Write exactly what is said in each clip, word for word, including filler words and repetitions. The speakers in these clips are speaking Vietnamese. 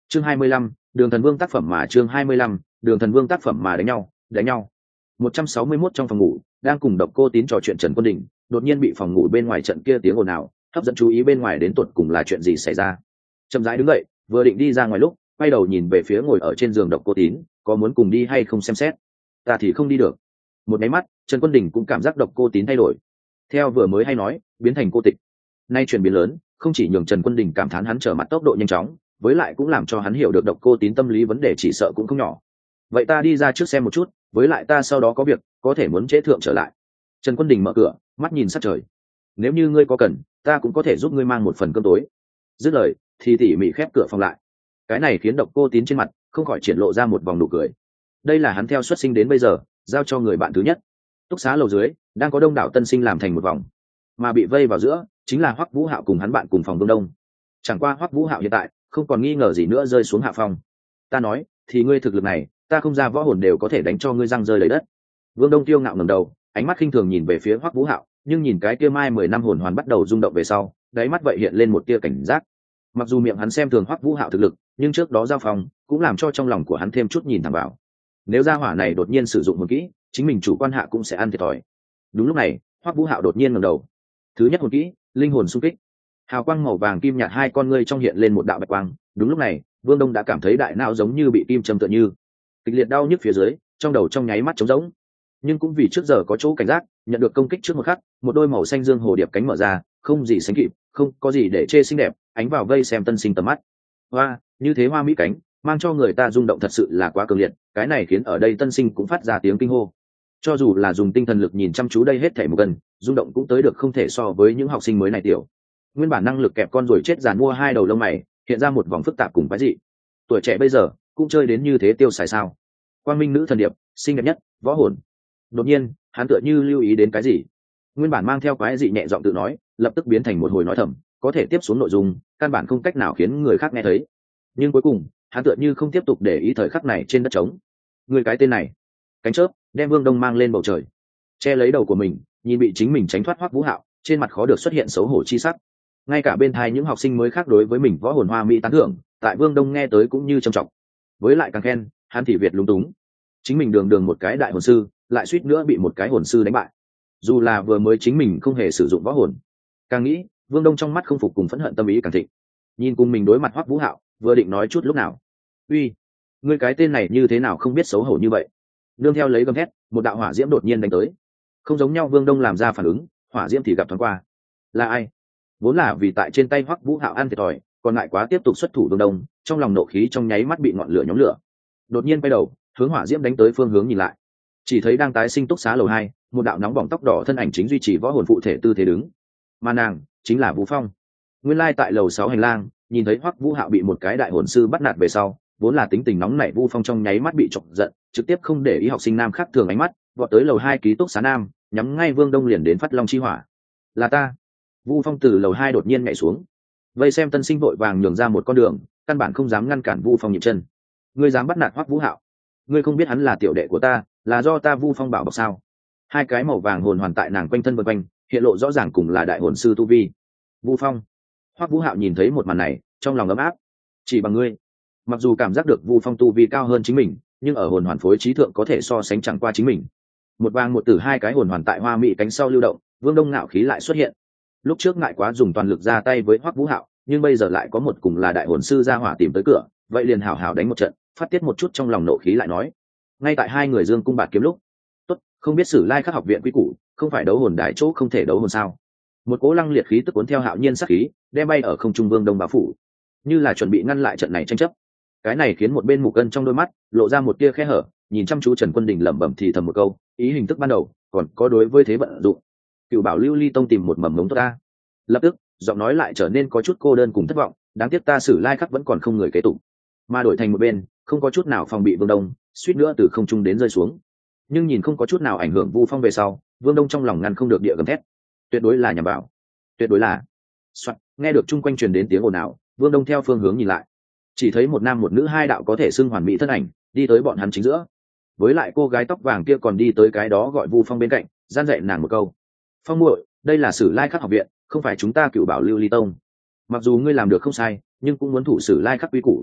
chương hai mươi lăm, đường thần vương tác phẩm mà chương hai mươi lăm, đường thần vương tác phẩm mà đánh nhau đánh nhau một trăm sáu mươi mốt trong phòng ngủ đang cùng độc cô tín trò chuyện Trần Quân Đình đột nhiên bị phòng ngủ bên ngoài trận kia tiếng ồn ào hấp dẫn chú ý bên ngoài đến tột cùng là chuyện gì xảy ra. Chậm rãi đứng dậy vừa định đi ra ngoài lúc quay đầu nhìn về phía ngồi ở trên giường độc cô tín, có muốn cùng đi hay không xem xét. Ta thì không đi được. Một máy mắt Trần Quân Đình cũng cảm giác độc cô tín thay đổi, theo vừa mới hay nói biến thành cô tịch. Nay chuyển biến lớn không chỉ nhường Trần Quân Đình cảm thán hắn trở mặt tốc độ nhanh chóng, với lại cũng làm cho hắn hiểu được độc cô tín tâm lý vấn đề chỉ sợ cũng không nhỏ. Vậy ta đi ra trước xem một chút, với lại ta sau đó có việc có thể muốn trễ thượng trở lại. Trần Quân Đình mở cửa mắt nhìn sát trời, nếu như ngươi có cần ta cũng có thể giúp ngươi mang một phần cơm tối. Dứt lời thì tỉ mỉ khép cửa phòng lại. Cái này khiến độc cô tín trên mặt không khỏi triển lộ ra một vòng nụ cười. Đây là hắn theo xuất sinh đến bây giờ giao cho người bạn thứ nhất. Túc xá lầu dưới đang có đông đảo tân sinh làm thành một vòng, mà bị vây vào giữa chính là Hoắc Vũ Hạo cùng hắn bạn cùng phòng Đông Đông. Chẳng qua Hoắc Vũ Hạo hiện tại không còn nghi ngờ gì nữa rơi xuống hạ phong. Ta nói thì ngươi thực lực này ta không ra võ hồn đều có thể đánh cho ngươi răng rơi lấy đất. Vương Đông tiêu ngạo ngẩng đầu ánh mắt khinh thường nhìn về phía Hoắc Vũ Hạo, nhưng nhìn cái kia mai mười năm hồn hoàn bắt đầu rung động về sau đáy mắt vậy hiện lên một tia cảnh giác. Mặc dù miệng hắn xem thường Hoắc Vũ Hạo thực lực, nhưng trước đó giao phòng cũng làm cho trong lòng của hắn thêm chút nhìn thẳng vào. Nếu gia hỏa này đột nhiên sử dụng hồn kỹ, chính mình chủ quan hạ cũng sẽ ăn thiệt thòi. Đúng lúc này Hoắc Vũ Hạo đột nhiên ngẩng đầu. Thứ nhất hồn kỹ linh hồn xung kích. Hào quang màu vàng kim nhạt hai con ngươi trong hiện lên một đạo bạch quang. Đúng lúc này Vương Đông đã cảm thấy đại não giống như bị kim châm tựa như kịch liệt đau nhức phía dưới, trong đầu trong nháy mắt trống rỗng. Nhưng cũng vì trước giờ có chỗ cảnh giác, nhận được công kích trước một khắc, một đôi màu xanh dương hồ điệp cánh mở ra, không gì sánh kịp, không có gì để chê xinh đẹp, ánh vào vây xem tân sinh tầm mắt. Hoa, như thế hoa mỹ cánh, mang cho người ta rung động thật sự là quá cường liệt, cái này khiến ở đây tân sinh cũng phát ra tiếng kinh hô. Cho dù là dùng tinh thần lực nhìn chăm chú đây hết thảy một gần, rung động cũng tới được không thể so với những học sinh mới này tiểu. Nguyên bản năng lực kẹp con rồi chết giàn mua hai đầu lông mày, hiện ra một vòng phức tạp cùng quái dị. Tuổi trẻ bây giờ cũng chơi đến như thế tiêu xài sao? Quang minh nữ thần điệp, xinh đẹp nhất, võ hồn. Đột nhiên hắn tựa như lưu ý đến cái gì, nguyên bản mang theo quái dị nhẹ giọng tự nói lập tức biến thành một hồi nói thầm, có thể tiếp xuống nội dung căn bản không cách nào khiến người khác nghe thấy. Nhưng cuối cùng hắn tựa như không tiếp tục để ý thời khắc này trên đất trống. Người cái tên này cánh chớp đem Vương Đông mang lên bầu trời, che lấy đầu của mình, nhìn bị chính mình tránh thoát Hoắc Vũ Hạo, trên mặt khó được xuất hiện xấu hổ chi sắc. Ngay cả bên thai những học sinh mới khác đối với mình võ hồn hoa mỹ tán thưởng, tại Vương Đông nghe tới cũng như trầm trọng. Với lại càng khen hắn thì việt lúng túng, chính mình đường đường một cái đại hồn sư lại suýt nữa bị một cái hồn sư đánh bại, dù là vừa mới chính mình không hề sử dụng võ hồn. Càng nghĩ Vương Đông trong mắt không phục cùng phẫn hận tâm ý càng thịnh, nhìn cùng mình đối mặt Hoắc Vũ Hạo vừa định nói chút lúc nào, uy, ngươi cái tên này như thế nào không biết xấu hổ như vậy. Nương theo lấy gầm thét, một đạo hỏa diễm đột nhiên đánh tới. Không giống nhau Vương Đông làm ra phản ứng, hỏa diễm thì gặp thoáng qua. Là ai? Vốn là vì tại trên tay Hoắc Vũ Hạo ăn thiệt thòi, còn lại quá tiếp tục xuất thủ Vương Đông, trong lòng nộ khí trong nháy mắt bị ngọn lửa nhóm lửa. Đột nhiên quay đầu hướng hỏa diễm đánh tới phương hướng nhìn lại, chỉ thấy đang tái sinh túc xá lầu hai, một đạo nóng bỏng tóc đỏ thân ảnh chính duy trì võ hồn phụ thể tư thế đứng, mà nàng chính là Vũ Phong. Nguyên lai tại lầu sáu hành lang, nhìn thấy Hoắc Vũ Hạo bị một cái đại hồn sư bắt nạt về sau, vốn là tính tình nóng nảy Vũ Phong trong nháy mắt bị chọc giận, trực tiếp không để ý học sinh nam khác thường ánh mắt, vọt tới lầu hai ký túc xá nam, nhắm ngay Vương Đông liền đến phát long chi hỏa. Là ta. Vũ Phong từ lầu hai đột nhiên nhảy xuống, vây xem tân sinh vội vàng nhường ra một con đường, căn bản không dám ngăn cản Vũ Phong nhịp chân. Ngươi dám bắt nạt Hoắc Vũ Hạo? Ngươi không biết hắn là tiểu đệ của ta, là do ta Vu Phong bảo bọc sao? Hai cái màu vàng hồn hoàn tại nàng quanh thân vân quanh, hiện lộ rõ ràng cùng là đại hồn sư tu vi. Vu Phong. Hoắc Vũ Hạo nhìn thấy một màn này, trong lòng ấm áp. Chỉ bằng ngươi. Mặc dù cảm giác được Vu Phong tu vi cao hơn chính mình, nhưng ở hồn hoàn phối trí thượng có thể so sánh chẳng qua chính mình. Một vàng một tử hai cái hồn hoàn tại hoa mỹ cánh sau lưu động, Vương Đông ngạo khí lại xuất hiện. Lúc trước ngại quá dùng toàn lực ra tay với Hoắc Vũ Hạo, nhưng bây giờ lại có một cùng là đại hồn sư ra hỏa tìm tới cửa, vậy liền hảo hảo đánh một trận, phát tiết một chút trong lòng nộ khí lại nói. Ngay tại hai người dương cung bạt kiếm lúc, tốt, không biết Sử Lai Khắc học viện quy củ, không phải đấu hồn đại chỗ không thể đấu hồn sao? Một cỗ lăng liệt khí tức cuốn theo Hạo Nhiên sát khí, đem bay ở không trung Vương Đông bao phủ, như là chuẩn bị ngăn lại trận này tranh chấp. Cái này khiến một bên Mục Ân trong đôi mắt lộ ra một tia khe hở, nhìn chăm chú Trần Quân Đình lẩm bẩm thì thầm một câu, ý hình thức ban đầu, còn có đối với thế vận dụng. Cựu Bảo Lưu Ly Tông tìm một mầm mống tốt ta. Lập tức, giọng nói lại trở nên có chút cô đơn cùng thất vọng, đáng tiếc ta Sử Lai Khắc vẫn còn không người kế tục. Mà đổi thành một bên, không có chút nào phòng bị Vương Đông, suýt nữa từ không trung đến rơi xuống. Nhưng nhìn không có chút nào ảnh hưởng Vu Phong về sau, Vương Đông trong lòng ngăn không được địa gầm thét, tuyệt đối là nhằm vào, tuyệt đối là. Soạn, nghe được chung quanh truyền đến tiếng ồn ào, Vương Đông theo phương hướng nhìn lại, chỉ thấy một nam một nữ hai đạo có thể xưng hoàn mỹ thân ảnh đi tới bọn hắn chính giữa, với lại cô gái tóc vàng kia còn đi tới cái đó gọi Vu Phong bên cạnh, gian dạy nàng một câu, Phong muội, đây là Sử Lai Khắc học viện, không phải chúng ta Cựu Bảo Lưu Ly Tông. Mặc dù ngươi làm được không sai, nhưng cũng muốn thủ Sử Lai Khắc quy củ.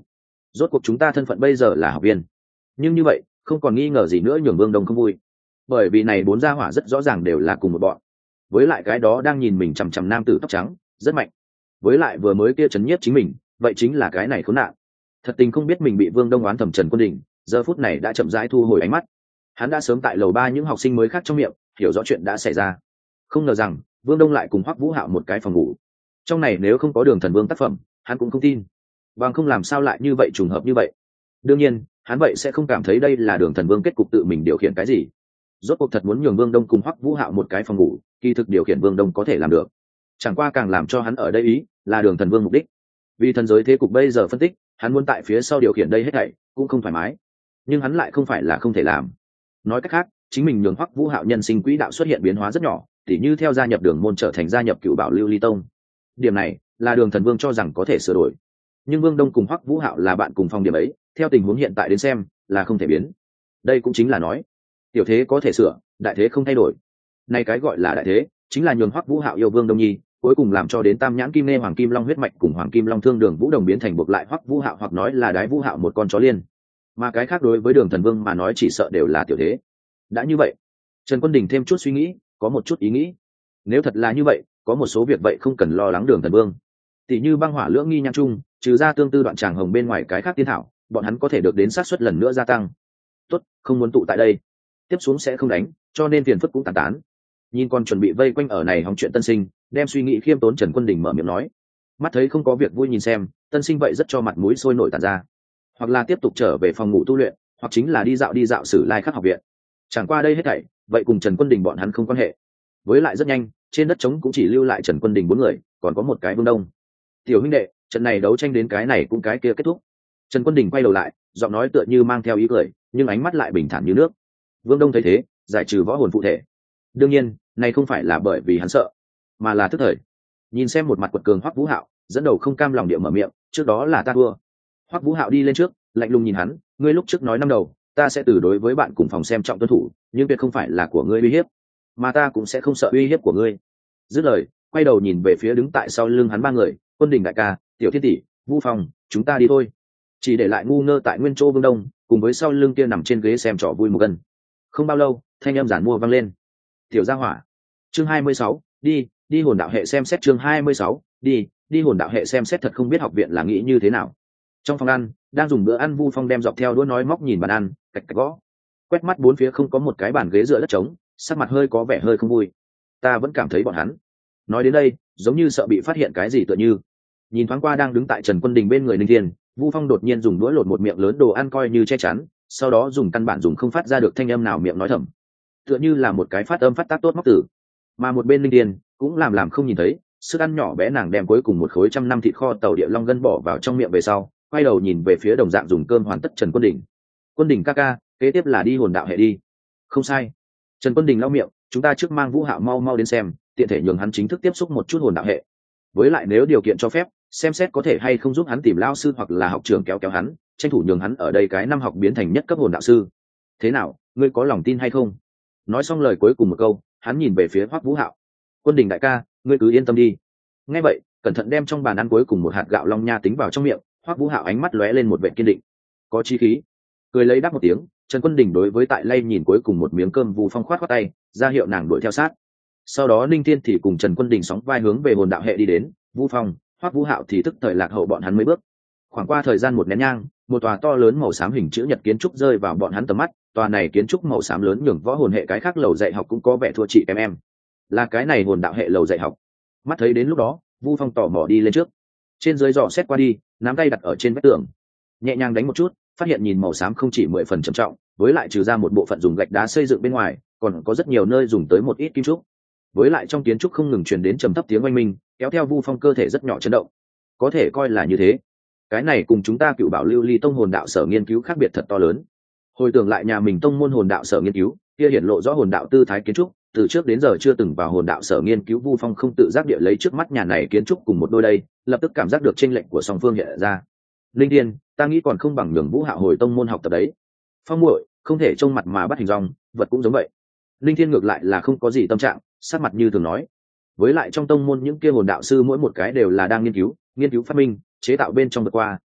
rốt cuộc chúng ta thân phận bây giờ là học viên. Nhưng như vậy không còn nghi ngờ gì nữa nhường Vương Đông không vui, bởi vì này bốn gia hỏa rất rõ ràng đều là cùng một bọn. Với lại cái đó đang nhìn mình chằm chằm nam tử tóc trắng rất mạnh, với lại vừa mới kia chấn nhiếp chính mình, vậy chính là cái này khốn nạn. Thật tình không biết mình bị Vương Đông oán thẩm Trần Quân Đình giờ phút này đã chậm rãi thu hồi ánh mắt. Hắn đã sớm tại lầu ba những học sinh mới khác trong miệng hiểu rõ chuyện đã xảy ra, không ngờ rằng Vương Đông lại cùng Hoắc Vũ Hạo một cái phòng ngủ. Trong này nếu không có Đường Thần Vương tác phẩm, hắn cũng không tin. Bằng không làm sao lại như vậy trùng hợp như vậy. Đương nhiên, hắn vậy sẽ không cảm thấy đây là Đường Thần Vương kết cục tự mình điều khiển cái gì. Rốt cuộc thật muốn nhường Vương Đông cùng Hoắc Vũ Hạo một cái phòng ngủ, kỳ thực điều khiển Vương Đông có thể làm được. Chẳng qua càng làm cho hắn ở đây ý là Đường Thần Vương mục đích. Vì thần giới thế cục bây giờ phân tích, hắn muốn tại phía sau điều khiển đây hết thảy cũng không thoải mái, nhưng hắn lại không phải là không thể làm. Nói cách khác, chính mình nhường Hoắc Vũ Hạo nhân sinh quỹ đạo xuất hiện biến hóa rất nhỏ, tỉ như theo gia nhập Đường môn trở thành gia nhập Cựu Bảo Lưu Ly Tông. Điểm này là Đường Thần Vương cho rằng có thể sửa đổi, nhưng Vương Đông cùng Hoắc Vũ Hạo là bạn cùng phòng, điểm ấy theo tình huống hiện tại đến xem là không thể biến. Đây cũng chính là nói tiểu thế có thể sửa, đại thế không thay đổi. Này cái gọi là đại thế chính là nhường Hoắc Vũ Hạo yêu Vương Đông Nhi, cuối cùng làm cho đến Tam Nhãn Kim Nê Hoàng Kim Long huyết mạch cùng Hoàng Kim Long Thương Đường Vũ Đồng biến thành buộc lại Hoắc Vũ Hạo, hoặc nói là Đái Vũ Hạo một con chó liên. Mà cái khác đối với Đường Thần Vương mà nói chỉ sợ đều là tiểu thế. Đã như vậy, Trần Quân Đình thêm chút suy nghĩ, có một chút ý nghĩ. Nếu thật là như vậy, có một số việc vậy không cần lo lắng Đường Thần Vương. Tỷ như băng hỏa lưỡng nghi nhan chung, trừ ra tương tư đoạn tràng hồng bên ngoài cái khác tiên thảo, bọn hắn có thể được đến sát suất lần nữa gia tăng. Tốt, không muốn tụ tại đây, tiếp xuống sẽ không đánh, cho nên phiền phức cũng tàn tán. Nhìn con chuẩn bị vây quanh ở này hóng chuyện tân sinh, đem suy nghĩ khiêm tốn Trần Quân Đình mở miệng nói. Mắt thấy không có việc vui nhìn xem, tân sinh vậy rất cho mặt mũi sôi nổi tàn ra. Hoặc là tiếp tục trở về phòng ngủ tu luyện, hoặc chính là đi dạo đi dạo Sử Lai Khắc học viện. Chẳng qua đây hết thảy, vậy cùng Trần Quân Đình bọn hắn không quan hệ. Với lại rất nhanh, trên đất trống cũng chỉ lưu lại Trần Quân Đình bốn người, còn có một cái Vương Đông. Tiểu huynh đệ, trận này đấu tranh đến cái này cũng cái kia kết thúc. Trần Quân Đình quay đầu lại, giọng nói tựa như mang theo ý cười, nhưng ánh mắt lại bình thản như nước. Vương Đông thấy thế, giải trừ võ hồn phụ thể. Đương nhiên, này không phải là bởi vì hắn sợ, mà là tức thời. Nhìn xem một mặt quật cường Hoắc Vũ Hạo, dẫn đầu không cam lòng địa mở miệng, trước đó là ta thua. Hoắc Vũ Hạo đi lên trước, lạnh lùng nhìn hắn, ngươi lúc trước nói năm đầu, ta sẽ từ đối với bạn cùng phòng xem trọng tuân thủ, nhưng việc không phải là của ngươi uy hiếp, mà ta cũng sẽ không sợ uy hiếp của ngươi. Dứt lời, quay đầu nhìn về phía đứng tại sau lưng hắn ba người, Quân Đình đại ca, Tiểu Thiên tỷ, Vũ Phong, chúng ta đi thôi. Chỉ để lại ngu ngơ tại nguyên chỗ Vương Đông, cùng với sau lưng kia nằm trên ghế xem trò vui một gần. Không bao lâu, thanh âm giản mua vang lên. Tiểu gia hỏa. Chương hai mươi sáu, đi, đi hồn đạo hệ xem xét. Chương hai mươi sáu, đi, đi hồn đạo hệ xem xét. Thật không biết học viện là nghĩ như thế nào. Trong phòng ăn, đang dùng bữa ăn, Vu Phong đem dọc theo đũa nói móc nhìn bàn ăn, cạch cạch gõ. Quét mắt bốn phía không có một cái bàn ghế dựa đất trống, sắc mặt hơi có vẻ hơi không vui. Ta vẫn cảm thấy bọn hắn. Nói đến đây, giống như sợ bị phát hiện cái gì tựa như. Nhìn thoáng qua đang đứng tại Trần Quân Đình bên người Ninh Thiên, Vu Phong đột nhiên dùng đũa lột một miệng lớn đồ ăn coi như che chắn, sau đó dùng căn bản dùng không phát ra được thanh âm nào miệng nói thầm, tựa như là một cái phát âm phát tác tốt móc tử. Mà một bên Ninh Thiên cũng làm làm không nhìn thấy, sức ăn nhỏ bé nàng đem cuối cùng một khối trăm năm thịt kho tàu địa long gân bỏ vào trong miệng về sau, quay đầu nhìn về phía đồng dạng dùng cơm hoàn tất Trần Quân Đình. Quân Đình ca ca, kế tiếp là đi hồn đạo hệ đi. Không sai. Trần Quân Đình lau miệng, chúng ta trước mang Vũ Hạo mau mau đến xem, tiện thể nhường hắn chính thức tiếp xúc một chút hồn đạo hệ. Với lại nếu điều kiện cho phép, xem xét có thể hay không giúp hắn tìm lao sư hoặc là học trường kéo kéo hắn, tranh thủ nhường hắn ở đây cái năm học biến thành nhất cấp hồn đạo sư. Thế nào, ngươi có lòng tin hay không? Nói xong lời cuối cùng một câu, hắn nhìn về phía Hoắc Vũ Hạo. Quân Đình đại ca, ngươi cứ yên tâm đi. Nghe vậy, cẩn thận đem trong bàn ăn cuối cùng một hạt gạo long nha tính vào trong miệng, Hoắc Vũ Hạo ánh mắt lóe lên một vẻ kiên định. Có chí khí. Cười lấy đáp một tiếng, Trần Quân Đình đối với tại lay nhìn cuối cùng một miếng cơm, Vu Phong khoát khoát tay, ra hiệu nàng đuổi theo sát. Sau đó Ninh Thiên thì cùng Trần Quân Đình sóng vai hướng về hồn đạo hệ đi đến, Vu Phong, Hoắc Vũ Hạo thì tức thời lạc hậu bọn hắn mấy bước. Khoảng qua thời gian một nén nhang, một tòa to lớn màu xám hình chữ nhật kiến trúc rơi vào bọn hắn tầm mắt. Tòa này kiến trúc màu xám lớn nhường võ hồn hệ cái khác lầu dạy học cũng có vẻ thua chị em em. Là cái này hồn đạo hệ lầu dạy học. Mắt thấy đến lúc đó, Vu Phong tò mò đi lên trước, trên dưới dò xét qua đi, nắm tay đặt ở trên vách tường, nhẹ nhàng đánh một chút, phát hiện nhìn màu xám không chỉ mười phần trầm trọng, với lại trừ ra một bộ phận dùng gạch đá xây dựng bên ngoài, còn có rất nhiều nơi dùng tới một ít kim trúc. Với lại trong kiến trúc không ngừng truyền đến trầm thấp tiếng oanh minh, kéo theo Vu Phong cơ thể rất nhỏ chấn động. Có thể coi là như thế. Cái này cùng chúng ta Cựu Bảo Lưu Ly Tông hồn đạo sở nghiên cứu khác biệt thật to lớn. Hồi tưởng lại nhà mình tông môn hồn đạo sở nghiên cứu, kia hiển lộ rõ hồn đạo tư thái kiến trúc, từ trước đến giờ chưa từng vào hồn đạo sở nghiên cứu. Vu Phong không tự giác địa lấy trước mắt nhà này kiến trúc cùng một đôi đây, lập tức cảm giác được chênh lệch của song phương hiện ra. Linh Điên, ta nghĩ còn không bằng nhường Vũ Hạo hồi tông môn học tập đấy. Phong muội, không thể trông mặt mà bắt hình dong, vật cũng giống vậy. Linh Thiên ngược lại là không có gì tâm trạng, sát mặt như thường nói. Với lại trong tông môn những kia hồn đạo sư mỗi một cái đều là đang nghiên cứu, nghiên cứu phát minh, chế tạo bên trong vượt qua,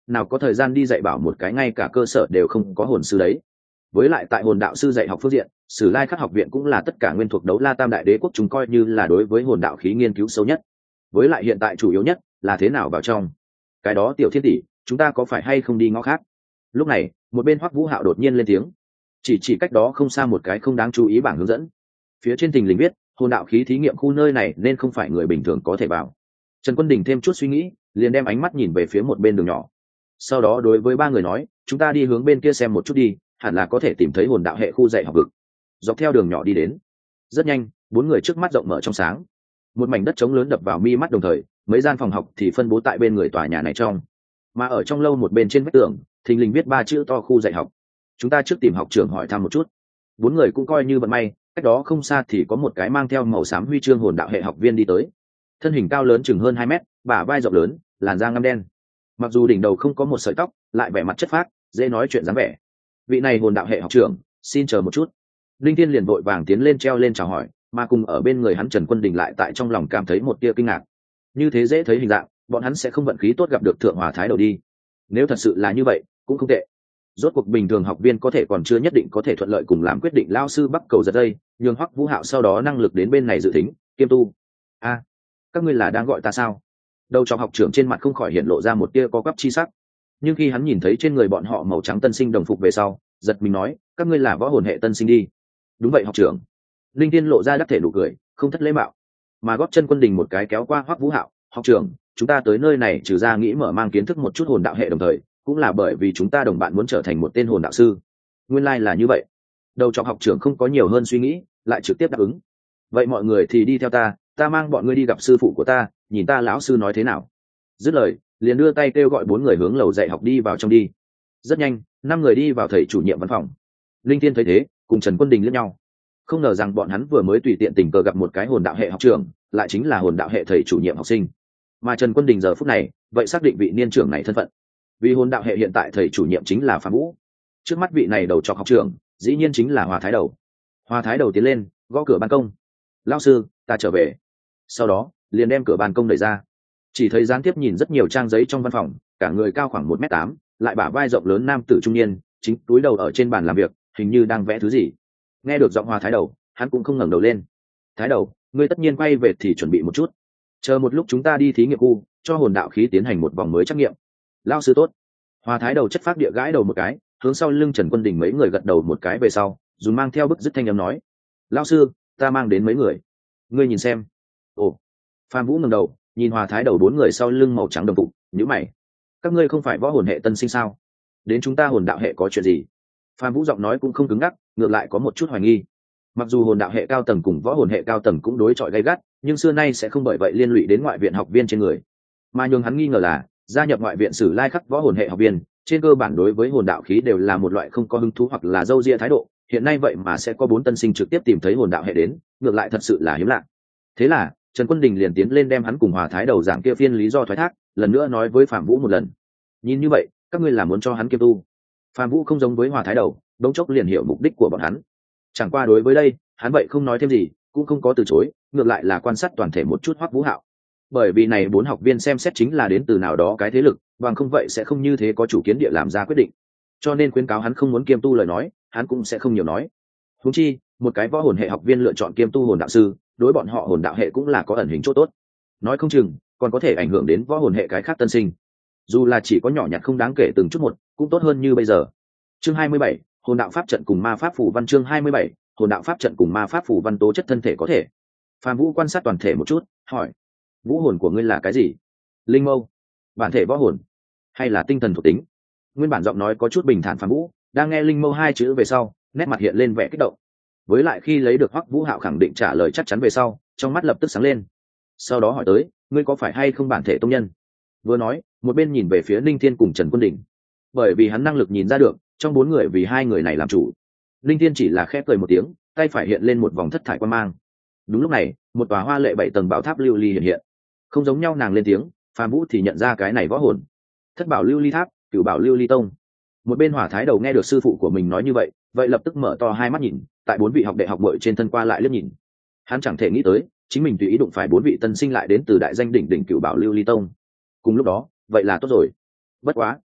nào có thời gian đi dạy bảo một cái ngay cả cơ sở đều không có hồn sư đấy. Với lại tại hồn đạo sư dạy học phương diện, Sử Lai Khắc học viện cũng là tất cả nguyên thuộc Đấu La Tam Đại Đế quốc, chúng coi như là đối với hồn đạo khí nghiên cứu sâu nhất. Với lại hiện tại chủ yếu nhất là thế nào vào trong. Cái đó Tiểu Thiên tỷ, chúng ta có phải hay không đi ngõ khác? Lúc này, một bên Hoắc Vũ Hạo đột nhiên lên tiếng, chỉ chỉ cách đó không xa một cái không đáng chú ý bảng hướng dẫn. Phía trên thình lình viết, hồn đạo khí thí nghiệm khu nơi này nên không phải người bình thường có thể vào. Trần Quân Đình thêm chút suy nghĩ, liền đem ánh mắt nhìn về phía một bên đường nhỏ. Sau đó đối với ba người nói, chúng ta đi hướng bên kia xem một chút đi, hẳn là có thể tìm thấy hồn đạo hệ khu dạy học vực. Dọc theo đường nhỏ đi đến. Rất nhanh, bốn người trước mắt rộng mở trong sáng. Một mảnh đất trống lớn đập vào mi mắt, đồng thời mấy gian phòng học thì phân bố tại bên người tòa nhà này trong. Mà ở trong lâu một bên trên vách tường thình lình viết ba chữ to khu dạy học. Chúng ta trước tìm học trưởng hỏi thăm một chút. Bốn người cũng coi như vận may, cách đó không xa thì có một cái mang theo màu xám huy chương hồn đạo hệ học viên đi tới. Thân hình cao lớn chừng hơn hai mét, bả vai rộng lớn, làn da ngăm đen. Mặc dù đỉnh đầu không có một sợi tóc, lại vẻ mặt chất phác, dễ nói chuyện dáng vẻ. Vị này hồn đạo hệ học trưởng, xin chờ một chút. Linh Thiên liền vội vàng tiến lên treo lên chào hỏi, mà cùng ở bên người hắn Trần Quân Đình lại tại trong lòng cảm thấy một tia kinh ngạc. Như thế dễ thấy hình dạng, bọn hắn sẽ không vận khí tốt gặp được Thượng Hòa Thái Đầu đi. Nếu thật sự là như vậy, cũng không tệ. Rốt cuộc bình thường học viên có thể còn chưa nhất định có thể thuận lợi cùng làm quyết định. Lao sư Bắc cầu giật dây, nhường Hoắc Vũ Hạo sau đó năng lực đến bên này dự tính, kiêm tu. A, các ngươi là đang gọi ta sao? Đầu trọc học trưởng trên mặt không khỏi hiện lộ ra một tia co quắp chi sắc. Nhưng khi hắn nhìn thấy trên người bọn họ màu trắng tân sinh đồng phục về sau, giật mình nói, các ngươi là võ hồn hệ tân sinh đi. Đúng vậy học trưởng. Linh Tiên lộ ra đắc thể nụ cười, không thất lễ mạo. Mà góp chân Quân Đình một cái kéo qua Hoắc Vũ Hạo, học trưởng, chúng ta tới nơi này trừ ra nghĩ mở mang kiến thức một chút hồn đạo hệ, đồng thời cũng là bởi vì chúng ta đồng bạn muốn trở thành một tên hồn đạo sư. Nguyên lai là như vậy. Đầu trọc học trưởng không có nhiều hơn suy nghĩ, lại trực tiếp đáp ứng. Vậy mọi người thì đi theo ta, ta mang bọn ngươi đi gặp sư phụ của ta, nhìn ta lão sư nói thế nào. Dứt lời, liền đưa tay kêu gọi bốn người hướng lầu dạy học đi vào trong đi. Rất nhanh, năm người đi vào thầy chủ nhiệm văn phòng. Linh Thiên thấy thế, cùng Trần Quân Đình liếc nhau. Không ngờ rằng bọn hắn vừa mới tùy tiện tình cờ gặp một cái hồn đạo hệ học trưởng, lại chính là hồn đạo hệ thầy chủ nhiệm học sinh. Mà Trần Quân Đình giờ phút này, vậy xác định vị niên trưởng này thân phận. Vì hồn đạo hệ hiện tại thầy chủ nhiệm chính là Phạm Vũ. Trước mắt vị này đầu trọc học trưởng, dĩ nhiên chính là Hòa Thái Đầu. Hòa Thái Đầu tiến lên, gõ cửa ban công. Lão sư, ta trở về. Sau đó, liền đem cửa ban công đẩy ra. Chỉ thấy gián tiếp nhìn rất nhiều trang giấy trong văn phòng, cả người cao khoảng một mét tám, lại bả vai rộng lớn nam tử trung niên, chính túi đầu ở trên bàn làm việc, hình như đang vẽ thứ gì. Nghe được giọng Hòa Thái Đầu, hắn cũng không ngẩng đầu lên. Thái Đầu, ngươi tất nhiên quay về thì chuẩn bị một chút. Chờ một lúc chúng ta đi thí nghiệm khu, cho hồn đạo khí tiến hành một vòng mới trắc nghiệm. Lão sư tốt. Hòa Thái Đầu chất phác địa gãi đầu một cái, hướng sau lưng Trần Quân Đình mấy người gật đầu một cái về sau, dùng mang theo bức dứt thanh âm nói: Lão sư, ta mang đến mấy người, ngươi nhìn xem. Ồ. Phan Vũ ngẩng đầu, nhìn Hòa Thái Đầu bốn người sau lưng màu trắng đồng phục, nhíu mày. Các ngươi không phải võ hồn hệ tân sinh sao? Đến chúng ta hồn đạo hệ có chuyện gì? Phan Vũ giọng nói cũng không cứng ngắc, ngược lại có một chút hoài nghi. Mặc dù hồn đạo hệ cao tầng cùng võ hồn hệ cao tầng cũng đối chọi gay gắt, nhưng xưa nay sẽ không bởi vậy liên lụy đến ngoại viện học viên trên người. Mà nhường hắn nghi ngờ là, gia nhập ngoại viện Sử Lai Khắc võ hồn hệ học viên, trên cơ bản đối với hồn đạo khí đều là một loại không có hứng thú hoặc là dâu ria thái độ. Hiện nay vậy mà sẽ có bốn tân sinh trực tiếp tìm thấy hồn đạo hệ đến, ngược lại thật sự là hiếm lạ. Thế là Trần Quân Đình liền tiến lên đem hắn cùng Hòa Thái Đầu giảng kia phiên lý do thoái thác, lần nữa nói với Phạm Vũ một lần. Nhìn như vậy, các ngươi là muốn cho hắn kiêm tu. Phạm Vũ không giống với Hòa Thái Đầu, đống chốc liền hiểu mục đích của bọn hắn. Chẳng qua đối với đây, hắn vậy không nói thêm gì, cũng không có từ chối, ngược lại là quan sát toàn thể một chút Hoắc Vũ Hạo. Bởi vì này bốn học viên xem xét chính là đến từ nào đó cái thế lực, bằng không vậy sẽ không như thế có chủ kiến địa làm ra quyết định. Cho nên khuyến cáo hắn không muốn kiêm tu lời nói, hắn cũng sẽ không nhiều nói. Huống chi, một cái võ hồn hệ học viên lựa chọn kiêm tu hồn đạo sư, đối bọn họ hồn đạo hệ cũng là có ẩn hình chỗ tốt. Nói không chừng, còn có thể ảnh hưởng đến võ hồn hệ cái khác tân sinh. Dù là chỉ có nhỏ nhặt không đáng kể từng chút một, cũng tốt hơn như bây giờ. Chương hai mươi bảy, hồn đạo pháp trận cùng ma pháp phù văn. Chương hai mươi bảy, hồn đạo pháp trận cùng ma pháp phù văn. Tố chất thân thể có thể. Phan Vũ quan sát toàn thể một chút, hỏi: Vũ hồn của ngươi là cái gì? Linh mâu, bản thể võ hồn, hay là tinh thần thuộc tính? Nguyên bản giọng nói có chút bình thản Phan Vũ, đang nghe linh mâu hai chữ về sau, nét mặt hiện lên vẻ kích động. Với lại khi lấy được Hoắc Vũ Hạo khẳng định trả lời chắc chắn về sau, trong mắt lập tức sáng lên. Sau đó hỏi tới: ngươi có phải hay không bản thể tông nhân? Vừa nói, một bên nhìn về phía Ninh Thiên cùng Trần Quân Đình. Bởi vì hắn năng lực nhìn ra được, trong bốn người vì hai người này làm chủ. Ninh Thiên chỉ là khẽ cười một tiếng, tay phải hiện lên một vòng thất thải quan mang. Đúng lúc này, một tòa hoa lệ bảy tầng bảo tháp lưu ly hiện hiện. Không giống nhau nàng lên tiếng, Phan Vũ thì nhận ra cái này võ hồn. Thất bảo lưu ly tháp, cửu bảo lưu ly tông. Một bên Hỏa Thái Đầu nghe được sư phụ của mình nói như vậy, vậy lập tức mở to hai mắt nhìn, tại bốn vị học đệ học muội trên thân qua lại liếc nhìn. Hắn chẳng thể nghĩ tới, chính mình tùy ý đụng phải bốn vị tân sinh lại đến từ đại danh đỉnh đỉnh cửu bảo lưu ly tông. Cùng lúc đó, vậy là tốt rồi. Bất quá,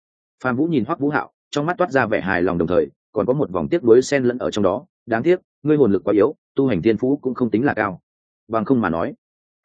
Phạm Vũ nhìn Hoắc Vũ Hạo, trong mắt toát ra vẻ hài lòng đồng thời còn có một vòng tiếc nuối xen lẫn ở trong đó. Đáng tiếc, ngươi hồn lực quá yếu, tu hành thiên phú cũng không tính là cao. Bằng không mà nói,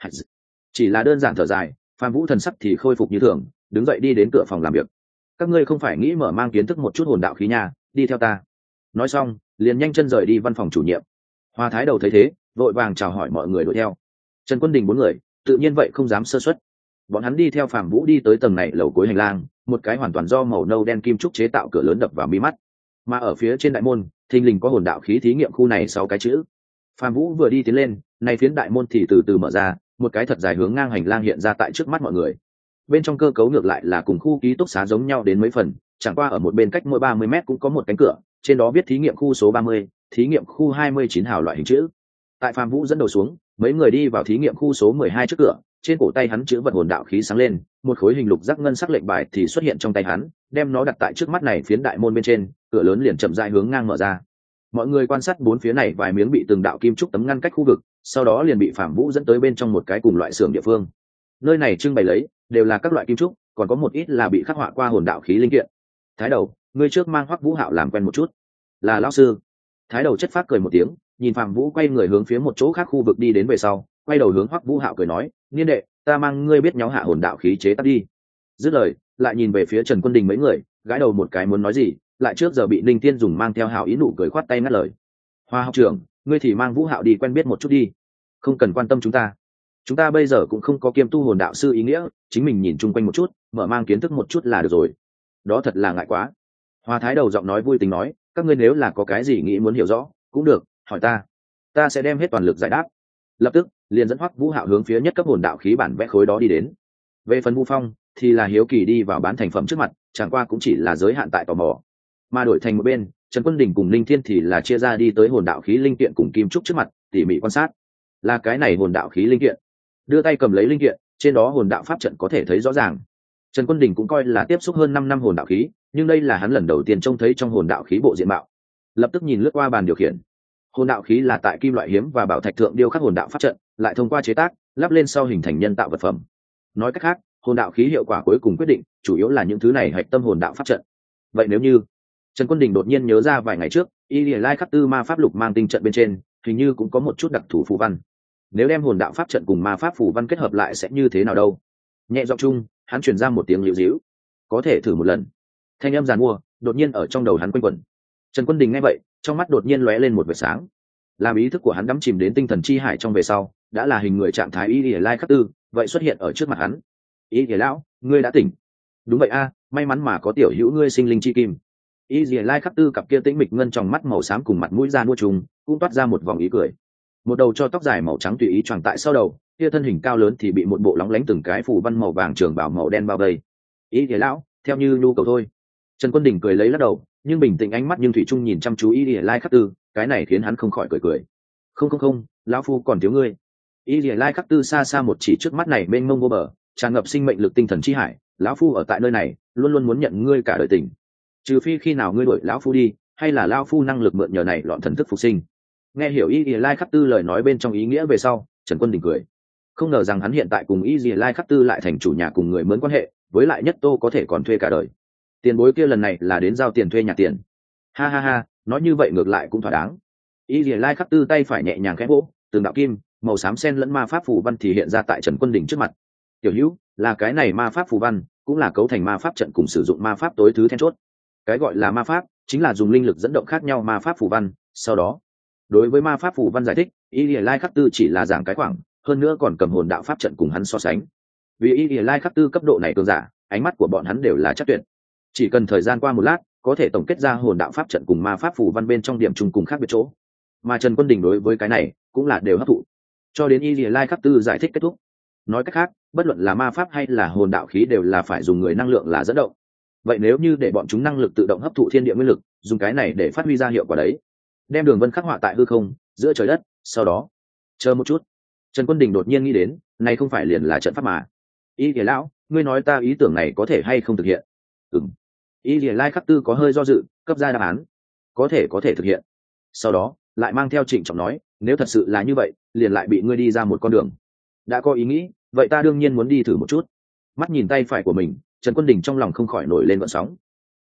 chỉ là đơn giản thở dài, Phạm Vũ thần sắc thì khôi phục như thường, đứng dậy đi đến cửa phòng làm việc. Các ngươi không phải nghĩ mở mang kiến thức một chút hồn đạo khí nha, đi theo ta. Nói xong, liền nhanh chân rời đi văn phòng chủ nhiệm. Hoa Thái Đầu thấy thế, vội vàng chào hỏi mọi người đuổi theo. Trần Quân Đình bốn người, tự nhiên vậy không dám sơ suất. Bọn hắn đi theo Phạm Vũ đi tới tầng này lầu cuối hành lang, một cái hoàn toàn do màu nâu đen kim trúc chế tạo cửa lớn đập vào mí mắt. Mà ở phía trên đại môn, thình lình có hồn đạo khí thí nghiệm khu này sáu cái chữ. Phạm Vũ vừa đi tiến lên, này phiến đại môn thì từ từ mở ra, một cái thật dài hướng ngang hành lang hiện ra tại trước mắt mọi người. Bên trong cơ cấu ngược lại là cùng khu ký túc xá giống nhau đến mấy phần, chẳng qua ở một bên cách mỗi ba mươi mét cũng có một cánh cửa, trên đó viết thí nghiệm khu số ba mươi, thí nghiệm khu hai mươi chín hào loại hình chữ. Tại Phạm Vũ dẫn đầu xuống, mấy người đi vào thí nghiệm khu số mười hai trước cửa, trên cổ tay hắn chữ vật hồn đạo khí sáng lên, một khối hình lục giác ngân sắc lệnh bài thì xuất hiện trong tay hắn, đem nó đặt tại trước mắt này phiến đại môn bên trên, cửa lớn liền chậm rãi hướng ngang mở ra. Mọi người quan sát bốn phía này vài miếng bị từng đạo kim trúc tấm ngăn cách khu vực, sau đó liền bị Phạm Vũ dẫn tới bên trong một cái cùng loại xưởng địa phương. Nơi này trưng bày lấy đều là các loại kim trúc, còn có một ít là bị khắc họa qua hồn đạo khí linh kiện. Thái Đầu, ngươi trước mang Hoắc Vũ Hạo làm quen một chút. Là lão sư. Thái Đầu chất phác cười một tiếng, nhìn Phạm Vũ quay người hướng phía một chỗ khác khu vực đi đến về sau, quay đầu hướng Hoắc Vũ Hạo cười nói, niên đệ, ta mang ngươi biết nháo hạ hồn đạo khí chế tác đi. Dứt lời, lại nhìn về phía Trần Quân Đình mấy người, gãi đầu một cái muốn nói gì, lại trước giờ bị Linh Tiên dùng mang theo hảo ý nụ cười khoát tay ngắt lời. Hoa học trưởng, ngươi thì mang Vũ Hạo đi quen biết một chút đi, không cần quan tâm chúng ta. Chúng ta bây giờ cũng không có kiêm tu hồn đạo sư ý nghĩa, chính mình nhìn chung quanh một chút, mở mang kiến thức một chút là được rồi. Đó thật là ngại quá. Hoa Thái Đầu giọng nói vui tính nói, các ngươi nếu là có cái gì nghĩ muốn hiểu rõ, cũng được, hỏi ta, ta sẽ đem hết toàn lực giải đáp. Lập tức, liền dẫn Hoắc Vũ Hạo hướng phía nhất cấp hồn đạo khí bản vẽ khối đó đi đến. Về phần Vu Phong, thì là hiếu kỳ đi vào bán thành phẩm trước mặt, chẳng qua cũng chỉ là giới hạn tại tò mò. Mà đổi thành một bên, Trần Quân Đình cùng Linh Thiên thì là chia ra đi tới hồn đạo khí linh kiện cùng kim trúc trước mặt, tỉ mỉ quan sát. Là cái này hồn đạo khí linh kiện. Đưa tay cầm lấy linh kiện, trên đó hồn đạo pháp trận có thể thấy rõ ràng. Trần Quân Đình cũng coi là tiếp xúc hơn năm năm hồn đạo khí, nhưng đây là hắn lần đầu tiên trông thấy trong hồn đạo khí bộ diện mạo. Lập tức nhìn lướt qua bàn điều khiển. Hồn đạo khí là tại kim loại hiếm và bảo thạch thượng điêu khắc hồn đạo pháp trận, lại thông qua chế tác, lắp lên sau hình thành nhân tạo vật phẩm. Nói cách khác, hồn đạo khí hiệu quả cuối cùng quyết định, chủ yếu là những thứ này hạch tâm hồn đạo pháp trận. Vậy nếu như Trần Quân Đình đột nhiên nhớ ra vài ngày trước, Y Lìa Lai khắc tư ma pháp lục mang tinh trận bên trên, hình như cũng có một chút đặc thù phù văn. Nếu đem hồn đạo pháp trận cùng ma pháp phù văn kết hợp lại sẽ như thế nào đâu? Nhẹ giọng chung, hắn truyền ra một tiếng liễu díu. Có thể thử một lần. Thanh âm giàn mua, đột nhiên ở trong đầu hắn quanh quẩn. Trần Quân Đình nghe vậy, trong mắt đột nhiên lóe lên một vệt sáng. Làm ý thức của hắn đắm chìm đến tinh thần chi hải trong về sau, đã là hình người trạng thái Y Lìa Lai khắc tư, vậy xuất hiện ở trước mặt hắn. Y Lìa lão, ngươi đã tỉnh. Đúng vậy a, may mắn mà có tiểu hữu ngươi sinh linh chi kim. Y Lìa Lai khắc tư cặp kia tĩnh mịch ngân trong mắt màu xám cùng mặt mũi da nua trùng, cũng toát ra một vòng ý cười. Một đầu cho tóc dài màu trắng tùy ý choàng tại sau đầu, kia thân hình cao lớn thì bị một bộ lóng lánh từng cái phủ văn màu vàng trường bảo màu đen bao vây. Y Lìa lão, theo như nhu cầu thôi. Trần Quân Đình cười lấy lắc đầu, nhưng bình tĩnh ánh mắt nhưng thủy chung nhìn chăm chú Y Lìa Lai khắc tư, cái này khiến hắn không khỏi cười cười. Không không không, lão phu còn thiếu ngươi. Y Lìa Lai khắc tư xa xa một chỉ trước mắt này mênh mông vô bờ, tràn ngập sinh mệnh lực tinh thần chi hải, lão phu ở tại nơi này, luôn luôn muốn nhận ngươi cả đời tình. Trừ phi khi nào ngươi đuổi lão phu đi, hay là lão phu năng lực mượn nhờ này loạn thần thức phục sinh. Nghe hiểu Y Lìa Lai khắc tư lời nói bên trong ý nghĩa về sau, Trần Quân Đình cười. Không ngờ rằng hắn hiện tại cùng Y Lìa Lai khắc tư lại thành chủ nhà cùng người mướn quan hệ, với lại nhất tô có thể còn thuê cả đời. Tiền bối kia lần này là đến giao tiền thuê nhà tiền. Ha ha ha, nói như vậy ngược lại cũng thỏa đáng. Y Lìa Lai khắc tư tay phải nhẹ nhàng khẽ vỗ, từng đạo kim màu xám sen lẫn ma pháp phù văn thì hiện ra tại Trần Quân Đình trước mặt. Tiểu hữu, là cái này ma pháp phù văn, cũng là cấu thành ma pháp trận cùng sử dụng ma pháp tối thứ then chốt. Cái gọi là ma pháp chính là dùng linh lực dẫn động khác nhau ma pháp phù văn, sau đó đối với ma pháp phù văn giải thích, Y Lìa Lai khắc tư chỉ là giảng cái khoảng, hơn nữa còn cầm hồn đạo pháp trận cùng hắn so sánh. Vì Y Lìa Lai khắc tư cấp độ này cường giả, ánh mắt của bọn hắn đều là chắc tuyệt. Chỉ cần thời gian qua một lát, có thể tổng kết ra hồn đạo pháp trận cùng ma pháp phù văn bên trong điểm chung cùng khác biệt chỗ. Mà Trần Quân Đình đối với cái này cũng là đều hấp thụ. Cho đến Y Lìa Lai khắc tư giải thích kết thúc. Nói cách khác, bất luận là ma pháp hay là hồn đạo khí đều là phải dùng người năng lượng là dẫn động. Vậy nếu như để bọn chúng năng lực tự động hấp thụ thiên địa nguyên lực, dùng cái này để phát huy ra hiệu quả đấy, đem đường vân khắc họa tại hư không giữa trời đất, sau đó chờ một chút. Trần Quân Đình đột nhiên nghĩ đến, này không phải liền là trận pháp mà. Y Lìa lão, ngươi nói ta ý tưởng này có thể hay không thực hiện? Ừm. Y Lìa Lai khắc tư có hơi do dự, cấp ra đáp án. Có thể có thể thực hiện. Sau đó lại mang theo trịnh trọng nói, nếu thật sự là như vậy, liền lại bị ngươi đi ra một con đường. Đã có ý nghĩ, vậy ta đương nhiên muốn đi thử một chút. Mắt nhìn tay phải của mình, Trần Quân Đình trong lòng không khỏi nổi lên gợn sóng.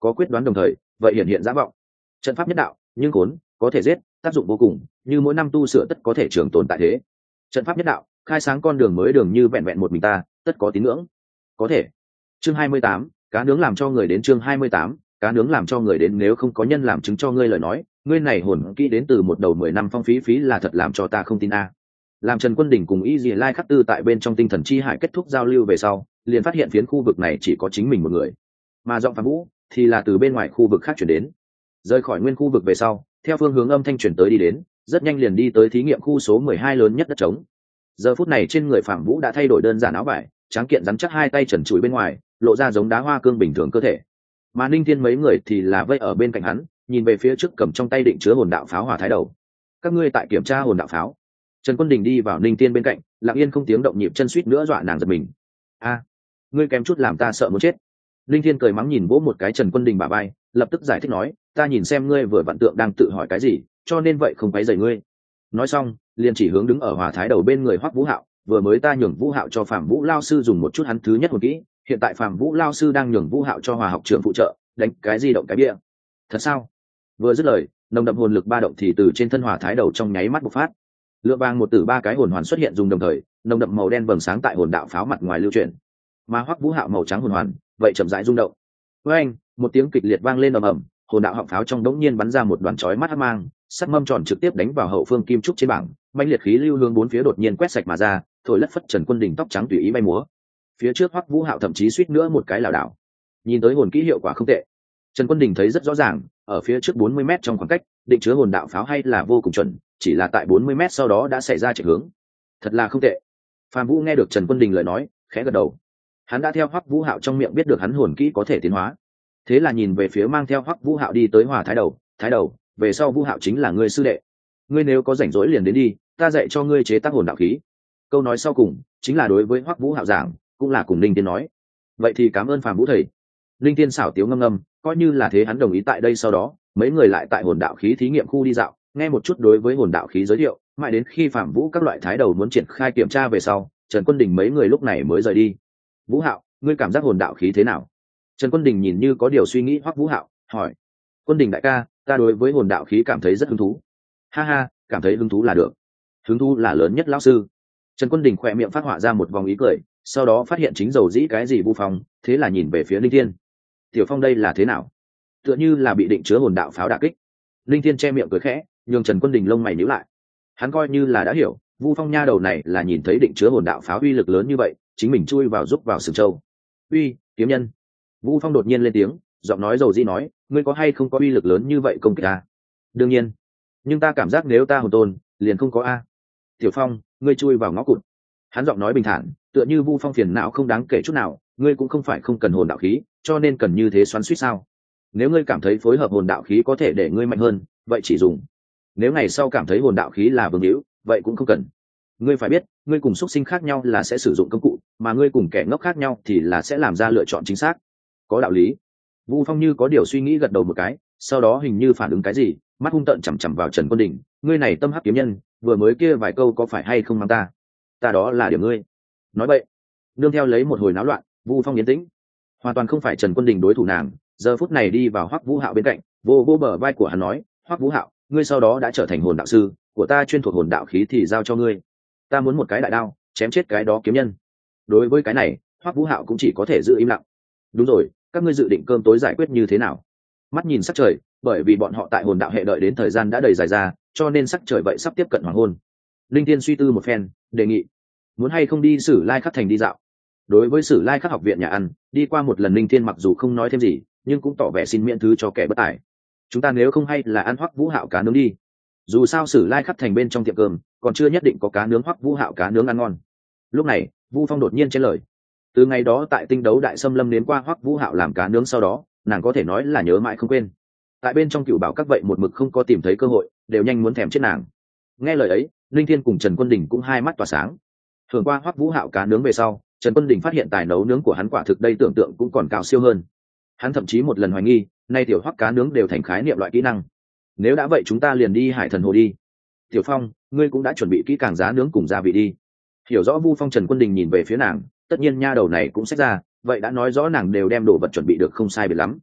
có quyết đoán đồng thời vậy hiện hiện giả vọng. Trận pháp nhất đạo nhưng khốn có thể giết, tác dụng vô cùng, như mỗi năm tu sửa tất có thể trường tồn tại thế. Trận pháp nhất đạo khai sáng con đường mới, đường như vẹn vẹn một mình ta tất có tín ngưỡng có thể. Chương hai mươi tám, cá nướng làm cho người đến. Chương hai mươi tám, cá nướng làm cho người đến. Nếu không có nhân làm chứng cho ngươi lời nói, ngươi này hồn kỹ đến từ một đầu mười năm phong phí phí là thật làm cho ta không tin a. Làm Trần Quân Đình cùng Y Dì Lai Khắc Tư tại bên trong tinh thần chi hải kết thúc giao lưu về sau, liền phát hiện phiến khu vực này chỉ có chính mình một người, mà giọng Phạm Vũ thì là từ bên ngoài khu vực khác chuyển đến. Rời khỏi nguyên khu vực về sau, theo phương hướng âm thanh chuyển tới đi đến, rất nhanh liền đi tới thí nghiệm khu số mười hai lớn nhất đất trống. Giờ phút này trên người Phạm Vũ đã thay đổi đơn giản áo vải, tráng kiện rắn chắc hai tay trần trụi bên ngoài, lộ ra giống đá hoa cương bình thường cơ thể. Mà Ninh Thiên mấy người thì là vây ở bên cạnh hắn, nhìn về phía trước cầm trong tay định chứa hồn đạo pháo hỏa thái đầu. Các ngươi tại kiểm tra hồn đạo pháo. Trần Quân Đình đi vào Ninh Thiên bên cạnh, lặng yên không tiếng động, nhịp chân suýt nữa dọa nàng giật mình. A, ngươi kém chút làm ta sợ muốn chết. Ninh Thiên cười mắng nhìn vỗ một cái Trần Quân Đình bả vai, lập tức giải thích nói, ta nhìn xem ngươi vừa vặn tượng đang tự hỏi cái gì, cho nên vậy không quấy rầy ngươi. Nói xong, liền chỉ hướng đứng ở hỏa thái đầu bên người Hoắc Vũ Hạo, vừa mới ta nhường Vũ Hạo cho Phạm Vũ lao sư dùng một chút hắn thứ nhất hồn kỹ, hiện tại Phạm Vũ lao sư đang nhường Vũ Hạo cho Hòa học trưởng phụ trợ, đánh cái gì động cái bia. Thật sao? Vừa dứt lời, nồng đậm hồn lực ba động thì từ trên thân hỏa thái đầu trong nháy mắt bộc phát. Lượng vàng một tử ba cái hồn hoàn xuất hiện dùng đồng thời, nồng đậm màu đen vầng sáng tại hồn đạo pháo mặt ngoài lưu chuyển. Mà Hoắc Vũ Hạo màu trắng hồn hoàn, vậy chậm rãi rung động. Với anh, một tiếng kịch liệt vang lên ầm ầm, hồn đạo họng pháo trong đống nhiên bắn ra một đoàn chói mắt hắc mang, sắt mâm tròn trực tiếp đánh vào hậu phương kim trúc trên bảng, mãnh liệt khí lưu hướng bốn phía đột nhiên quét sạch mà ra, thổi lất phất Trần Quân Đình tóc trắng tùy ý bay múa. Phía trước Hoắc Vũ Hạo thậm chí suýt nữa một cái lảo đảo. Nhìn tới hồn kỹ hiệu quả không tệ. Trần Quân Đình thấy rất rõ ràng, ở phía trước bốn mươi mét trong khoảng cách, định chứa hồn đạo pháo hay là vô cùng chuẩn, chỉ là tại bốn mươi mét sau đó đã xảy ra chạy hướng. Thật là không tệ. Phạm Vũ nghe được Trần Quân Đình lời nói, khẽ gật đầu. Hắn đã theo Hoắc Vũ Hạo trong miệng biết được hắn hồn kỹ có thể tiến hóa, thế là nhìn về phía mang theo Hoắc Vũ Hạo đi tới Hòa thái đầu, thái đầu, về sau Vũ Hạo chính là ngươi sư đệ, ngươi nếu có rảnh rỗi liền đến đi, ta dạy cho ngươi chế tác hồn đạo khí. Câu nói sau cùng chính là đối với Hoắc Vũ Hạo giảng, cũng là cùng Linh Tiên nói. Vậy thì cảm ơn Phạm Vũ thầy. Linh Tiên xảo tiếu ngâm ngâm, coi như là thế hắn đồng ý. Tại đây sau đó, mấy người lại tại hồn đạo khí thí nghiệm khu đi dạo, nghe một chút đối với hồn đạo khí giới thiệu, mãi đến khi Phạm Vũ các loại thái đầu muốn triển khai kiểm tra về sau, Trần Quân Đình mấy người lúc này mới rời đi. Vũ Hạo, ngươi cảm giác hồn đạo khí thế nào? Trần Quân Đình nhìn như có điều suy nghĩ Hoắc Vũ Hạo, hỏi. Quân Đình đại ca, ta đối với hồn đạo khí cảm thấy rất hứng thú. Ha ha, cảm thấy hứng thú là được. Hứng thú là lớn nhất lão sư. Trần Quân Đình khỏe miệng phát họa ra một vòng ý cười, sau đó phát hiện chính dầu dĩ cái gì Vu Phong, thế là nhìn về phía Linh Thiên. Tiểu Phong đây là thế nào? Tựa như là bị định chứa hồn đạo pháo đả kích. Linh Thiên che miệng cười khẽ, nhường Trần Quân Đình lông mày nhíu lại. Hắn coi như là đã hiểu, Vu Phong nha đầu này là nhìn thấy định chứa hồn đạo pháo uy lực lớn như vậy, chính mình chui vào giúp vào sừng châu. Uy, kiếm nhân. Vu Phong đột nhiên lên tiếng, giọng nói dầu dĩ nói, ngươi có hay không có uy lực lớn như vậy công kích ta? Đương nhiên, nhưng ta cảm giác nếu ta hồn tôn, liền không có a. Tiểu Phong, ngươi chui vào ngõ cụt. Hắn giọng nói bình thản, tựa như Vu Phong phiền não không đáng kể chút nào, ngươi cũng không phải không cần hồn đạo khí, cho nên cần như thế xoắn suýt sao? Nếu ngươi cảm thấy phối hợp hồn đạo khí có thể để ngươi mạnh hơn, vậy chỉ dùng. Nếu ngày sau cảm thấy hồn đạo khí là vương hữu, vậy cũng không cần. Ngươi phải biết, ngươi cùng xuất sinh khác nhau là sẽ sử dụng công cụ, mà ngươi cùng kẻ ngốc khác nhau thì là sẽ làm ra lựa chọn chính xác. Có đạo lý. Vu Phong như có điều suy nghĩ gật đầu một cái, sau đó hình như phản ứng cái gì, mắt hung tợn chằm chằm vào Trần Quân Đình, ngươi này tâm hắc kiếm nhân, vừa mới kia vài câu có phải hay không mang ta? Ta đó là điểm ngươi. Nói vậy, nương theo lấy một hồi náo loạn, Vu Phong yên tĩnh, hoàn toàn không phải Trần Quân Đình đối thủ nàng. Giờ phút này đi vào Hoắc Vũ Hạo bên cạnh, vô vô bờ vai của hắn nói, Hoắc Vũ Hạo, ngươi sau đó đã trở thành hồn đạo sư của ta, chuyên thuộc hồn đạo khí thì giao cho ngươi. Ta muốn một cái đại đao chém chết cái đó kiếm nhân. Đối với cái này, Hoắc Vũ Hạo cũng chỉ có thể giữ im lặng. Đúng rồi, các ngươi dự định cơm tối giải quyết như thế nào? Mắt nhìn sắc trời, bởi vì bọn họ tại hồn đạo hệ đợi đến thời gian đã đầy dài ra, cho nên sắc trời vậy sắp tiếp cận hoàng hôn. Linh Tiên suy tư một phen, đề nghị, muốn hay không đi Sử Lai Khắc thành đi dạo. Đối với Sử Lai Khắc học viện nhà ăn, đi qua một lần Linh Tiên mặc dù không nói thêm gì, nhưng cũng tỏ vẻ xin miễn thứ cho kẻ bất tài. Chúng ta nếu không hay là ăn Hoắc Vũ Hạo cá nướng đi. Dù sao Sử Lai Khắc thành bên trong tiệm cơm, còn chưa nhất định có cá nướng Hoắc Vũ Hạo cá nướng ăn ngon. Lúc này, Vu Phong đột nhiên chen lời. Từ ngày đó tại Tinh Đấu Đại Xâm Lâm đến qua Hoắc Vũ Hạo làm cá nướng sau đó, nàng có thể nói là nhớ mãi không quên. Tại bên trong Cửu Bảo các vậy một mực không có tìm thấy cơ hội, đều nhanh muốn thèm chết nàng. Nghe lời ấy, Linh Thiên cùng Trần Quân Đình cũng hai mắt tỏa sáng. Thường qua Hoắc Vũ Hạo cá nướng về sau, Trần Quân Đình phát hiện tài nấu nướng của hắn quả thực đây tưởng tượng cũng còn cao siêu hơn. Hắn thậm chí một lần hoài nghi, nay tiểu Hoắc cá nướng đều thành khái niệm loại kỹ năng. Nếu đã vậy chúng ta liền đi Hải Thần Hồ đi. Tiểu Phong, ngươi cũng đã chuẩn bị kỹ càng giá nướng cùng gia vị đi. Hiểu rõ Vu Phong, Trần Quân Đình nhìn về phía nàng, tất nhiên nha đầu này cũng xét ra, vậy đã nói rõ nàng đều đem đồ vật chuẩn bị được không sai biệt lắm.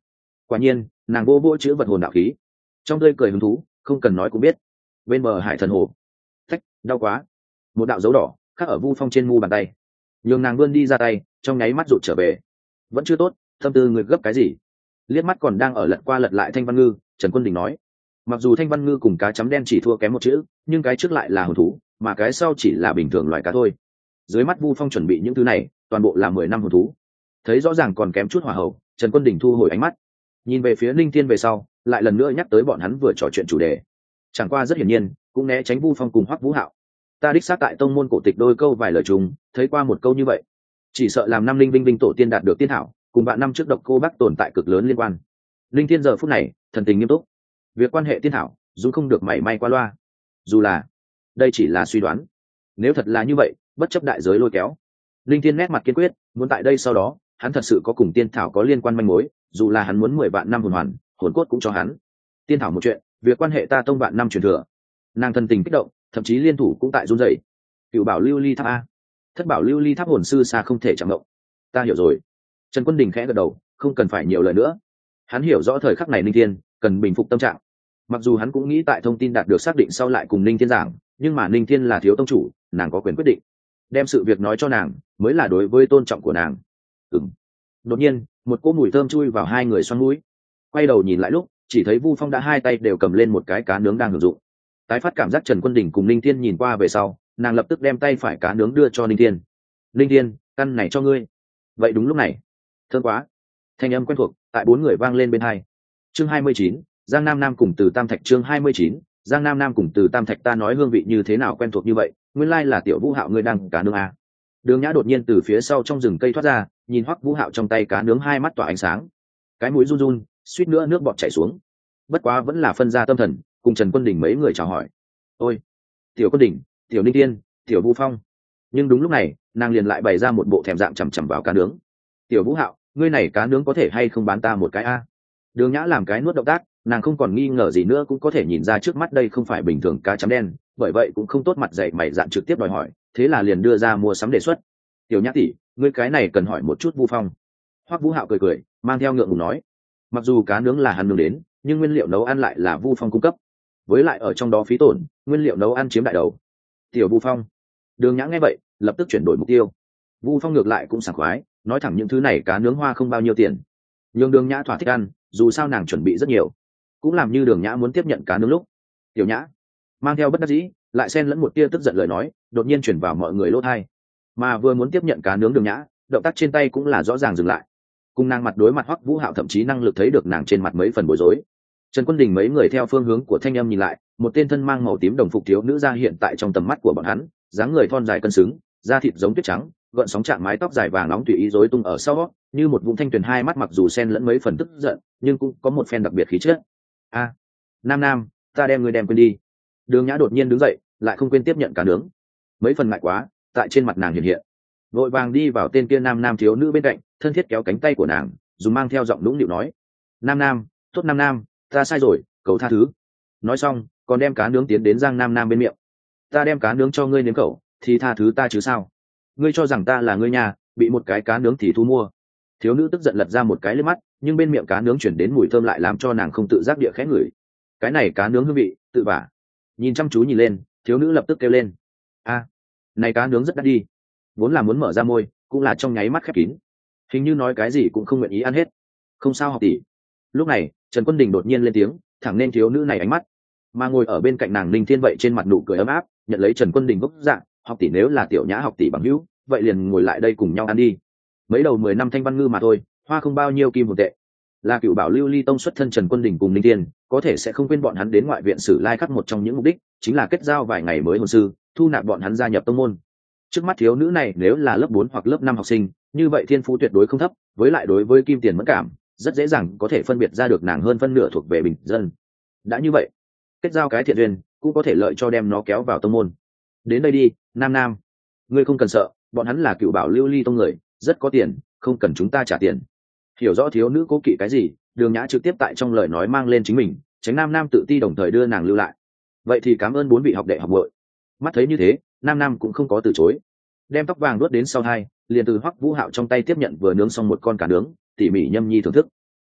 Quả nhiên nàng vô vô chữ vật hồn đạo khí, trong tươi cười hứng thú không cần nói cũng biết. Bên bờ hải thần hồ, thách đau quá, một đạo dấu đỏ khắc ở Vu Phong trên mu bàn tay, nhường nàng vươn đi ra tay, trong nháy mắt rụt trở về. Vẫn chưa tốt, tâm tư người gấp cái gì? Liếc mắt còn đang ở lật qua lật lại Thanh Văn Ngư, Trần Quân Đình nói. Mặc dù Thanh Văn Ngư cùng cá chấm đen chỉ thua kém một chữ, nhưng cái trước lại là hồn thú, mà cái sau chỉ là bình thường loài cá thôi. Dưới mắt Vu Phong chuẩn bị những thứ này, toàn bộ là mười năm hồn thú. Thấy rõ ràng còn kém chút hỏa hậu, Trần Quân Đình thu hồi ánh mắt, nhìn về phía Linh Thiên về sau, lại lần nữa nhắc tới bọn hắn vừa trò chuyện chủ đề. Chẳng qua rất hiển nhiên, cũng né tránh Vu Phong cùng Hoắc Vũ Hạo. Ta đích xác tại tông môn cổ tịch đôi câu vài lời trùng, thấy qua một câu như vậy. Chỉ sợ làm năm linh vinh vinh tổ tiên đạt được tiên thảo, cùng bạn năm trước độc cô bác tồn tại cực lớn liên quan. Linh Thiên giờ phút này, thần tình nghiêm túc. Việc quan hệ tiên thảo, dù không được mảy may qua loa. Dù là, đây chỉ là suy đoán. Nếu thật là như vậy, bất chấp đại giới lôi kéo. Linh Thiên nét mặt kiên quyết, muốn tại đây sau đó, hắn thật sự có cùng tiên thảo có liên quan manh mối, dù là hắn muốn mười vạn năm hồn hoàn, hồn cốt cũng cho hắn. Tiên thảo một chuyện, việc quan hệ ta tông vạn năm truyền thừa. Nàng thần tình kích động, thậm chí liên thủ cũng tại run rẩy. Cựu bảo lưu ly tháp a, thất bảo lưu ly tháp hồn sư xa không thể chạm ngộng. Ta hiểu rồi. Trần Quân Đình khẽ gật đầu, không cần phải nhiều lời nữa. Hắn hiểu rõ thời khắc này Ninh Thiên cần bình phục tâm trạng. Mặc dù hắn cũng nghĩ tại thông tin đạt được xác định sau lại cùng Ninh Thiên giảng, nhưng mà Ninh Thiên là thiếu tông chủ, nàng có quyền quyết định. Đem sự việc nói cho nàng, mới là đối với tôn trọng của nàng. Ừm. Đột nhiên, một cỗ mùi thơm chui vào hai người xoăn mũi. Quay đầu nhìn lại lúc, chỉ thấy Vu Phong đã hai tay đều cầm lên một cái cá nướng đang hưởng dụng. Tái phát cảm giác Trần Quân Đình cùng Ninh Thiên nhìn qua về sau, nàng lập tức đem tay phải cá nướng đưa cho Ninh Thiên. Ninh Thiên, căn này cho ngươi. Vậy đúng lúc này, thơm quá. Thanh âm quen thuộc tại bốn người vang lên bên hai. Chương hai mươi chín, Giang Nam Nam cùng từ Tam Thạch. Chương hai mươi chín, Giang Nam Nam cùng từ Tam Thạch. Ta nói hương vị như thế nào quen thuộc như vậy, nguyên lai là tiểu Vũ Hạo ngươi đang cá nướng à. Đường Nhã đột nhiên từ phía sau trong rừng cây thoát ra, nhìn Hoắc Vũ Hạo trong tay cá nướng, hai mắt tỏa ánh sáng, cái mũi run run, suýt nữa nước bọt chảy xuống. Bất quá vẫn là phân ra tâm thần, cùng Trần Quân Đình mấy người chào hỏi. Ôi, tiểu Quân Đình, tiểu Ninh Tiên, tiểu Vũ Phong. Nhưng đúng lúc này, nàng liền lại bày ra một bộ thèm dạng chằm chằm vào cá nướng. Tiểu Vũ Hạo, ngươi này cá nướng có thể hay không bán ta một cái a? Đường Nhã làm cái nuốt động tác, nàng không còn nghi ngờ gì nữa, cũng có thể nhìn ra trước mắt đây không phải bình thường cá chấm đen, bởi vậy cũng không tốt mặt dạy mày dạn trực tiếp đòi hỏi, thế là liền đưa ra mua sắm đề xuất. Tiểu Nhã tỷ, ngươi cái này cần hỏi một chút Vu Phong. Hoắc Vũ Hạo cười cười, mang theo ngượng ngùng nói, mặc dù cá nướng là hắn nướng đến, nhưng nguyên liệu nấu ăn lại là Vu Phong cung cấp, với lại ở trong đó phí tổn, nguyên liệu nấu ăn chiếm đại đầu. Tiểu Vu Phong. Đường Nhã nghe vậy, lập tức chuyển đổi mục tiêu. Vu Phong ngược lại cũng sảng khoái, nói thẳng những thứ này cá nướng hoa không bao nhiêu tiền, nhưng Đường Nhã thỏa thích ăn, dù sao nàng chuẩn bị rất nhiều, cũng làm như Đường Nhã muốn tiếp nhận cá nướng lúc. Tiểu Nhã mang theo bất đắc dĩ, lại xen lẫn một tia tức giận lời nói, đột nhiên chuyển vào mọi người lỗ tai. Mà vừa muốn tiếp nhận cá nướng Đường Nhã, động tác trên tay cũng là rõ ràng dừng lại. Cùng nàng mặt đối mặt Hoắc Vũ Hạo thậm chí năng lực thấy được nàng trên mặt mấy phần bối rối. Trần Quân Đình mấy người theo phương hướng của thanh âm nhìn lại, một tên thân mang màu tím đồng phục thiếu nữ ra hiện tại trong tầm mắt của bọn hắn, dáng người thon dài cân xứng, da thịt giống tuyết trắng, gợn sóng chạm mái tóc dài vàng nóng tùy ý rối tung ở sau, như một vũng thanh tuyền, hai mắt mặc dù xen lẫn mấy phần tức giận, nhưng cũng có một phen đặc biệt khí chất. A, Nam Nam, ta đem ngươi đem quên đi. Đường Nhã đột nhiên đứng dậy, lại không quên tiếp nhận cá nướng. Mấy phần ngại quá, tại trên mặt nàng hiện hiện. Vội vàng đi vào tên kia Nam Nam thiếu nữ bên cạnh, thân thiết kéo cánh tay của nàng, dùng mang theo giọng nũng nịu nói: Nam Nam, tốt Nam Nam, ta sai rồi, cầu tha thứ. Nói xong, còn đem cá nướng tiến đến Giang Nam Nam bên miệng. Ta đem cá nướng cho ngươi nếm cậu, thì tha thứ ta chứ sao? Ngươi cho rằng ta là ngươi nhà, bị một cái cá nướng thì thu mua. Thiếu nữ tức giận lật ra một cái lên mắt, nhưng bên miệng cá nướng chuyển đến mùi thơm lại làm cho nàng không tự giác địa khẽ ngửi. Cái này cá nướng hương vị tự vả. Nhìn chăm chú nhìn lên, thiếu nữ lập tức kêu lên: a, này cá nướng rất đắt đi. Vốn là muốn mở ra môi, cũng là trong nháy mắt khép kín, hình như nói cái gì cũng không nguyện ý ăn hết. Không sao học tỷ. Lúc này Trần Quân Đình đột nhiên lên tiếng, thẳng nên thiếu nữ này ánh mắt. Mà ngồi ở bên cạnh nàng Ninh Thiên vậy trên mặt nụ cười ấm áp, nhận lấy Trần Quân Đình gốc dạng: học tỷ nếu là Tiểu Nhã học tỷ bằng hữu, vậy liền ngồi lại đây cùng nhau ăn đi. Mấy đầu mười năm thanh văn ngư mà thôi, hoa không bao nhiêu kim hồn tệ. Là cựu bảo lưu ly tông xuất thân Trần Quân Đình cùng Ninh Thiên, có thể sẽ không quên bọn hắn đến ngoại viện Sử Lai Khắc một trong những mục đích chính là kết giao vài ngày mới hồn sư, thu nạp bọn hắn gia nhập tông môn. Trước mắt thiếu nữ này nếu là lớp bốn hoặc lớp năm học sinh, như vậy thiên phú tuyệt đối không thấp, với lại đối với kim tiền mẫn cảm, rất dễ dàng có thể phân biệt ra được nàng hơn phân nửa thuộc về bình dân. Đã như vậy, kết giao cái thiện duyên cũng có thể lợi cho đem nó kéo vào tông môn. Đến đây đi, Nam Nam, ngươi không cần sợ, bọn hắn là cựu bảo lưu ly tông người, rất có tiền, không cần chúng ta trả tiền. Hiểu rõ thiếu nữ cố kỵ cái gì, Đường Nhã trực tiếp tại trong lời nói mang lên chính mình, tránh Nam Nam tự ti, đồng thời đưa nàng lưu lại. Vậy thì cảm ơn bốn vị học đệ học muội. Mắt thấy như thế, Nam Nam cũng không có từ chối, đem tóc vàng đuốt đến sau hai, liền từ Hoắc Vũ Hạo trong tay tiếp nhận vừa nướng xong một con cá nướng, tỉ mỉ nhâm nhi thưởng thức.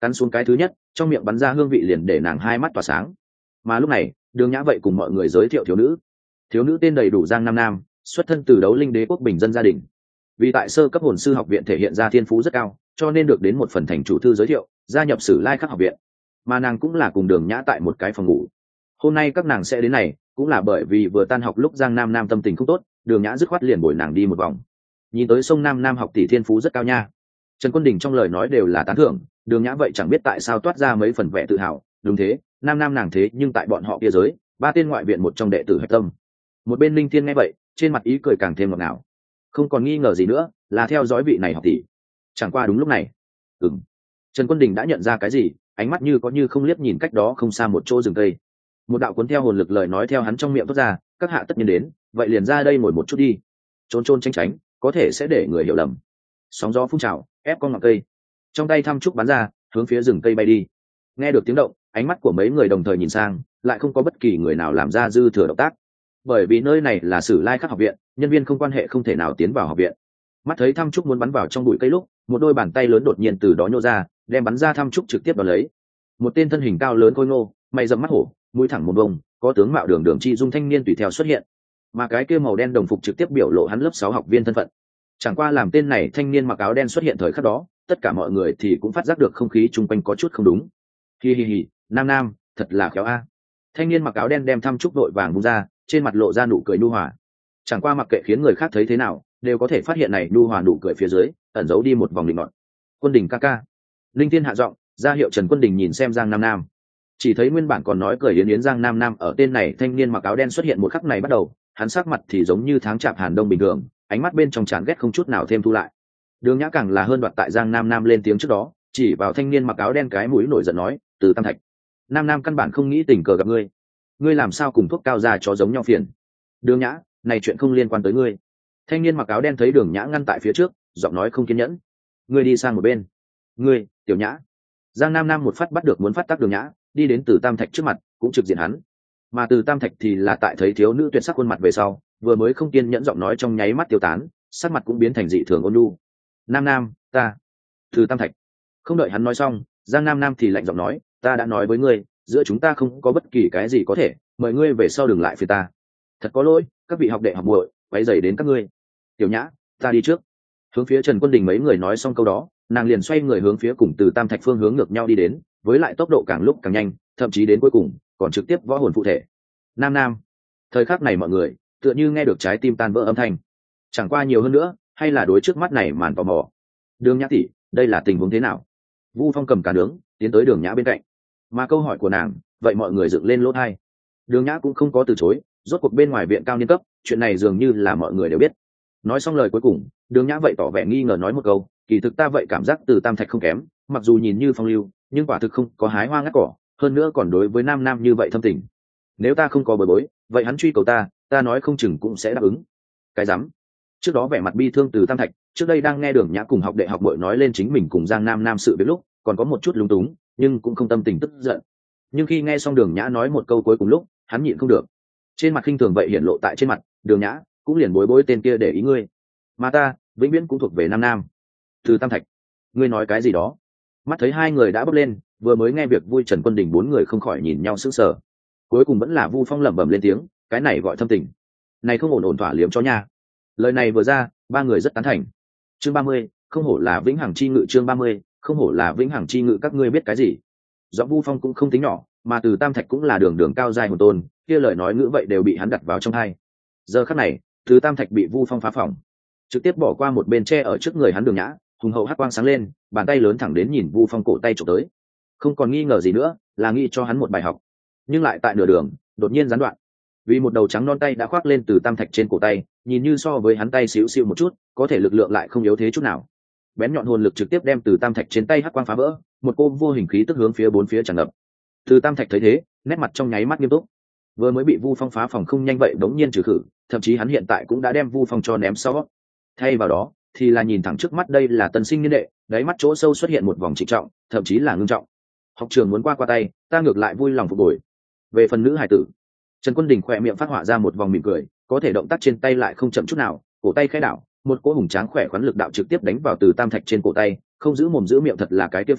cắn xuống cái thứ nhất, trong miệng bắn ra hương vị liền để nàng hai mắt tỏa sáng. Mà lúc này Đường Nhã vậy cùng mọi người giới thiệu thiếu nữ. Thiếu nữ tên đầy đủ Giang Nam Nam, xuất thân từ Đấu Linh Đế quốc bình dân gia đình. Vì tại sơ cấp hồn sư học viện thể hiện ra thiên phú rất cao, cho nên được đến một phần thành chủ thư giới thiệu, gia nhập Sử Lai Khắc học viện. Mà nàng cũng là cùng Đường Nhã tại một cái phòng ngủ. Hôm nay các nàng sẽ đến này, cũng là bởi vì vừa tan học lúc Giang Nam Nam tâm tình không tốt, Đường Nhã dứt khoát liền bồi nàng đi một vòng. Nhìn tới sông Nam Nam học tỷ thiên phú rất cao nha. Trần Quân Đình trong lời nói đều là tán thưởng, Đường Nhã vậy chẳng biết tại sao toát ra mấy phần vẻ tự hào. Đúng thế, Nam Nam nàng thế nhưng tại bọn họ kia giới, ba tên ngoại viện một trong đệ tử hạch tâm. Một bên Linh Thiên nghe vậy, trên mặt ý cười càng thêm ngọt ngào. Không còn nghi ngờ gì nữa, là theo dõi vị này học tỷ. Chẳng qua đúng lúc này, ừm, Trần Quân Đình đã nhận ra cái gì, ánh mắt như có như không liếc nhìn cách đó không xa một chỗ rừng cây. Một đạo cuốn theo hồn lực lời nói theo hắn trong miệng thoát ra, các hạ tất nhiên đến, vậy liền ra đây ngồi một chút đi. Trốn trốn tránh tránh, có thể sẽ để người hiểu lầm. Sóng gió phun trào, ép con ngọn cây. Trong tay thăm trúc bắn ra, hướng phía rừng cây bay đi. Nghe được tiếng động, ánh mắt của mấy người đồng thời nhìn sang, lại không có bất kỳ người nào làm ra dư thừa động tác. Bởi vì nơi này là Sử Lai Khắc học viện, nhân viên không quan hệ không thể nào tiến vào học viện. Mắt thấy thăm trúc muốn bắn vào trong bụi cây lúc, một đôi bàn tay lớn đột nhiên từ đó nhô ra, đem bắn ra thăm trúc trực tiếp đón lấy. Một tên thân hình cao lớn khôi ngô, mày rậm mắt hổ, mũi thẳng một vòng, có tướng mạo đường đường chi dung thanh niên tùy theo xuất hiện. Mà cái kia màu đen đồng phục trực tiếp biểu lộ hắn lớp sáu học viên thân phận. Chẳng qua làm tên này thanh niên mặc áo đen xuất hiện thời khắc đó, tất cả mọi người thì cũng phát giác được không khí chung quanh có chút không đúng. Hi hi hi, Nam Nam, thật là khéo a. Thanh niên mặc áo đen đem thăm trúc đội vàng vung ra, trên mặt lộ ra nụ cười nhu hòa. Chẳng qua mặc kệ khiến người khác thấy thế nào, đều có thể phát hiện này nhu hòa nụ cười phía dưới ẩn giấu đi một vòng định ngọn. Quân Đình ca ca. Linh Thiên hạ giọng ra hiệu Trần Quân Đình nhìn xem Giang Nam Nam. Chỉ thấy nguyên bản còn nói cười yến yến Giang Nam Nam ở tên này thanh niên mặc áo đen xuất hiện một khắc này bắt đầu, hắn sắc mặt thì giống như tháng chạp hàn đông bình thường, ánh mắt bên trong chán ghét không chút nào thêm thu lại. Đường Nhã càng là hơn đoạt tại Giang Nam Nam lên tiếng trước đó, chỉ vào thanh niên mặc áo đen cái mũi nổi giận nói, từ Tam Thạch, Nam Nam căn bản không nghĩ tình cờ gặp ngươi, ngươi làm sao cùng thuốc cao ra cho giống nhau phiền. Đường Nhã, này chuyện không liên quan tới ngươi. Thanh niên mặc áo đen thấy Đường Nhã ngăn tại phía trước, giọng nói không kiên nhẫn, ngươi đi sang một bên. Ngươi, Tiểu Nhã. Giang Nam Nam một phát bắt được muốn phát tác Đường Nhã, đi đến Từ Tam Thạch trước mặt, cũng trực diện hắn. Mà Từ Tam Thạch thì là tại thấy thiếu nữ tuyệt sắc khuôn mặt về sau, vừa mới không kiên nhẫn giọng nói trong nháy mắt tiêu tán, sắc mặt cũng biến thành dị thường ôn nhu. Nam Nam, ta. Từ Tam Thạch. Không đợi hắn nói xong, Giang Nam Nam thì lạnh giọng nói, ta đã nói với ngươi, giữa chúng ta không có bất kỳ cái gì có thể, mời ngươi về sau đừng lại phiền ta. Thật có lỗi, các vị học đệ học muội, quấy rầy đến các ngươi. Tiểu Nhã, ta đi trước. Hướng phía Trần Quân Đình mấy người nói xong câu đó, nàng liền xoay người hướng phía cùng Từ Tam Thạch phương hướng ngược nhau đi đến, với lại tốc độ càng lúc càng nhanh, thậm chí đến cuối cùng còn trực tiếp võ hồn phụ thể. Nam Nam. Thời khắc này mọi người tựa như nghe được trái tim tan vỡ âm thanh. Chẳng qua nhiều hơn nữa, hay là đối trước mắt này màn tò mò. Đường Nhã tỷ, đây là tình huống thế nào? Vu Phong cầm cả nướng, tiến tới Đường Nhã bên cạnh. Mà câu hỏi của nàng, vậy mọi người dựng lên lỗ tai. Đường Nhã cũng không có từ chối, rốt cuộc bên ngoài viện cao niên cấp, chuyện này dường như là mọi người đều biết. Nói xong lời cuối cùng, Đường Nhã vậy tỏ vẻ nghi ngờ nói một câu, kỳ thực ta vậy cảm giác Từ Tam Thạch không kém, mặc dù nhìn như phong lưu, nhưng quả thực không có hái hoa ngắt cỏ, hơn nữa còn đối với Nam Nam như vậy thâm tình. Nếu ta không có bối bối, vậy hắn truy cầu ta, ta nói không chừng cũng sẽ đáp ứng. Cái rắm. Trước đó vẻ mặt bi thương Từ Tam Thạch, trước đây đang nghe Đường Nhã cùng học đệ học muội nói lên chính mình cùng Giang Nam Nam sự việc lúc, còn có một chút lúng túng, nhưng cũng không tâm tình tức giận. Nhưng khi nghe xong Đường Nhã nói một câu cuối cùng lúc, hắn nhịn không được. Trên mặt khinh thường vậy hiện lộ tại trên mặt, Đường Nhã cũng liền bối bối tên kia để ý ngươi, mà ta vĩnh viễn cũng thuộc về Nam Nam. Từ Tam Thạch, ngươi nói cái gì đó? Mắt thấy hai người đã bốc lên, vừa mới nghe việc vui Trần Quân Đình bốn người không khỏi nhìn nhau sững sờ. Cuối cùng vẫn là Vu Phong lẩm bẩm lên tiếng, cái này gọi thâm tình, này không ổn ổn thỏa liếm cho nha. Lời này vừa ra, ba người rất tán thành. Chương ba mươi, không hổ là vĩnh hằng chi ngự. Chương ba mươi, không hổ là vĩnh hằng chi ngự. Các ngươi biết cái gì? Giọng Vu Phong cũng không tính nhỏ, mà Từ Tam Thạch cũng là đường đường cao giai hồn tôn, kia lời nói ngữ vậy đều bị hắn đặt vào trong tai. Giờ khắc này, Từ Tam Thạch bị Vu Phong phá phỏng, trực tiếp bỏ qua một bên tre ở trước người hắn Đường Nhã, hùng hậu hắc quang sáng lên, bàn tay lớn thẳng đến nhìn Vu Phong cổ tay chụp tới. Không còn nghi ngờ gì nữa, là nghĩ cho hắn một bài học. Nhưng lại tại nửa đường, đột nhiên gián đoạn. Vì một đầu trắng non tay đã khoác lên Từ Tam Thạch trên cổ tay, nhìn như so với hắn tay xíu xiu một chút, có thể lực lượng lại không yếu thế chút nào. Bén nhọn hồn lực trực tiếp đem Từ Tam Thạch trên tay hắc quang phá vỡ, một cô vô hình khí tức hướng phía bốn phía tràn ngập. Từ Tam Thạch thấy thế, nét mặt trong nháy mắt nghiêm túc. Vừa mới bị Vu Phong phá phòng không nhanh vậy đống nhiên trừ khử, thậm chí hắn hiện tại cũng đã đem Vu Phong cho ném sau. Thay vào đó, thì là nhìn thẳng trước mắt đây là tân sinh niên đệ, đáy mắt chỗ sâu xuất hiện một vòng trịnh trọng, thậm chí là ngưng trọng. Học trường muốn qua qua tay, ta ngược lại vui lòng phục hồi. Về phần nữ hải tử, Trần Quân Đình khỏe miệng phát họa ra một vòng mỉm cười, có thể động tác trên tay lại không chậm chút nào, cổ tay khẽ đảo, một cỗ hùng tráng khỏe khoắn lực đạo trực tiếp đánh vào Từ Tam Thạch trên cổ tay, không giữ mồm giữ miệng thật là cái tiêu phạt,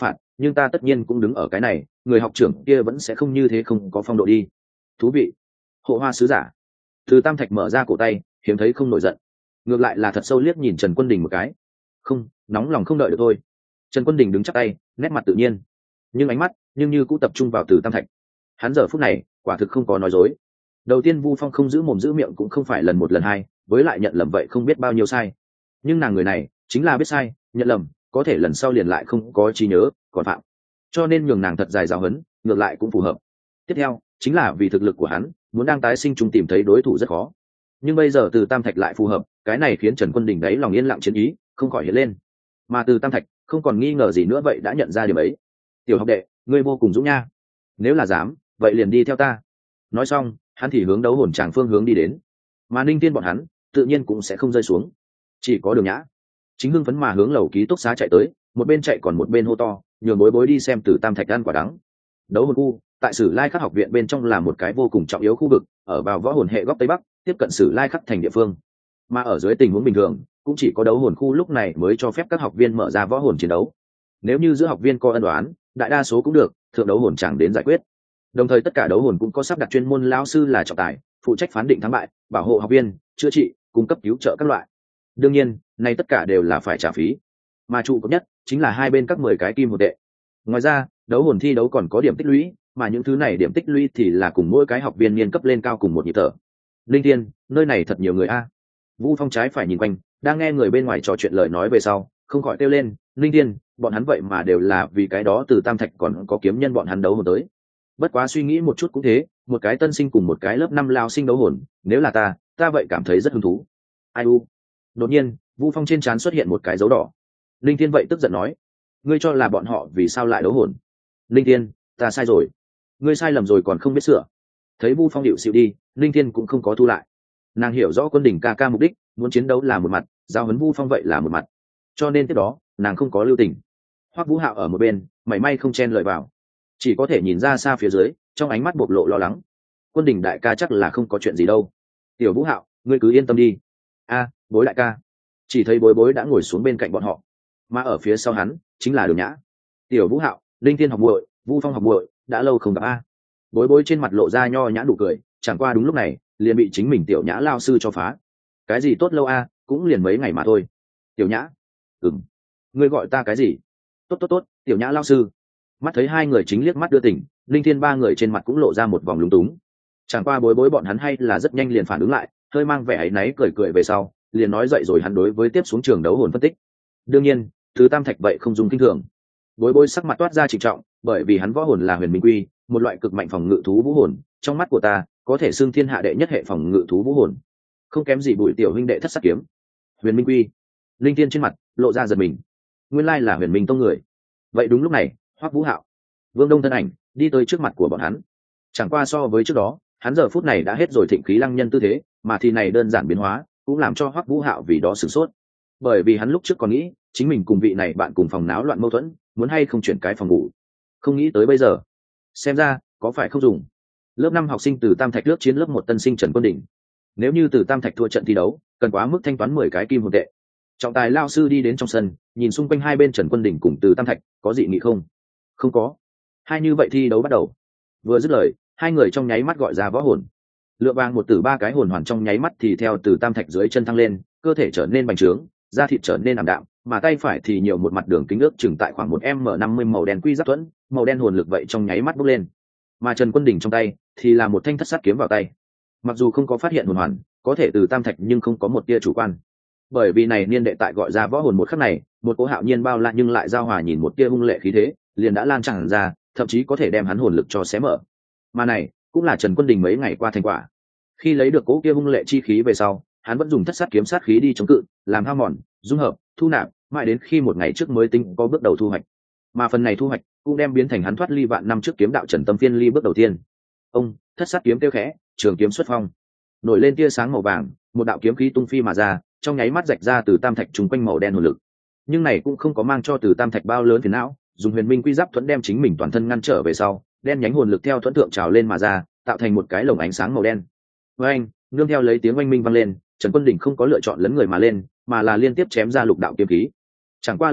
nhưng ta tất nhiên cũng đứng ở cái này, người học trưởng kia vẫn sẽ không như thế không có phong độ đi. Thú vị. Hộ hoa sứ giả. Từ Tam Thạch mở ra cổ tay, hiếm thấy không nổi giận, ngược lại là thật sâu liếc nhìn Trần Quân Đình một cái. Không, nóng lòng không đợi được thôi. Trần Quân Đình đứng chắp tay, nét mặt tự nhiên, nhưng ánh mắt nhưng như cũng tập trung vào Từ Tam Thạch. Hắn giờ phút này quả thực không có nói dối. Đầu tiên Vu Phong không giữ mồm giữ miệng cũng không phải lần một lần hai, với lại nhận lầm vậy không biết bao nhiêu sai, nhưng nàng người này chính là biết sai nhận lầm, có thể lần sau liền lại không có trí nhớ còn phạm, cho nên nhường nàng thật dài giáo huấn ngược lại cũng phù hợp. Tiếp theo chính là vì thực lực của hắn muốn đang tái sinh chung tìm thấy đối thủ rất khó, nhưng bây giờ Từ Tam Thạch lại phù hợp, cái này khiến Trần Quân Đình đấy lòng yên lặng chiến ý không khỏi hiện lên, mà Từ Tam Thạch không còn nghi ngờ gì nữa vậy đã nhận ra điểm ấy. Tiểu học đệ, ngươi vô cùng dũng nha, nếu là dám vậy liền đi theo ta. Nói xong hắn thì hướng đấu hồn tràng phương hướng đi đến, mà Ninh Tiên bọn hắn tự nhiên cũng sẽ không rơi xuống, chỉ có Đường Nhã chính hưng phấn mà hướng lầu ký túc xá chạy tới, một bên chạy còn một bên hô to, nhường bối bối đi xem Từ Tam Thạch ăn quả đắng. Đấu hồn khu tại Sử Lai Khắc học viện bên trong là một cái vô cùng trọng yếu khu vực, ở vào võ hồn hệ góc tây bắc, tiếp cận Sử Lai Khắc thành địa phương, mà ở dưới tình huống bình thường cũng chỉ có đấu hồn khu lúc này mới cho phép các học viên mở ra võ hồn chiến đấu. Nếu như giữa học viên có ân đoán, đại đa số cũng được thượng đấu hồn chẳng đến giải quyết. Đồng thời tất cả đấu hồn cũng có sắp đặt chuyên môn lão sư là trọng tài, phụ trách phán định thắng bại, bảo hộ học viên, chữa trị, cung cấp cứu trợ các loại. Đương nhiên này tất cả đều là phải trả phí, mà trụ cấp nhất chính là hai bên các mười cái kim hồn tệ. Ngoài ra đấu hồn thi đấu còn có điểm tích lũy, mà những thứ này điểm tích lũy thì là cùng mỗi cái học viên niên cấp lên cao cùng một nhịp thở. Linh Tiên, nơi này thật nhiều người a. Vũ Phong trái phải nhìn quanh, đang nghe người bên ngoài trò chuyện lời nói về sau không khỏi kêu lên, Linh Tiên, bọn hắn vậy mà đều là vì cái đó Từ Tam Thạch còn có kiếm nhân bọn hắn đấu hồn tới. Bất quá suy nghĩ một chút cũng thế, một cái tân sinh cùng một cái lớp năm lao sinh đấu hồn, nếu là ta ta vậy cảm thấy rất hứng thú. Ai u. Đột nhiên Vũ Phong trên trán xuất hiện một cái dấu đỏ. Linh Thiên vậy tức giận nói, ngươi cho là bọn họ vì sao lại đấu hồn? Linh Thiên, ta sai rồi, ngươi sai lầm rồi còn không biết sửa. Thấy Vũ Phong điệu xịu đi, Linh Thiên cũng không có thu lại, nàng hiểu rõ Quân Đỉnh ca ca mục đích, muốn chiến đấu là một mặt, giao huấn Vũ Phong vậy là một mặt, cho nên tiếp đó nàng không có lưu tình. Hoắc Vũ Hạo ở một bên mảy may không chen lời vào, chỉ có thể nhìn ra xa phía dưới, trong ánh mắt bộc lộ lo lắng. Quân Đỉnh đại ca chắc là không có chuyện gì đâu. Tiểu Vũ Hạo, ngươi cứ yên tâm đi. A, Bối đại ca. Chỉ thấy Bối Bối đã ngồi xuống bên cạnh bọn họ, mà ở phía sau hắn chính là Đường Nhã. Tiểu Vũ Hạo, Linh Thiên học muội, Vũ Phong học muội, đã lâu không gặp a. Bối Bối trên mặt lộ ra nho nhã nụ cười, chẳng qua đúng lúc này liền bị chính mình Tiểu Nhã lao sư cho phá. Cái gì tốt lâu a, cũng liền mấy ngày mà thôi. Tiểu Nhã, ừm, ngươi gọi ta cái gì? Tốt tốt tốt, Tiểu Nhã lao sư. Mắt thấy hai người chính liếc mắt đưa tình, Linh Thiên ba người trên mặt cũng lộ ra một vòng lúng túng. Chẳng qua Bối Bối bọn hắn hay là rất nhanh liền phản ứng lại, hơi mang vẻ áy náy cười cười về sau, liền nói dậy rồi hắn đối với tiếp xuống trường đấu hồn phân tích. Đương nhiên, Từ Tam Thạch vậy không dùng kinh thường. Bối Bối sắc mặt toát ra trịnh trọng, bởi vì hắn võ hồn là Huyền Minh Quy, một loại cực mạnh phòng ngự thú vũ hồn, trong mắt của ta, có thể xưng thiên hạ đệ nhất hệ phòng ngự thú vũ hồn, không kém gì Bùi tiểu huynh đệ thất sát kiếm. Huyền Minh Quy. Linh Thiên trên mặt lộ ra giật mình, nguyên lai là Huyền Minh tông người. Vậy đúng lúc này, Hoắc Vũ Hạo, Vương Đông thân ảnh đi tới trước mặt của bọn hắn. Chẳng qua so với trước đó, hắn giờ phút này đã hết rồi thịnh khí lăng nhân tư thế, mà thì này đơn giản biến hóa cũng làm cho Hoắc Vũ Hạo vì đó sửng sốt, bởi vì hắn lúc trước còn nghĩ chính mình cùng vị này bạn cùng phòng náo loạn mâu thuẫn, muốn hay không chuyển cái phòng ngủ, không nghĩ tới bây giờ xem ra có phải không dùng. Lớp năm học sinh Từ Tam Thạch nước chiến lớp một tân sinh Trần Quân Đỉnh, nếu như Từ Tam Thạch thua trận thi đấu cần quá mức thanh toán mười cái kim hồn tệ. Trọng tài lao sư đi đến trong sân, nhìn xung quanh hai bên Trần Quân Đỉnh cùng Từ Tam Thạch, có dị nghị không? Không có. Hai như vậy thi đấu bắt đầu. Vừa dứt lời, hai người trong nháy mắt gọi ra võ hồn. Lựa vàng một từ ba cái hồn hoàn trong nháy mắt thì theo Từ Tam Thạch dưới chân thăng lên, cơ thể trở nên bành trướng, da thịt trở nên ảm đạm, mà tay phải thì nhiều một mặt đường kính ước chừng tại khoảng một m năm mươi màu đen quy giáp thuẫn, màu đen hồn lực vậy trong nháy mắt bốc lên. Mà Trần Quân Đỉnh trong tay thì là một thanh thất sát kiếm vào tay. Mặc dù không có phát hiện hồn hoàn, có thể Từ Tam Thạch nhưng không có một tia chủ quan. Bởi vì này niên đệ tại gọi ra võ hồn một khắc này, một cỗ hạo nhiên bao la nhưng lại giao hòa nhìn một tia hung lệ khí thế, liền đã lan tràn ra, thậm chí có thể đem hắn hồn lực cho xé mở. Mà này cũng là Trần Quân Đình mấy ngày qua thành quả. Khi lấy được cỗ kia hung lệ chi khí về sau, hắn vẫn dùng thất sát kiếm sát khí đi chống cự, làm hao mòn, dung hợp, thu nạp, mãi đến khi một ngày trước mới tính có bước đầu thu hoạch. Mà phần này thu hoạch cũng đem biến thành hắn thoát ly vạn năm trước kiếm đạo Trần Tâm Phiên ly bước đầu tiên. Ông, thất sát kiếm kêu khẽ, trường kiếm xuất phong, nổi lên tia sáng màu vàng, một đạo kiếm khí tung phi mà ra, trong nháy mắt rạch ra Từ Tam Thạch trùng quanh màu đen hồn lực. Nhưng này cũng không có mang cho Từ Tam Thạch bao lớn phiền não, dùng Huyền Minh Quy Giáp thuẫn đem chính mình toàn thân ngăn trở về sau, đen nhánh hồn lực theo thuẫn thượng trào lên mà ra, tạo thành một cái lồng ánh sáng màu đen. Với anh, nương theo lấy tiếng oanh minh vang lên, Trần Quân Đỉnh không có lựa chọn lấn người mà lên, mà là liên tiếp chém ra lục đạo kiếm khí. Chẳng qua lần này,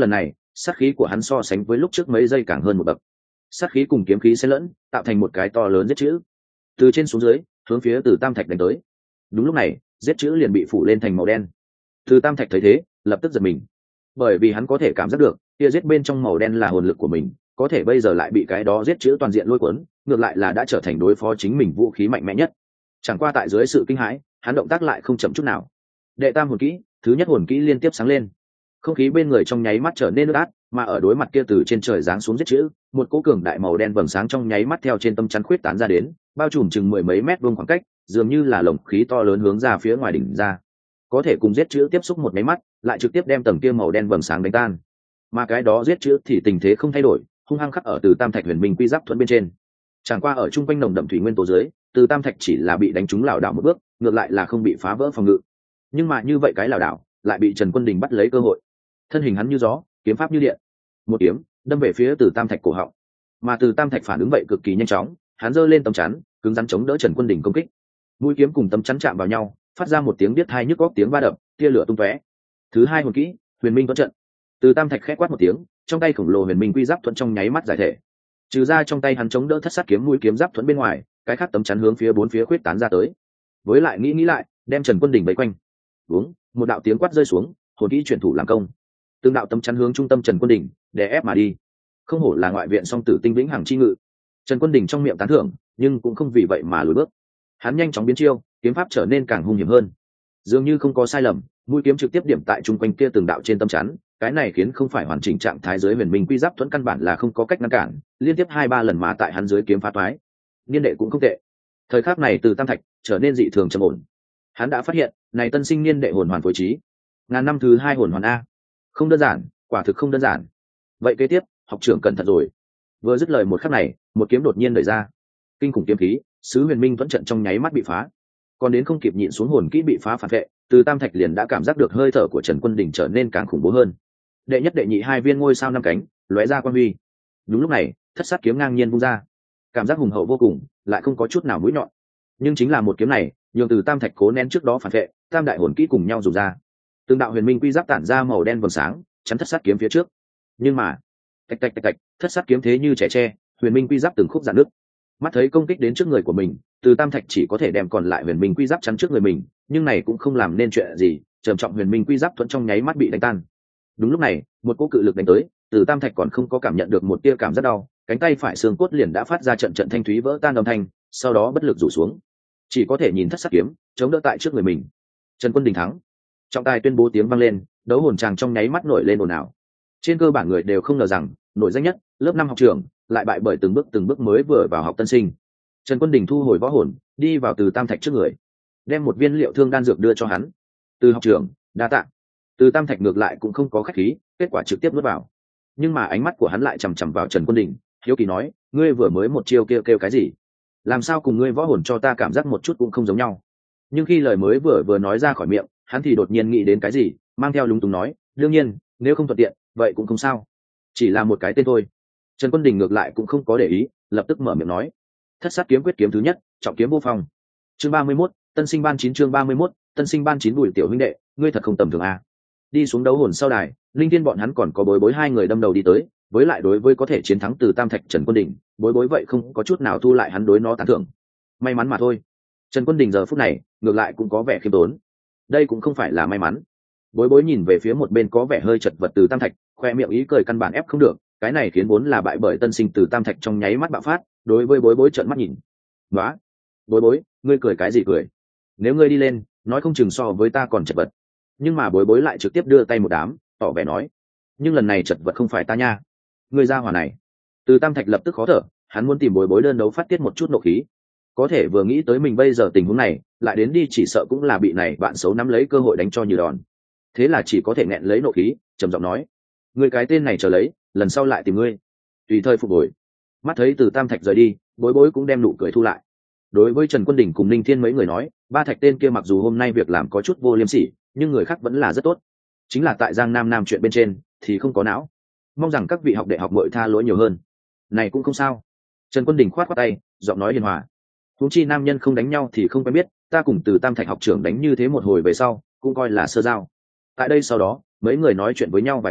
sát khí của hắn so sánh với lúc trước mấy giây càng hơn một bậc. Sát khí cùng kiếm khí xen lẫn, tạo thành một cái to lớn giết chữ, từ trên xuống dưới hướng phía Từ Tam Thạch đánh tới. Đúng lúc này, giết chữ liền bị phủ lên thành màu đen. Từ Tam Thạch thấy thế, lập tức giật mình, bởi vì hắn có thể cảm giác được kia giết bên trong màu đen là hồn lực của mình, có thể bây giờ lại bị cái đó giết chữ toàn diện lôi cuốn, ngược lại là đã trở thành đối phó chính mình vũ khí mạnh mẽ nhất. Chẳng qua tại dưới sự kinh hãi, hắn động tác lại không chậm chút nào. Đệ tam hồn kỹ, thứ nhất hồn kỹ liên tiếp sáng lên, không khí bên người trong nháy mắt trở nên ướt át, mà ở đối mặt kia từ trên trời giáng xuống giết chữ, một cỗ cường đại màu đen vầng sáng trong nháy mắt theo trên tâm chắn khuyết tán ra đến, bao trùm chừng mười mấy mét vuông khoảng cách, dường như là lồng khí to lớn hướng ra phía ngoài đỉnh ra, có thể cùng giết chữ tiếp xúc một máy mắt, lại trực tiếp đem tầng kia màu đen vầng sáng đánh tan. Mà cái đó giết chữ thì tình thế không thay đổi, hung hăng khắc ở Từ Tam Thạch huyền minh quy giáp thuẫn bên trên. Chẳng qua ở trung quanh nồng đậm thủy nguyên tố dưới, Từ Tam Thạch chỉ là bị đánh trúng lảo đảo một bước, ngược lại là không bị phá vỡ phòng ngự. Nhưng mà như vậy cái lảo đảo lại bị Trần Quân Đình bắt lấy cơ hội, thân hình hắn như gió, kiếm pháp như điện, một kiếm đâm về phía Từ Tam Thạch cổ họng. Mà Từ Tam Thạch phản ứng vậy cực kỳ nhanh chóng, hắn giơ lên tấm chắn, cứng rắn chống đỡ Trần Quân Đình công kích. Mũi kiếm cùng tấm chắn chạm vào nhau, phát ra một tiếng biết hai nhức óc tiếng va đập, tia lửa tung tóe. Thứ hai hồn kỹ, Huyền Minh Thuẫn Trận. Từ Tam Thạch khẽ quát một tiếng, trong tay khổng lồ Huyền Minh Quy Giáp Thuẫn trong nháy mắt giải thể. Trừ ra trong tay hắn chống đỡ thất sát kiếm mũi kiếm giáp thuẫn bên ngoài, cái khác tấm chắn hướng phía bốn phía khuyết tán ra tới. Với lại nghĩ nghĩ lại, đem Trần Quân Đình vây quanh. Uống, một đạo tiếng quát rơi xuống, hồn kỹ chuyển thủ làm công. Từng đạo tấm chắn hướng trung tâm Trần Quân Đình đè ép mà đi. Không hổ là ngoại viện song tử tinh vĩnh hằng chi ngự. Trần Quân Đình trong miệng tán thưởng, nhưng cũng không vì vậy mà lùi bước. Hắn nhanh chóng biến chiêu, kiếm pháp trở nên càng hung hiểm hơn. Dường như không có sai lầm, mũi kiếm trực tiếp điểm tại trung quanh kia từng đạo trên tấm chắn, cái này khiến không phải hoàn chỉnh trạng thái dưới Huyền Minh Quy Giáp thuẫn căn bản là không có cách ngăn cản, liên tiếp hai ba lần mà tại hắn dưới kiếm phá toái. Niên đệ cũng không tệ. Thời khắc này Từ Tam Thạch trở nên dị thường trầm ổn. Hắn đã phát hiện, này tân sinh niên đệ hồn hoàn phối trí, ngàn năm thứ hai hồn hoàn a, không đơn giản, quả thực không đơn giản. Vậy kế tiếp, học trưởng cẩn thận rồi. Vừa dứt lời một khắc này, một kiếm đột nhiên đẩy ra, kinh khủng kiếm khí, sứ Huyền Minh Thuẫn trận trong nháy mắt bị phá. Còn đến không kịp nhịn xuống hồn kỹ bị phá phản vệ, Từ Tam Thạch liền đã cảm giác được hơi thở của Trần Quân Đình trở nên càng khủng bố hơn. Đệ nhất đệ nhị hai viên ngôi sao năm cánh lóe ra quang huy. Đúng lúc này, thất sát kiếm ngang nhiên vung ra, cảm giác hùng hậu vô cùng, lại không có chút nào mũi nhọn. Nhưng chính là một kiếm này, nhường Từ Tam Thạch cố nén trước đó phản vệ, tam đại hồn kỹ cùng nhau dùng ra. Từng đạo Huyền Minh Quy Giáp tản ra màu đen vầng sáng, chắn thất sát kiếm phía trước. Nhưng mà, tạch tạch tạch tạch, thất sát kiếm thế như trẻ tre, Huyền Minh Quy Giáp từng khúc rạn nứt. Mắt thấy công kích đến trước người của mình, Từ Tam Thạch chỉ có thể đem còn lại Huyền Minh Quy Giáp chắn trước người mình, nhưng này cũng không làm nên chuyện gì, trầm trọng Huyền Minh Quy Giáp thuẫn trong nháy mắt bị đánh tan. Đúng lúc này, một cỗ cự lực đánh tới, Từ Tam Thạch còn không có cảm nhận được một tia cảm giác đau, cánh tay phải xương cốt liền đã phát ra trận trận thanh thúy vỡ tan âm thanh, sau đó bất lực rủ xuống, chỉ có thể nhìn thất sát kiếm chống đỡ tại trước người mình. Trần Quân Đình thắng. Trọng tài tuyên bố tiếng vang lên, đấu hồn tràng trong nháy mắt nổi lên ồn ào. Trên cơ bản người đều không ngờ rằng, nổi danh nhất, lớp năm học trưởng, lại bại bởi từng bước từng bước mới vừa vào học tân sinh. Trần Quân Đình thu hồi võ hồn, đi vào Từ Tam Thạch trước người, đem một viên liệu thương đan dược đưa cho hắn. Từ học trưởng, đa tạ. Từ Tam Thạch ngược lại cũng không có khách khí, kết quả trực tiếp nuốt vào. Nhưng mà ánh mắt của hắn lại chằm chằm vào Trần Quân Đình, hiếu kỳ nói, ngươi vừa mới một chiêu kêu kêu cái gì? Làm sao cùng ngươi võ hồn cho ta cảm giác một chút cũng không giống nhau? Nhưng khi lời mới vừa vừa nói ra khỏi miệng, hắn thì đột nhiên nghĩ đến cái gì, mang theo lúng túng nói, đương nhiên, nếu không thuận tiện, vậy cũng không sao, chỉ là một cái tên thôi. Trần Quân Đình ngược lại cũng không có để ý, lập tức mở miệng nói, thất sát kiếm quyết kiếm thứ nhất, trọng kiếm vô phong. Chương ba mươi mốt, tân sinh ban chín chương ba mươi mốt, tân sinh ban chín Bùi tiểu huynh đệ, ngươi thật không tầm thường a. Đi xuống đấu hồn sau đài, linh thiên bọn hắn còn có bối bối hai người đâm đầu đi tới, với lại đối với có thể chiến thắng Từ Tam Thạch Trần Quân Đình, bối bối vậy không có chút nào thu lại hắn đối nó tán thưởng. May mắn mà thôi. Trần Quân Đình giờ phút này ngược lại cũng có vẻ khiêm tốn, đây cũng không phải là may mắn. Bối bối nhìn về phía một bên có vẻ hơi chật vật Từ Tam Thạch, khoe miệng ý cười căn bản ép không được, cái này khiến vốn là bại bởi tân sinh Từ Tam Thạch trong nháy mắt bạo phát, đối với bối bối trợn mắt nhìn. Nóa, bối bối, ngươi cười cái gì cười? Nếu ngươi đi lên, nói không chừng so với ta còn chật vật. Nhưng mà bối bối lại trực tiếp đưa tay một đám, tỏ vẻ nói, nhưng lần này chật vật không phải ta nha, ngươi ra hỏa này. Từ Tam Thạch lập tức khó thở, hắn muốn tìm bối bối đơn đấu phát tiết một chút nộ khí, có thể vừa nghĩ tới mình bây giờ tình huống này, lại đến đi chỉ sợ cũng là bị này bạn xấu nắm lấy cơ hội đánh cho như đòn. Thế là chỉ có thể nghẹn lấy nộ khí, trầm giọng nói, ngươi cái tên này chờ lấy, lần sau lại tìm ngươi, tùy thời phục hồi. Mắt thấy Từ Tam Thạch rời đi, bối bối cũng đem nụ cười thu lại. Đối với Trần Quân Đình cùng Ninh Thiên mấy người nói, ba Thạch tên kia mặc dù hôm nay việc làm có chút vô liêm sỉ, nhưng người khác vẫn là rất tốt, chính là tại Giang Nam Nam chuyện bên trên thì không có não, mong rằng các vị học đệ học bội tha lỗi nhiều hơn. Này cũng không sao. Trần Quân Đình khoát khoát tay, giọng nói hiền hòa, huống chi nam nhân không đánh nhau thì không quen biết, ta cùng Từ Tam Thạch học trưởng đánh như thế một hồi về sau cũng coi là sơ giao. Tại đây sau đó mấy người nói chuyện với nhau vài câu,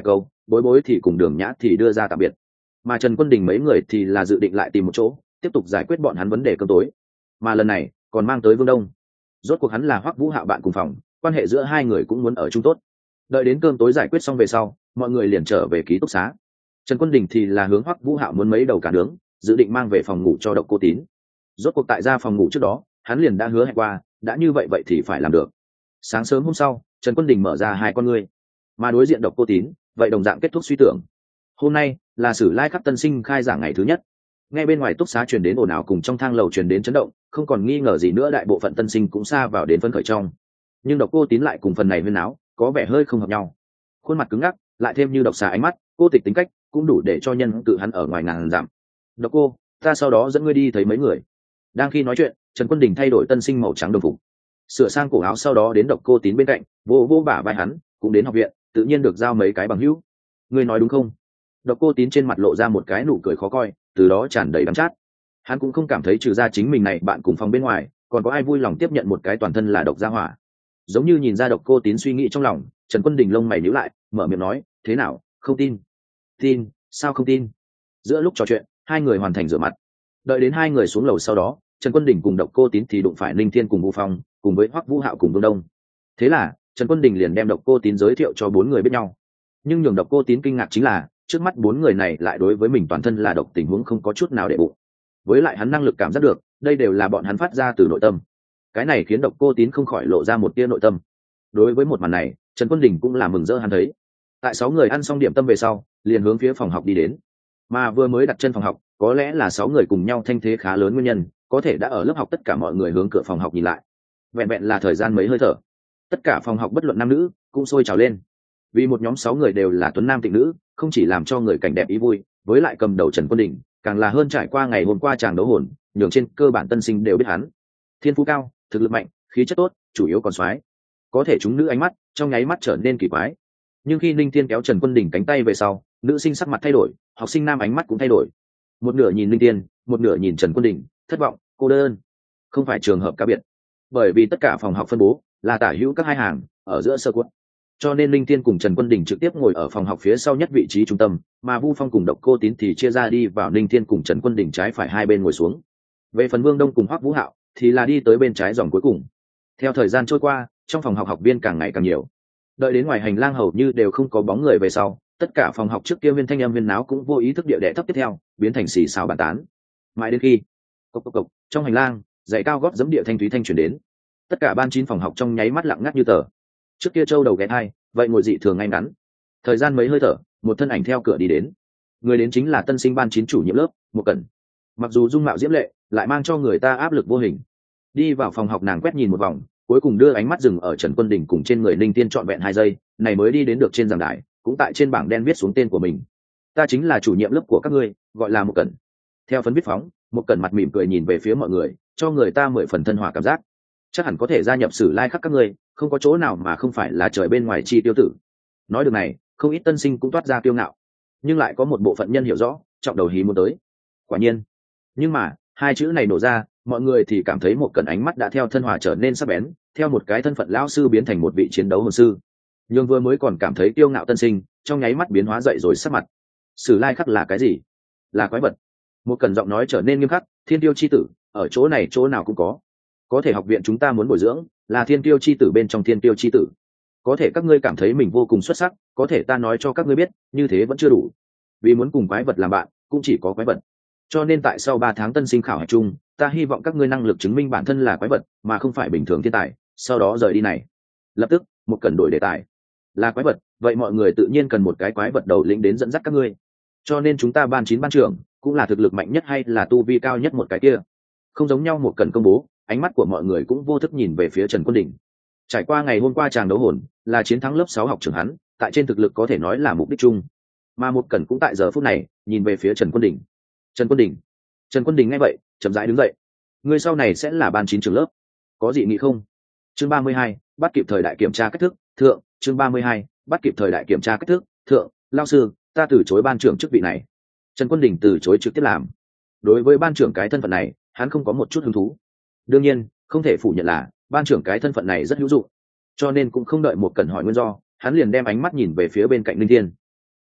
bối bối thì cùng đường nhã thì đưa ra tạm biệt, mà Trần Quân Đình mấy người thì là dự định lại tìm một chỗ tiếp tục giải quyết bọn hắn vấn đề cơm tối, mà lần này còn mang tới Vương Đông. Rốt cuộc hắn là Hoắc Vũ Hạo bạn cùng phòng, quan hệ giữa hai người cũng muốn ở chung tốt. Đợi đến cơm tối giải quyết xong về sau, mọi người liền trở về ký túc xá. Trần Quân Đình thì là hướng Hoắc Vũ Hạo muốn mấy đầu cá nướng, dự định mang về phòng ngủ cho Độc Cô Tín. Rốt cuộc tại ra phòng ngủ trước đó, hắn liền đã hứa hẹn qua, đã như vậy vậy thì phải làm được. Sáng sớm hôm sau, Trần Quân Đình mở ra hai con ngươi, mà đối diện Độc Cô Tín, vậy đồng dạng kết thúc suy tưởng. Hôm nay là Sử Lai Khắc tân sinh khai giảng ngày thứ nhất. Ngay bên ngoài túc xá truyền đến ồn ào cùng trong thang lầu truyền đến chấn động, không còn nghi ngờ gì nữa đại bộ phận tân sinh cũng xa vào đến phấn khởi trong. Nhưng Độc Cô Tín lại cùng phần này huyên náo, có vẻ hơi không hợp nhau. Khuôn mặt cứng ngắc, lại thêm như độc xà ánh mắt, cô tịch tính cách, cũng đủ để cho nhân tự hắn ở ngoài ngàn dặm. Độc Cô, ta sau đó dẫn ngươi đi thấy mấy người. Đang khi nói chuyện, Trần Quân Đình thay đổi tân sinh màu trắng đồng phục, sửa sang cổ áo, sau đó đến Độc Cô Tín bên cạnh, vô vô bả vai hắn, cũng đến học viện, tự nhiên được giao mấy cái bằng hữu. Ngươi nói đúng không? Độc Cô Tín trên mặt lộ ra một cái nụ cười khó coi, từ đó tràn đầy đắng chát. Hắn cũng không cảm thấy trừ ra chính mình này bạn cùng phòng bên ngoài, còn có ai vui lòng tiếp nhận một cái toàn thân là độc gia hỏa. Giống như nhìn ra Độc Cô Tín suy nghĩ trong lòng, Trần Quân Đình lông mày nhíu lại, mở miệng nói, thế nào, không tin? Tin? Sao không tin? Giữa lúc trò chuyện, hai người hoàn thành rửa mặt. Đợi đến hai người xuống lầu sau đó, Trần Quân Đình cùng Độc Cô Tín thì đụng phải Linh Thiên cùng Vũ Phong, cùng với Hoắc Vũ Hạo cùng Vương Đông. Thế là Trần Quân Đình liền đem Độc Cô Tín giới thiệu cho bốn người biết nhau. Nhưng nhường Độc Cô Tín kinh ngạc chính là, trước mắt bốn người này lại đối với mình toàn thân là độc tình huống không có chút nào để bụng. Với lại hắn năng lực cảm giác được, đây đều là bọn hắn phát ra từ nội tâm. Cái này khiến Độc Cô Tín không khỏi lộ ra một tia nội tâm. Đối với một màn này, Trần Quân Đình cũng là mừng rỡ hắn thấy. Tại sáu người ăn xong điểm tâm về sau, liền hướng phía phòng học đi đến. Mà vừa mới đặt chân phòng học, có lẽ là sáu người cùng nhau thanh thế khá lớn nguyên nhân, có thể đã ở lớp học tất cả mọi người hướng cửa phòng học nhìn lại. Vẹn vẹn là thời gian mấy hơi thở, tất cả phòng học bất luận nam nữ cũng sôi trào lên. Vì một nhóm sáu người đều là tuấn nam tịnh nữ, không chỉ làm cho người cảnh đẹp ý vui, với lại cầm đầu Trần Quân Đình, càng là hơn trải qua ngày hôm qua chàng đấu hồn, nhường trên cơ bản tân sinh đều biết hắn. Thiên phú cao, thực lực mạnh, khí chất tốt, chủ yếu còn soái. Có thể chúng nữ ánh mắt trong nháy mắt trở nên kỳ quái. Nhưng khi Ninh Tiên kéo Trần Quân Đình cánh tay về sau, nữ sinh sắc mặt thay đổi, học sinh nam ánh mắt cũng thay đổi. Một nửa nhìn Ninh Tiên, một nửa nhìn Trần Quân Đình, thất vọng, cô đơn. Không phải trường hợp cá biệt, bởi vì tất cả phòng học phân bố là tả hữu các hai hàng ở giữa sơ quất, cho nên Linh Tiên cùng Trần Quân Đình trực tiếp ngồi ở phòng học phía sau nhất vị trí trung tâm, mà Vu Phong cùng Độc Cô Tín thì chia ra đi vào Linh Tiên cùng Trần Quân Đình trái phải hai bên ngồi xuống. Về phần Vương Đông cùng Hoắc Vũ Hạo thì là đi tới bên trái dòng cuối cùng. Theo thời gian trôi qua, trong phòng học học viên càng ngày càng nhiều. Đợi đến ngoài hành lang hầu như đều không có bóng người về sau, tất cả phòng học trước kia viên thanh âm viên náo cũng vô ý thức địa đệ thấp tiếp theo, biến thành xì xào bàn tán. Mãi đến khi cộc cộc cộc, trong hành lang, giày cao gót giẫm địa thanh thúy thanh truyền đến. Tất cả ban chín phòng học trong nháy mắt lặng ngắt như tờ. Trước kia châu đầu ghé hai, vậy ngồi dị thường ngay ngắn. Thời gian mấy hơi thở, một thân ảnh theo cửa đi đến. Người đến chính là tân sinh ban chín chủ nhiệm lớp, Một Cẩn. Mặc dù dung mạo diễm lệ, lại mang cho người ta áp lực vô hình. Đi vào phòng học, nàng quét nhìn một vòng, cuối cùng đưa ánh mắt dừng ở Trần Quân Đình cùng trên người Linh Tiên trọn vẹn hai giây, này mới đi đến được trên giảng đài, cũng tại trên bảng đen viết xuống tên của mình. Ta chính là chủ nhiệm lớp của các ngươi, gọi là Một Cẩn. Theo phấn viết phóng, Một Cẩn mặt mỉm cười nhìn về phía mọi người, cho người ta mười phần thân hòa cảm giác. Chắc hẳn có thể gia nhập Sử Lai Khắc các ngươi, không có chỗ nào mà không phải là trời bên ngoài chi tiêu tử. Nói được này, không ít tân sinh cũng toát ra kiêu ngạo, nhưng lại có một bộ phận nhân hiểu rõ, trọng đầu hí muốn tới. Quả nhiên, nhưng mà hai chữ này nổ ra, mọi người thì cảm thấy Một Cẩn ánh mắt đã theo thân hòa trở nên sắc bén, theo một cái thân phận lão sư biến thành một vị chiến đấu hồn sư. Nhưng vừa mới còn cảm thấy kiêu ngạo tân sinh, trong nháy mắt biến hóa dậy rồi sắc mặt. Sử Lai Khắc là cái gì? Là quái vật. Một Cẩn giọng nói trở nên nghiêm khắc, thiên tiêu chi tử, ở chỗ này chỗ nào cũng có. Có thể học viện chúng ta muốn bồi dưỡng là thiên tiêu chi tử bên trong thiên tiêu chi tử. Có thể các ngươi cảm thấy mình vô cùng xuất sắc, có thể ta nói cho các ngươi biết, như thế vẫn chưa đủ. Vì muốn cùng quái vật làm bạn, cũng chỉ có quái vật. Cho nên tại sau ba tháng tân sinh khảo hạch chung, ta hy vọng các ngươi năng lực chứng minh bản thân là quái vật, mà không phải bình thường thiên tài. Sau đó rời đi này. Lập tức, Một Cẩn đổi đề tài. Là quái vật, vậy mọi người tự nhiên cần một cái quái vật đầu lĩnh đến dẫn dắt các ngươi. Cho nên chúng ta ban chín ban trưởng, cũng là thực lực mạnh nhất hay là tu vi cao nhất một cái kia. Không giống nhau. Một Cẩn công bố, ánh mắt của mọi người cũng vô thức nhìn về phía Trần Quân Đình. Trải qua ngày hôm qua chàng đấu hồn, là chiến thắng lớp sáu học trưởng hắn, tại trên thực lực có thể nói là mục đích chung. Mà Một Cẩn cũng tại giờ phút này, nhìn về phía Trần Quân Đình. Trần Quân Đình. Trần Quân Đình nghe vậy, chậm rãi đứng dậy. Ngươi sau này sẽ là ban chín trưởng lớp, có gì nghĩ không? Chương ba mươi hai, bắt kịp thời đại kiểm tra cách thức, thượng, chương ba mươi hai, bắt kịp thời đại kiểm tra cách thức, thượng, lão sư, ta từ chối ban trưởng chức vị này. Trần Quân Đình từ chối trực tiếp làm. Đối với ban trưởng cái thân phận này, hắn không có một chút hứng thú. Đương nhiên, không thể phủ nhận là ban trưởng cái thân phận này rất hữu dụng, cho nên cũng không đợi Một Cẩn hỏi nguyên do, hắn liền đem ánh mắt nhìn về phía bên cạnh Linh Thiên.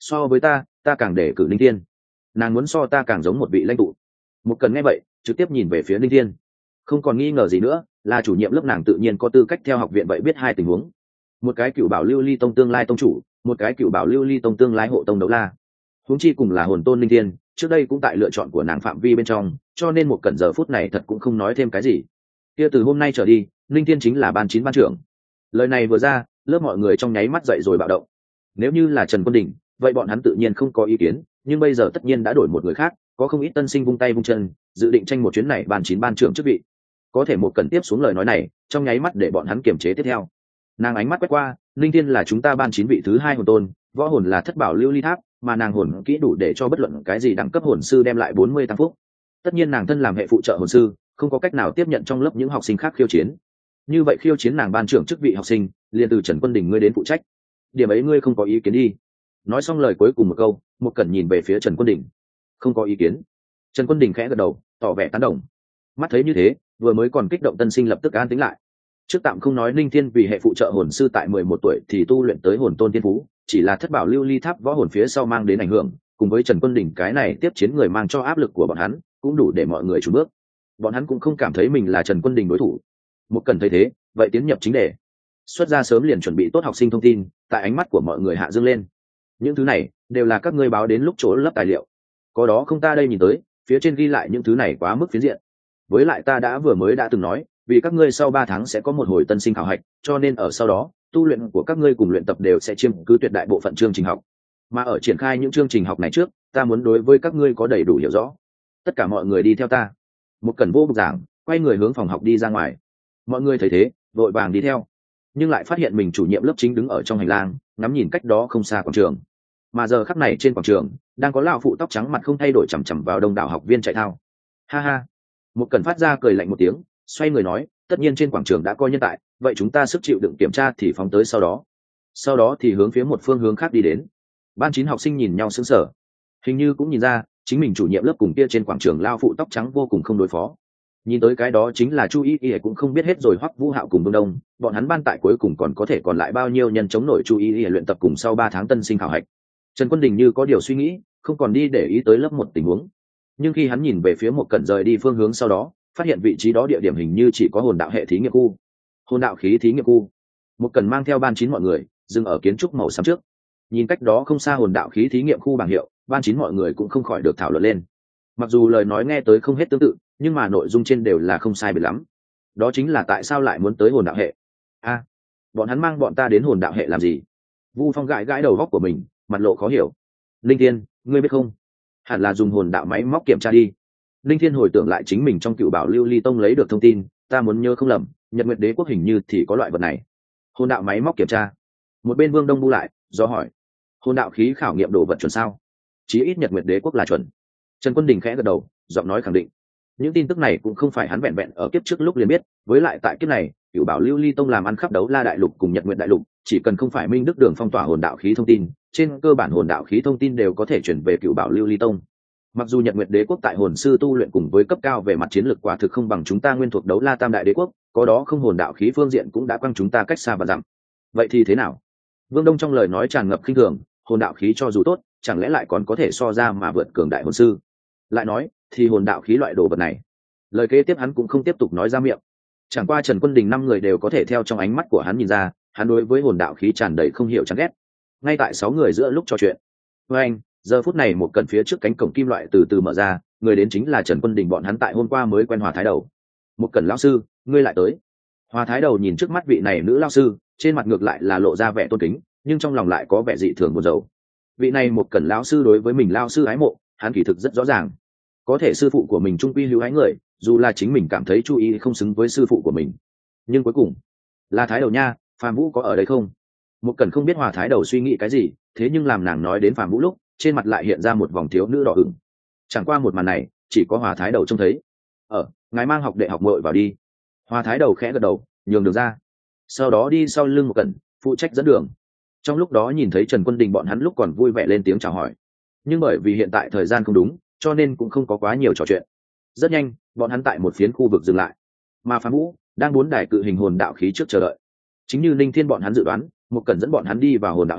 so với ta ta càng để cử linh thiên. Nàng muốn so ta càng giống một vị lãnh tụ. Một cần nghe vậy trực tiếp nhìn về phía linh thiên, không còn nghi ngờ gì nữa, là chủ nhiệm lớp nàng tự nhiên có tư cách theo học viện vậy biết hai tình huống. Một cái cựu bảo lưu ly tông tương lai tông chủ, một cái cựu bảo lưu ly tông tương lai hộ tông đấu la. Huống chi cùng là hồn tôn linh thiên, trước đây cũng tại lựa chọn của nàng phạm vi bên trong, cho nên một cẩn giờ phút này thật cũng không nói thêm cái gì. Kia từ hôm nay trở đi, linh thiên chính là ban chín ban trưởng. Lời này vừa ra, lớp mọi người trong nháy mắt dậy rồi bạo động. Nếu như là Trần Quân Đình, vậy bọn hắn tự nhiên không có ý kiến, nhưng bây giờ tất nhiên đã đổi một người khác, có không ít tân sinh vung tay vung chân, dự định tranh một chuyến này ban chín ban trưởng chức vị. Có thể một cẩn tiếp xuống lời nói này, trong nháy mắt để bọn hắn kiềm chế tiếp theo. Nàng ánh mắt quét qua, linh thiên là chúng ta ban chín vị thứ hai hồn tôn, võ hồn là thất bảo lưu ly tháp, mà nàng hồn kỹ đủ để cho bất luận cái gì đẳng cấp hồn sư đem lại bốn mươi tăng phúc. Tất nhiên nàng thân làm hệ phụ trợ hồn sư, không có cách nào tiếp nhận trong lớp những học sinh khác khiêu chiến. Như vậy khiêu chiến nàng ban trưởng chức vị học sinh, liền từ Trần Quân Đình ngươi đến phụ trách. Điểm ấy ngươi không có ý kiến đi. Nói xong lời cuối cùng một câu, một cẩn nhìn về phía Trần Quân Đình. Không có ý kiến. Trần Quân Đình khẽ gật đầu, tỏ vẻ tán đồng. Mắt thấy như thế, vừa mới còn kích động tân sinh lập tức an tĩnh lại. Trước tạm không nói linh thiên vì hệ phụ trợ hồn sư tại mười một tuổi thì tu luyện tới hồn tôn tiên phú, chỉ là thất bảo lưu ly tháp võ hồn phía sau mang đến ảnh hưởng, cùng với Trần Quân Đình cái này tiếp chiến người mang cho áp lực của bọn hắn, cũng đủ để mọi người chùn bước. Bọn hắn cũng không cảm thấy mình là Trần Quân Đình đối thủ. Một cần thấy thế, vậy tiến nhập chính đề. Xuất ra sớm liền chuẩn bị tốt học sinh thông tin, tại ánh mắt của mọi người hạ dâng lên. Những thứ này đều là các ngươi báo đến lúc chỗ lấp tài liệu. Có đó không ta đây nhìn tới, phía trên ghi lại những thứ này quá mức phiến diện. Với lại ta đã vừa mới đã từng nói, vì các ngươi sau ba tháng sẽ có một hồi tân sinh khảo hạch, cho nên ở sau đó, tu luyện của các ngươi cùng luyện tập đều sẽ chiếm cứ tuyệt đại bộ phận chương trình học. Mà ở triển khai những chương trình học này trước, ta muốn đối với các ngươi có đầy đủ hiểu rõ. Tất cả mọi người đi theo ta. Một Cẩn vô bục giảng, quay người hướng phòng học đi ra ngoài. Mọi người thấy thế, vội vàng đi theo, nhưng lại phát hiện mình chủ nhiệm lớp chính đứng ở trong hành lang, ngắm nhìn cách đó không xa quảng trường. Mà giờ khắc này trên quảng trường, đang có lão phụ tóc trắng mặt không thay đổi chằm chằm vào đông đảo học viên chạy thao. Ha ha. Một Cẩn phát ra cười lạnh một tiếng, xoay người nói, tất nhiên trên quảng trường đã coi nhân tại, vậy chúng ta sức chịu đựng kiểm tra thì phóng tới sau đó. Sau đó thì hướng phía một phương hướng khác đi đến. Ban chín học sinh nhìn nhau sững sờ, hình như cũng nhìn ra, chính mình chủ nhiệm lớp cùng kia trên quảng trường lao phụ tóc trắng vô cùng không đối phó. Nhìn tới cái đó chính là Chu Y Y cũng không biết hết rồi, Hoắc Vũ Hạo cùng Vương Đông, bọn hắn ban tại cuối cùng còn có thể còn lại bao nhiêu nhân chống nổi Chu Y Y luyện tập cùng sau ba tháng tân sinh khảo hạch. Trần Quân Đình như có điều suy nghĩ, không còn đi để ý tới lớp một tình huống. Nhưng khi hắn nhìn về phía một cẩn rời đi phương hướng sau đó, phát hiện vị trí đó địa điểm hình như chỉ có hồn đạo hệ thí nghiệm khu. Hồn đạo khí thí nghiệm khu. Một cẩn mang theo ban chín mọi người, dừng ở kiến trúc màu xám trước. Nhìn cách đó không xa hồn đạo khí thí nghiệm khu bảng hiệu, ban chín mọi người cũng không khỏi được thảo luận lên. Mặc dù lời nói nghe tới không hết tương tự, nhưng mà nội dung trên đều là không sai biệt lắm. Đó chính là tại sao lại muốn tới hồn đạo hệ. A, à, bọn hắn mang bọn ta đến hồn đạo hệ làm gì? Vu Phong gãi gãi đầu góc của mình, mặt lộ khó hiểu. Linh Thiên, ngươi biết không? Hẳn là dùng hồn đạo máy móc kiểm tra đi. Linh Thiên hồi tưởng lại chính mình trong cựu bảo lưu ly tông lấy được thông tin, ta muốn nhớ không lầm, Nhật Nguyệt Đế quốc hình như thì có loại vật này. Hồn đạo máy móc kiểm tra. Một bên Vương Đông bu lại, do hỏi, hồn đạo khí khảo nghiệm đồ vật chuẩn sao? Chí ít Nhật Nguyệt Đế quốc là chuẩn. Trần Quân Đình khẽ gật đầu, giọng nói khẳng định. Những tin tức này cũng không phải hắn vẹn vẹn ở kiếp trước lúc liền biết, với lại tại kiếp này, cựu bảo lưu ly tông làm ăn khắp đấu la đại lục cùng Nhật Nguyệt đại lục, chỉ cần không phải Minh Đức Đường phong tỏa hồn đạo khí thông tin, trên cơ bản hồn đạo khí thông tin đều có thể chuyển về cựu bảo lưu ly tông. Mặc dù Nhật Nguyệt Đế quốc tại hồn sư tu luyện cùng với cấp cao về mặt chiến lược quả thực không bằng chúng ta nguyên thuộc đấu la tam đại đế quốc, có đó không hồn đạo khí phương diện cũng đã quăng chúng ta cách xa và dặm. Vậy thì thế nào? Vương Đông trong lời nói tràn ngập khinh thường, hồn đạo khí cho dù tốt, chẳng lẽ lại còn có thể so ra mà vượt cường đại hồn sư? Lại nói, thì hồn đạo khí loại đồ vật này. Lời kế tiếp hắn cũng không tiếp tục nói ra miệng. Chẳng qua Trần Quân Đình năm người đều có thể theo trong ánh mắt của hắn nhìn ra, hắn đối với hồn đạo khí tràn đầy không hiểu chán ghét. Ngay tại sáu người giữa lúc trò chuyện, với anh, giờ phút này một cận phía trước cánh cổng kim loại từ từ mở ra, người đến chính là Trần Quân Đình bọn hắn tại hôm qua mới quen Hòa Thái Đầu. Một cận lão sư, ngươi lại tới. Hòa Thái Đầu nhìn trước mắt vị này nữ lão sư, trên mặt ngược lại là lộ ra vẻ tôn kính, nhưng trong lòng lại có vẻ dị thường buồn rầu. Vị này một cận lão sư đối với mình lão sư ái mộ, hắn kỳ thực rất rõ ràng. Có thể sư phụ của mình trung quy hữu ái người, dù là chính mình cảm thấy chú ý không xứng với sư phụ của mình, nhưng cuối cùng là Thái Đầu nha. Phạm Vũ có ở đây không? Một cẩn không biết Hòa Thái Đầu suy nghĩ cái gì, thế nhưng làm nàng nói đến Phạm Vũ lúc, trên mặt lại hiện ra một vòng thiếu nữ đỏ ửng. Chẳng qua một màn này chỉ có Hòa Thái Đầu trông thấy. Ở ngài mang học đệ học muội vào đi. Hòa Thái Đầu khẽ gật đầu, nhường đường ra, sau đó đi sau lưng một cẩn, phụ trách dẫn đường. Trong lúc đó nhìn thấy Trần Quân Đình bọn hắn lúc còn vui vẻ lên tiếng chào hỏi, nhưng bởi vì hiện tại thời gian không đúng, cho nên cũng không có quá nhiều trò chuyện. Rất nhanh, bọn hắn tại một phiến khu vực dừng lại, mà Phạm Vũ đang bốn đài cự hình hồn đạo khí trước chờ đợi. Chính như Linh Thiên bọn hắn dự đoán, một cẩn dẫn bọn hắn đi vào hồn đạo hệ,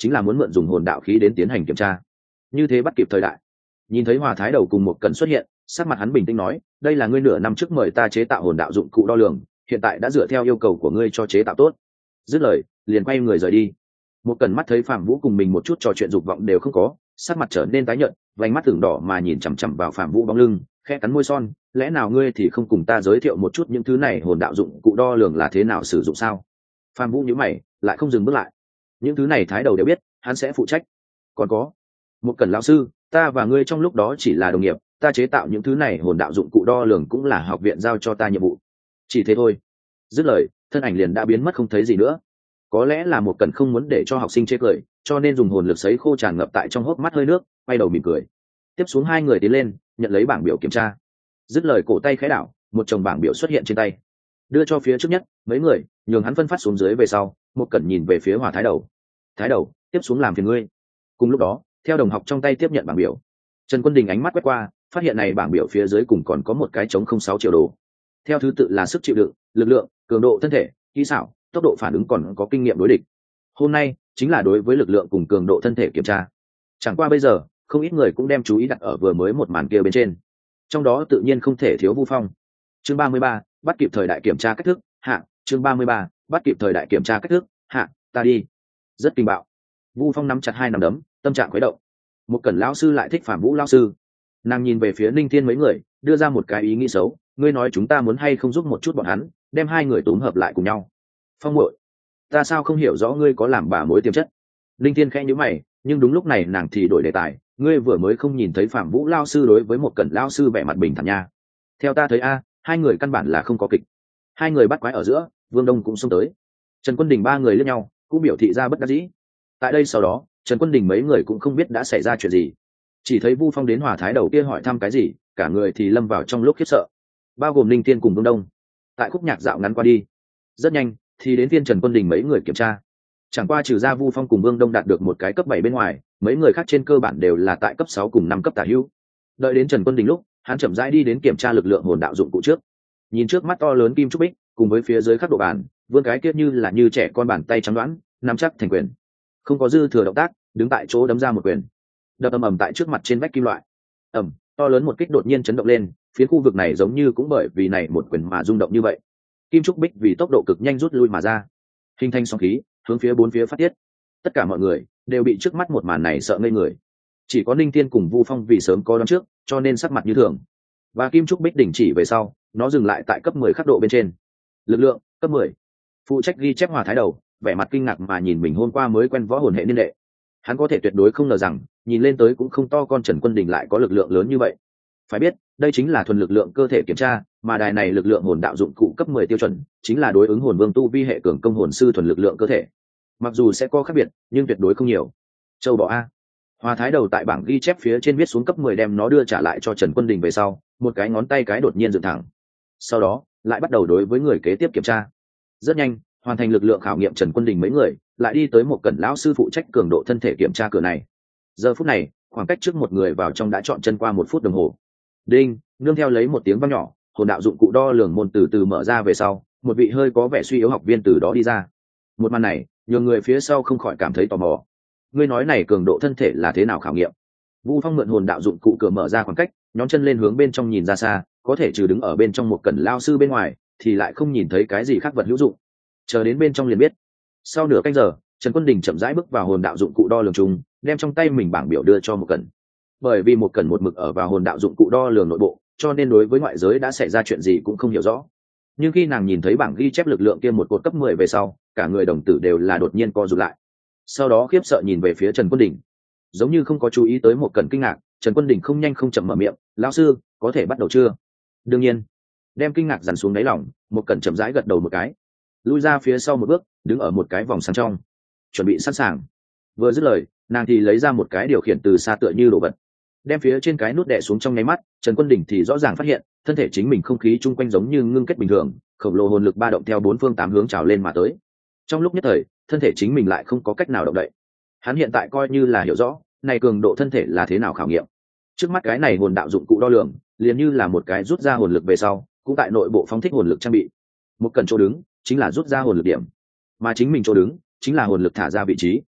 chính là muốn mượn dùng hồn đạo khí đến tiến hành kiểm tra, như thế bắt kịp thời đại. Nhìn thấy Hòa Thái Đầu cùng một Cẩn xuất hiện, sắc mặt hắn bình tĩnh nói, đây là ngươi nửa năm trước mời ta chế tạo hồn đạo dụng cụ đo lường, hiện tại đã dựa theo yêu cầu của ngươi cho chế tạo tốt. Dứt lời liền quay người rời đi. Một Cẩn mắt thấy Phạm Vũ cùng mình một chút trò chuyện dục vọng đều không có, sắc mặt trở nên tái nhợt, vành mắt tưởng đỏ mà nhìn chằm chằm vào Phạm Vũ bóng lưng, khẽ cắn môi son, lẽ nào ngươi thì không cùng ta giới thiệu một chút những thứ này hồn đạo dụng cụ đo lường là thế nào sử dụng sao? Phạm Vũ nhíu mày, lại không dừng bước lại. Những thứ này Thái Đầu đều biết, hắn sẽ phụ trách. Còn có, Một Cẩn lão sư, ta và ngươi trong lúc đó chỉ là đồng nghiệp, ta chế tạo những thứ này hồn đạo dụng cụ đo lường cũng là học viện giao cho ta nhiệm vụ, chỉ thế thôi. Dứt lời thân ảnh liền đã biến mất không thấy gì nữa. Có lẽ là Một Cẩn không muốn để cho học sinh chê cười, cho nên dùng hồn lực sấy khô tràn ngập tại trong hốc mắt hơi nước, quay đầu mỉm cười. Tiếp xuống hai người tiến lên nhận lấy bảng biểu kiểm tra. Dứt lời cổ tay khẽ đảo, một chồng bảng biểu xuất hiện trên tay, đưa cho phía trước nhất mấy người, nhường hắn phân phát xuống dưới về sau. Một Cẩn nhìn về phía Hòa Thái Đầu. Thái Đầu, tiếp xuống làm phiền ngươi. Cùng lúc đó theo đồng học trong tay tiếp nhận bảng biểu, Trần Quân Đình ánh mắt quét qua, phát hiện này bảng biểu phía dưới cùng còn có một cái trống không sáu triệu đồ, theo thứ tự là sức chịu đựng, lực lượng, cường độ thân thể, kỹ xảo, tốc độ phản ứng, còn có kinh nghiệm đối địch. Hôm nay chính là đối với lực lượng cùng cường độ thân thể kiểm tra. Chẳng qua bây giờ không ít người cũng đem chú ý đặt ở vừa mới một màn kia bên trên, trong đó tự nhiên không thể thiếu Vu Phong. Chương ba mươi ba, bắt kịp thời đại kiểm tra cách thức hạ. Chương ba mươi ba, bắt kịp thời đại kiểm tra cách thức hạ. Ta đi. Rất kinh bạo. Vu Phong nắm chặt hai nắm đấm, tâm trạng khuấy động. Một Cẩn lão sư lại thích Phạm Vũ lão sư. Nàng nhìn về phía Ninh Thiên mấy người, đưa ra một cái ý nghĩ xấu, ngươi nói chúng ta muốn hay không giúp một chút bọn hắn, đem hai người tốn hợp lại cùng nhau. Phong muội, ta sao không hiểu rõ ngươi có làm bà mối tiềm chất. Ninh Thiên khẽ nhíu mày, nhưng đúng lúc này nàng thì đổi đề tài, ngươi vừa mới không nhìn thấy Phạm Vũ lão sư đối với Một Cẩn lão sư vẻ mặt bình thản nha. Theo ta thấy a, hai người căn bản là không có kịch. Hai người bắt quái ở giữa, Vương Đông cũng xông tới. Trần Quân Đình ba người liếc nhau, cũng biểu thị ra bất đắc dĩ. Tại đây sau đó Trần Quân Đình mấy người cũng không biết đã xảy ra chuyện gì, chỉ thấy Vu Phong đến Hòa Thái Đầu kia hỏi thăm cái gì, cả người thì lâm vào trong lúc khiếp sợ, bao gồm Ninh Thiên cùng Vương Đông. Tại khúc nhạc dạo ngắn qua đi, rất nhanh thì đến phiên Trần Quân Đình mấy người kiểm tra. Chẳng qua trừ ra Vu Phong cùng Vương Đông đạt được một cái cấp bảy bên ngoài, mấy người khác trên cơ bản đều là tại cấp sáu cùng năm cấp tả hữu. Đợi đến Trần Quân Đình lúc, hắn chậm rãi đi đến kiểm tra lực lượng hồn đạo dụng cụ trước, nhìn trước mắt to lớn kim trúc bích, cùng với phía dưới khắc độ bàn, vươn cái kia như là như trẻ con bàn tay trắng đoán, nắm chắc thành quyền, không có dư thừa động tác, đứng tại chỗ đấm ra một quyền, đập ầm ầm tại trước mặt trên vách kim loại. Ầm, to lớn một kích đột nhiên chấn động lên, phía khu vực này giống như cũng bởi vì này một quyền mà rung động như vậy. Kim trúc bích vì tốc độ cực nhanh rút lui mà ra, hình thành sóng khí hướng phía bốn phía phát tiết. Tất cả mọi người đều bị trước mắt một màn này sợ ngây người, chỉ có Ninh Thiên cùng Vu Phong vì sớm có đoán trước, cho nên sắc mặt như thường. Và kim trúc bích đình chỉ về sau, nó dừng lại tại cấp mười khắc độ bên trên. Lực lượng cấp mười. Phụ trách ghi chép Hòa Thái Đầu vẻ mặt kinh ngạc mà nhìn mình hôm qua mới quen võ hồn hệ niên đệ. Hắn có thể tuyệt đối không ngờ rằng nhìn lên tới cũng không to con Trần Quân Đình lại có lực lượng lớn như vậy. Phải biết đây chính là thuần lực lượng cơ thể kiểm tra, mà đài này lực lượng hồn đạo dụng cụ cấp mười tiêu chuẩn chính là đối ứng hồn vương tu vi hệ cường công hồn sư thuần lực lượng cơ thể. Mặc dù sẽ có khác biệt nhưng tuyệt đối không nhiều. Châu bò a. Hòa Thái Đầu tại bảng ghi chép phía trên viết xuống cấp mười, đem nó đưa trả lại cho Trần Quân Đình về sau, một cái ngón tay cái đột nhiên dựng thẳng. Sau đó lại bắt đầu đối với người kế tiếp kiểm tra. Rất nhanh hoàn thành lực lượng khảo nghiệm Trần Quân Đình mấy người lại đi tới Một Cẩn lão sư phụ trách cường độ thân thể kiểm tra cửa này. Giờ phút này khoảng cách trước một người vào trong đã chọn chân qua một phút đồng hồ. Đinh, nương theo lấy một tiếng vang nhỏ, hồn đạo dụng cụ đo lường môn từ từ mở ra về sau, một vị hơi có vẻ suy yếu học viên từ đó đi ra. Một màn này nhường người phía sau không khỏi cảm thấy tò mò. Ngươi nói này cường độ thân thể là thế nào khảo nghiệm? Vu Phong mượn hồn đạo dụng cụ cửa mở ra khoảng cách, nhón chân lên hướng bên trong nhìn ra xa, có thể trừ đứng ở bên trong Một Cẩn lão sư bên ngoài thì lại không nhìn thấy cái gì khác vật hữu dụng. Chờ đến bên trong liền biết. Sau nửa canh giờ Trần Quân Đình chậm rãi bước vào hồn đạo dụng cụ đo lường chung, đem trong tay mình bảng biểu đưa cho Một Cẩn. Bởi vì Một Cẩn một mực ở vào hồn đạo dụng cụ đo lường nội bộ, cho nên đối với ngoại giới đã xảy ra chuyện gì cũng không hiểu rõ. Nhưng khi nàng nhìn thấy bảng ghi chép lực lượng kia một cột cấp mười về sau, cả người đồng tử đều là đột nhiên co rụt lại. Sau đó khiếp sợ nhìn về phía Trần Quân Đình, giống như không có chú ý tới Một Cẩn kinh ngạc. Trần Quân Đình không nhanh không chậm mở miệng, lão sư có thể bắt đầu chưa? Đương nhiên. Đem kinh ngạc dằn xuống đáy lòng, Một Cẩn chậm rãi gật đầu một cái, lui ra phía sau một bước, đứng ở một cái vòng sáng trong, chuẩn bị sẵn sàng. Vừa dứt lời nàng thì lấy ra một cái điều khiển từ xa tựa như đồ vật, đem phía trên cái nút đè xuống. trong nháy mắt Trần Quân Đình thì rõ ràng phát hiện thân thể chính mình không khí chung quanh giống như ngưng kết bình thường, khổng lồ hồn lực ba động theo bốn phương tám hướng trào lên mà tới. Trong lúc nhất thời thân thể chính mình lại không có cách nào động đậy. Hắn hiện tại coi như là hiểu rõ này cường độ thân thể là thế nào khảo nghiệm. Trước mắt cái này hồn đạo dụng cụ đo lường liền như là một cái rút ra hồn lực về sau cũng tại nội bộ phóng thích hồn lực trang bị. Một cần chỗ đứng chính là rút ra hồn lực điểm, mà chính mình chỗ đứng chính là hồn lực thả ra vị trí.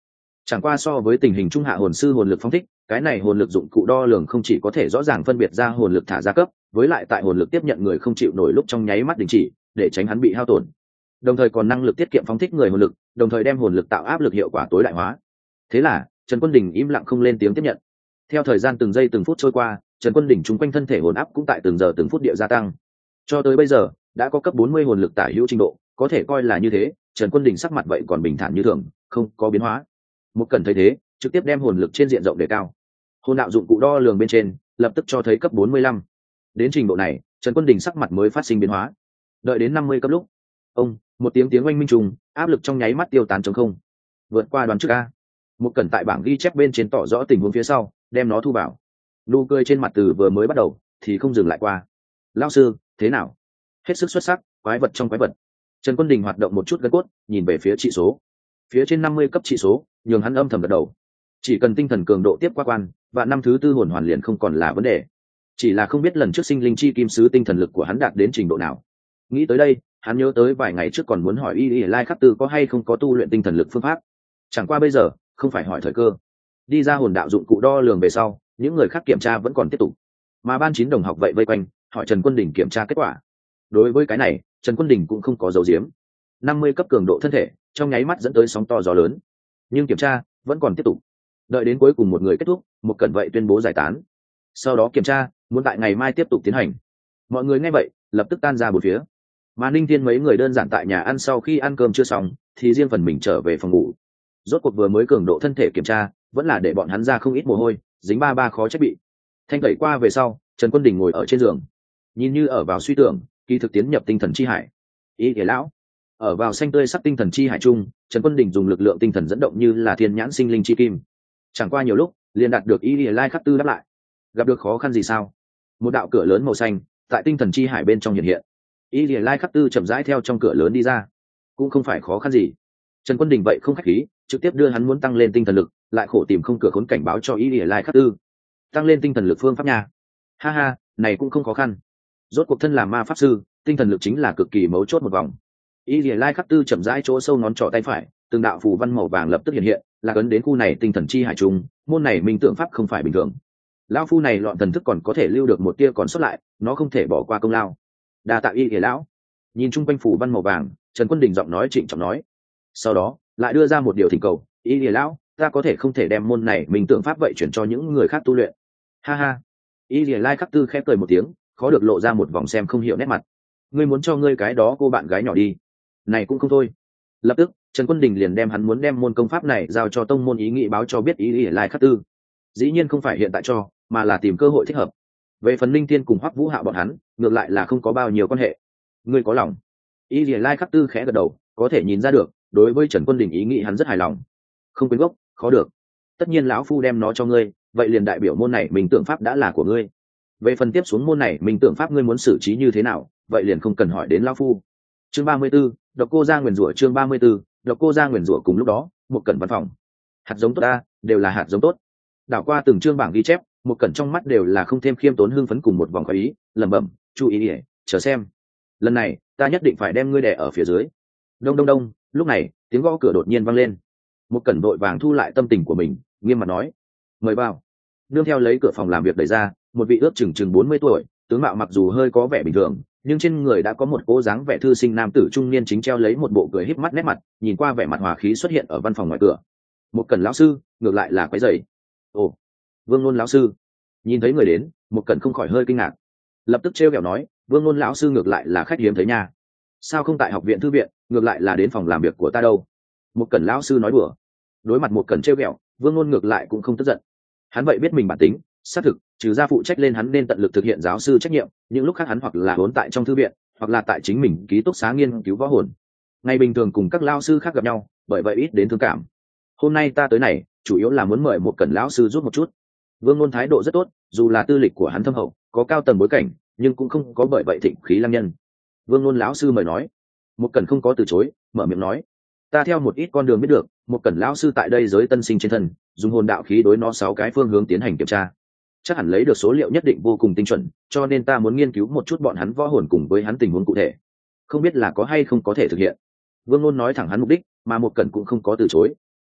Chẳng qua so với tình hình trung hạ hồn sư hồn lực phóng thích, cái này hồn lực dụng cụ đo lường không chỉ có thể rõ ràng phân biệt ra hồn lực thả ra cấp, với lại tại hồn lực tiếp nhận người không chịu nổi lúc trong nháy mắt đình chỉ, để tránh hắn bị hao tổn. Đồng thời còn năng lực tiết kiệm phóng thích người hồn lực, đồng thời đem hồn lực tạo áp lực hiệu quả tối đại hóa. Thế là, Trần Quân Đình im lặng không lên tiếng tiếp nhận. Theo thời gian từng giây từng phút trôi qua, Trần Quân Đình chung quanh thân thể hồn áp cũng tại từng giờ từng phút địa gia tăng. Cho tới bây giờ, đã có cấp bốn mươi hồn lực tả hữu trình độ, có thể coi là như thế, Trần Quân Đình sắc mặt vậy còn bình thản như thường, không có biến hóa. Một cần thấy thế, trực tiếp đem hồn lực trên diện rộng đề cao. Hồn đạo dụng cụ đo lường bên trên, lập tức cho thấy cấp bốn mươi lăm. Đến trình độ này, Trần Quân Đình sắc mặt mới phát sinh biến hóa. Đợi đến năm mươi cấp lúc, ông, một tiếng tiếng oanh minh trùng, áp lực trong nháy mắt tiêu tán trống không. Vượt qua đoán trước a. Một cẩn tại bảng ghi chép bên trên tỏ rõ tình huống phía sau, đem nó thu vào. Nụ cười trên mặt từ vừa mới bắt đầu thì không dừng lại qua. Lão sư, thế nào? Hết sức xuất sắc, quái vật trong quái vật. Trần Quân Đình hoạt động một chút gân cốt, nhìn về phía trị số. Phía trên năm mươi cấp trị số, nhường hắn âm thầm gật đầu. Chỉ cần tinh thần cường độ tiếp qua quan, và năm thứ tư hồn hoàn liền không còn là vấn đề. Chỉ là không biết lần trước sinh linh chi kim sứ tinh thần lực của hắn đạt đến trình độ nào. Nghĩ tới đây, hắn nhớ tới vài ngày trước còn muốn hỏi Y Y Lai Khắc Tư có hay không có tu luyện tinh thần lực phương pháp. Chẳng qua bây giờ, không phải hỏi thời cơ. Đi ra hồn đạo dụng cụ đo lường về sau, những người khác kiểm tra vẫn còn tiếp tục. Mà ban chín đồng học vậy vây quanh, hỏi Trần Quân Đình kiểm tra kết quả. Đối với cái này, Trần Quân Đình cũng không có dấu diếm. năm mươi cấp cường độ thân thể, trong nháy mắt dẫn tới sóng to gió lớn. Nhưng kiểm tra vẫn còn tiếp tục. Đợi đến cuối cùng một người kết thúc, một cẩn vậy tuyên bố giải tán. Sau đó kiểm tra, muốn tại ngày mai tiếp tục tiến hành. Mọi người nghe vậy, lập tức tan ra bốn phía. Mà Ninh Thiên mấy người đơn giản tại nhà ăn sau khi ăn cơm chưa xong, thì riêng phần mình trở về phòng ngủ. Rốt cuộc vừa mới cường độ thân thể kiểm tra, vẫn là để bọn hắn ra không ít mồ hôi, dính ba ba khó trách bị. Thanh tẩy qua về sau, Trần Quân Đình ngồi ở trên giường, nhìn như ở vào suy tưởng, kỳ thực tiến nhập tinh thần chi hải. Ý nghĩa lão, ở vào xanh tươi sắc tinh thần chi hải chung, Trần Quân Đình dùng lực lượng tinh thần dẫn động như là thiên nhãn sinh linh chi kim. Chẳng qua nhiều lúc, liền đạt được Ý nghĩa Lai Khắc Tư đáp lại. Gặp được khó khăn gì sao? Một đạo cửa lớn màu xanh tại tinh thần chi hải bên trong hiện hiện. Ý nghĩa Lai Khắc Tư chậm rãi theo trong cửa lớn đi ra. Cũng không phải khó khăn gì. Trần Quân Đình vậy không khách khí, trực tiếp đưa hắn muốn tăng lên tinh thần lực, lại khổ tìm không cửa khốn cảnh báo cho Ý nghĩa Lai Khắc Tư. Tăng lên tinh thần lực phương pháp nha. Ha ha, này cũng không khó khăn. Rốt cuộc thân làm ma pháp sư, tinh thần lực chính là cực kỳ mấu chốt một vòng. Y Lìa Lai Khắc Tư chậm rãi chỗ sâu ngón trỏ tay phải, từng đạo phù văn màu vàng lập tức hiện hiện, là ấn đến khu này tinh thần chi hải trùng, môn này minh tượng pháp không phải bình thường. Lão phu này loạn thần thức còn có thể lưu được một tia còn sót lại, nó không thể bỏ qua công lao. Đa tạ Y Lìa lão. Nhìn chung quanh phù văn màu vàng, Trần Quân Đình giọng nói trịnh trọng nói. Sau đó, lại đưa ra một điều thỉnh cầu, Y Lìa lão, ta có thể không thể đem môn này minh tượng pháp vậy chuyển cho những người khác tu luyện. Ha ha. Y Lìa Lai Khắc Tư khép cười một tiếng, khó được lộ ra một vòng xem không hiểu nét mặt. Ngươi muốn cho ngươi cái đó cô bạn gái nhỏ đi, này cũng không thôi. Lập tức Trần Quân Đình liền đem hắn muốn đem môn công pháp này giao cho tông môn ý nghị báo cho biết ý ý Lai Khắc Tư. Dĩ nhiên không phải hiện tại cho, mà là tìm cơ hội thích hợp. Về phần Linh Thiên cùng Hoắc Vũ Hạo bọn hắn, ngược lại là không có bao nhiêu quan hệ. Ngươi có lòng. Ý ý Lai Khắc Tư khẽ gật đầu, có thể nhìn ra được, đối với Trần Quân Đình ý nghĩ hắn rất hài lòng. Không quên gốc, khó được. Tất nhiên lão phu đem nó cho ngươi, vậy liền đại biểu môn này mình tượng pháp đã là của ngươi. Về phần tiếp xuống môn này mình tượng pháp ngươi muốn xử trí như thế nào, vậy liền không cần hỏi đến lão phu. Chương ba mươi 34, Độc Cô Gia nguyền rủa chương ba mươi 34, Độc Cô Gia nguyền rủa cùng lúc đó, một cẩn văn phòng. Hạt giống tốt ta, đều là hạt giống tốt. Đảo qua từng chương bảng ghi chép, một cẩn trong mắt đều là không thêm khiêm tốn hưng phấn cùng một vòng khoái ý, lẩm bẩm, chú ý đi, chờ xem. Lần này, ta nhất định phải đem ngươi đè ở phía dưới. Đông đông đông, lúc này, tiếng gõ cửa đột nhiên vang lên. Một cẩn đội vàng thu lại tâm tình của mình, nghiêm mặt nói, mời vào. Nương theo lấy cửa phòng làm việc đẩy ra, một vị ước chừng chừng bốn mươi tuổi, tướng mạo mặc dù hơi có vẻ bình thường, nhưng trên người đã có một cố dáng vẻ thư sinh nam tử trung niên chính treo lấy một bộ cười híp mắt nét mặt, nhìn qua vẻ mặt hòa khí xuất hiện ở văn phòng ngoài cửa. Một cẩn lão sư, ngược lại là quấy rầy. Ồ, Vương Luân lão sư. Nhìn thấy người đến, một cẩn không khỏi hơi kinh ngạc. Lập tức trêu ghẹo nói, Vương Luân lão sư ngược lại là khách hiếm thấy nha. Sao không tại học viện thư viện, ngược lại là đến phòng làm việc của ta đâu? Một cẩn lão sư nói đùa. Đối mặt một cẩn trêu ghẹo, Vương Luân ngược lại cũng không tức giận. Hắn vậy biết mình bản tính, xác thực trừ ra phụ trách lên hắn nên tận lực thực hiện giáo sư trách nhiệm, những lúc khác hắn hoặc là vốn tại trong thư viện, hoặc là tại chính mình ký túc xá nghiên cứu võ hồn. Ngày bình thường cùng các lao sư khác gặp nhau, bởi vậy ít đến thương cảm. Hôm nay ta tới này chủ yếu là muốn mời một cẩn lão sư giúp một chút. Vương Luân thái độ rất tốt, dù là tư lịch của hắn thâm hậu, có cao tầng bối cảnh, nhưng cũng không có bởi vậy thịnh khí lăng nhân. Vương Luân lão sư mời nói. Một cẩn không có từ chối, mở miệng nói, ta theo một ít con đường biết được, một cẩn lão sư tại đây giới tân sinh trên thân, dùng hồn đạo khí đối nó sáu cái phương hướng tiến hành kiểm tra, chắc hẳn lấy được số liệu nhất định vô cùng tinh chuẩn, cho nên ta muốn nghiên cứu một chút bọn hắn võ hồn cùng với hắn tình huống cụ thể, không biết là có hay không có thể thực hiện. Vương Luân nói thẳng hắn mục đích, mà một cẩn cũng không có từ chối.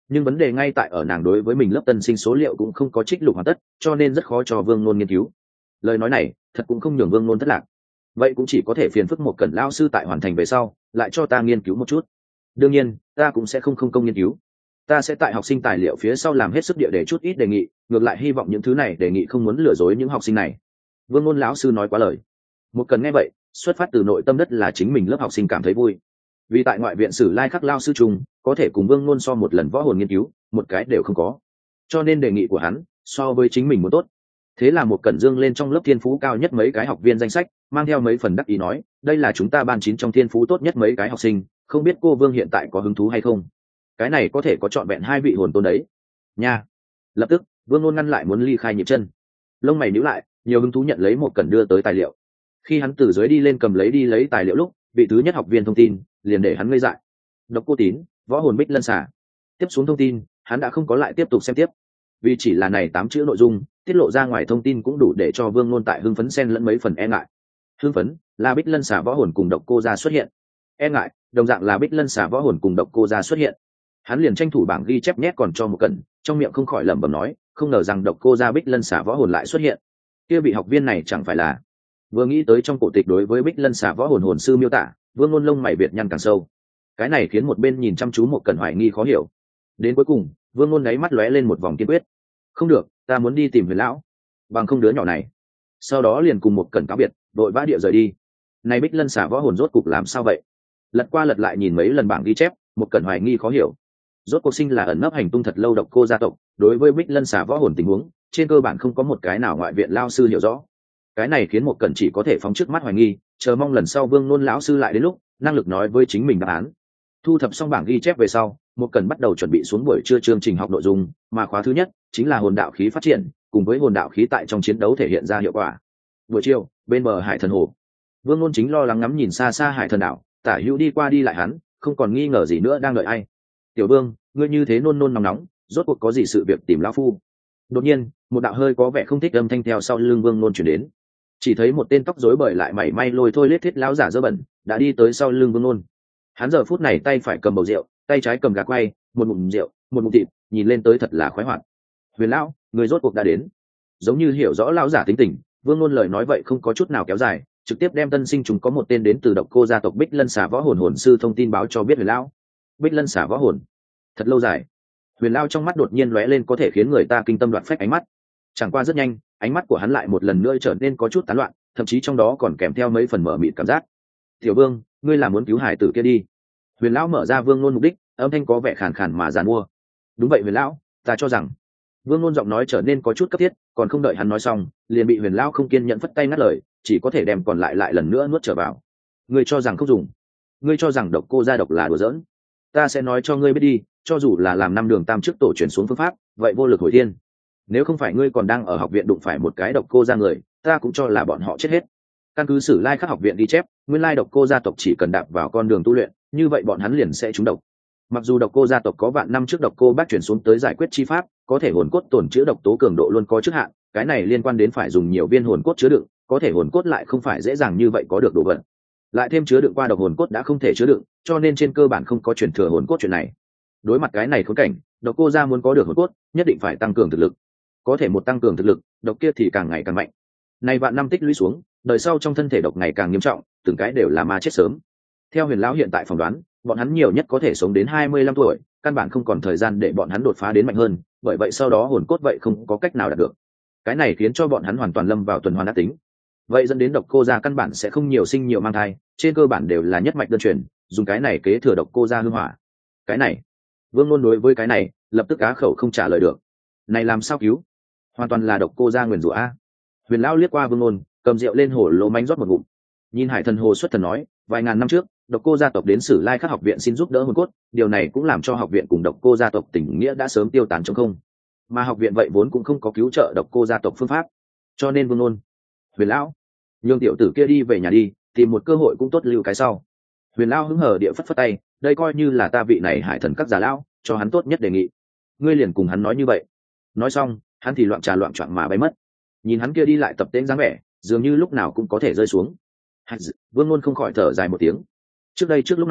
nhưng vấn đề ngay tại ở nàng đối với mình lớp tân sinh số liệu cũng không có trích lục hoàn tất, cho nên rất khó cho Vương Nôn nghiên cứu. Lời nói này thật cũng không nhường Vương Nôn thất lạc, vậy cũng chỉ có thể phiền phức một Cẩn lao sư tại hoàn thành về sau lại cho ta nghiên cứu một chút. Đương nhiên ta cũng sẽ không không công nghiên cứu, ta sẽ tại học sinh tài liệu phía sau làm hết sức địa để chút ít đề nghị, ngược lại hy vọng những thứ này đề nghị không muốn lừa dối những học sinh này. Vương Nôn lão sư nói quá lời. Một Cẩn nghe vậy xuất phát từ nội tâm đất là chính mình lớp học sinh cảm thấy vui, vì tại ngoại viện sử lai khắc lao sư chung có thể cùng Vương Nôn so một lần võ hồn nghiên cứu một cái đều không có, cho nên đề nghị của hắn so với chính mình muốn tốt. Thế là một Cẩn dương lên trong lớp thiên phú cao nhất mấy cái học viên danh sách, mang theo mấy phần đắc ý nói, đây là chúng ta ban chín trong thiên phú tốt nhất mấy cái học sinh, không biết cô Vương hiện tại có hứng thú hay không. Cái này có thể có trọn vẹn hai vị hồn tôn đấy nha. Lập tức Vương Nôn ngăn lại muốn ly khai nhịp chân, lông mày nhíu lại, nhiều hứng thú nhận lấy một Cẩn đưa tới tài liệu. Khi hắn từ dưới đi lên cầm lấy đi lấy tài liệu lúc, vị thứ nhất học viên thông tin liền để hắn ngây dại. Độc Cô Tín, võ hồn Bích Lân Xà. Tiếp xuống thông tin hắn đã không có lại tiếp tục xem tiếp, vì chỉ là này tám chữ nội dung tiết lộ ra ngoài thông tin cũng đủ để cho Vương Nôn tại hưng phấn xen lẫn mấy phần e ngại. Hưng phấn là Bích Lân Xà võ hồn cùng Độc Cô gia xuất hiện, e ngại đồng dạng là Bích Lân Xà võ hồn cùng Độc Cô gia xuất hiện. Hắn liền tranh thủ bảng ghi chép nhét còn cho một Cẩn, trong miệng không khỏi lẩm bẩm nói, không ngờ rằng Độc Cô gia Bích Lân Xà võ hồn lại xuất hiện. Kia vị học viên này chẳng phải là... Vừa nghĩ tới trong cổ tịch đối với Bích Lân Xà võ hồn hồn sư miêu tả, Vương Nôn lông mày việt nhăn càng sâu. Cái này khiến một bên nhìn chăm chú một Cẩn hoài nghi khó hiểu. Đến cuối cùng Vương Nôn đáy mắt lóe lên một vòng kiên quyết. Không được, ta muốn đi tìm Huyền lão, bằng không đứa nhỏ này. Sau đó liền cùng một Cẩn cáo biệt, đội vã địa rời đi. Này Bích Lân Xà võ hồn rốt cục làm sao vậy? Lật qua lật lại nhìn mấy lần bảng ghi chép, một Cẩn hoài nghi khó hiểu. Rốt cuộc sinh là ẩn nấp hành tung thật lâu Độc Cô gia tộc, đối với Bích Lân Xà võ hồn tình huống trên cơ bản không có một cái nào ngoại viện lao sư hiểu rõ. Cái này khiến một Cẩn chỉ có thể phóng trước mắt hoài nghi, chờ mong lần sau Vương Nôn lão sư lại đến lúc năng lực nói với chính mình đáp án. Thu thập xong bảng ghi chép về sau, một Cẩn bắt đầu chuẩn bị xuống buổi trưa chương trình học nội dung, mà khóa thứ nhất chính là hồn đạo khí phát triển cùng với hồn đạo khí tại trong chiến đấu thể hiện ra hiệu quả. Buổi chiều bên bờ Hải Thần Hồ, Vương Nôn chính lo lắng ngắm nhìn xa xa Hải Thần đảo, tả hữu đi qua đi lại hắn không còn nghi ngờ gì nữa đang đợi ai. Tiểu Vương, ngươi như thế nôn nôn nóng nóng, rốt cuộc có gì sự việc tìm lão phu? Đột nhiên một đạo hơi có vẻ không thích âm thanh theo sau lưng Vương Nôn chuyển đến, chỉ thấy một tên tóc rối bời lại mảy may lôi thôi lết thiết lão giả dơ bẩn đã đi tới sau lưng Vương Nôn. Hắn giờ phút này tay phải cầm bầu rượu, tay trái cầm gà quay, một ngụm rượu một ngụm thịt, nhìn lên tới thật là khoái hoạt. Huyền lão, người rốt cuộc đã đến. Giống như hiểu rõ lão giả tính tình, Vương Nôn lời nói vậy không có chút nào kéo dài, trực tiếp đem tân sinh chúng có một tên đến từ Độc Cô gia tộc Bích Lân Xà võ hồn hồn sư thông tin báo cho biết Huyền lão. Bích Lân Xà võ hồn, thật lâu dài. Huyền lão trong mắt đột nhiên lóe lên có thể khiến người ta kinh tâm đoạt phách ánh mắt. Chẳng qua rất nhanh, ánh mắt của hắn lại một lần nữa trở nên có chút tán loạn, thậm chí trong đó còn kèm theo mấy phần mở mịt cảm giác. Tiểu Vương, ngươi là muốn cứu hải tử kia đi? Huyền lão mở ra Vương Nôn mục đích, âm thanh có vẻ khàn khàn mà giàn mua. Đúng vậy Huyền lão, ta cho rằng. Vương Nôn giọng nói trở nên có chút cấp thiết, còn không đợi hắn nói xong liền bị Huyền lão không kiên nhẫn phất tay ngắt lời, chỉ có thể đem còn lại lại lần nữa nuốt trở vào. Ngươi cho rằng không dùng? Ngươi cho rằng Độc Cô gia độc là đùa giỡn? Ta sẽ nói cho ngươi biết đi, cho dù là làm năm đường tam trước tổ chuyển xuống phương pháp, vậy vô lực hồi thiên. Nếu không phải ngươi còn đang ở học viện đụng phải một cái Độc Cô gia người, ta cũng cho là bọn họ chết hết. Căn cứ sử lai khắc học viện ghi chép, nguyên lai Độc Cô gia tộc chỉ cần đạp vào con đường tu luyện, như vậy bọn hắn liền sẽ trúng độc. Mặc dù Độc Cô gia tộc có vạn năm trước Độc Cô bác chuyển xuống tới giải quyết chi pháp, có thể hồn cốt tổn chữa độc tố cường độ luôn có trước hạn, cái này liên quan đến phải dùng nhiều viên hồn cốt chứa đựng, có thể hồn cốt lại không phải dễ dàng như vậy có được đồ vật. Lại thêm chứa đựng qua độc hồn cốt đã không thể chứa đựng, cho nên trên cơ bản không có truyền thừa hồn cốt chuyện này. Đối mặt cái này khốn cảnh, Độc Cô gia muốn có được hồn cốt, nhất định phải tăng cường thực lực. Có thể một tăng cường thực lực, độc kia thì càng ngày càng mạnh. Nay vạn năm tích lũy xuống, đời sau trong thân thể độc ngày càng nghiêm trọng, từng cái đều là ma chết sớm. Theo Huyền lão hiện tại phỏng đoán, bọn hắn nhiều nhất có thể sống đến hai mươi lăm tuổi, căn bản không còn thời gian để bọn hắn đột phá đến mạnh hơn, bởi vậy sau đó hồn cốt vậy không có cách nào đạt được. Cái này khiến cho bọn hắn hoàn toàn lâm vào tuần hoàn ác tính. Vậy dẫn đến Độc Cô gia căn bản sẽ không nhiều sinh nhiều mang thai, trên cơ bản đều là nhất mạch đơn truyền, dùng cái này kế thừa Độc Cô gia hương hỏa. Cái này, Vương Nôn đối với cái này, lập tức á khẩu không trả lời được. Này làm sao cứu? Hoàn toàn là Độc Cô gia nguyền rủa a. Huyền lão liếc qua Vương Nôn, cầm rượu lên hồ lô mánh rót một ngụm. Nhìn Hải Thần Hồ xuất thần nói, vài ngàn năm trước, Độc Cô gia tộc đến Sử Lai Khắc học viện xin giúp đỡ hồn cốt, điều này cũng làm cho học viện cùng Độc Cô gia tộc tình nghĩa đã sớm tiêu tán trong không. Mà học viện vậy vốn cũng không có cứu trợ Độc Cô gia tộc phương pháp. Cho nên Vương Nôn, Huyền lão, nhường tiểu tử kia đi về nhà đi, tìm một cơ hội cũng tốt lưu cái sau. Huyền lão hứng hở địa phất phất tay, đây coi như là ta vị này Hải Thần các già lão, cho hắn tốt nhất đề nghị. Ngươi liền cùng hắn nói như vậy. Nói xong, hắn thì loạn trà loạn choạng mà bay mất. Nhìn hắn kia đi lại tập tễnh dáng vẻ, dường như lúc nào cũng có thể rơi xuống. Vương Nôn không khỏi thở dài một tiếng. Trước đây trước lúc này,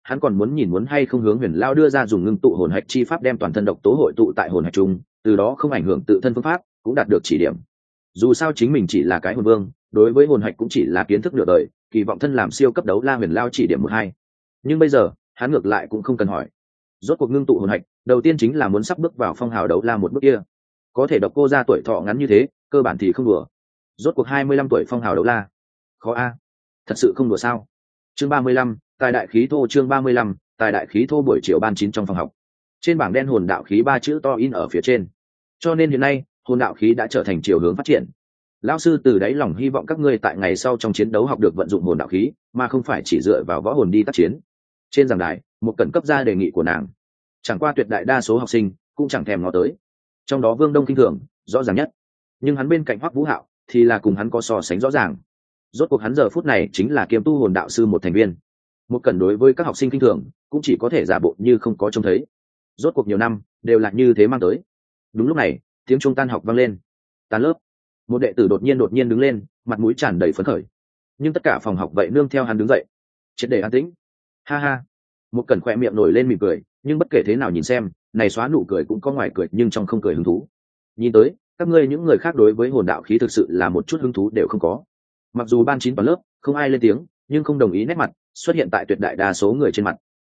hắn còn muốn nhìn muốn hay không hướng Huyền Lao đưa ra dùng ngưng tụ hồn hạch chi pháp đem toàn thân độc tố hội tụ tại hồn hạch chung, từ đó không ảnh hưởng tự thân phương pháp, cũng đạt được chỉ điểm. Dù sao chính mình chỉ là cái hồn vương, đối với hồn hạch cũng chỉ là kiến thức nửa đời, kỳ vọng thân làm siêu cấp đấu la Huyền Lao chỉ điểm một hai. Nhưng bây giờ, hắn ngược lại cũng không cần hỏi. Rốt cuộc ngưng tụ hồn hạch, đầu tiên chính là muốn sắp bước vào phong hào đấu la một bước kia. Có thể độc cô ra tuổi thọ ngắn như thế, cơ bản thì không đùa. Rốt cuộc hai mươi lăm tuổi phong hào đấu la. Khó a. Thật sự không đùa sao? Chương ba mươi lăm, tài đại khí thô chương ba mươi lăm, tài đại khí thô buổi chiều ban chín trong phòng học. Trên bảng đen hồn đạo khí ba chữ to in ở phía trên. Cho nên hiện nay, hồn đạo khí đã trở thành chiều hướng phát triển. Lão sư từ đáy lòng hy vọng các ngươi tại ngày sau trong chiến đấu học được vận dụng hồn đạo khí, mà không phải chỉ dựa vào võ hồn đi tác chiến. Trên giảng đài, một cẩn cấp ra đề nghị của nàng. Chẳng qua tuyệt đại đa số học sinh cũng chẳng thèm ngó tới. Trong đó Vương Đông kinh thường, rõ ràng nhất. Nhưng hắn bên cạnh Hoắc Vũ Hạo thì là cùng hắn có so sánh rõ ràng. Rốt cuộc hắn giờ phút này chính là kiêm tu hồn đạo sư một thành viên. Một cẩn đối với các học sinh kinh thường cũng chỉ có thể giả bộ như không có trông thấy. Rốt cuộc nhiều năm đều là như thế mang tới. Đúng lúc này, tiếng chuông tan học vang lên. Tan lớp. Một đệ tử đột nhiên đột nhiên đứng lên, mặt mũi tràn đầy phấn khởi. Nhưng tất cả phòng học vậy nương theo hắn đứng dậy. Triệt để an tĩnh. Ha ha. Một cẩn khỏe miệng nổi lên mỉm cười, nhưng bất kể thế nào nhìn xem, này xóa nụ cười cũng có ngoài cười nhưng trong không cười hứng thú. Nhìn tới, các ngươi những người khác đối với hồn đạo khí thực sự là một chút hứng thú đều không có. Mặc dù ban chín toàn lớp không ai lên tiếng, nhưng không đồng ý nét mặt xuất hiện tại tuyệt đại đa số người trên mặt.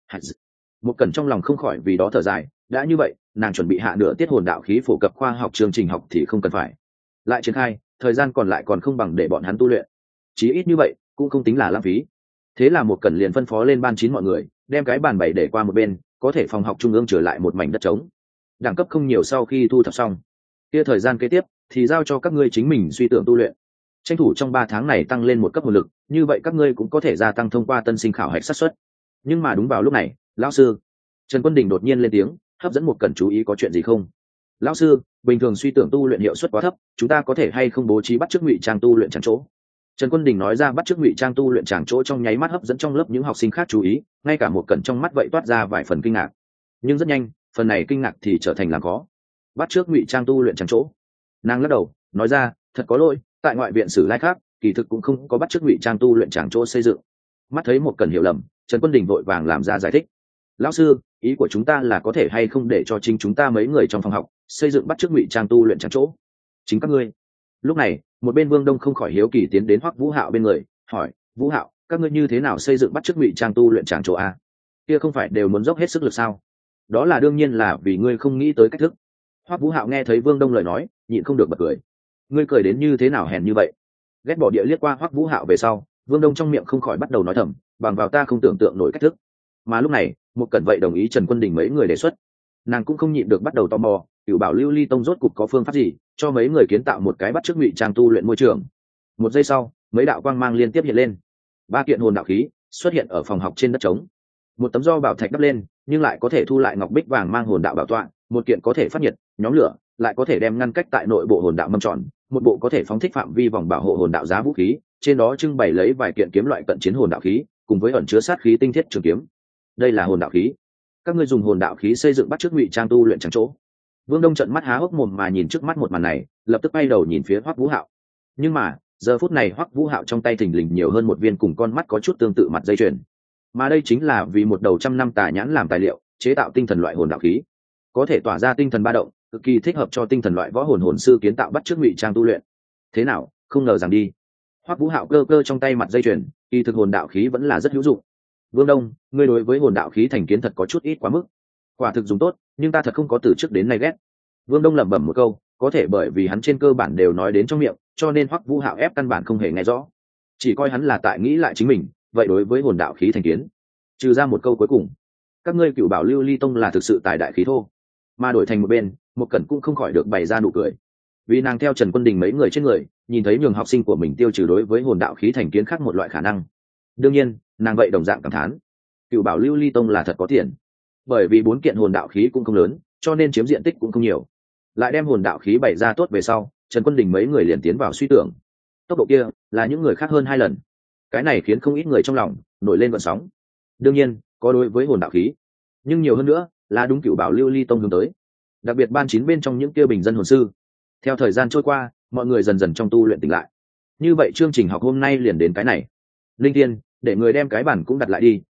Một cẩn trong lòng không khỏi vì đó thở dài, đã như vậy, nàng chuẩn bị hạ nửa tiết hồn đạo khí phổ cập khoa học chương trình học thì không cần phải. Lại triển khai, thời gian còn lại còn không bằng để bọn hắn tu luyện. Chí ít như vậy, cũng không tính là lãng phí. Thế là một cẩn liền phân phó lên ban chín mọi người, đem cái bàn bày để qua một bên, có thể phòng học trung ương trở lại một mảnh đất trống. Đẳng cấp không nhiều sau khi thu thập xong, kia thời gian kế tiếp thì giao cho các ngươi chính mình suy tưởng tu luyện. Tranh thủ trong ba tháng này tăng lên một cấp hồn lực, như vậy các ngươi cũng có thể gia tăng thông qua tân sinh khảo hạch xác suất. Nhưng mà đúng vào lúc này, lão sư Trần Quân Đình đột nhiên lên tiếng, hấp dẫn một cẩn chú ý. Có chuyện gì không? Lão sư, bình thường suy tưởng tu luyện hiệu suất quá thấp, chúng ta có thể hay không bố trí bắt chước ngụy trang tu luyện chẳng chỗ? Trần Quân Đình nói ra bắt chước ngụy trang tu luyện chẳng chỗ trong nháy mắt hấp dẫn trong lớp những học sinh khác chú ý, ngay cả một cẩn trong mắt vậy toát ra vài phần kinh ngạc. Nhưng rất nhanh, phần này kinh ngạc thì trở thành làm khó. Bắt chước ngụy trang tu luyện chẳng chỗ? Nàng lắc đầu, nói ra, thật có lỗi, tại ngoại viện sử lai khác, kỳ thực cũng không có bắt chước ngụy trang tu luyện chẳng chỗ xây dựng. Mắt thấy một cẩn hiểu lầm, Trần Quân Đình vội vàng làm ra giải thích. Lão sư, ý của chúng ta là có thể hay không để cho chính chúng ta mấy người trong phòng học xây dựng bắt chước ngụy trang tu luyện chẳng chỗ? Chính các ngươi. Lúc này, một bên Vương Đông không khỏi hiếu kỳ tiến đến Hoắc Vũ Hạo bên người, hỏi, Vũ Hạo, các ngươi như thế nào xây dựng bắt chước ngụy trang tu luyện chẳng chỗ a? Kia không phải đều muốn dốc hết sức lực sao? Đó là đương nhiên là vì ngươi không nghĩ tới cách thức. Hoắc Vũ Hạo nghe thấy Vương Đông lời nói, nhịn không được bật cười. Ngươi cười đến như thế nào hèn như vậy? Ghét bỏ địa liếc qua Hoắc Vũ Hạo về sau, Vương Đông trong miệng không khỏi bắt đầu nói thầm, bằng vào ta không tưởng tượng nổi cách thức. Mà lúc này, một cẩn vậy đồng ý Trần Quân Đình mấy người đề xuất. Nàng cũng không nhịn được bắt đầu tò mò, Cửu Bảo Lưu Ly Tông rốt cục có phương pháp gì cho mấy người kiến tạo một cái bắt chước ngụy trang tu luyện môi trường. Một giây sau, mấy đạo quang mang liên tiếp hiện lên, ba kiện hồn đạo khí xuất hiện ở phòng học trên đất trống. Một tấm do bảo thạch đắp lên, nhưng lại có thể thu lại ngọc bích vàng mang hồn đạo bảo tọa, một kiện có thể phát nhiệt, nhóm lửa, lại có thể đem ngăn cách tại nội bộ hồn đạo mâm tròn, một bộ có thể phóng thích phạm vi vòng bảo hộ hồn đạo giá vũ khí, trên đó trưng bày lấy vài kiện kiếm loại cận chiến hồn đạo khí, cùng với ẩn chứa sát khí tinh thiết trường kiếm. Đây là hồn đạo khí. Các ngươi dùng hồn đạo khí xây dựng bắt chước ngụy trang tu luyện chẳng chỗ? Vương Đông trợn mắt há hốc mồm mà nhìn trước mắt một màn này, lập tức quay đầu nhìn phía Hoắc Vũ Hạo. Nhưng mà, giờ phút này Hoắc Vũ Hạo trong tay thình lình nhiều hơn một viên cùng con mắt có chút tương tự mặt dây chuyền. Mà đây chính là vì một đầu trăm năm tà nhãn làm tài liệu, chế tạo tinh thần loại hồn đạo khí, có thể tỏa ra tinh thần ba động, cực kỳ thích hợp cho tinh thần loại võ hồn hồn sư kiến tạo bắt chước ngụy trang tu luyện. Thế nào, không ngờ rằng đi. Hoắc Vũ Hạo cơ cơ trong tay mặt dây chuyền, kỳ thực hồn đạo khí vẫn là rất hữu dụng. Vương Đông, ngươi đối với hồn đạo khí thành kiến thật có chút ít quá mức. Quả thực dùng tốt, nhưng ta thật không có từ trước đến nay ghét. Vương Đông lẩm bẩm một câu, có thể bởi vì hắn trên cơ bản đều nói đến trong miệng, cho nên Hoắc Vũ Hạo ép căn bản không hề nghe rõ, chỉ coi hắn là tại nghĩ lại chính mình. Vậy đối với hồn đạo khí thành kiến, trừ ra một câu cuối cùng, các ngươi Cửu Bảo Lưu Ly Tông là thực sự tài đại khí thô, mà đổi thành một bên, một cẩn cũng không khỏi được bày ra nụ cười, vì nàng theo Trần Quân Đình mấy người trên người nhìn thấy nhường học sinh của mình tiêu trừ đối với hồn đạo khí thành kiến khác một loại khả năng. Đương nhiên, nàng vậy đồng dạng cảm thán, Cửu Bảo Lưu Ly Tông là thật có tiền, bởi vì bốn kiện hồn đạo khí cũng không lớn, cho nên chiếm diện tích cũng không nhiều. Lại đem hồn đạo khí bày ra tốt về sau, Trần Quân Đình mấy người liền tiến vào suy tưởng. Tốc độ kia là những người khác hơn hai lần. Cái này khiến không ít người trong lòng nổi lên vận sóng. Đương nhiên, có đối với hồn đạo khí, nhưng nhiều hơn nữa là đúng Cửu Bảo Lưu Ly Tông hướng tới. Đặc biệt ban chín bên trong những kia bình dân hồn sư. Theo thời gian trôi qua, mọi người dần dần trong tu luyện tỉnh lại. Như vậy chương trình học hôm nay liền đến cái này. Linh Tiên, để người đem cái bản cũng đặt lại đi,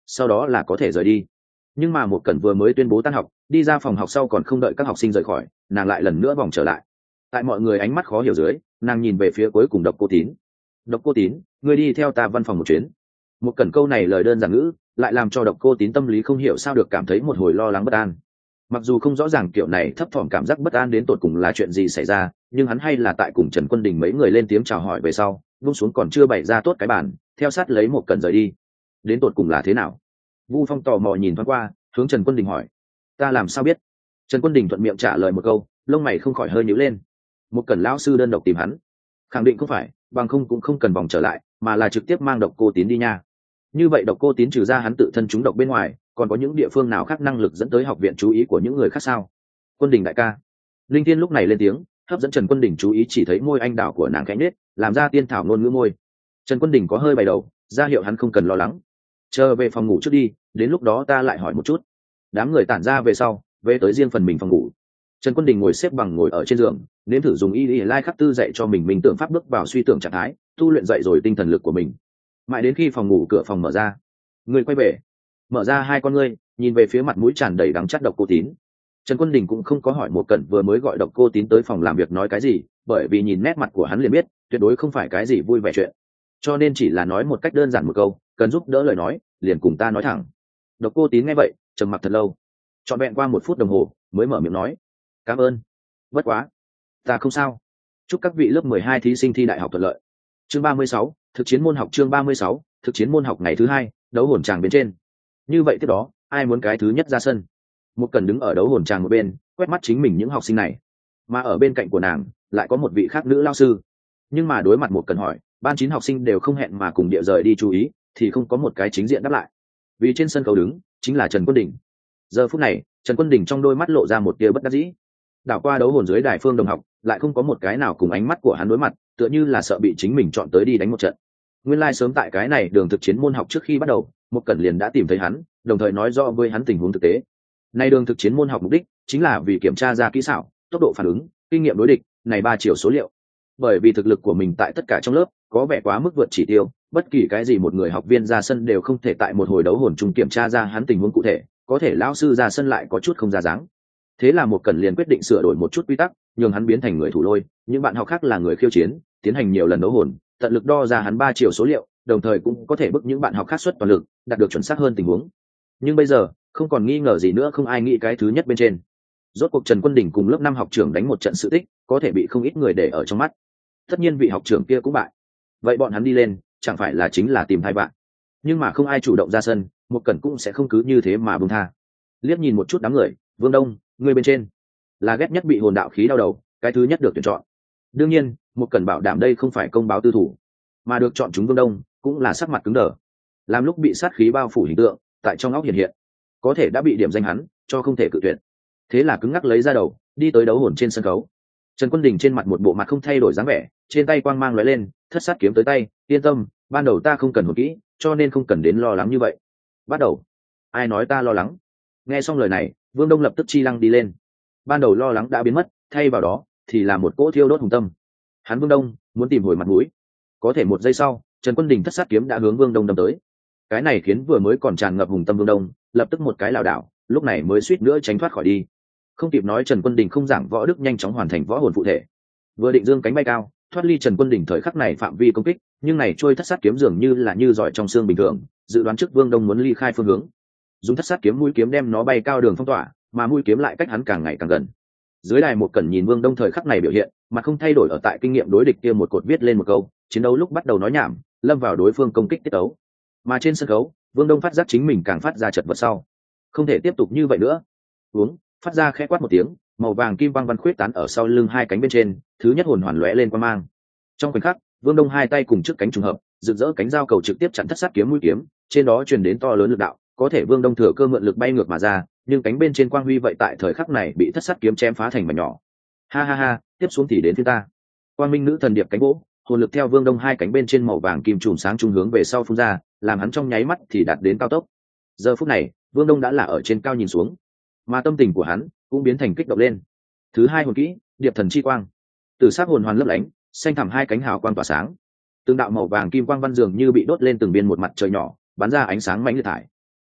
sau đó là có thể rời đi. Nhưng mà một cẩn vừa mới tuyên bố tan học, đi ra phòng học sau còn không đợi các học sinh rời khỏi, nàng lại lần nữa vòng trở lại. Tại mọi người ánh mắt khó hiểu dưới, nàng nhìn về phía cuối cùng Độc Cô Tín. Độc Cô Tín, ngươi đi theo ta văn phòng một chuyến. Một cẩn câu này lời đơn giản ngữ lại làm cho Độc Cô Tín tâm lý không hiểu sao được cảm thấy một hồi lo lắng bất an. Mặc dù không rõ ràng kiểu này thấp thỏm cảm giác bất an đến tột cùng là chuyện gì xảy ra, nhưng hắn hay là tại cùng Trần Quân Đình mấy người lên tiếng chào hỏi về sau, buông xuống còn chưa bày ra tốt cái bản, theo sát lấy một cẩn rời đi. Đến tột cùng là thế nào? Vu Phong tò mò nhìn thoáng qua, hướng Trần Quân Đình hỏi. Ta làm sao biết? Trần Quân Đình thuận miệng trả lời một câu, lông mày không khỏi hơi nhíu lên. Một cẩn lão sư đơn độc tìm hắn, khẳng định không phải, bằng không cũng không cần vòng trở lại, mà là trực tiếp mang Độc Cô Tín đi nha. Như vậy Độc Cô Tín trừ ra hắn tự thân trúng độc bên ngoài, còn có những địa phương nào khác năng lực dẫn tới học viện chú ý của những người khác sao? Quân Đình đại ca. Linh Tiên lúc này lên tiếng, hấp dẫn Trần Quân Đình chú ý, chỉ thấy môi anh đào của nàng khẽ nhếch, làm ra tiên thảo ngôn ngữ môi. Trần Quân Đình có hơi bày đầu, ra hiệu hắn không cần lo lắng. Chờ về phòng ngủ trước đi, đến lúc đó ta lại hỏi một chút. Đám người tản ra về sau, về tới riêng phần mình phòng ngủ. Trần Quân Đình ngồi xếp bằng ngồi ở trên giường, nếm thử dùng y y lai khắc tư dạy cho mình mình tưởng pháp bước vào suy tưởng trạng thái, tu luyện dậy rồi tinh thần lực của mình. Mãi đến khi phòng ngủ cửa phòng mở ra, người quay về, mở ra hai con ngươi, nhìn về phía mặt mũi tràn đầy đắng chát Độc Cô Tín. Trần Quân Đình cũng không có hỏi một cẩn vừa mới gọi Độc Cô Tín tới phòng làm việc nói cái gì, bởi vì nhìn nét mặt của hắn liền biết tuyệt đối không phải cái gì vui vẻ chuyện, cho nên chỉ là nói một cách đơn giản một câu, cần giúp đỡ lời nói liền cùng ta nói thẳng. Độc Cô Tín nghe vậy trầm mặc thật lâu, trọn vẹn qua một phút đồng hồ mới mở miệng nói, cảm ơn, bất quá ta không sao, chúc các vị lớp mười hai thí sinh thi đại học thuận lợi. Chương ba mươi sáu, thực chiến môn học. Chương ba mươi sáu, thực chiến môn học. Ngày thứ hai, đấu hồn tràng bên trên. Như vậy tiếp đó, ai muốn cái thứ nhất ra sân? Một cần đứng ở đấu hồn tràng một bên, quét mắt chính mình những học sinh này, mà ở bên cạnh của nàng lại có một vị khác nữ lao sư. Nhưng mà đối mặt một cần hỏi, ban chín học sinh đều không hẹn mà cùng địa rời đi chú ý, thì không có một cái chính diện đáp lại. Vì trên sân khấu đứng chính là Trần Quân Đình. Giờ phút này, Trần Quân Đình trong đôi mắt lộ ra một tia bất đắc dĩ. Đảo qua đấu hồn dưới đài phương đồng học, lại không có một cái nào cùng ánh mắt của hắn đối mặt, tựa như là sợ bị chính mình chọn tới đi đánh một trận. Nguyên lai like sớm tại cái này đường thực chiến môn học trước khi bắt đầu, một cẩn liền đã tìm thấy hắn, đồng thời nói rõ với hắn tình huống thực tế. Nay đường thực chiến môn học mục đích chính là vì kiểm tra ra kỹ xảo, tốc độ phản ứng, kinh nghiệm đối địch, này ba chiều số liệu. Bởi vì thực lực của mình tại tất cả trong lớp có vẻ quá mức vượt chỉ tiêu, bất kỳ cái gì một người học viên ra sân đều không thể tại một hồi đấu hồn chung kiểm tra ra hắn tình huống cụ thể, có thể lão sư ra sân lại có chút không ra dáng. Thế là một cẩn liền quyết định sửa đổi một chút quy tắc, nhường hắn biến thành người thủ lôi, những bạn học khác là người khiêu chiến, tiến hành nhiều lần đấu hồn, tận lực đo ra hắn ba chiều số liệu, đồng thời cũng có thể bức những bạn học khác xuất toàn lực, đạt được chuẩn xác hơn tình huống. Nhưng bây giờ không còn nghi ngờ gì nữa, không ai nghĩ cái thứ nhất bên trên. Rốt cuộc Trần Quân Đình cùng lớp năm học trưởng đánh một trận sự tích, có thể bị không ít người để ở trong mắt. Tất nhiên vị học trưởng kia cũng bại, vậy bọn hắn đi lên chẳng phải là chính là tìm hai bạn. Nhưng mà không ai chủ động ra sân, một cẩn cũng sẽ không cứ như thế mà buông tha. Liếc nhìn một chút đám người, Vương Đông, người bên trên là ghét nhất bị hồn đạo khí đau đầu, cái thứ nhất được tuyển chọn. Đương nhiên một cẩn bảo đảm đây không phải công báo tư thủ, mà được chọn chúng Vương Đông cũng là sắc mặt cứng đờ, làm lúc bị sát khí bao phủ hình tượng tại trong óc hiện hiện, có thể đã bị điểm danh hắn cho không thể cự tuyển. Thế là cứng ngắc lấy ra đầu, đi tới đấu hồn trên sân khấu. Trần Quân Đình trên mặt một bộ mặt không thay đổi dáng vẻ, trên tay quang mang lóe lên, thất sát kiếm tới tay, yên tâm, ban đầu ta không cần hồn kỹ, cho nên không cần đến lo lắng như vậy. Bắt đầu. Ai nói ta lo lắng? Nghe xong lời này, Vương Đông lập tức chi lăng đi lên. Ban đầu lo lắng đã biến mất, thay vào đó thì là một cỗ thiêu đốt hùng tâm. Hắn Vương Đông muốn tìm hồi mặt mũi. Có thể một giây sau, Trần Quân Đình thất sát kiếm đã hướng Vương Đông đâm tới. Cái này khiến vừa mới còn tràn ngập hùng tâm Vương Đông lập tức một cái lảo đảo, lúc này mới suýt nữa tránh thoát khỏi đi. Không kịp nói Trần Quân Đình không giảng võ đức, nhanh chóng hoàn thành võ hồn phụ thể, vừa định dương cánh bay cao thoát ly Trần Quân Đình thời khắc này phạm vi công kích, nhưng này trôi thất sát kiếm dường như là như giỏi trong xương bình thường, dự đoán trước Vương Đông muốn ly khai phương hướng, dùng thất sát kiếm mũi kiếm đem nó bay cao đường phong tỏa, mà mũi kiếm lại cách hắn càng ngày càng gần. Dưới đài một cẩn nhìn Vương Đông thời khắc này biểu hiện, mà không thay đổi ở tại kinh nghiệm đối địch kia một cột viết lên một câu, chiến đấu lúc bắt đầu nói nhảm, lâm vào đối phương công kích tiết đấu. Mà trên sân khấu, Vương Đông phát giác chính mình càng phát ra chật vật sau, không thể tiếp tục như vậy nữa. Uống, phát ra khẽ quát một tiếng, màu vàng kim quang văn khuyết tán ở sau lưng hai cánh bên trên, thứ nhất hồn hoàn lóe lên quang mang. Trong khoảnh khắc, Vương Đông hai tay cùng trước cánh trùng hợp, rực rỡ cánh dao cầu trực tiếp chặn thất sát kiếm mũi kiếm, trên đó truyền đến to lớn lực đạo, có thể Vương Đông thừa cơ mượn lực bay ngược mà ra, nhưng cánh bên trên quang huy vậy tại thời khắc này bị thất sát kiếm chém phá thành mảnh nhỏ. Ha ha ha, tiếp xuống thì đến phía ta. Quang Minh nữ thần điệp cánh vỗ, hồn lực theo Vương Đông hai cánh bên trên màu vàng kim trùng sáng trung hướng về sau phun ra, làm hắn trong nháy mắt thì đạt đến cao tốc. Giờ phút này, Vương Đông đã là ở trên cao nhìn xuống, mà tâm tình của hắn cũng biến thành kích động lên. Thứ hai hồn kỹ, điệp thần chi quang, từ sắc hồn hoàn lấp lánh, xanh thẳm hai cánh hào quang tỏa sáng, từng đạo màu vàng kim quang văn dường như bị đốt lên từng viên một mặt trời nhỏ, bắn ra ánh sáng mãnh liệt thải.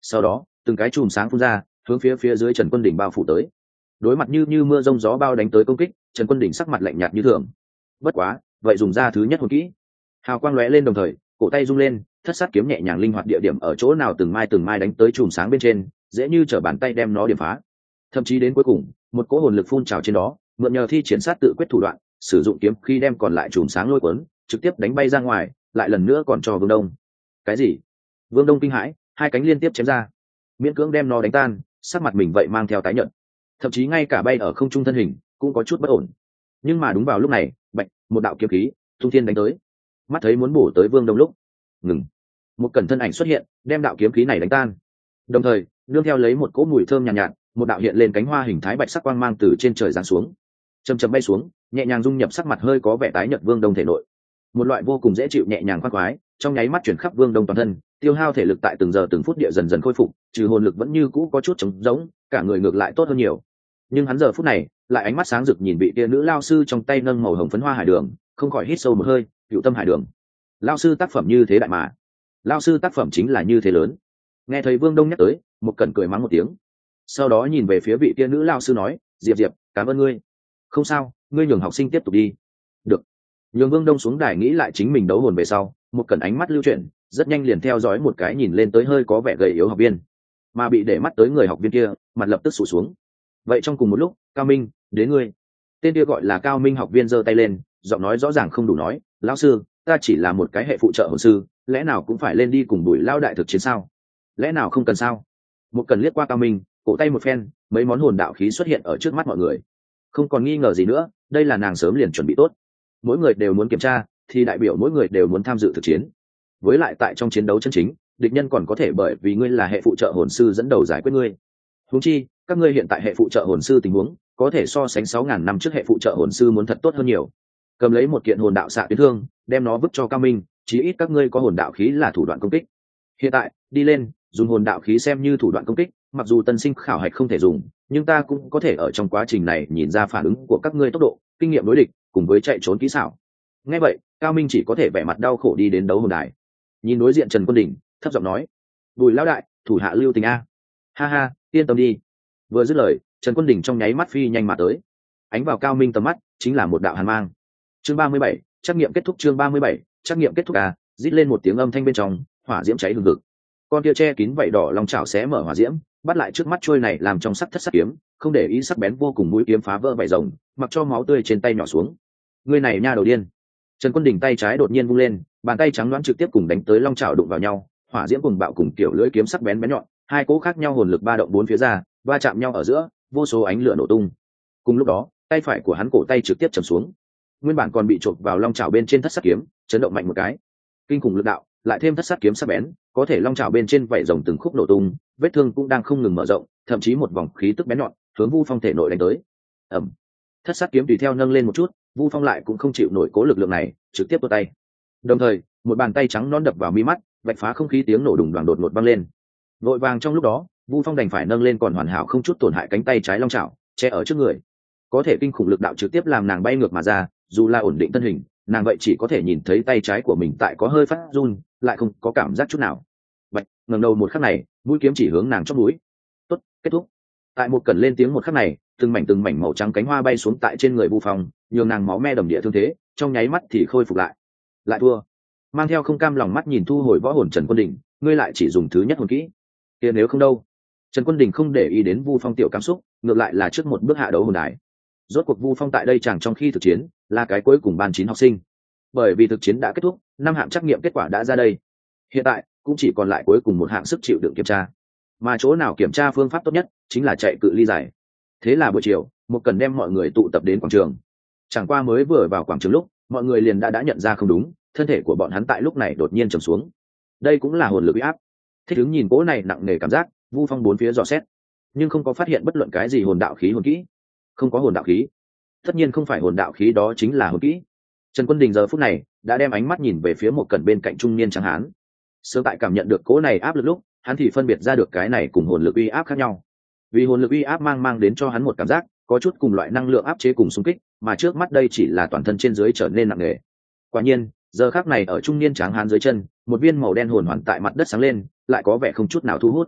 sau đó từng cái chùm sáng phun ra hướng phía phía dưới Trần Quân Đỉnh bao phủ tới. Đối mặt như như mưa rông gió bao đánh tới công kích, Trần Quân Đỉnh sắc mặt lạnh nhạt như thường. Bất quá vậy dùng ra thứ nhất hồn kỹ, hào quang lóe lên đồng thời cổ tay rung lên, thất sát kiếm nhẹ nhàng linh hoạt địa điểm ở chỗ nào từng mai từng mai đánh tới chùm sáng bên trên, dễ như trở bàn tay đem nó điểm phá. Thậm chí đến cuối cùng một cỗ hồn lực phun trào trên đó, mượn nhờ thi triển sát tự quyết thủ đoạn, sử dụng kiếm khi đem còn lại chùm sáng lôi cuốn trực tiếp đánh bay ra ngoài, lại lần nữa còn cho Vương Đông. Cái gì? Vương Đông kinh hãi, hai cánh liên tiếp chém ra, miễn cưỡng đem nó đánh tan, sắc mặt mình vậy mang theo tái nhợt, thậm chí ngay cả bay ở không trung thân hình cũng có chút bất ổn. Nhưng mà đúng vào lúc này, bạch, một đạo kiếm khí tung thiên đánh tới. Mắt thấy muốn bổ tới Vương Đông lúc, ngừng. Một cẩn thân ảnh xuất hiện, đem đạo kiếm khí này đánh tan. Đồng thời, nương theo lấy một cỗ mùi thơm nhàn nhạt, nhạt, một đạo hiện lên cánh hoa hình thái bạch sắc quang mang từ trên trời giáng xuống, chầm chậm bay xuống, nhẹ nhàng dung nhập sắc mặt hơi có vẻ tái nhợt Vương Đông thể nội. Một loại vô cùng dễ chịu nhẹ nhàng khoan khoái, trong nháy mắt chuyển khắp Vương Đông toàn thân, tiêu hao thể lực tại từng giờ từng phút địa dần dần khôi phục, trừ hồn lực vẫn như cũ có chút trống rỗng, cả người ngược lại tốt hơn nhiều. Nhưng hắn giờ phút này, lại ánh mắt sáng rực nhìn vị tia nữ lao sư trong tay nâng màu hồng phấn hoa hải đường, không khỏi hít sâu một hơi, cựu tâm hải đường. Lao sư tác phẩm như thế đại mà. Lao sư tác phẩm chính là như thế lớn. Nghe thấy Vương Đông nhắc tới, một cẩn cười mắng một tiếng. Sau đó nhìn về phía vị tia nữ lao sư nói, Diệp Diệp, cảm ơn ngươi. Không sao, ngươi nhường học sinh tiếp tục đi. Được. Nhường Vương Đông xuống đài nghĩ lại chính mình đấu hồn về sau, một cẩn ánh mắt lưu chuyển, rất nhanh liền theo dõi một cái nhìn lên tới hơi có vẻ gầy yếu học viên, mà bị để mắt tới người học viên kia, mặt lập tức sụt xuống. Vậy trong cùng một lúc, Cao Minh, đến ngươi. Tên kia gọi là Cao Minh học viên giơ tay lên, giọng nói rõ ràng không đủ nói, lão sư, ta chỉ là một cái hệ phụ trợ hồn sư, lẽ nào cũng phải lên đi cùng Bùi Lao đại thực chiến sao? Lẽ nào không cần sao? Một cần liếc qua Cao Minh, cổ tay một phen, mấy món hồn đạo khí xuất hiện ở trước mắt mọi người. Không còn nghi ngờ gì nữa, đây là nàng sớm liền chuẩn bị tốt. Mỗi người đều muốn kiểm tra, thì đại biểu mỗi người đều muốn tham dự thực chiến. Với lại tại trong chiến đấu chân chính, địch nhân còn có thể bởi vì ngươi là hệ phụ trợ hồn sư dẫn đầu giải quyết ngươi. Huống chi, các ngươi hiện tại hệ phụ trợ hồn sư tình huống, có thể so sánh sáu ngàn năm trước hệ phụ trợ hồn sư muốn thật tốt hơn nhiều. Cầm lấy một kiện hồn đạo xạ tuyến thương, đem nó vứt cho Cao Minh, chí ít các ngươi có hồn đạo khí là thủ đoạn công kích. Hiện tại, đi lên, dùng hồn đạo khí xem như thủ đoạn công kích, mặc dù tân sinh khảo hạch không thể dùng, nhưng ta cũng có thể ở trong quá trình này nhìn ra phản ứng của các ngươi tốc độ, kinh nghiệm đối địch, cùng với chạy trốn kỹ xảo. Nghe vậy, Cao Minh chỉ có thể vẻ mặt đau khổ đi đến đấu hồn đài. Nhìn đối diện Trần Quân Đình, thấp giọng nói: "Bùi lão đại, thủ hạ lưu tình a." "Ha ha, yên tâm đi." Vừa dứt lời, Trần Quân Đình trong nháy mắt phi nhanh mà tới, ánh vào Cao Minh tầm mắt chính là một đạo hàn mang. Chương ba mươi bảy, trắc nghiệm kết thúc. Chương ba mươi bảy, trắc nghiệm kết thúc. À, rít lên một tiếng âm thanh bên trong, hỏa diễm cháy hừng hực. Con kia che kín vảy đỏ long chảo xé mở hỏa diễm, bắt lại trước mắt trôi này làm trong sắc thất sắc kiếm, không để ý sắc bén vô cùng mũi kiếm phá vỡ vảy rồng, mặc cho máu tươi trên tay nhỏ xuống. Người này nha đầu điên. Trần Quân Đình tay trái đột nhiên vung lên, bàn tay trắng loáng trực tiếp cùng đánh tới long chảo đụng vào nhau, hỏa diễm cùng bạo cùng kiểu lưỡi kiếm sắc bén bén nhọn, hai cỗ khác nhau hồn lực ba động bốn phía ra, va chạm nhau ở giữa, vô số ánh lửa nổ tung. Cùng lúc đó, tay phải của hắn cổ tay trực tiếp chầm xuống, nguyên bản còn bị chộp vào long chảo bên trên thất sắc kiếm, chấn động mạnh một cái, kinh khủng lực đạo, lại thêm thất sắc kiếm sắc bén, có thể long chảo bên trên vảy rồng từng khúc nổ tung, vết thương cũng đang không ngừng mở rộng, thậm chí một vòng khí tức bén nhọn hướng Vu Phong thể nội đánh tới. Ầm, thất sắc kiếm tùy theo nâng lên một chút, Vu Phong lại cũng không chịu nổi cố lực lượng này, trực tiếp tuột tay. Đồng thời, một bàn tay trắng non đập vào mi mắt, vạch phá không khí, tiếng nổ đùng đoàng đột ngột vang lên. Vội vàng trong lúc đó, Vu Phong đành phải nâng lên còn hoàn hảo không chút tổn hại cánh tay trái long chảo, che ở trước người. Có thể kinh khủng lực đạo trực tiếp làm nàng bay ngược mà ra, dù là ổn định thân hình, nàng vậy chỉ có thể nhìn thấy tay trái của mình tại có hơi phát run, lại không có cảm giác chút nào. Bạch, ngẩng đầu một khắc này, mũi kiếm chỉ hướng nàng chóp mũi. Tốt, kết thúc. Tại một cần lên tiếng một khắc này, từng mảnh từng mảnh màu trắng cánh hoa bay xuống tại trên người Vu Phong, nhường nàng máu me đầm địa thương thế, trong nháy mắt thì khôi phục lại. Lại thua. Mang theo không cam lòng mắt nhìn thu hồi võ hồn Trần Quân Đình, ngươi lại chỉ dùng thứ nhất hồn kỹ. Kia nếu không đâu? Trần Quân Đình không để ý đến Vu Phong tiểu cảm xúc, ngược lại là trước một bước hạ đấu hồn đài. Rốt cuộc Vu Phong tại đây chẳng trong khi thực chiến, là cái cuối cùng ban chín học sinh. Bởi vì thực chiến đã kết thúc, năm hạng trắc nghiệm kết quả đã ra đây. Hiện tại cũng chỉ còn lại cuối cùng một hạng sức chịu đựng kiểm tra. Mà chỗ nào kiểm tra phương pháp tốt nhất chính là chạy cự ly dài. Thế là buổi chiều, một cần đem mọi người tụ tập đến quảng trường. Chẳng qua mới vừa vào quảng trường lúc, mọi người liền đã đã nhận ra không đúng, thân thể của bọn hắn tại lúc này đột nhiên trầm xuống. Đây cũng là hồn lực uy áp. Thích ứng nhìn cỗ này nặng nề cảm giác, Vu Phong bốn phía dò xét, nhưng không có phát hiện bất luận cái gì hồn đạo khí hồn kỹ. Không có hồn đạo khí, tất nhiên không phải hồn đạo khí, đó chính là hồn kỹ. Trần Quân Đình giờ phút này đã đem ánh mắt nhìn về phía một cẩn bên cạnh trung niên trắng hán. Sớm tại cảm nhận được cỗ này áp lực lúc, hắn thì phân biệt ra được cái này cùng hồn lực uy áp khác nhau. Vì hồn lực uy áp mang mang đến cho hắn một cảm giác có chút cùng loại năng lượng áp chế cùng xung kích, mà trước mắt đây chỉ là toàn thân trên dưới trở nên nặng nề. Quả nhiên, giờ khắc này ở trung niên tráng hán dưới chân, một viên màu đen hồn hoàn tại mặt đất sáng lên, lại có vẻ không chút nào thu hút.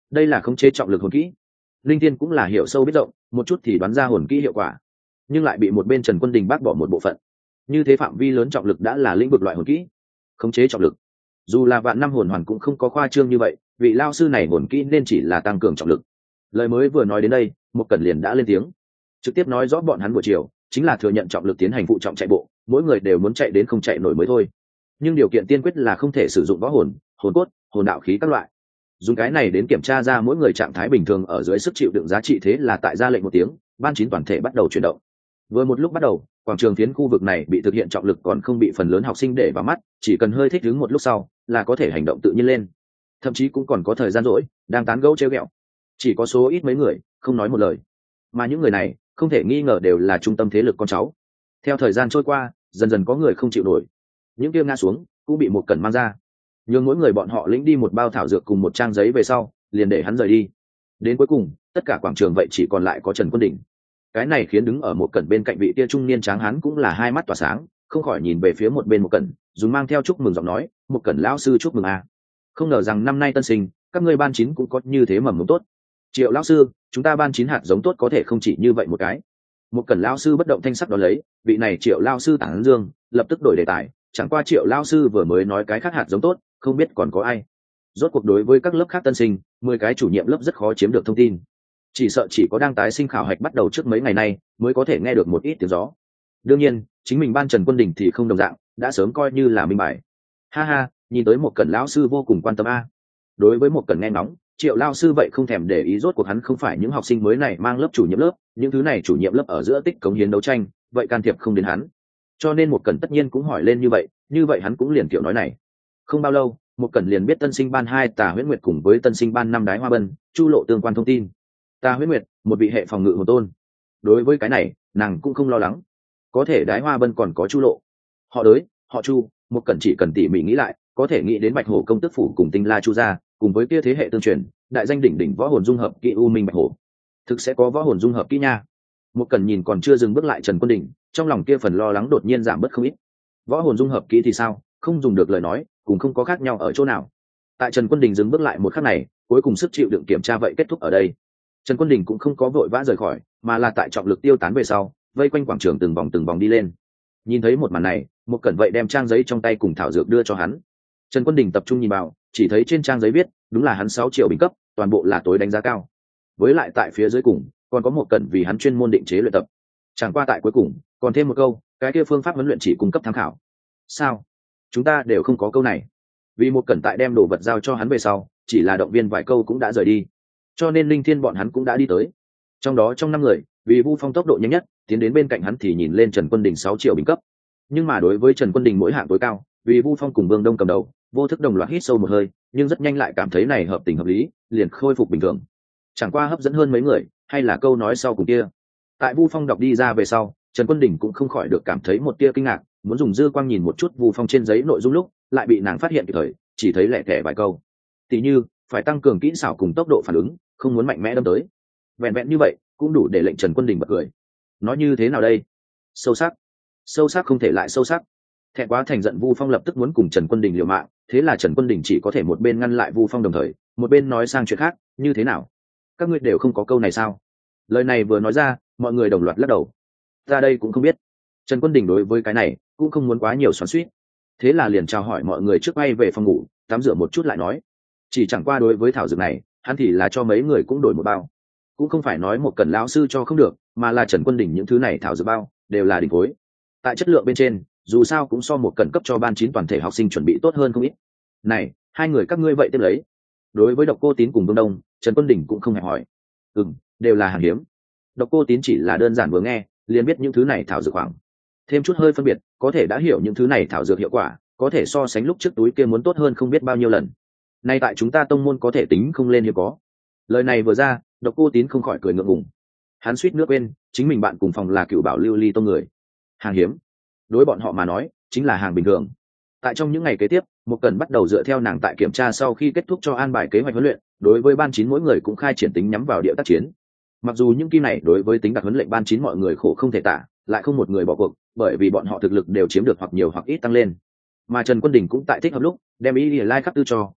đây là khống chế trọng lực hồn kỹ. Linh Thiên cũng là hiểu sâu biết rộng, một chút thì đoán ra hồn kỹ hiệu quả, nhưng lại bị một bên Trần Quân Đình bác bỏ một bộ phận. Như thế phạm vi lớn trọng lực đã là lĩnh vực loại hồn kỹ. Khống chế trọng lực, dù là vạn năm hồn hoàn cũng không có khoa trương như vậy, vị lao sư này hồn kỹ nên chỉ là tăng cường trọng lực. Lời mới vừa nói đến đây, một cẩn liền đã lên tiếng, trực tiếp nói rõ bọn hắn buổi chiều chính là thừa nhận trọng lực tiến hành phụ trọng chạy bộ, mỗi người đều muốn chạy đến không chạy nổi mới thôi. Nhưng điều kiện tiên quyết là không thể sử dụng võ hồn, hồn cốt, hồn đạo khí các loại. Dùng cái này đến kiểm tra ra mỗi người trạng thái bình thường ở dưới sức chịu đựng giá trị, thế là tại ra lệnh một tiếng, ban chín toàn thể bắt đầu chuyển động. Vừa một lúc bắt đầu, quảng trường phiến khu vực này bị thực hiện trọng lực còn không bị phần lớn học sinh để vào mắt, chỉ cần hơi thích ứng một lúc sau là có thể hành động tự nhiên lên, thậm chí cũng còn có thời gian rỗi đang tán gẫu trêu ghẹo. Chỉ có số ít mấy người không nói một lời, mà những người này không thể nghi ngờ đều là trung tâm thế lực con cháu. Theo thời gian trôi qua, dần dần có người không chịu nổi, những kia ngã xuống cũng bị một cẩn mang ra, nhưng mỗi người bọn họ lĩnh đi một bao thảo dược cùng một trang giấy về sau liền để hắn rời đi. Đến cuối cùng tất cả quảng trường vậy chỉ còn lại có Trần Quân Đình. Cái này khiến đứng ở một cẩn bên cạnh vị tia trung niên tráng hán cũng là hai mắt tỏa sáng, không khỏi nhìn về phía một bên một cẩn, dùng mang theo chúc mừng giọng nói, một cẩn lão sư chúc mừng a, không ngờ rằng năm nay tân sinh các ngươi ban chín cũng có như thế mầm mống tốt. Triệu lão sư, chúng ta ban chín hạt giống tốt có thể không chỉ như vậy một cái. Một cẩn lão sư bất động thanh sắc đó lấy, vị này Triệu lão sư tản dương lập tức đổi đề tài, chẳng qua Triệu lão sư vừa mới nói cái khác hạt giống tốt, không biết còn có ai. Rốt cuộc đối với các lớp khác tân sinh, mười cái chủ nhiệm lớp rất khó chiếm được thông tin, chỉ sợ chỉ có đang tái sinh khảo hạch bắt đầu trước mấy ngày nay mới có thể nghe được một ít tiếng gió. Đương nhiên chính mình ban Trần Quân Đình thì không đồng dạng, đã sớm coi như là minh bài. Ha ha, nhìn tới một cẩn lão sư vô cùng quan tâm a. Đối với một cẩn nghe ngóng, Triệu lão sư vậy không thèm để ý, rốt cuộc hắn không phải những học sinh mới này mang lớp chủ nhiệm lớp, những thứ này chủ nhiệm lớp ở giữa tích cống hiến đấu tranh, vậy can thiệp không đến hắn. Cho nên một cẩn tất nhiên cũng hỏi lên như vậy, như vậy hắn cũng liền kiểu nói này. Không bao lâu, một cẩn liền biết tân sinh ban hai Tà Huyễn Nguyệt cùng với tân sinh ban năm Đái Hoa Bân, Chu Lộ tương quan thông tin. Tà Huyễn Nguyệt, một vị hệ phòng ngự hồn tôn. Đối với cái này, nàng cũng không lo lắng. Có thể Đái Hoa Bân còn có Chu Lộ. Họ Đới, họ Chu, một cẩn chỉ cần tỉ mỉ nghĩ lại, có thể nghĩ đến Bạch Hổ công tức phủ cùng Tinh La Chu gia, cùng với kia thế hệ tương truyền, đại danh đỉnh đỉnh võ hồn dung hợp kỹ U Minh Bạch Hổ. Thực sẽ có võ hồn dung hợp kỹ nha. Một cẩn nhìn còn chưa dừng bước lại Trần Quân Đình, trong lòng kia phần lo lắng đột nhiên giảm bớt không ít. Võ hồn dung hợp kỹ thì sao, không dùng được lời nói, cũng không có khác nhau ở chỗ nào. Tại Trần Quân Đình dừng bước lại một khắc này, cuối cùng sức chịu đựng kiểm tra vậy kết thúc ở đây. Trần Quân Đình cũng không có vội vã rời khỏi, mà là tại trọng lực tiêu tán về sau, vây quanh quảng trường từng vòng từng vòng đi lên. Nhìn thấy một màn này, một cẩn vậy đem trang giấy trong tay cùng thảo dược đưa cho hắn. Trần Quân Đình tập trung nhìn vào, chỉ thấy trên trang giấy viết, đúng là hắn sáu triệu bình cấp, toàn bộ là tối đánh giá cao. Với lại tại phía dưới cùng, còn có một cẩn vì hắn chuyên môn định chế luyện tập. Chẳng qua tại cuối cùng, còn thêm một câu, cái kia phương pháp huấn luyện chỉ cung cấp tham khảo. Sao? Chúng ta đều không có câu này. Vì một cẩn tại đem đồ vật giao cho hắn về sau, chỉ là động viên vài câu cũng đã rời đi. Cho nên Linh Thiên bọn hắn cũng đã đi tới. Trong đó trong năm người, vì Vu Phong tốc độ nhanh nhất, tiến đến bên cạnh hắn thì nhìn lên Trần Quân Đình sáu triệu bình cấp. Nhưng mà đối với Trần Quân Đình mỗi hạng tối cao, vì Vu Phong cùng Vương Đông cầm đầu, vô thức đồng loạt hít sâu một hơi, nhưng rất nhanh lại cảm thấy này hợp tình hợp lý, liền khôi phục bình thường. Chẳng qua hấp dẫn hơn mấy người, hay là câu nói sau cùng kia. Tại Vu Phong đọc đi ra về sau, Trần Quân Đình cũng không khỏi được cảm thấy một tia kinh ngạc, muốn dùng dư quang nhìn một chút Vu Phong trên giấy nội dung lúc, lại bị nàng phát hiện kịp thời, chỉ thấy lẻ tẻ vài câu. Tỷ như, phải tăng cường kỹ xảo cùng tốc độ phản ứng, không muốn mạnh mẽ đâm tới. Vẹn vẹn như vậy, cũng đủ để lệnh Trần Quân Đình bật cười. Nói như thế nào đây? Sâu sắc. Sâu sắc không thể lại sâu sắc. Thẹn quá thành giận Vu Phong lập tức muốn cùng Trần Quân Đình liều mạng, thế là Trần Quân Đình chỉ có thể một bên ngăn lại Vu Phong đồng thời, một bên nói sang chuyện khác, như thế nào? Các ngươi đều không có câu này sao? Lời này vừa nói ra, mọi người đồng loạt lắc đầu. Ra đây cũng không biết. Trần Quân Đình đối với cái này cũng không muốn quá nhiều xoắn xuýt, thế là liền chào hỏi mọi người trước bay về phòng ngủ, tắm rửa một chút lại nói. Chỉ chẳng qua đối với thảo dược này, hắn thì là cho mấy người cũng đổi một bao. Cũng không phải nói một cẩn lão sư cho không được, mà là Trần Quân Đình những thứ này thảo dược bao đều là đỉnh phối. Tại chất lượng bên trên, dù sao cũng so một cẩn cấp cho ban chín toàn thể học sinh chuẩn bị tốt hơn không ít. Này, hai người các ngươi vậy tiếp lấy. Đối với Độc Cô Tín cùng Vương Đông, Trần Quân Đình cũng không hề hỏi. Ừm, đều là hàng hiếm. Độc Cô Tín chỉ là đơn giản vừa nghe, liền biết những thứ này thảo dược khoảng. Thêm chút hơi phân biệt, có thể đã hiểu những thứ này thảo dược hiệu quả, có thể so sánh lúc trước túi kia muốn tốt hơn không biết bao nhiêu lần. Nay tại chúng ta tông môn có thể tính không lên hiếm có. Lời này vừa ra, Độc Cô Tín không khỏi cười ngượng ngùng. Hắn suýt nước quên, chính mình bạn cùng phòng là Cửu Bảo Lưu Ly tông người. Hàng hiếm, đối bọn họ mà nói, chính là hàng bình thường. Tại trong những ngày kế tiếp, Mục Cẩn bắt đầu dựa theo nàng tại kiểm tra sau khi kết thúc cho an bài kế hoạch huấn luyện, đối với ban chín mỗi người cũng khai triển tính nhắm vào địa tác chiến. Mặc dù những kim này đối với tính đặc huấn lệnh ban chín mọi người khổ không thể tả, lại không một người bỏ cuộc, bởi vì bọn họ thực lực đều chiếm được hoặc nhiều hoặc ít tăng lên. Mà Trần Quân Đình cũng tại thích hợp lúc, đem ý lai khắc tư cho,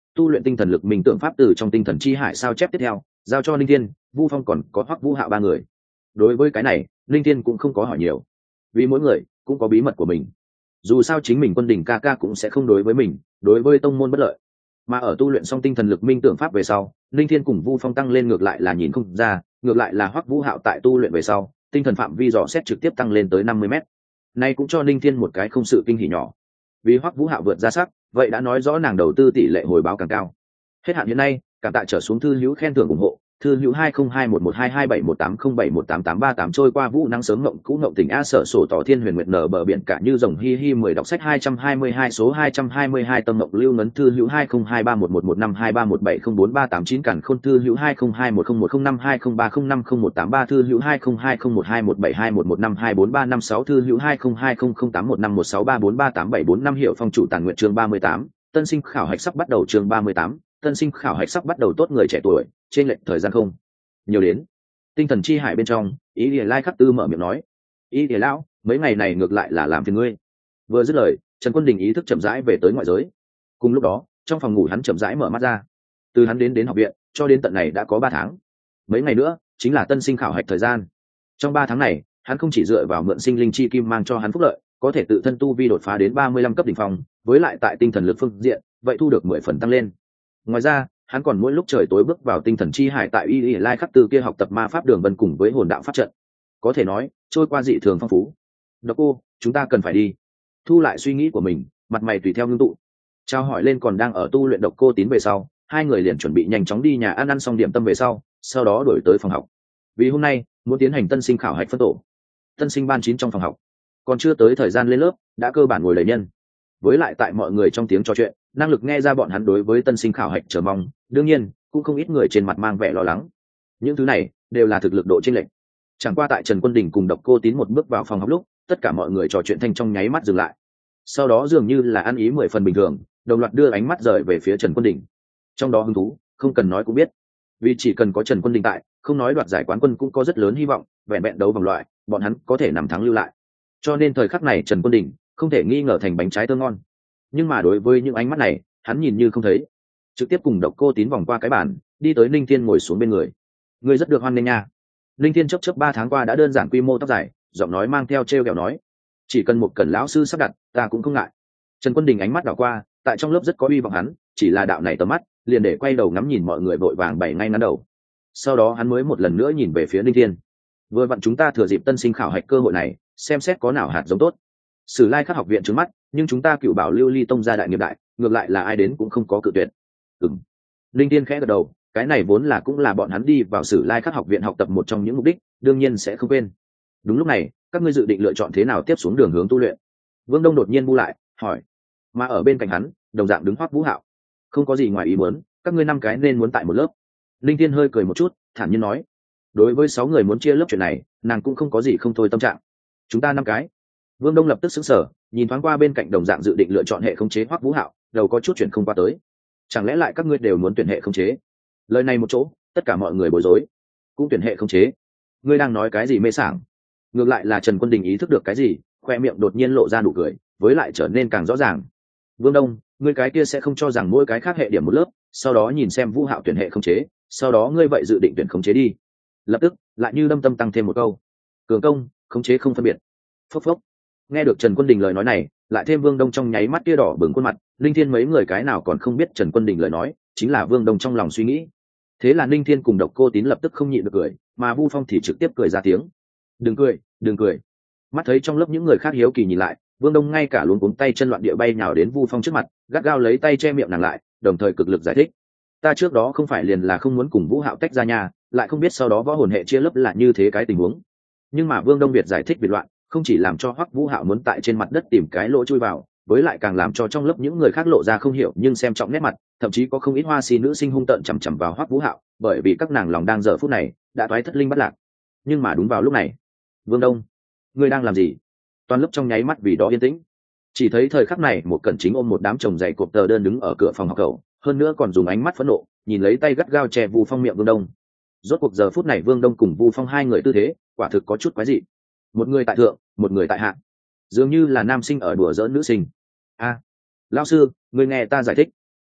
tu luyện tinh thần lực mình tượng pháp từ trong tinh thần chi hải sao chép tiếp theo giao cho linh thiên, vu phong còn có hoắc vũ hạo ba người. Đối với cái này linh thiên cũng không có hỏi nhiều, vì mỗi người cũng có bí mật của mình. Dù sao chính mình quân đình ca ca cũng sẽ không đối với mình, đối với tông môn bất lợi. Mà ở tu luyện xong tinh thần lực minh tượng pháp về sau, linh thiên cùng vu phong tăng lên ngược lại là nhìn không ra, ngược lại là hoắc vũ hạo tại tu luyện về sau tinh thần phạm vi dò xét trực tiếp tăng lên tới năm mươi mét. Nay cũng cho linh thiên một cái không sự kinh hỉ nhỏ, vì hoắc vũ hạo vượt ra sắc, vậy đã nói rõ nàng đầu tư tỷ lệ hồi báo càng cao. Hết hạn hiện nay, cảm tạ trở xuống thư hữu khen thưởng ủng hộ, thư hữu hai không hai một một hai hai bảy một tám không bảy một tám tám ba tám trôi qua vũ năng sớm ngộng cũ ngộng tình a sở sổ tỏ thiên huyền nguyệt nở bờ biển cả như rồng hi hi mười đọc sách hai trăm hai mươi hai số hai trăm hai mươi hai tâm ngộng lưu ngấn thư hữu hai không hai ba một một một năm hai ba một bảy không bốn ba tám chín cản khôn thư hữu hai không hai một không một không năm hai không ba không năm không một tám ba thư hữu hai không hai không một hai một bảy hai một một năm hai bốn ba năm sáu thư hữu hai không hai không không tám một năm một sáu ba bốn ba tám bảy bốn năm hiệu phong chủ tàn nguyện chương ba mươi tám tân sinh khảo hạch sắp bắt đầu chương ba mươi tám tân sinh khảo hạch sắp bắt đầu tốt người trẻ tuổi trên lệnh thời gian không nhiều đến. Tinh thần chi hải bên trong, ý ỉa lai khắc tư mở miệng nói, ý ỉa lão mấy ngày này ngược lại là làm phiền ngươi. Vừa dứt lời, Trần Quân Đình ý thức chậm rãi về tới ngoại giới. Cùng lúc đó trong phòng ngủ hắn chậm rãi mở mắt ra. Từ hắn đến đến học viện cho đến tận này đã có ba tháng, mấy ngày nữa chính là tân sinh khảo hạch thời gian. Trong ba tháng này hắn không chỉ dựa vào mượn sinh linh chi kim mang cho hắn phúc lợi, có thể tự thân tu vi đột phá đến ba mươi lăm cấp đỉnh phong, với lại tại tinh thần lực phương diện vậy thu được mười phần tăng lên. Ngoài ra hắn còn mỗi lúc trời tối bước vào tinh thần chi hải tại y y lai khắc tư kia học tập ma pháp đường vân cùng với hồn đạo pháp trận, có thể nói trôi qua dị thường phong phú. Độc cô, chúng ta cần phải đi. Thu lại suy nghĩ của mình, mặt mày tùy theo ngưng tụ, trao hỏi lên còn đang ở tu luyện Độc Cô Tín về sau, hai người liền chuẩn bị nhanh chóng đi nhà ăn ăn xong điểm tâm về sau, sau đó đổi tới phòng học. Vì hôm nay muốn tiến hành tân sinh khảo hạch phân tổ, tân sinh ban chín trong phòng học còn chưa tới thời gian lên lớp đã cơ bản ngồi đầy nhân. Với lại tại mọi người trong tiếng trò chuyện, năng lực nghe ra bọn hắn đối với tân sinh khảo hạch chờ mong, đương nhiên cũng không ít người trên mặt mang vẻ lo lắng. Những thứ này đều là thực lực độ chênh lệch. Chẳng qua tại Trần Quân Đình cùng Độc Cô Tín một bước vào phòng học lúc, tất cả mọi người trò chuyện thanh trong nháy mắt dừng lại. Sau đó dường như là ăn ý mười phần bình thường, đồng loạt đưa ánh mắt rời về phía Trần Quân Đình. Trong đó hứng thú, không cần nói cũng biết, vì chỉ cần có Trần Quân Đình tại, không nói đoạt giải quán quân cũng có rất lớn hy vọng, vẹn vẹn đấu vòng loại, bọn hắn có thể nằm thắng lưu lại. Cho nên thời khắc này Trần Quân Đình không thể nghi ngờ thành bánh trái thơm ngon. Nhưng mà đối với những ánh mắt này, hắn nhìn như không thấy, trực tiếp cùng Độc Cô Tín vòng qua cái bàn, đi tới Ninh Thiên ngồi xuống bên người. Người rất được hoan nghênh nha. Ninh Thiên chấp chấp ba tháng qua đã đơn giản quy mô tóc dài, giọng nói mang theo trêu ghẹo nói, chỉ cần một cẩn lão sư sắp đặt, ta cũng không ngại. Trần Quân Đình ánh mắt đảo qua, tại trong lớp rất có uy vọng hắn, chỉ là đạo này tầm mắt, liền để quay đầu ngắm nhìn mọi người vội vàng bày ngay ngắn đầu. Sau đó hắn mới một lần nữa nhìn về phía Ninh Thiên. Vừa vặn chúng ta thừa dịp tân sinh khảo hạch cơ hội này, xem xét có nào hạt giống tốt. Sử Lai Khắc học viện trướng mắt, nhưng chúng ta cựu bảo lưu ly tông gia đại nghiệp đại, ngược lại là ai đến cũng không có cự tuyệt. Ừm. Ninh Thiên khẽ gật đầu, cái này vốn là cũng là bọn hắn đi vào Sử Lai Khắc học viện học tập một trong những mục đích, đương nhiên sẽ không quên. Đúng lúc này, các ngươi dự định lựa chọn thế nào tiếp xuống đường hướng tu luyện? Vương Đông đột nhiên bu lại, hỏi. Mà ở bên cạnh hắn, đồng dạng đứng Hoắc Vũ Hạo. Không có gì ngoài ý muốn, các ngươi năm cái nên muốn tại một lớp. Linh Thiên hơi cười một chút, thản nhiên nói. Đối với sáu người muốn chia lớp chuyện này, nàng cũng không có gì không thôi tâm trạng. Chúng ta năm cái. Vương Đông lập tức sững sờ, nhìn thoáng qua bên cạnh đồng dạng dự định lựa chọn hệ khống chế Hoắc Vũ Hạo, đầu có chút chuyện không qua tới. Chẳng lẽ lại các ngươi đều muốn tuyển hệ khống chế? Lời này một chỗ, tất cả mọi người bối rối. Cũng tuyển hệ khống chế? Ngươi đang nói cái gì mê sảng? Ngược lại là Trần Quân Đình ý thức được cái gì, khoe miệng đột nhiên lộ ra nụ cười, với lại trở nên càng rõ ràng. Vương Đông, ngươi cái kia sẽ không cho rằng mỗi cái khác hệ điểm một lớp, sau đó nhìn xem Vũ Hạo tuyển hệ khống chế, sau đó ngươi vậy dự định tuyển khống chế đi. Lập tức, lại như đâm tâm tăng thêm một câu. Cường công, khống chế không phân biệt. Phốc phốc. Nghe được Trần Quân Đình lời nói này, lại thêm Vương Đông trong nháy mắt kia đỏ bừng khuôn mặt, Linh Thiên mấy người cái nào còn không biết Trần Quân Đình lời nói, chính là Vương Đông trong lòng suy nghĩ. Thế là Linh Thiên cùng Độc Cô Tín lập tức không nhịn được cười, mà Vu Phong thì trực tiếp cười ra tiếng. Đừng cười, đừng cười. Mắt thấy trong lớp những người khác hiếu kỳ nhìn lại, Vương Đông ngay cả luống cuống tay chân loạn địa bay nhào đến Vu Phong trước mặt, gắt gao lấy tay che miệng nàng lại, đồng thời cực lực giải thích. Ta trước đó không phải liền là không muốn cùng Vũ Hạo tách ra nhà, lại không biết sau đó võ hồn hệ chia lớp là như thế cái tình huống. Nhưng mà Vương Đông Việt giải thích biệt loạn, không chỉ làm cho Hoắc Vũ Hạo muốn tại trên mặt đất tìm cái lỗ chui vào, với lại càng làm cho trong lớp những người khác lộ ra không hiểu nhưng xem trọng nét mặt, thậm chí có không ít hoa si nữ sinh hung tợn chằm chằm vào Hoắc Vũ Hạo, bởi vì các nàng lòng đang giờ phút này đã toái thất linh bất lạc. Nhưng mà đúng vào lúc này, Vương Đông, ngươi đang làm gì? Toàn lớp trong nháy mắt vì đó yên tĩnh. Chỉ thấy thời khắc này một cẩn chính ôm một đám chồng dày cộp tờ đơn đứng ở cửa phòng học cầu, hơn nữa còn dùng ánh mắt phẫn nộ nhìn lấy tay gắt gao che Vu Phong miệng Vương Đông. Rốt cuộc giờ phút này Vương Đông cùng Vu Phong hai người tư thế quả thực có chút quái dị, một người tại thượng, một người tại hạ, dường như là nam sinh ở đùa giỡn nữ sinh. A, lão sư, người nghe ta giải thích.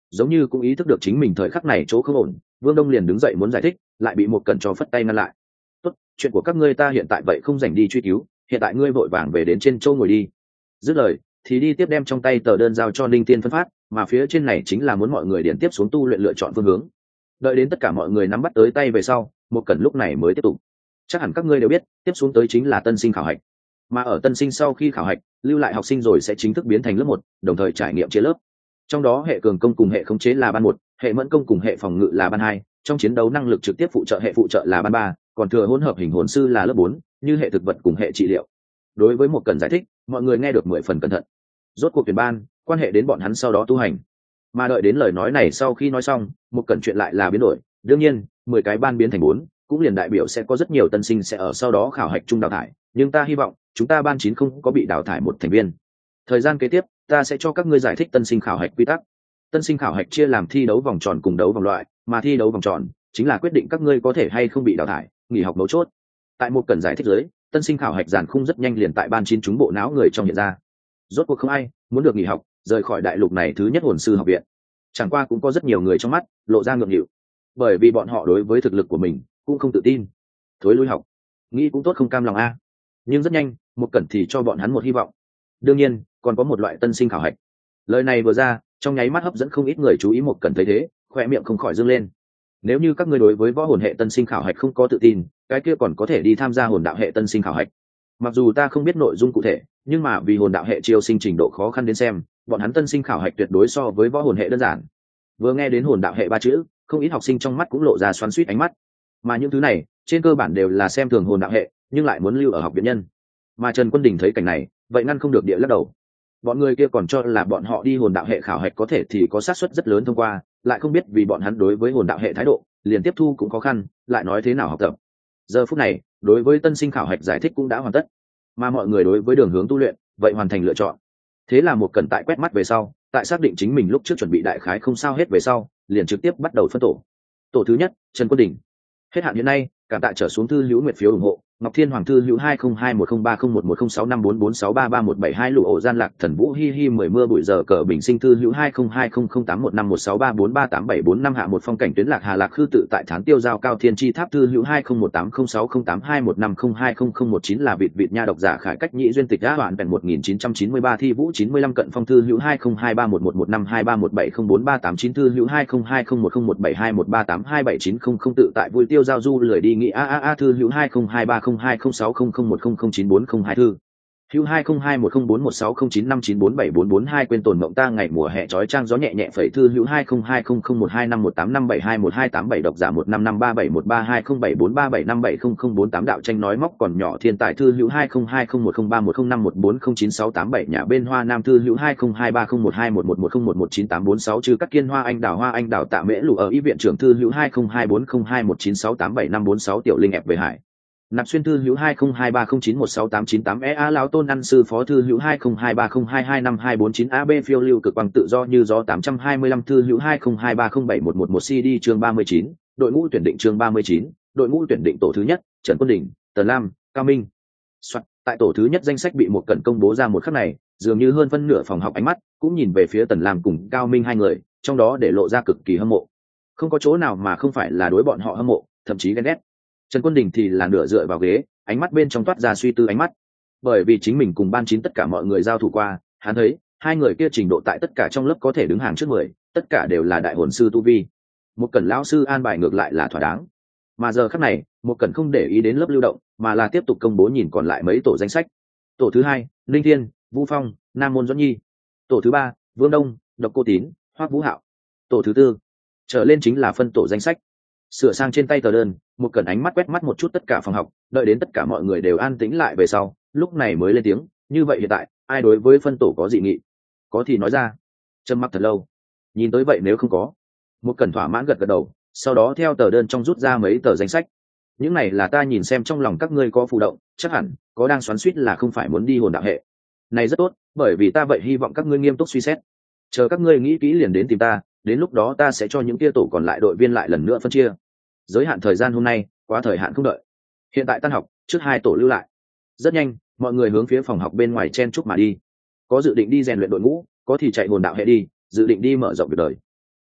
giống như cũng ý thức được chính mình thời khắc này chỗ không ổn. Vương Đông liền đứng dậy muốn giải thích, lại bị một cẩn cho phất tay ngăn lại. Tốt, chuyện của các ngươi ta hiện tại vậy không dành đi truy cứu, hiện tại ngươi vội vàng về đến trên châu ngồi đi. Dứt lời thì đi tiếp đem trong tay tờ đơn giao cho Linh Tiên phân phát, mà phía trên này chính là muốn mọi người điền tiếp xuống tu luyện lựa chọn phương hướng. Đợi đến tất cả mọi người nắm bắt tới tay về sau, một cẩn lúc này mới tiếp tục. Chắc hẳn các ngươi đều biết, tiếp xuống tới chính là tân sinh khảo hạch. Mà ở tân sinh sau khi khảo hạch, lưu lại học sinh rồi sẽ chính thức biến thành lớp một, đồng thời trải nghiệm chia lớp. Trong đó hệ cường công cùng hệ khống chế là ban một, hệ mẫn công cùng hệ phòng ngự là ban hai, trong chiến đấu năng lực trực tiếp phụ trợ hệ phụ trợ là ban ba, còn thừa hỗn hợp hình hồn sư là lớp bốn, như hệ thực vật cùng hệ trị liệu. Đối với một cần giải thích, mọi người nghe được mười phần cẩn thận. Rốt cuộc tuyển ban, quan hệ đến bọn hắn sau đó tu hành. Mà đợi đến lời nói này sau khi nói xong, một cần chuyện lại là biến đổi. Đương nhiên, mười cái ban biến thành bốn, cũng liền đại biểu sẽ có rất nhiều tân sinh sẽ ở sau đó khảo hạch chung đào thải, nhưng ta hy vọng chúng ta ban chín không có bị đào thải một thành viên. Thời gian kế tiếp, ta sẽ cho các ngươi giải thích tân sinh khảo hạch quy tắc. Tân sinh khảo hạch chia làm thi đấu vòng tròn cùng đấu vòng loại, mà thi đấu vòng tròn chính là quyết định các ngươi có thể hay không bị đào thải, nghỉ học mấu chốt. Tại một cần giải thích dưới, tân sinh khảo hạch giàn khung rất nhanh liền tại ban chín chúng bộ não người trong hiện ra. Rốt cuộc không ai muốn được nghỉ học, rời khỏi đại lục này thứ nhất hồn sư học viện. Chẳng qua cũng có rất nhiều người trong mắt lộ ra ngượng nghịu, bởi vì bọn họ đối với thực lực của mình cũng không tự tin. Thối lui học, nghĩ cũng tốt không cam lòng a. Nhưng rất nhanh, một cẩn thì cho bọn hắn một hy vọng. Đương nhiên, còn có một loại tân sinh khảo hạch. Lời này vừa ra, trong nháy mắt hấp dẫn không ít người chú ý. Một cẩn thấy thế, khoe miệng không khỏi dương lên. Nếu như các ngươi đối với võ hồn hệ tân sinh khảo hạch không có tự tin, cái kia còn có thể đi tham gia hồn đạo hệ tân sinh khảo hạch. Mặc dù ta không biết nội dung cụ thể, nhưng mà vì hồn đạo hệ chiêu sinh trình độ khó khăn đến xem, bọn hắn tân sinh khảo hạch tuyệt đối so với võ hồn hệ đơn giản. Vừa nghe đến hồn đạo hệ ba chữ, không ít học sinh trong mắt cũng lộ ra xoắn xuýt ánh mắt. Mà những thứ này, trên cơ bản đều là xem thường hồn đạo hệ, nhưng lại muốn lưu ở học viện nhân. Mà Trần Quân Đình thấy cảnh này, vậy ngăn không được địa lắc đầu. Bọn người kia còn cho là bọn họ đi hồn đạo hệ khảo hạch có thể thì có xác suất rất lớn thông qua, lại không biết vì bọn hắn đối với hồn đạo hệ thái độ, liền tiếp thu cũng khó khăn, lại nói thế nào học tập. Giờ phút này, đối với tân sinh khảo hạch giải thích cũng đã hoàn tất, mà mọi người đối với đường hướng tu luyện, vậy hoàn thành lựa chọn. Thế là một cần tại quét mắt về sau, tại xác định chính mình lúc trước chuẩn bị đại khái không sao hết về sau, liền trực tiếp bắt đầu phân tổ. Tổ thứ nhất, Trần Quân Đình. Hết hạn hiện nay, cảm tạ trở xuống thư hữu nguyệt phiếu ủng hộ. Ngọc Thiên Hoàng thư hữu hai không hai một không ba không một một không sáu năm bốn bốn sáu ba ba một bảy hai lụ ổ gian lạc thần vũ hi hi mười mưa bụi giờ cờ bình sinh thư hữu hai không hai không không tám một năm một sáu ba bốn ba tám bảy bốn năm hạ một phong cảnh tuyến lạc hà lạc khư tự tại thán tiêu giao cao thiên chi tháp thư hữu hai không một tám không sáu không tám hai một năm không hai không không một chín là vịt vịt nha độc giả khải cách nhị duyên tịch đã đoạn vẹn một nghìn chín trăm chín mươi ba thi vũ chín mươi lăm cận phong thư hữu hai không hai ba một một một năm hai ba một bảy không bốn ba tám chín thư hữu hai không hai không một không một bảy hai một ba tám hai bảy chín không không tự tại vui tiêu giao du lười đi nghị a a a thư hữu hai không hai ba không hai không sáu không không một không không chín bốn không hai thư hữu hai không hai một không bốn một sáu không chín năm chín bốn bảy bốn bốn hai quên tồn mộng ta ngày mùa hè trói trang gió nhẹ nhẹ phẩy thư hữu hai không hai không không một hai năm một tám năm bảy hai một hai tám bảy độc giả một năm năm ba bảy một ba hai không bảy bốn ba bảy năm bảy không không bốn tám đạo tranh nói móc còn nhỏ thiên tài thư hữu hai không hai không một không ba một không năm một bốn không chín sáu tám bảy nhà bên hoa nam thư hữu hai không hai ba không một hai một một một không một một chín tám bốn sáu trừ các kiên hoa anh đào hoa anh đào tạ mễ lụ ở y viện trưởng thư hữu hai không hai bốn không hai một chín sáu tám bảy năm bốn sáu tiểu linh ép về hải nạp xuyên thư hữu hai không hai ba không chín một sáu tám chín tám e a lão tôn ăn sư phó thư hữu hai không hai ba không hai hai năm hai bốn chín a b phiêu lưu cực bằng tự do như gió tám trăm hai mươi lăm thư hữu hai không hai ba không bảy một một một cd chương ba mươi chín đội ngũ tuyển định chương ba mươi chín đội ngũ tuyển định tổ thứ nhất Trần Quân Đình, Tần Lam, Cao Minh. Soạn, tại tổ thứ nhất danh sách bị một cận công bố ra một khắc này, dường như hơn phân nửa phòng học ánh mắt cũng nhìn về phía Tần Lam cùng Cao Minh hai người, trong đó để lộ ra cực kỳ hâm mộ. Không có chỗ nào mà không phải là đối bọn họ hâm mộ, thậm chí ghen ghét. Trần Quân Đình thì là nửa dựa vào ghế, ánh mắt bên trong toát ra suy tư ánh mắt. Bởi vì chính mình cùng ban chín tất cả mọi người giao thủ qua, hắn thấy hai người kia trình độ tại tất cả trong lớp có thể đứng hàng trước mười, tất cả đều là đại hồn sư tu vi. Một cẩn lão sư an bài ngược lại là thỏa đáng. Mà giờ khắc này, một cẩn không để ý đến lớp lưu động, mà là tiếp tục công bố nhìn còn lại mấy tổ danh sách. Tổ thứ hai, Linh Thiên, Vũ Phong, Nam Môn Doãn Nhi. Tổ thứ ba, Vương Đông, Độc Cô Tín, Hoắc Vũ Hạo. Tổ thứ tư, trở lên chính là phân tổ danh sách. Sửa sang trên tay tờ đơn, một cẩn ánh mắt quét mắt một chút tất cả phòng học, đợi đến tất cả mọi người đều an tĩnh lại về sau, lúc này mới lên tiếng, như vậy hiện tại ai đối với phân tổ có dị nghị? Có thì nói ra. Trầm mặc thật lâu, nhìn tới vậy nếu không có, một cẩn thỏa mãn gật gật đầu, sau đó theo tờ đơn trong rút ra mấy tờ danh sách. Những này là ta nhìn xem trong lòng các ngươi có phù động, chắc hẳn có đang xoắn xuýt là không phải muốn đi hồn đạo hệ. Này rất tốt, bởi vì ta vậy hy vọng các ngươi nghiêm túc suy xét. Chờ các ngươi nghĩ kỹ liền đến tìm ta, đến lúc đó ta sẽ cho những kia tổ còn lại đội viên lại lần nữa phân chia. Giới hạn thời gian hôm nay, quá thời hạn không đợi. Hiện tại tan học, trước hai tổ lưu lại. Rất nhanh, mọi người hướng phía phòng học bên ngoài chen chúc mà đi. Có dự định đi rèn luyện đội ngũ, có thì chạy hồn đạo hệ đi, dự định đi mở rộng việc đời.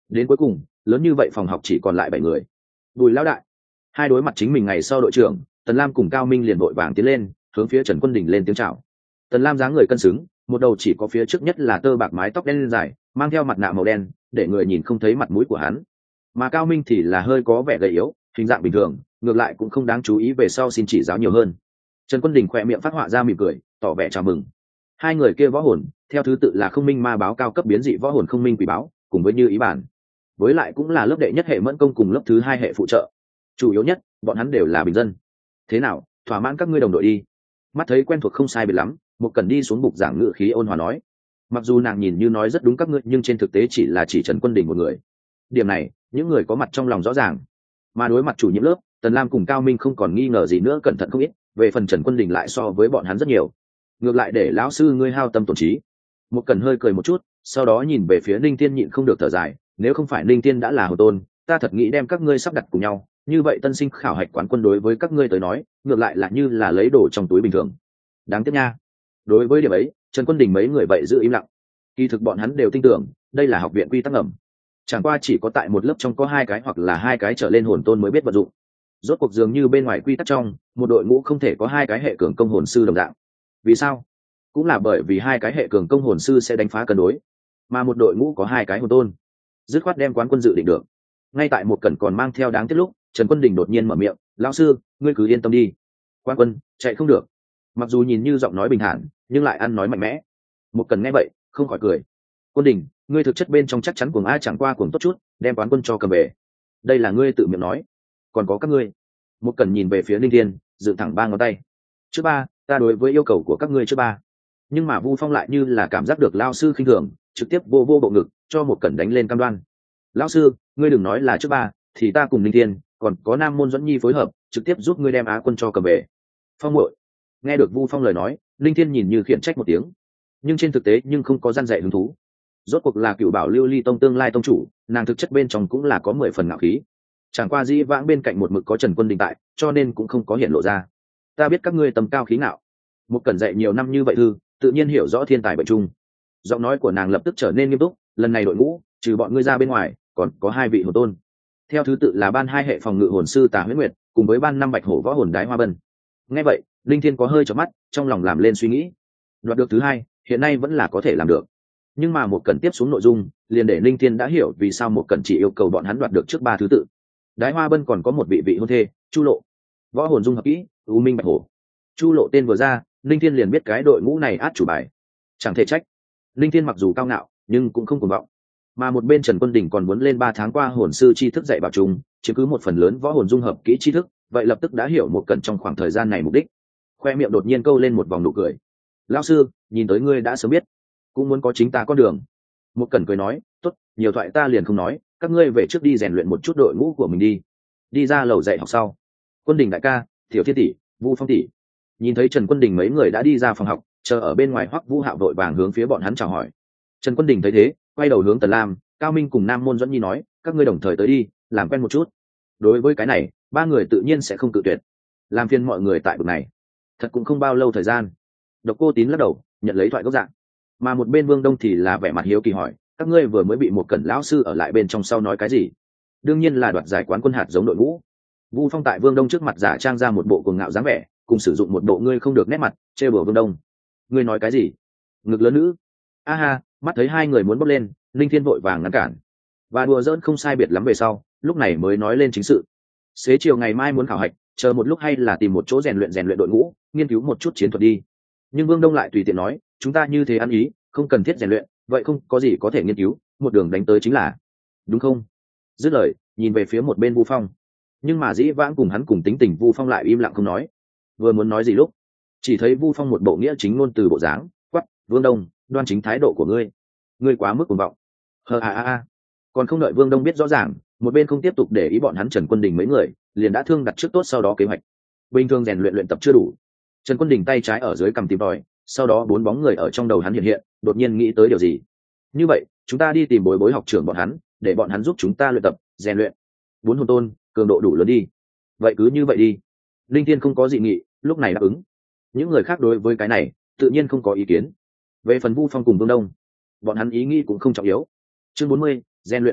Đến cuối cùng lớn như vậy phòng học chỉ còn lại bảy người. Bùi lão đại, hai đối mặt chính mình ngày sau đội trưởng Tần Lam cùng Cao Minh liền vội vàng tiến lên hướng phía Trần Quân Đình lên tiếng chào. Tần Lam dáng người cân xứng, một đầu chỉ có phía trước nhất là tơ bạc mái tóc đen dài, mang theo mặt nạ màu đen để người nhìn không thấy mặt mũi của hắn, mà Cao Minh thì là hơi có vẻ gầy yếu, hình dạng bình thường, ngược lại cũng không đáng chú ý, về sau xin chỉ giáo nhiều hơn. Trần Quân Đình khỏe miệng phát họa ra mỉm cười, tỏ vẻ chào mừng. Hai người kia võ hồn theo thứ tự là không minh ma báo cao cấp biến dị võ hồn không minh quỷ báo, cùng với như ý bản, với lại cũng là lớp đệ nhất hệ mẫn công cùng lớp thứ hai hệ phụ trợ. Chủ yếu nhất bọn hắn đều là bình dân. Thế nào, thỏa mãn các ngươi đồng đội đi. Mắt thấy quen thuộc không sai biệt lắm, một cần đi xuống bục giảng ngự khí ôn hòa nói. Mặc dù nàng nhìn như nói rất đúng các ngươi, nhưng trên thực tế chỉ là chỉ Trần Quân Đình một người. Điểm này những người có mặt trong lòng rõ ràng, mà đối mặt chủ nhiệm lớp Tần Lam cùng Cao Minh không còn nghi ngờ gì nữa, cẩn thận không ít. Về phần Trần Quân Đình lại so với bọn hắn rất nhiều, ngược lại để lão sư ngươi hao tâm tổn trí. Một cần hơi cười một chút, sau đó nhìn về phía Ninh Tiên nhịn không được thở dài, nếu không phải Ninh Tiên đã là hồn tôn, ta thật nghĩ đem các ngươi sắp đặt cùng nhau, như vậy tân sinh khảo hạch quán quân đối với các ngươi tới nói ngược lại là như là lấy đồ trong túi bình thường. Đáng tiếc nha. Đối với điểm ấy Trần Quân Đình mấy người vậy giữ im lặng. Kỳ thực bọn hắn đều tin tưởng đây là học viện quy tắc ngầm, chẳng qua chỉ có tại một lớp trong có hai cái hoặc là hai cái trở lên hồn tôn mới biết vận dụng. Rốt cuộc dường như bên ngoài quy tắc trong một đội ngũ không thể có hai cái hệ cường công hồn sư đồng dạng. Vì sao? Cũng là bởi vì hai cái hệ cường công hồn sư sẽ đánh phá cân đối, mà một đội ngũ có hai cái hồn tôn dứt khoát đem quán quân dự định được. Ngay tại một cẩn còn mang theo đáng tiếc lúc, Trần Quân Đình đột nhiên mở miệng, lão sư ngươi cứ yên tâm đi, quán quân chạy không được. Mặc dù nhìn như giọng nói bình thản nhưng lại ăn nói mạnh mẽ. Một cẩn nghe vậy không khỏi cười. Quân Đình, ngươi thực chất bên trong chắc chắn cuồng ai chẳng qua cuồng tốt chút đem quán quân cho cầm về. Đây là ngươi tự miệng nói, còn có các ngươi. Một cẩn nhìn về phía Linh Thiên, dựng thẳng ba ngón tay. Trước ba, ta đối với yêu cầu của các ngươi trước ba. Nhưng mà Vu Phong lại như là cảm giác được lao sư khinh thường, trực tiếp vô vô bộ ngực cho một cẩn đánh lên cam đoan. Lão sư ngươi đừng nói là trước ba, thì ta cùng Linh Thiên còn có Nam Môn Dẫn Nhi phối hợp trực tiếp giúp ngươi đem Á quân cho cầm về. Phong muội. Nghe được Vu Phong lời nói, Linh Thiên nhìn như khiển trách một tiếng, nhưng trên thực tế nhưng không có gian dạy hứng thú. Rốt cuộc là cựu bảo Lưu Ly tông tương lai tông chủ, nàng thực chất bên trong cũng là có mười phần ngạo khí. Chẳng qua dĩ vãng bên cạnh một mực có Trần Quân Đình tại, cho nên cũng không có hiện lộ ra. Ta biết các ngươi tầm cao khí ngạo, một cần dạy nhiều năm như vậy thư, tự nhiên hiểu rõ thiên tài bệnh chung. Giọng nói của nàng lập tức trở nên nghiêm túc, lần này đội ngũ trừ bọn ngươi ra bên ngoài còn có hai vị hồn tôn, theo thứ tự là ban hai hệ phòng ngự hồn sư Tà Huyết Nguyệt cùng với ban năm bạch hổ võ hồn Đái Hoa Bân. Nghe vậy Linh Thiên có hơi chớp mắt, trong lòng làm lên suy nghĩ. Đoạt được thứ hai hiện nay vẫn là có thể làm được, nhưng mà một cần tiếp xuống nội dung liền để Linh Thiên đã hiểu vì sao một cần chỉ yêu cầu bọn hắn đoạt được trước ba thứ tự. Đái Hoa Bân còn có một vị vị hôn thê Chu Lộ, võ hồn dung hợp kỹ U Minh Bạch Hổ. Chu Lộ tên vừa ra, Linh Thiên liền biết cái đội ngũ này át chủ bài. Chẳng thể trách Linh Thiên mặc dù cao ngạo nhưng cũng không cuồng vọng, mà một bên Trần Quân Đình còn muốn lên ba tháng qua hồn sư tri thức dạy bảo chúng chiếm cứ một phần lớn võ hồn dung hợp kỹ tri thức, vậy lập tức đã hiểu một cần trong khoảng thời gian này mục đích. Khoe miệng đột nhiên câu lên một vòng nụ cười. Lão sư nhìn tới ngươi đã sớm biết, cũng muốn có chính ta con đường. Một cần cười nói, tốt, nhiều thoại ta liền không nói, các ngươi về trước đi rèn luyện một chút đội ngũ của mình đi. Đi ra lầu dạy học sau, Quân Đình đại ca, Tiểu Thiên tỷ, Vu Phong tỷ nhìn thấy Trần Quân Đình mấy người đã đi ra phòng học, chờ ở bên ngoài Hoắc Vũ Hạo vội vàng hướng phía bọn hắn chào hỏi. Trần Quân Đình thấy thế quay đầu hướng Tần Lam, Cao Minh cùng Nam Môn Dẫn Nhi nói, các ngươi đồng thời tới đi, làm quen một chút. Đối với cái này ba người tự nhiên sẽ không cự tuyệt, làm phiền mọi người tại bực này thật cũng không bao lâu thời gian. Độc Cô Tín lắc đầu nhận lấy thoại gốc dạng, mà một bên Vương Đông thì là vẻ mặt hiếu kỳ hỏi, các ngươi vừa mới bị một cẩn lão sư ở lại bên trong sau nói cái gì? Đương nhiên là đoạt giải quán quân hạt giống đội ngũ. Vu Phong tại Vương Đông trước mặt giả trang ra một bộ cuồng ngạo dáng vẻ, cùng sử dụng một bộ ngươi không được nét mặt trêu đùa Vương Đông. Ngươi nói cái gì? Ngực lớn nữ. A ha, mắt thấy hai người muốn bốc lên, Linh Thiên vội vàng ngăn cản, và đùa giỡn không sai biệt lắm về sau, lúc này mới nói lên chính sự. Xế chiều ngày mai muốn khảo hạch, chờ một lúc hay là tìm một chỗ rèn luyện rèn luyện đội ngũ, nghiên cứu một chút chiến thuật đi. Nhưng Vương Đông lại tùy tiện nói, chúng ta như thế ăn ý, không cần thiết rèn luyện, vậy không có gì có thể nghiên cứu, một đường đánh tới chính là, đúng không? Dứt lời, nhìn về phía một bên Vu Phong, nhưng mà dĩ vãng cùng hắn cùng tính tình Vu Phong lại im lặng không nói. Vừa muốn nói gì lúc, chỉ thấy Vu Phong một bộ nghĩa chính ngôn từ bộ dáng, quắc, Vương Đông, đoan chính thái độ của ngươi, ngươi quá mức cuồng vọng. Hờ a a a. Còn không đợi Vương Đông biết rõ ràng, một bên không tiếp tục để ý bọn hắn Trần Quân Đình mấy người, liền đã thương đặt trước tốt sau đó kế hoạch. Bình thường rèn luyện luyện tập chưa đủ. Trần Quân Đình tay trái ở dưới cầm tìm tòi, sau đó bốn bóng người ở trong đầu hắn hiện hiện, đột nhiên nghĩ tới điều gì. Như vậy, chúng ta đi tìm Bối Bối học trưởng bọn hắn, để bọn hắn giúp chúng ta luyện tập, rèn luyện. Bốn hồn tôn, cường độ đủ lớn đi. Vậy cứ như vậy đi. Linh Thiên không có dị nghị, lúc này đáp ứng. Những người khác đối với cái này, tự nhiên không có ý kiến. Về phần Vu Phong cùng Vương Đông, bọn hắn ý nghĩ cũng không trọng yếu. Chương bốn mươi, rèn luyện luyện tập,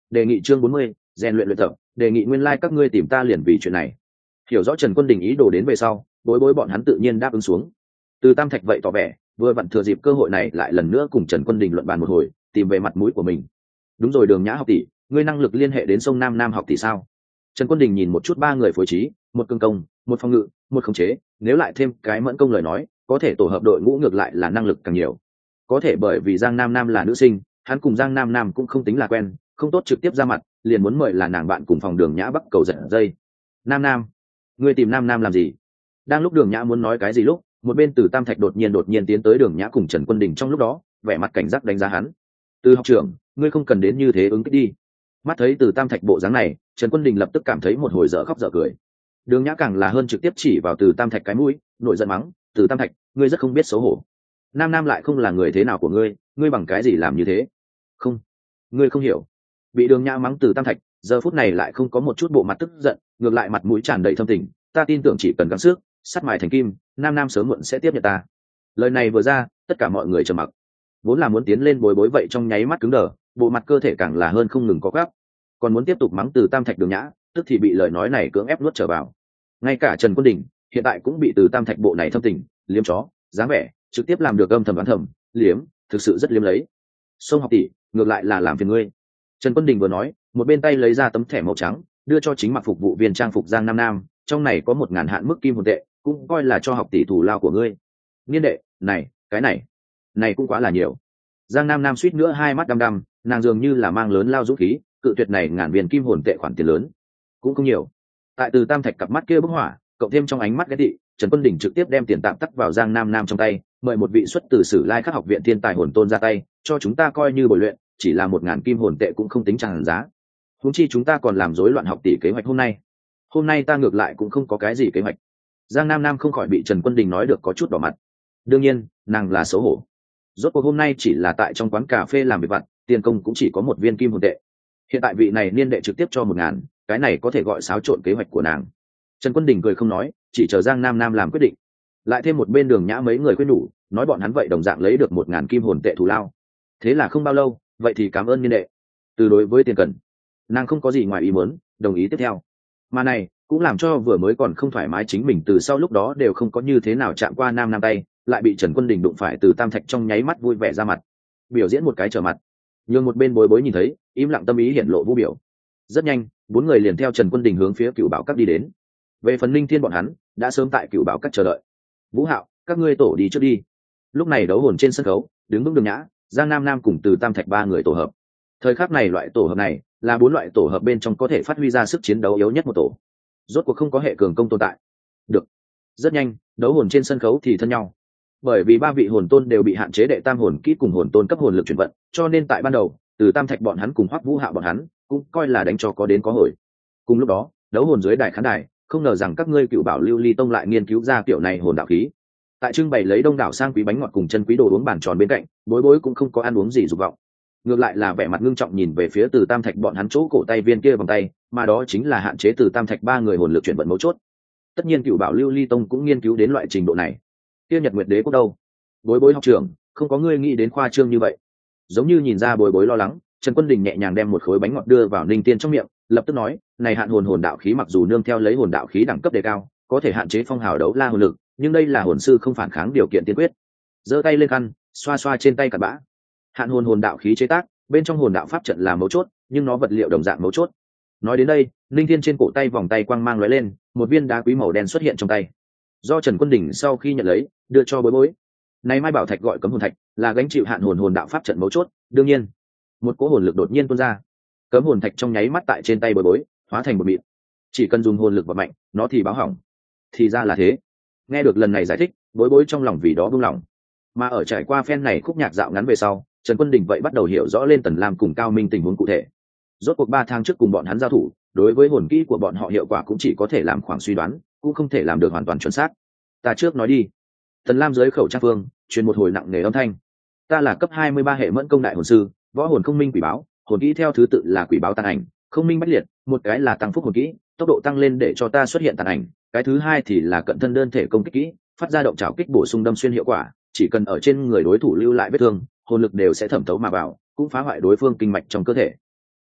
đề nghị chương bốn mươi, rèn luyện luyện tập, đề nghị nguyên lai các ngươi tìm ta liền vì chuyện này. Hiểu rõ Trần Quân Đình ý đồ đến về sau, bối bối bọn hắn tự nhiên đáp ứng xuống. Từ Tam Thạch vậy tỏ vẻ vừa vặn thừa dịp cơ hội này lại lần nữa cùng Trần Quân Đình luận bàn một hồi, tìm về mặt mũi của mình. Đúng rồi Đường Nhã học tỷ, ngươi năng lực liên hệ đến sông Nam Nam học tỷ sao? Trần Quân Đình nhìn một chút ba người phối trí, một cương công, một phòng ngự, một khống chế, nếu lại thêm cái mẫn công lời nói, có thể tổ hợp đội ngũ ngược lại là năng lực càng nhiều. Có thể bởi vì Giang Nam Nam là nữ sinh, hắn cùng Giang Nam Nam cũng không tính là quen, không tốt trực tiếp ra mặt, liền muốn mời là nàng bạn cùng phòng Đường Nhã bắt cầu giật dây. Nam Nam, ngươi tìm Nam Nam làm gì? Đang lúc Đường Nhã muốn nói cái gì lúc, một bên Từ Tam Thạch đột nhiên đột nhiên tiến tới Đường Nhã cùng Trần Quân Đình trong lúc đó, vẻ mặt cảnh giác đánh giá hắn. Từ học trưởng, ngươi không cần đến như thế ứng kích đi. Mắt thấy Từ Tam Thạch bộ dáng này, Trần Quân Đình lập tức cảm thấy một hồi dở khóc dở cười. Đường Nhã càng là hơn trực tiếp chỉ vào Từ Tam Thạch cái mũi, nội giận mắng, Từ Tam Thạch, ngươi rất không biết xấu hổ. Nam Nam lại không là người thế nào của ngươi, ngươi bằng cái gì làm như thế? Không, ngươi không hiểu. Bị Đường Nhã mắng Từ Tam Thạch, giờ phút này lại không có một chút bộ mặt tức giận, ngược lại mặt mũi tràn đầy thâm tình, ta tin tưởng chỉ cần gắng sức, sắt mài thành kim, Nam Nam sớm muộn sẽ tiếp nhận ta. Lời này vừa ra, tất cả mọi người trầm mặc. Vốn là muốn tiến lên bối bối vậy trong nháy mắt cứng đờ, bộ mặt cơ thể càng là hơn không ngừng có gáp, còn muốn tiếp tục mắng Từ Tam Thạch Đường Nhã, tức thì bị lời nói này cưỡng ép nuốt trở vào. Ngay cả Trần Quân Đình hiện tại cũng bị Từ Tam Thạch bộ này thâm tình, liếm chó, dáng vẻ, trực tiếp làm được âm thầm đoán thầm, liếm, thực sự rất liếm lấy. Sông học tỷ, ngược lại là làm phiền ngươi. Trần Quân Đình vừa nói, một bên tay lấy ra tấm thẻ màu trắng, đưa cho chính mặc phục vụ viên trang phục Giang Nam Nam, trong này có một ngàn hạn mức kim hồn tệ, cũng coi là cho học tỷ thủ lao của ngươi. Niên đệ, này, cái này, này cũng quá là nhiều. Giang Nam Nam suýt nữa hai mắt đăm đăm, nàng dường như là mang lớn lao dũng khí, cự tuyệt này ngàn viên kim hồn tệ khoản tiền lớn, cũng không nhiều. Tại Từ Tam Thạch cặp mắt kia bức hỏa, cộng thêm trong ánh mắt ghét tị, Trần Quân Đình trực tiếp đem tiền tạm tắc vào Giang Nam Nam trong tay, mời một vị xuất từ Sử Lai Khắc học viện thiên tài hồn tôn ra tay, cho chúng ta coi như bồi luyện, chỉ là một ngàn kim hồn tệ cũng không tính tràn giá. Huống chi chúng ta còn làm rối loạn học tỷ kế hoạch hôm nay. Hôm nay ta ngược lại cũng không có cái gì kế hoạch. Giang Nam Nam không khỏi bị Trần Quân Đình nói được có chút đỏ mặt. Đương nhiên, nàng là xấu hổ. Rốt cuộc hôm nay chỉ là tại trong quán cà phê làm việc vặt, tiền công cũng chỉ có một viên kim hồn tệ. Hiện tại vị này niên đệ trực tiếp cho một ngàn, cái này có thể gọi xáo trộn kế hoạch của nàng. Trần Quân Đình cười không nói, chỉ chờ Giang Nam Nam làm quyết định. Lại thêm một bên Đường Nhã mấy người khuyên nhủ, nói bọn hắn vậy đồng dạng lấy được một ngàn kim hồn tệ thù lao. Thế là không bao lâu, vậy thì cảm ơn niên đệ. Từ đối với tiền cần, nàng không có gì ngoài ý muốn, đồng ý tiếp theo. Mà này cũng làm cho vừa mới còn không thoải mái chính mình từ sau lúc đó đều không có như thế nào chạm qua Nam Nam tay, lại bị Trần Quân Đình đụng phải Từ Tam Thạch trong nháy mắt vui vẻ ra mặt, biểu diễn một cái trở mặt, nhưng một bên bối bối nhìn thấy, im lặng tâm ý hiển lộ vũ biểu. Rất nhanh, bốn người liền theo Trần Quân Đình hướng phía Cửu Bảo Các đi đến. Về phần Linh Thiên bọn hắn đã sớm tại Cửu Bảo Các chờ đợi. Vũ Hạo, các ngươi tổ đi trước đi. Lúc này đấu hồn trên sân khấu, đứng vững Đường Nhã, Giang Nam Nam cùng Từ Tam Thạch ba người tổ hợp. Thời khắc này loại tổ hợp này là bốn loại tổ hợp bên trong có thể phát huy ra sức chiến đấu yếu nhất một tổ. Rốt cuộc không có hệ cường công tồn tại. Được. Rất nhanh, đấu hồn trên sân khấu thì thân nhau. Bởi vì ba vị hồn tôn đều bị hạn chế đệ tam hồn kỹ cùng hồn tôn cấp hồn lực chuyển vận, cho nên tại ban đầu, Từ Tam Thạch bọn hắn cùng Hoắc Vũ Hạo bọn hắn cũng coi là đánh cho có đến có hồi. Cùng lúc đó, đấu hồn dưới đài khán đài, không ngờ rằng các ngươi Cựu Bảo Lưu Ly Tông lại nghiên cứu ra kiểu này hồn đạo khí. Tại trưng bày lấy đông đảo sang quý bánh ngọt cùng chân quý đồ uống bàn tròn bên cạnh, bối bối cũng không có ăn uống gì dục vọng. Ngược lại là vẻ mặt ngưng trọng nhìn về phía Từ Tam Thạch bọn hắn chỗ cổ tay viên kia vòng tay, mà đó chính là hạn chế Từ Tam Thạch ba người hồn lực chuyển vận mấu chốt. Tất nhiên Cựu Bảo Lưu Ly Tông cũng nghiên cứu đến loại trình độ này. Kia Nhật Nguyệt Đế quốc đâu? Bối bối học trưởng, không có ngươi nghĩ đến khoa trương như vậy. Giống như nhìn ra bối bối lo lắng, Trần Quân Đình nhẹ nhàng đem một khối bánh ngọt đưa vào Ninh Tiên trong miệng, lập tức nói, này hạn hồn hồn đạo khí mặc dù nương theo lấy hồn đạo khí đẳng cấp đề cao, có thể hạn chế phong hào đấu la hồn lực, nhưng đây là hồn sư không phản kháng điều kiện tiên quyết. Giơ tay lên khăn, xoa xoa trên tay cặn bã. Hạn hồn hồn đạo khí chế tác, bên trong hồn đạo pháp trận là mấu chốt, nhưng nó vật liệu đồng dạng mấu chốt. Nói đến đây, Ninh Thiên trên cổ tay vòng tay quang mang lóe lên, một viên đá quý màu đen xuất hiện trong tay. Do Trần Quân Đình sau khi nhận lấy, đưa cho bối bối. Này Mai Bảo Thạch gọi cấm hồn thạch, là gánh chịu hạn hồn hồn đạo pháp trận mấu chốt, đương nhiên, một cỗ hồn lực đột nhiên tuôn ra. Cấm hồn thạch trong nháy mắt tại trên tay bối bối, hóa thành một mịn. Chỉ cần dùng hồn lực và mạnh, nó thì báo hỏng. Thì ra là thế. Nghe được lần này giải thích, bối bối trong lòng vì đó buông lòng. Mà ở trải qua phen này khúc nhạc dạo ngắn về sau, Trần Quân Đình vậy bắt đầu hiểu rõ lên Tần Lam cùng Cao Minh tình huống cụ thể. Rốt cuộc ba tháng trước cùng bọn hắn giao thủ, đối với hồn kỹ của bọn họ hiệu quả cũng chỉ có thể làm khoảng suy đoán, cũng không thể làm được hoàn toàn chuẩn xác. Ta trước nói đi. Tần Lam dưới khẩu trang phương, truyền một hồi nặng nề âm thanh. Ta là cấp hai mươi ba hệ mẫn công đại hồn sư, võ hồn không minh quỷ báo, hồn kỹ theo thứ tự là quỷ báo tàn ảnh, không minh bách liệt, một cái là tăng phúc hồn kỹ, tốc độ tăng lên để cho ta xuất hiện tàn ảnh, cái thứ hai thì là cận thân đơn thể công kích kỹ, phát ra động trảo kích bổ sung đâm xuyên hiệu quả, chỉ cần ở trên người đối thủ lưu lại vết thương, hồn lực đều sẽ thẩm thấu mà vào, cũng phá hoại đối phương kinh mạch trong cơ thể.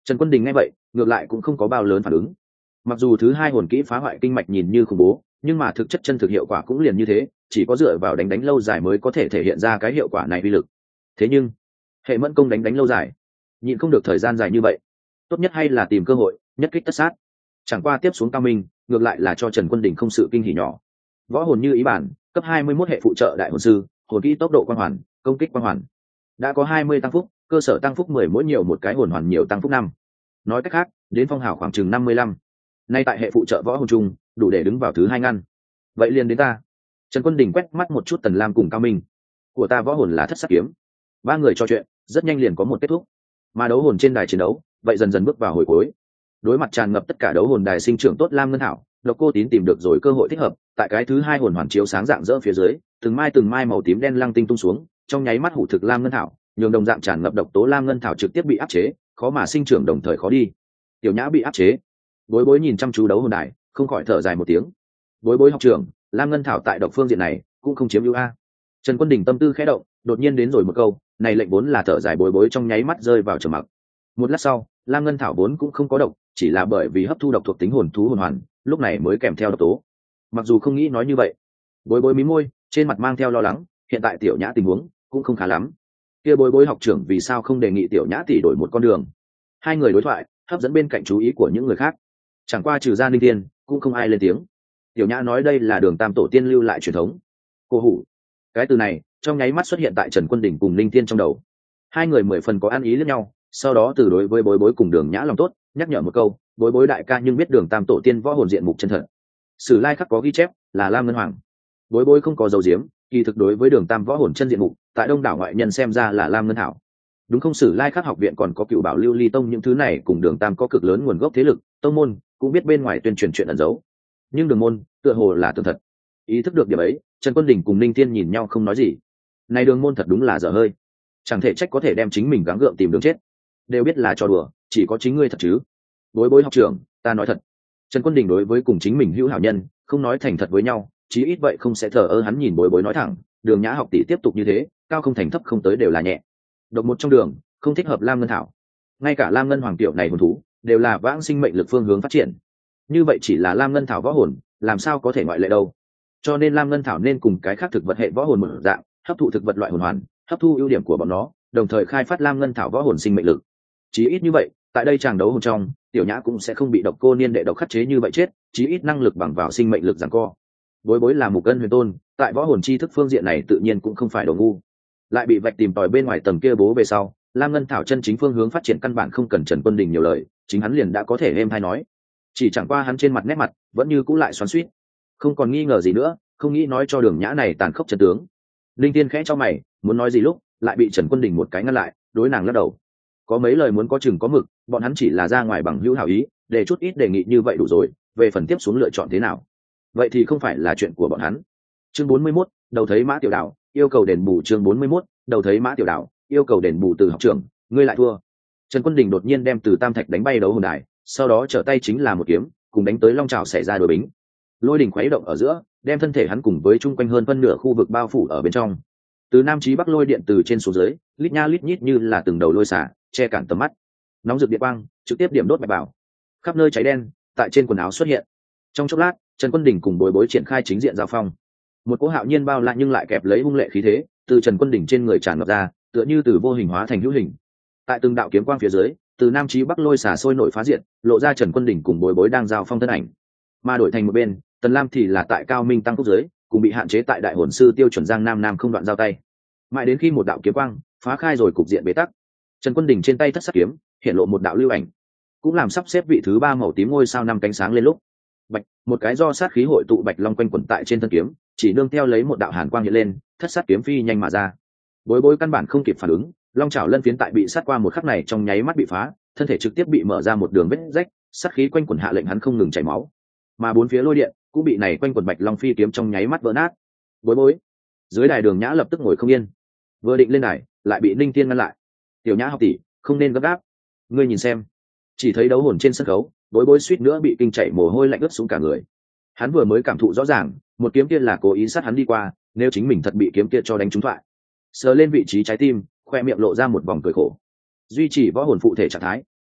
Trần Quân Đình nghe vậy ngược lại cũng không có bao lớn phản ứng. Mặc dù thứ hai hồn kỹ phá hoại kinh mạch nhìn như khủng bố, nhưng mà thực chất chân thực hiệu quả cũng liền như thế, chỉ có dựa vào đánh đánh lâu dài mới có thể thể hiện ra cái hiệu quả này uy lực. Thế nhưng hệ mẫn công đánh đánh lâu dài nhịn không được thời gian dài như vậy, tốt nhất hay là tìm cơ hội nhất kích tất sát. Chẳng qua tiếp xuống cao minh ngược lại là cho Trần Quân Đình không sự kinh hỉ nhỏ. Võ hồn như ý bản, cấp hai mươi mốt hệ phụ trợ đại hồn sư, hồn kỹ tốc độ quang hoàn, công kích quang hoàn, đã có hai mươi tăng phúc, cơ sở tăng phúc mười mỗi nhiều một cái hồn hoàn nhiều tăng phúc năm. Nói cách khác, đến phong hào khoảng chừng năm mươi lăm. Nay tại hệ phụ trợ võ hồn chung, đủ để đứng vào thứ hai ngăn. Vậy liền đến ta. Trần Quân Đình quét mắt một chút Tần Lam cùng Cao Minh. Của ta võ hồn là Thất Sát kiếm. Ba người trò chuyện, rất nhanh liền có một kết thúc. Mà đấu hồn trên đài chiến đấu, vậy dần dần bước vào hồi cuối. Đối mặt tràn ngập tất cả đấu hồn đài sinh trưởng tốt Lam Ngân Thảo, Độc Cô Tín tìm được rồi cơ hội thích hợp, tại cái thứ hai hồn hoàn chiếu sáng dạng dỡ phía dưới, từng mai từng mai màu tím đen lăng tinh tung xuống, trong nháy mắt hủ thực Lam Ngân Thảo, nhường đồng dạng tràn ngập độc tố Lam Ngân Thảo trực tiếp bị áp chế, khó mà sinh trưởng đồng thời khó đi. Tiểu Nhã bị áp chế. Bối Bối nhìn chăm chú đấu hồn đài, không khỏi thở dài một tiếng. Bối Bối học trưởng, Lam Ngân Thảo tại độc phương diện này cũng không chiếm ưu a. Trần Quân Đình tâm tư khẽ động, đột nhiên đến rồi một câu, này lệnh vốn là thở dài Bối Bối trong nháy mắt rơi vào trầm mặc. Một lát sau, Lam Ngân Thảo vốn cũng không có độc, chỉ là bởi vì hấp thu độc thuộc tính hồn thú hồn hoàn, lúc này mới kèm theo độc tố. Mặc dù không nghĩ nói như vậy, Bối Bối mím môi, trên mặt mang theo lo lắng, hiện tại Tiểu Nhã tình huống cũng không khá lắm. Kia Bối Bối học trưởng vì sao không đề nghị Tiểu Nhã tỷ đổi một con đường? Hai người đối thoại, hấp dẫn bên cạnh chú ý của những người khác. Chẳng qua trừ ra Ninh Tiên, cũng không ai lên tiếng. Tiểu Nhã nói đây là Đường Tam tổ tiên lưu lại truyền thống. Cô hủ. Cái từ này trong nháy mắt xuất hiện tại Trần Quân Đình cùng Ninh Tiên trong đầu. Hai người mười phần có ăn ý lẫn nhau, sau đó từ đối với Bối Bối cùng Đường Nhã lòng tốt, nhắc nhở một câu, Bối Bối đại ca nhưng biết Đường Tam tổ tiên võ hồn diện mục chân thật. Sử lai khắc có ghi chép, là Lam Ngân Hoàng. Bối Bối không có dấu diếm, kỳ thực đối với Đường Tam võ hồn chân diện mục, tại đông đảo ngoại nhân xem ra là Lam Ngân Thảo. Đúng không? Sử lai khắc học viện còn có Cựu Bảo Lưu Ly Tông, những thứ này cùng Đường Tam có cực lớn nguồn gốc thế lực, tông môn cũng biết bên ngoài tuyên truyền chuyện ẩn giấu, nhưng Đường môn tựa hồ là tường thật. Ý thức được điểm ấy, Trần Quân Đình cùng Ninh Thiên nhìn nhau không nói gì. Này Đường môn thật đúng là dở hơi, chẳng thể trách có thể đem chính mình gắng gượng tìm đường chết. Đều biết là trò đùa, chỉ có chính ngươi thật chứ? Bối Bối học trưởng, ta nói thật. Trần Quân Đình đối với cùng chính mình hữu hảo nhân, không nói thành thật với nhau, chí ít vậy không sẽ thờ ơ. Hắn nhìn Bối Bối nói thẳng, Đường Nhã học tỷ tiếp tục như thế, cao không thành thấp không tới đều là nhẹ. Độc một trong đường, không thích hợp Lam Ngân Thảo. Ngay cả Lam Ngân Hoàng tiểu này hồn thú, đều là vãng sinh mệnh lực phương hướng phát triển. Như vậy chỉ là Lam Ngân Thảo võ hồn, làm sao có thể ngoại lệ đâu? Cho nên Lam Ngân Thảo nên cùng cái khác thực vật hệ võ hồn một dạng, hấp thụ thực vật loại hồn hoàn, hấp thu ưu điểm của bọn nó, đồng thời khai phát Lam Ngân Thảo võ hồn sinh mệnh lực. Chí ít như vậy, tại đây chàng đấu hồn trong, Tiểu Nhã cũng sẽ không bị độc cô niên đệ độc khắc chế như vậy chết, chí ít năng lực bằng vào sinh mệnh lực giằng co. Bối Bối là mục ân huyền tôn, tại võ hồn chi thức phương diện này tự nhiên cũng không phải đồ ngu. Lại bị vạch tìm tòi bên ngoài tầng kia bố về sau, Lam Ngân Thảo chân chính phương hướng phát triển căn bản không cần Trần Quân Đình nhiều lời, chính hắn liền đã có thể êm hay nói. Chỉ chẳng qua hắn trên mặt nét mặt vẫn như cũ lại xoắn xuýt, không còn nghi ngờ gì nữa, không nghĩ nói cho Đường Nhã này tàn khốc chân tướng. Linh Tiên khẽ cho mày, muốn nói gì lúc, lại bị Trần Quân Đình một cái ngăn lại, đối nàng lắc đầu. Có mấy lời muốn có chừng có mực, bọn hắn chỉ là ra ngoài bằng hữu hảo ý, để chút ít đề nghị như vậy đủ rồi, về phần tiếp xuống lựa chọn thế nào, vậy thì không phải là chuyện của bọn hắn. Chương bốn mươi mốt, đầu thấy Mã Tiểu Đảo, yêu cầu đền bù. Chương bốn mươi mốt, đầu thấy Mã Tiểu Đảo, yêu cầu đền bù. Từ học trưởng, ngươi lại thua. Trần Quân Đình đột nhiên đem Từ Tam Thạch đánh bay đấu hồn đài, sau đó trở tay chính là một kiếm, cùng đánh tới long trào xảy ra đối bính. Lôi đình khuấy động ở giữa, đem thân thể hắn cùng với chung quanh hơn phân nửa khu vực bao phủ ở bên trong. Từ nam chí bắc lôi điện từ trên xuống dưới, lít nha lít nhít như là từng đầu lôi xả, che cản tầm mắt. Nóng rực điện quang trực tiếp điểm đốt mạch bảo, khắp nơi cháy đen tại trên quần áo xuất hiện. Trong chốc lát, Trần Quân Đình cùng Bối Bối triển khai chính diện giao phong. Một cỗ hạo nhiên bao la nhưng lại kẹp lấy hung lệ khí thế từ Trần Quân Đình trên người tràn ngập ra, tựa như từ vô hình hóa thành hữu hình. Tại từng đạo kiếm quang phía dưới, từ nam chí bắc lôi xả sôi nổi phá diện, lộ ra Trần Quân Đình cùng Bối Bối đang giao phong thân ảnh. Mà đổi thành một bên, Tần Lam thì là tại Cao Minh tăng phúc dưới, cùng bị hạn chế tại đại hồn sư tiêu chuẩn Giang Nam Nam không đoạn giao tay. Mãi đến khi một đạo kiếm quang phá khai rồi cục diện bế tắc, Trần Quân Đình trên tay thất sắc kiếm hiện lộ một đạo lưu ảnh, cũng làm sắp xếp vị thứ ba màu tím ngôi sao năm cánh sáng lên lúc. Bạch, một cái do sát khí hội tụ bạch long quanh quẩn tại trên thân kiếm, chỉ nương theo lấy một đạo hàn quang hiện lên, thất sát kiếm phi nhanh mà ra. Bối Bối căn bản không kịp phản ứng, long chảo lân phiến tại bị sát qua một khắc này trong nháy mắt bị phá, thân thể trực tiếp bị mở ra một đường vết rách, sát khí quanh quẩn hạ lệnh hắn không ngừng chảy máu. Mà bốn phía lôi điện cũng bị này quanh quẩn bạch long phi kiếm trong nháy mắt vỡ nát. Bối Bối, dưới đài Đường Nhã lập tức ngồi không yên, vừa định lên đài lại bị Ninh Tiên ngăn lại. Tiểu Nhã học tỷ, không nên gấp gáp, ngươi nhìn xem. Chỉ thấy đấu hồn trên sân khấu, Bối Bối suýt nữa bị kinh chảy mồ hôi lạnh ướt xuống cả người. Hắn vừa mới cảm thụ rõ ràng, một kiếm kia là cố ý sát hắn đi qua, nếu chính mình thật bị kiếm kia cho đánh trúng thoại. Sờ lên vị trí trái tim, khoe miệng lộ ra một vòng cười khổ. Duy trì võ hồn phụ thể trạng thái,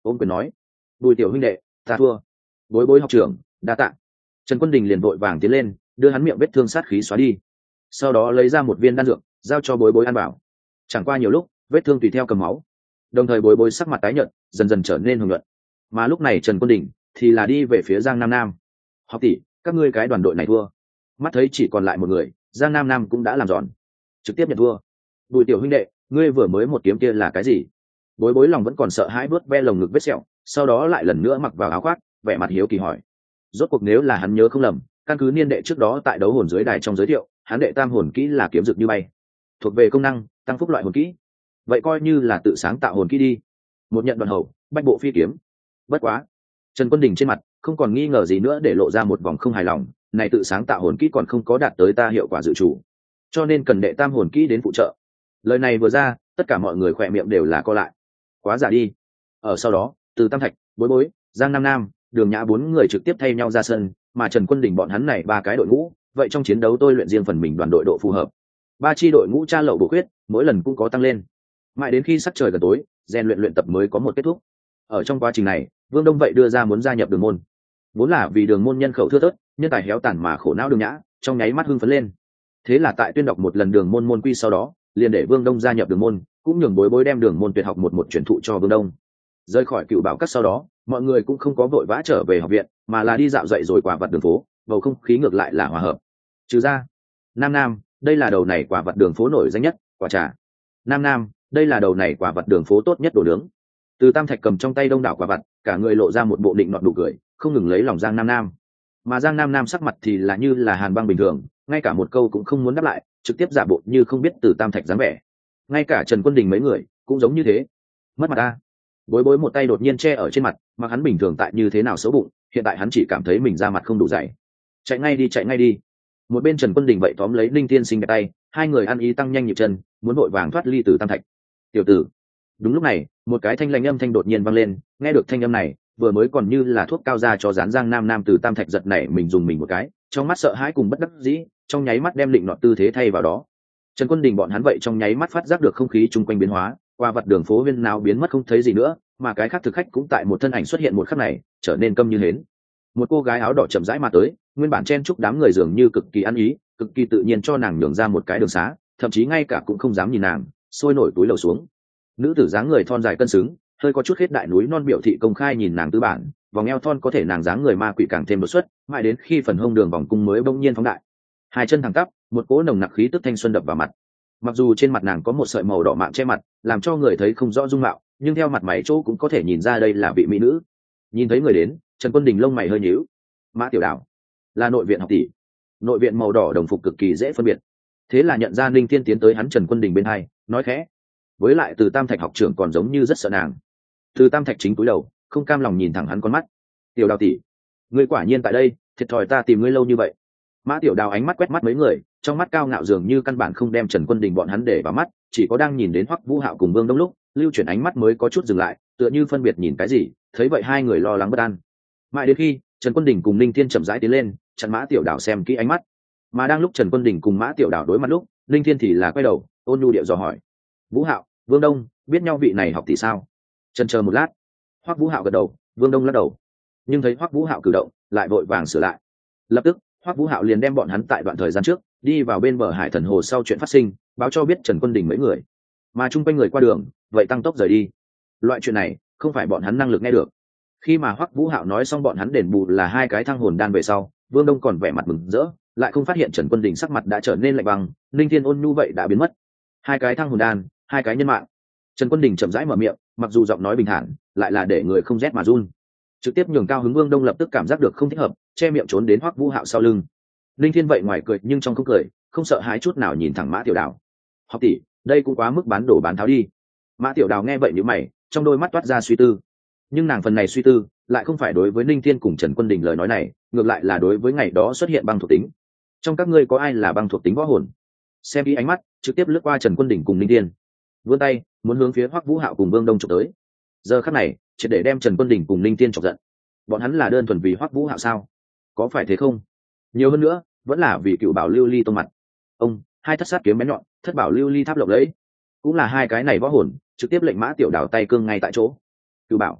ôm quyền nói: Bùi tiểu huynh đệ, ta thua. Bối bối học trưởng, đa tạ. Trần Quân Đình liền vội vàng tiến lên, đưa hắn miệng vết thương sát khí xóa đi, sau đó lấy ra một viên đan dược giao cho bối bối ăn bảo. Chẳng qua nhiều lúc vết thương tùy theo cầm máu, đồng thời bối bối sắc mặt tái nhợt dần dần trở nên hồng nhuận. Mà lúc này Trần Quân Đình thì là đi về phía Giang Nam Nam. Học tỷ, các ngươi cái đoàn đội này thua. Mắt thấy chỉ còn lại một người, Giang Nam Nam cũng đã làm giòn, trực tiếp nhận thua. Bùi tiểu huynh đệ, ngươi vừa mới một kiếm kia là cái gì? Bối bối lòng vẫn còn sợ hãi, bước ve lồng ngực vết sẹo, sau đó lại lần nữa mặc vào áo khoác, vẻ mặt hiếu kỳ hỏi. Rốt cuộc nếu là hắn nhớ không lầm, căn cứ niên đệ trước đó tại đấu hồn dưới đài trong giới thiệu, hắn đệ tam hồn kỹ là kiếm dực như bay, thuộc về công năng tăng phúc loại hồn kỹ, vậy coi như là tự sáng tạo hồn kỹ đi. Một nhận đoàn hầu, bách bộ phi kiếm. Bất quá, Trần Quân Đình trên mặt không còn nghi ngờ gì nữa, để lộ ra một vòng không hài lòng. Này tự sáng tạo hồn kỹ còn không có đạt tới ta hiệu quả dự chủ, cho nên cần đệ tam hồn kỹ đến phụ trợ. Lời này vừa ra, tất cả mọi người khỏe miệng đều là co lại. Quá giả đi. Ở sau đó, từ Tam Thạch, Bối Bối, Giang Nam Nam, Đường Nhã bốn người trực tiếp thay nhau ra sân, mà Trần Quân Đình bọn hắn này ba cái đội ngũ, vậy trong chiến đấu tôi luyện riêng phần mình đoàn đội độ phù hợp. Ba chi đội ngũ tra lậu bổ khuyết, mỗi lần cũng có tăng lên. Mãi đến khi sắc trời gần tối, rèn luyện luyện tập mới có một kết thúc. Ở trong quá trình này, Vương Đông vậy đưa ra muốn gia nhập Đường môn. Vốn là vì Đường môn nhân khẩu thưa thớt, nhân tài héo tàn mà khổ não Đường Nhã, trong nháy mắt hưng phấn lên. Thế là tại tuyên đọc một lần Đường môn môn quy sau đó, liền để Vương Đông gia nhập Đường môn, cũng nhường Bối Bối đem Đường môn tuyệt học một một truyền thụ cho Vương Đông. Rời khỏi Cựu Bảo Các sau đó, mọi người cũng không có vội vã trở về học viện, mà là đi dạo dậy rồi quả vặt đường phố, bầu không khí ngược lại là hòa hợp. Trừ ra, Nam Nam, đây là đầu này quả vặt đường phố nổi danh nhất, quả trà. Nam Nam, đây là đầu này quả vặt đường phố tốt nhất đồ nướng. Từ Tam Thạch cầm trong tay đông đảo quả vặt, cả người lộ ra một bộ định nọt nụ cười, không ngừng lấy lòng Giang Nam Nam. Mà Giang Nam Nam sắc mặt thì là như là hàn băng bình thường, ngay cả một câu cũng không muốn đáp lại, trực tiếp giả bộ như không biết Từ Tam Thạch dáng vẻ. Ngay cả Trần Quân Đình mấy người cũng giống như thế. Mất mặt ta. Bối Bối một tay đột nhiên che ở trên mặt, mà hắn bình thường tại như thế nào xấu bụng, hiện tại hắn chỉ cảm thấy mình ra mặt không đủ dày. Chạy ngay đi, chạy ngay đi. Một bên Trần Quân Đình vậy tóm lấy Linh Tiên Sinh cái tay, hai người ăn ý tăng nhanh nhịp chân, muốn vội vàng thoát ly Từ Tam Thạch. Tiểu tử. Đúng lúc này, một cái thanh lãnh âm thanh đột nhiên vang lên, nghe được thanh âm này, vừa mới còn như là thuốc cao ra cho dán Giang Nam Nam Từ Tam Thạch giật nảy mình dùng mình một cái, trong mắt sợ hãi cùng bất đắc dĩ, trong nháy mắt đem định nọ tư thế thay vào đó. Trần Quân Đình bọn hắn vậy trong nháy mắt phát giác được không khí chung quanh biến hóa, qua vật đường phố viên nào biến mất không thấy gì nữa, mà cái khác thực khách cũng tại một thân ảnh xuất hiện một khắc này trở nên câm như hến. Một cô gái áo đỏ chậm rãi mà tới, nguyên bản chen chúc đám người dường như cực kỳ ăn ý, cực kỳ tự nhiên cho nàng nhường ra một cái đường xá, thậm chí ngay cả cũng không dám nhìn nàng, sôi nổi túi lầu xuống. Nữ tử dáng người thon dài cân xứng, hơi có chút hết đại núi non biểu thị công khai nhìn nàng tư bản, vòng eo thon có thể nàng dáng người ma quỷ càng thêm đột xuất, mãi đến khi phần hông đường vòng cung mới bỗng nhiên phóng đại. Hai chân thẳng tắp, một cỗ nồng nặc khí tức thanh xuân đập vào mặt. Mặc dù trên mặt nàng có một sợi màu đỏ mạng che mặt, làm cho người thấy không rõ dung mạo, nhưng theo mặt mày chỗ cũng có thể nhìn ra đây là vị mỹ nữ. Nhìn thấy người đến, Trần Quân Đình lông mày hơi nhíu. Mã Tiểu Đào, là nội viện học tỷ. Nội viện màu đỏ đồng phục cực kỳ dễ phân biệt. Thế là nhận ra Linh Tiên tiến tới hắn Trần Quân Đình bên hai, nói khẽ. Với lại Từ Tam Thạch học trưởng còn giống như rất sợ nàng. Từ Tam Thạch chính cúi đầu, không cam lòng nhìn thẳng hắn con mắt. Tiểu Đào tỷ, ngươi quả nhiên tại đây, thiệt thòi ta tìm ngươi lâu như vậy. Mã Tiểu Đào ánh mắt quét mắt mấy người, trong mắt cao ngạo dường như căn bản không đem Trần Quân Đình bọn hắn để vào mắt, chỉ có đang nhìn đến Hoắc Vũ Hạo cùng Vương Đông lúc, lưu chuyển ánh mắt mới có chút dừng lại, tựa như phân biệt nhìn cái gì, thấy vậy hai người lo lắng bất an. Mãi đến khi Trần Quân Đình cùng Linh Thiên chậm rãi tiến lên, chặn Mã Tiểu Đào xem kỹ ánh mắt. Mà đang lúc Trần Quân Đình cùng Mã Tiểu Đào đối mặt lúc, Linh Thiên thì là quay đầu, ôn nhu điệu dò hỏi: "Vũ Hạo, Vương Đông, biết nhau vị này học tỷ sao?" Chần chờ một lát, Hoắc Vũ Hạo gật đầu, Vương Đông lắc đầu. Nhưng thấy Hoắc Vũ Hạo cử động, lại vội vàng sửa lại. Lập tức, Hoắc Vũ Hạo liền đem bọn hắn tại đoạn thời gian trước đi vào bên bờ Hải Thần Hồ sau chuyện phát sinh, báo cho biết Trần Quân Đình mấy người. Mà chung quanh người qua đường, vậy tăng tốc rời đi. Loại chuyện này, không phải bọn hắn năng lực nghe được. Khi mà Hoắc Vũ Hạo nói xong bọn hắn đền bù là hai cái thăng hồn đan về sau, Vương Đông còn vẻ mặt mừng rỡ, lại không phát hiện Trần Quân Đình sắc mặt đã trở nên lạnh băng, linh thiên ôn nhu vậy đã biến mất. Hai cái thăng hồn đan, hai cái nhân mạng. Trần Quân Đình chậm rãi mở miệng, mặc dù giọng nói bình thản, lại là để người không rét mà run. Trực tiếp nhường cao hứng Vương Đông lập tức cảm giác được không thích hợp, che miệng trốn đến Hoắc Vũ Hạo sau lưng. Linh Thiên vậy ngoài cười nhưng trong không cười, không sợ hãi chút nào nhìn thẳng Mã Tiểu Đào. "Học tỷ, đây cũng quá mức bán đổ bán tháo đi." Mã Tiểu Đào nghe vậy nhíu mày, trong đôi mắt toát ra suy tư. Nhưng nàng phần này suy tư, lại không phải đối với Linh Thiên cùng Trần Quân Đình lời nói này, ngược lại là đối với ngày đó xuất hiện băng thuộc tính. Trong các ngươi có ai là băng thuộc tính võ hồn? Xem đi ánh mắt, trực tiếp lướt qua Trần Quân Đình cùng Linh Thiên, vươn tay, muốn hướng phía Hoắc Vũ Hạo cùng Vương Đông chụp tới. Giờ khắc này, triệt để đem Trần Quân Đình cùng Linh Thiên chọc giận. Bọn hắn là đơn thuần vì Hoắc Vũ Hạo sao? Có phải thế không? Nhiều hơn nữa, vẫn là vì Cựu Bảo Lưu Ly tông mặt. Ông, hai thất sát kiếm bén nhọn, thất bảo lưu ly tháp lộng lẫy, cũng là hai cái này võ hồn, trực tiếp lệnh Mã Tiểu Đào tay cương ngay tại chỗ. Cựu Bảo,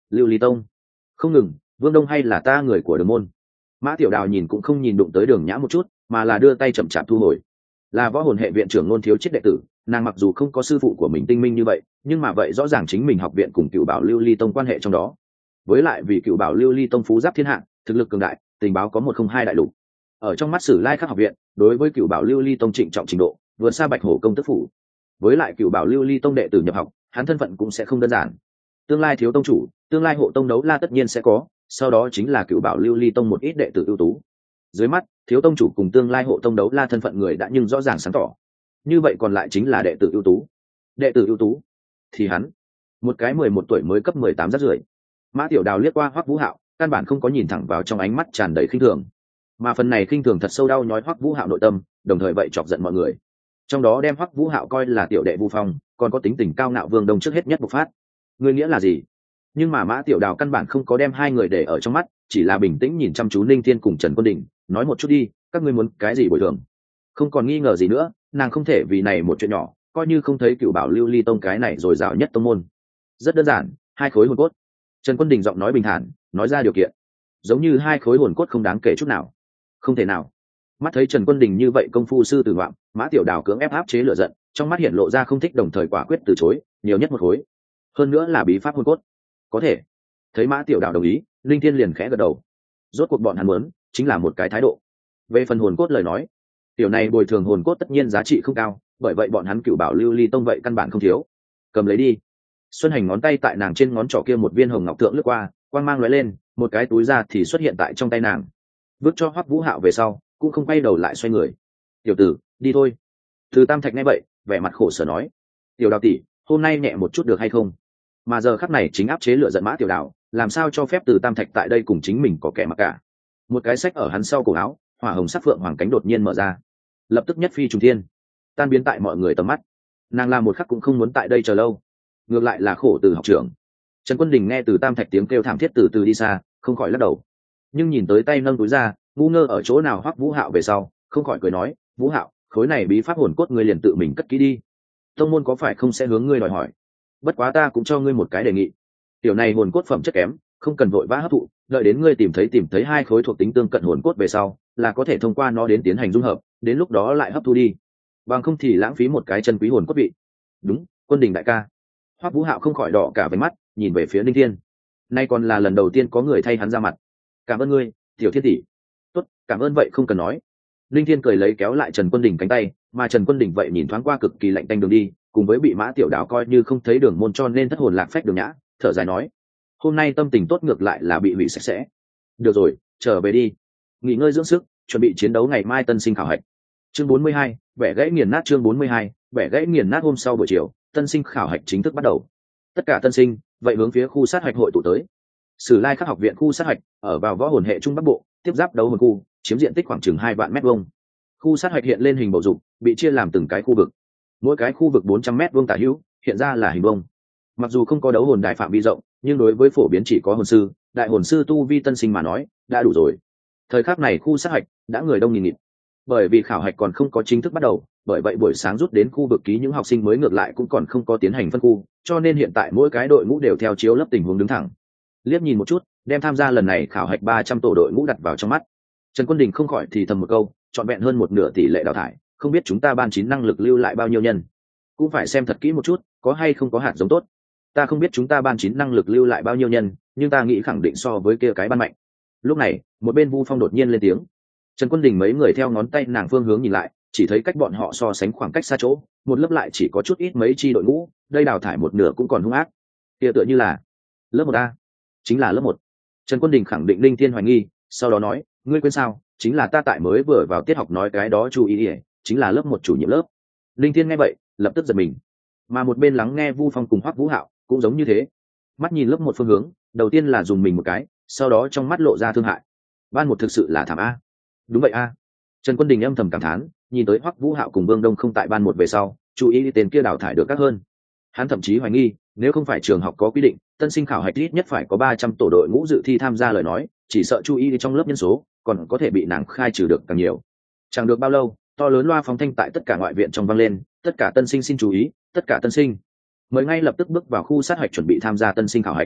Lưu Ly Tông. Không ngừng, Vương Đông hay là ta người của Đường môn. Mã Tiểu Đào nhìn cũng không nhìn đụng tới Đường Nhã một chút, mà là đưa tay chậm chạp thu hồi. Là võ hồn hệ viện trưởng Nôn Thiếu Chiết đệ tử, nàng mặc dù không có sư phụ của mình tinh minh như vậy, nhưng mà vậy rõ ràng chính mình học viện cùng Cựu Bảo Lưu Ly Tông quan hệ trong đó. Với lại vì Cựu Bảo Lưu Ly Tông phú giáp thiên hạ, thực lực cường đại, tình báo có một không hai đại lục. Ở trong mắt Sử Lai Khắc học viện, đối với Cựu Bảo Lưu Ly Tông trịnh trọng trình độ, vượt xa Bạch Hổ công tức phủ. Với lại Cựu Bảo Lưu Ly Tông đệ tử nhập học, hắn thân phận cũng sẽ không đơn giản. Tương lai thiếu tông chủ, tương lai hộ tông đấu la tất nhiên sẽ có, sau đó chính là Cựu Bảo Lưu Ly Tông một ít đệ tử ưu tú. Dưới mắt, thiếu tông chủ cùng tương lai hộ tông đấu la thân phận người đã nhưng rõ ràng sáng tỏ. Như vậy còn lại chính là đệ tử ưu tú. Đệ tử ưu tú thì hắn, một cái mười một tuổi mới cấp mười tám rác rưởi. Mã Tiểu Đào liếc qua Hoắc Vũ Hạo, căn bản không có nhìn thẳng vào trong ánh mắt tràn đầy khinh thường, mà phần này khinh thường thật sâu đau nhói Hoắc Vũ Hạo nội tâm, đồng thời vậy chọc giận mọi người. Trong đó đem Hoắc Vũ Hạo coi là tiểu đệ Vu Phong, còn có tính tình cao ngạo Vương Đông trước hết nhất bộc phát. Ngươi nghĩa là gì? Nhưng mà Mã Tiểu Đào căn bản không có đem hai người để ở trong mắt, chỉ là bình tĩnh nhìn chăm chú Ninh Thiên cùng Trần Quân Đình, nói một chút đi, các ngươi muốn cái gì bồi thường? Không còn nghi ngờ gì nữa, nàng không thể vì này một chuyện nhỏ, coi như không thấy Cựu Bảo Lưu Ly Tông cái này rồi rào nhất tông môn. Rất đơn giản, hai khối hồn cốt. Trần Quân Đình giọng nói bình thản, nói ra điều kiện. Giống như hai khối hồn cốt không đáng kể chút nào. Không thể nào. Mắt thấy Trần Quân Đình như vậy công phu sư tử ngoạm, Mã Tiểu Đào cưỡng ép áp chế lửa giận, trong mắt hiện lộ ra không thích đồng thời quả quyết từ chối, nhiều nhất một khối. Hơn nữa là bí pháp hồn cốt. Có thể. Thấy Mã Tiểu Đào đồng ý, Linh Thiên liền khẽ gật đầu. Rốt cuộc bọn hắn muốn chính là một cái thái độ. Về phần hồn cốt lời nói, tiểu này bồi thường hồn cốt tất nhiên giá trị không cao, bởi vậy bọn hắn Cựu Bảo Lưu Ly Tông vậy căn bản không thiếu. Cầm lấy đi. Xuân Hành ngón tay tại nàng trên ngón trỏ kia một viên hồng ngọc thượng lướt qua, quang mang lóe lên, một cái túi ra thì xuất hiện tại trong tay nàng. Bước cho Hoắc Vũ Hạo về sau, cũng không quay đầu lại xoay người. Tiểu tử, đi thôi. Từ Tam Thạch nghe vậy, vẻ mặt khổ sở nói: Tiểu Đào tỷ, hôm nay nhẹ một chút được hay không? Mà giờ khắc này chính áp chế lửa giận Mã Tiểu Đào, làm sao cho phép Từ Tam Thạch tại đây cùng chính mình có kẻ mặc cả. Một cái sách ở hắn sau cổ áo, hỏa hồng sắc phượng hoàng cánh đột nhiên mở ra, lập tức nhất phi trùng thiên, tan biến tại mọi người tầm mắt. Nàng làm một khắc cũng không muốn tại đây chờ lâu, ngược lại là khổ Từ học trưởng. Trần Quân Đình nghe Từ Tam Thạch tiếng kêu thảm thiết từ từ đi xa, không khỏi lắc đầu, nhưng nhìn tới tay nâng túi ra, ngu ngơ ở chỗ nào Hoắc Vũ Hạo về sau, không khỏi cười nói: Vũ Hạo, khối này bí pháp hồn cốt ngươi liền tự mình cất kỹ đi, tông môn có phải không sẽ hướng ngươi đòi hỏi. Bất quá ta cũng cho ngươi một cái đề nghị, tiểu này hồn cốt phẩm chất kém, không cần vội vã hấp thụ, đợi đến ngươi tìm thấy tìm thấy hai khối thuộc tính tương cận hồn cốt về sau, là có thể thông qua nó đến tiến hành dung hợp, đến lúc đó lại hấp thu đi, bằng không thì lãng phí một cái chân quý hồn cốt vị. Đúng, Quân Đình đại ca. Hoắc Vũ Hạo không khỏi đỏ cả váy mắt, nhìn về phía Ninh Thiên. Nay còn là lần đầu tiên có người thay hắn ra mặt. Cảm ơn ngươi, Tiểu Thiên tỷ. Tốt, cảm ơn vậy không cần nói. Ninh Thiên cười lấy kéo lại Trần Quân Đình cánh tay, mà Trần Quân Đình vậy nhìn thoáng qua cực kỳ lạnh tanh đường đi, cùng với bị Mã Tiểu Đào coi như không thấy đường môn cho nên thất hồn lạc phách Đường Nhã, thở dài nói: hôm nay tâm tình tốt ngược lại là bị hủy sạch sẽ. Được rồi, trở về đi, nghỉ ngơi dưỡng sức, chuẩn bị chiến đấu ngày mai tân sinh khảo hạch. Chương bốn mươi hai, bẻ gãy nghiền nát. Chương bốn mươi hai, bẻ gãy nghiền nát. Hôm sau buổi chiều, tân sinh khảo hạch chính thức bắt đầu. Tất cả tân sinh vậy hướng phía khu sát hạch hội tụ tới. Sử Lai Khắc học viện khu sát hạch ở vào võ hồn hệ trung bắc bộ, tiếp giáp đấu hồn khu, chiếm diện tích khoảng chừng hai vạn mét vuông. Khu sát hạch hiện lên hình bầu dục, bị chia làm từng cái khu vực. Mỗi cái khu vực bốn trăm mét vuông tả hữu, hiện ra là hình vuông. Mặc dù không có đấu hồn đài phạm vi rộng, nhưng đối với phổ biến chỉ có hồn sư, đại hồn sư tu vi tân sinh mà nói, đã đủ rồi. Thời khắc này khu sát hạch đã người đông nghìn nghịt. Bởi vì khảo hạch còn không có chính thức bắt đầu, bởi vậy buổi sáng rút đến khu vực ký những học sinh mới ngược lại cũng còn không có tiến hành phân khu, cho nên hiện tại mỗi cái đội ngũ đều theo chiếu lớp tình huống đứng thẳng. Liếc nhìn một chút, đem tham gia lần này khảo hạch ba trăm tổ đội ngũ đặt vào trong mắt. Trần Quân Đình không khỏi thì thầm một câu, trọn vẹn hơn một nửa tỷ lệ đào thải, không biết chúng ta ban chín năng lực lưu lại bao nhiêu nhân. Cũng phải xem thật kỹ một chút, có hay không có hạt giống tốt. Ta không biết chúng ta ban chín năng lực lưu lại bao nhiêu nhân, nhưng ta nghĩ khẳng định so với kia cái ban mạnh. Lúc này, một bên Vu Phong đột nhiên lên tiếng. Trần Quân Đình mấy người theo ngón tay nàng phương hướng nhìn lại, chỉ thấy cách bọn họ so sánh khoảng cách xa chỗ, một lớp lại chỉ có chút ít mấy chi đội ngũ, đây đào thải một nửa cũng còn hung ác. Kia tựa như là lớp một A, chính là lớp một. Trần Quân Đình khẳng định Linh Thiên hoài nghi, sau đó nói, ngươi quên sao, chính là ta tại mới vừa vào tiết học nói cái đó chú ý, ý chính là lớp một chủ nhiệm lớp. Linh Thiên nghe vậy, lập tức giật mình. Mà một bên lắng nghe Vu Phong cùng Hoắc Vũ Hạo cũng giống như thế, mắt nhìn lớp một phương hướng, đầu tiên là dùng mình một cái, sau đó trong mắt lộ ra thương hại. Ban một thực sự là thảm a. Đúng vậy a. Trần Quân Đình âm thầm cảm thán, nhìn tới Hoắc Vũ Hạo cùng Vương Đông không tại ban một về sau, chú ý tên kia đào thải được các hơn. Hắn thậm chí hoài nghi, nếu không phải trường học có quy định, tân sinh khảo hạch ít nhất phải có ba trăm tổ đội ngũ dự thi tham gia lời nói, chỉ sợ chú ý trong lớp nhân số, còn có thể bị nàng khai trừ được càng nhiều. Chẳng được bao lâu, to lớn loa phóng thanh tại tất cả ngoại viện trong vang lên, tất cả tân sinh xin chú ý, tất cả tân sinh mới ngay lập tức bước vào khu sát hạch chuẩn bị tham gia tân sinh khảo hạch.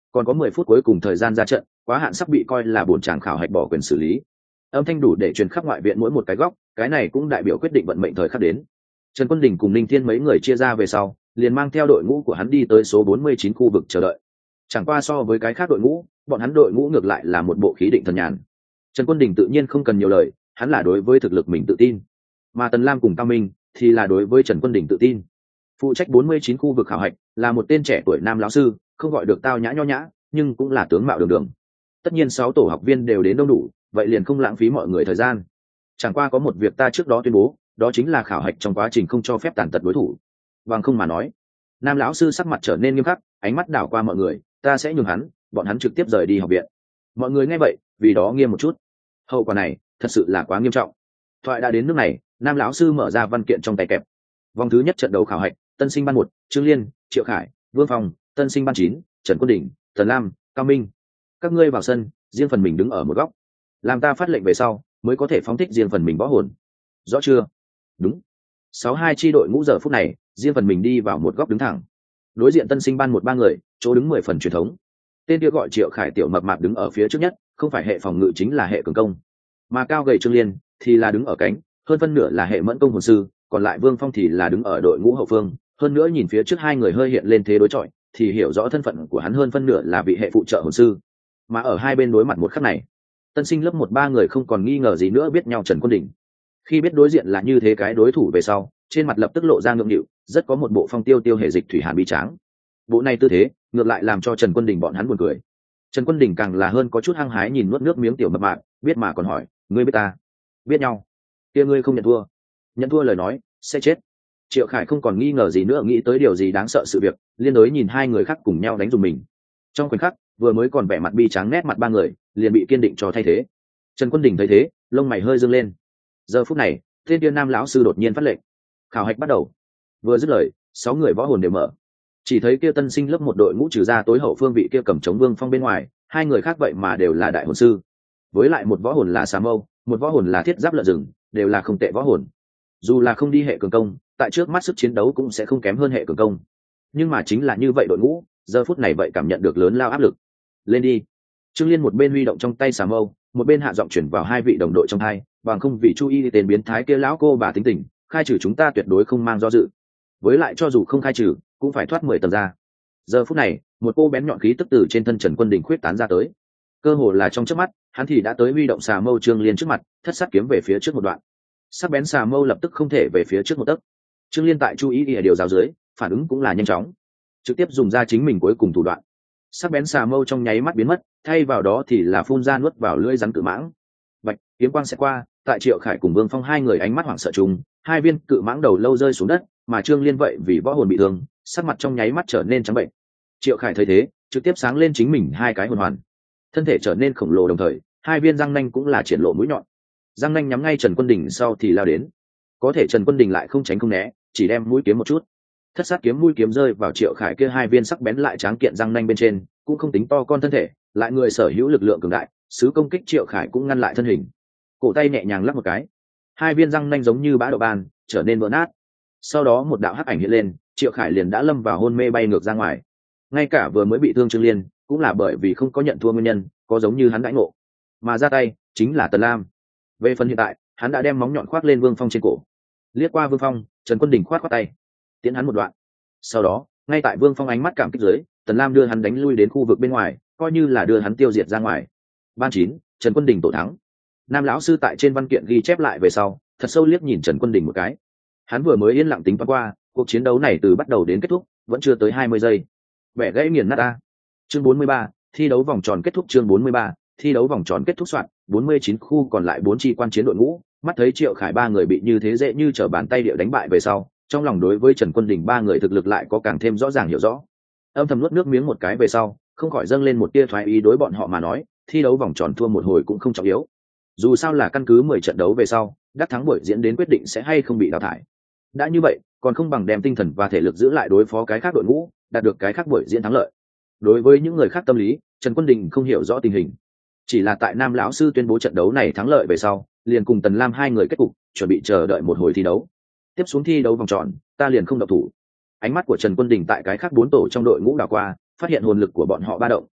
còn có mười phút cuối cùng thời gian ra trận, quá hạn sắp bị coi là bổn tràng khảo hạch bỏ quyền xử lý. Âm thanh đủ để truyền khắp ngoại viện mỗi một cái góc, cái này cũng đại biểu quyết định vận mệnh thời khắc đến. Trần Quân Đình cùng Ninh Thiên mấy người chia ra về sau, liền mang theo đội ngũ của hắn đi tới số bốn mươi chín khu vực chờ đợi. Chẳng qua so với cái khác đội ngũ, bọn hắn đội ngũ ngược lại là một bộ khí định thần nhàn. Trần Quân Đình tự nhiên không cần nhiều lời, hắn là đối với thực lực mình tự tin, mà Tần Lam cùng Cao Minh thì là đối với Trần Quân Đình tự tin. Phụ trách bốn mươi chín khu vực khảo hạch là một tên trẻ tuổi nam lão sư, không gọi được tao nhã nho nhã, nhưng cũng là tướng mạo đường đường. Tất nhiên sáu tổ học viên đều đến đông đủ, vậy liền không lãng phí mọi người thời gian. Chẳng qua có một việc ta trước đó tuyên bố, đó chính là khảo hạch trong quá trình không cho phép tàn tật đối thủ. Bằng không mà nói. Nam lão sư sắc mặt trở nên nghiêm khắc, ánh mắt đảo qua mọi người, ta sẽ nhường hắn, bọn hắn trực tiếp rời đi học viện. Mọi người nghe vậy, vì đó nghiêm một chút. Hậu quả này, thật sự là quá nghiêm trọng. Thoại đã đến nước này, Nam lão sư mở ra văn kiện trong tay kẹp. Vòng thứ nhất trận đấu khảo hạch, tân sinh ban một, Trương Liên, Triệu Khải, Vương Phong, tân sinh ban chín, Trần Quân Đình, Tần Lam, Cao Minh. Các ngươi vào sân, riêng phần mình đứng ở một góc. Làm ta phát lệnh về sau, mới có thể phóng thích riêng phần mình võ hồn. Rõ chưa? Đúng. Sáu hai chi đội ngũ giờ phút này, riêng phần mình đi vào một góc đứng thẳng. Đối diện tân sinh ban một ba người, chỗ đứng mười phần truyền thống. Tên kia gọi Triệu Khải tiểu mập mạp đứng ở phía trước nhất, không phải hệ phòng ngự chính là hệ cường công. Mà cao gầy Trương Liên thì là đứng ở cánh, hơn phân nửa là hệ mẫn công hồn sư, còn lại Vương Phong thì là đứng ở đội ngũ hậu phương, hơn nữa nhìn phía trước hai người hơi hiện lên thế đối chọi, thì hiểu rõ thân phận của hắn hơn phân nửa là vị hệ phụ trợ hồn sư. Mà ở hai bên đối mặt một khắc này, tân sinh lớp một ba người không còn nghi ngờ gì nữa biết nhau Trần Quân Đình. Khi biết đối diện là như thế cái đối thủ về sau, trên mặt lập tức lộ ra ngượng nghịu, rất có một bộ phong tiêu tiêu hệ dịch thủy hàn bi tráng. Bộ này tư thế, ngược lại làm cho Trần Quân Đình bọn hắn buồn cười. Trần Quân Đình càng là hơn có chút hăng hái nhìn nuốt nước miếng tiểu mập mạp, biết mà còn hỏi, ngươi biết ta? Biết nhau. Kia ngươi không nhận thua. Nhận thua lời nói, sẽ chết. Triệu Khải không còn nghi ngờ gì nữa nghĩ tới điều gì đáng sợ sự việc, liên đối nhìn hai người khác cùng nhau đánh dùng mình. Trong khoảnh khắc, vừa mới còn vẻ mặt bi tráng nét mặt ba người, liền bị kiên định cho thay thế. Trần Quân Đình thấy thế, lông mày hơi dương lên. Giờ phút này, tên tiên nam lão sư đột nhiên phát lệnh. Khảo hạch bắt đầu. Vừa dứt lời, sáu người võ hồn đều mở. Chỉ thấy kia tân sinh lớp một đội ngũ trừ ra tối hậu phương vị kia cầm chống Vương Phong bên ngoài, hai người khác vậy mà đều là đại hồn sư. Với lại một võ hồn là xà mâu, một võ hồn là thiết giáp lợn rừng, đều là không tệ võ hồn. Dù là không đi hệ cường công, tại trước mắt sức chiến đấu cũng sẽ không kém hơn hệ cường công. Nhưng mà chính là như vậy đội ngũ, giờ phút này vậy cảm nhận được lớn lao áp lực. Lên đi. Trương Liên một bên huy động trong tay xà mâu, một bên hạ giọng chuyển vào hai vị đồng đội trong hai, bằng không vì chú ý tên biến thái kia lão cô bà tính tình, khai trừ chúng ta tuyệt đối không mang do dự. Với lại cho dù không khai trừ, cũng phải thoát mười tầng ra. Giờ phút này, một cô bén nhọn khí tức từ trên thân Trần Quân Đình khuyết tán ra tới. Cơ hồ là trong chớp mắt, hắn thì đã tới huy động xà mâu Trương Liên trước mặt, thất sát kiếm về phía trước một đoạn. Sắc bén xà mâu lập tức không thể về phía trước một tấc. Trương Liên tại chú ý địa điều giáo dưới, phản ứng cũng là nhanh chóng, trực tiếp dùng ra chính mình cuối cùng thủ đoạn. Sắc bén xà mâu trong nháy mắt biến mất, thay vào đó thì là phun ra nuốt vào lưỡi rắn cự mãng. Bạch kiếm quang sẽ qua, tại Triệu Khải cùng Vương Phong hai người ánh mắt hoảng sợ chung, hai viên cự mãng đầu lâu rơi xuống đất, mà Trương Liên vậy vì võ hồn bị thương, sắc mặt trong nháy mắt trở nên trắng bệnh. Triệu Khải thấy thế, trực tiếp sáng lên chính mình hai cái hồn hoàn, thân thể trở nên khổng lồ đồng thời, hai viên răng nanh cũng là triển lộ mũi nhọn. Răng nanh nhắm ngay Trần Quân Đình sau thì lao đến, có thể Trần Quân Đình lại không tránh không né, chỉ đem mũi kiếm một chút. Thất sát kiếm mũi kiếm rơi vào Triệu Khải kia hai viên sắc bén lại tráng kiện răng nanh bên trên, cũng không tính to con thân thể, lại người sở hữu lực lượng cường đại, sứ công kích Triệu Khải cũng ngăn lại thân hình. Cổ tay nhẹ nhàng lắc một cái, hai viên răng nanh giống như bã đậu bàn, trở nên vỡ nát. Sau đó một đạo hắc ảnh hiện lên, Triệu Khải liền đã lâm vào hôn mê bay ngược ra ngoài. Ngay cả vừa mới bị thương Trương Liên, cũng là bởi vì không có nhận thua nguyên nhân, có giống như hắn đãi ngộ, mà ra tay chính là Tần Lam. Về phần hiện tại, hắn đã đem móng nhọn khoác lên Vương Phong trên cổ. Liếc qua Vương Phong, Trần Quân Đình khoát khoát tay, tiễn hắn một đoạn. Sau đó, ngay tại Vương Phong ánh mắt cảm kích dưới, Tần Lam đưa hắn đánh lui đến khu vực bên ngoài, coi như là đưa hắn tiêu diệt ra ngoài. Ban chín, Trần Quân Đình tổ thắng. Nam lão sư tại trên văn kiện ghi chép lại về sau, thật sâu liếc nhìn Trần Quân Đình một cái. Hắn vừa mới yên lặng tính toán qua, cuộc chiến đấu này từ bắt đầu đến kết thúc, vẫn chưa tới hai mươi giây. Vẻ gãy nghiền nát ta. Chương bốn mươi ba, thi đấu vòng tròn kết thúc. Chương bốn mươi ba, thi đấu vòng tròn kết thúc soạn, bốn mươi chín khu còn lại bốn chi quan chiến đội ngũ, mắt thấy Triệu Khải ba người bị như thế dễ như trở bàn tay địa đánh bại về sau, trong lòng đối với Trần Quân Đình ba người thực lực lại có càng thêm rõ ràng hiểu rõ. Âm thầm nuốt nước miếng một cái về sau, không khỏi dâng lên một tia thoái ý đối bọn họ mà nói, thi đấu vòng tròn thua một hồi cũng không trọng yếu. Dù sao là căn cứ mười trận đấu về sau, đắc thắng buổi diễn đến quyết định sẽ hay không bị đào thải. Đã như vậy, còn không bằng đem tinh thần và thể lực giữ lại đối phó cái khác đội ngũ, đạt được cái khác buổi diễn thắng lợi. Đối với những người khác tâm lý, Trần Quân Đình không hiểu rõ tình hình, chỉ là tại Nam lão sư tuyên bố trận đấu này thắng lợi về sau, liền cùng Tần Lam hai người kết cục, chuẩn bị chờ đợi một hồi thi đấu. Tiếp xuống thi đấu vòng tròn, ta liền không động thủ. Ánh mắt của Trần Quân Đình tại cái khác bốn tổ trong đội ngũ đảo qua, phát hiện hồn lực của bọn họ ba động,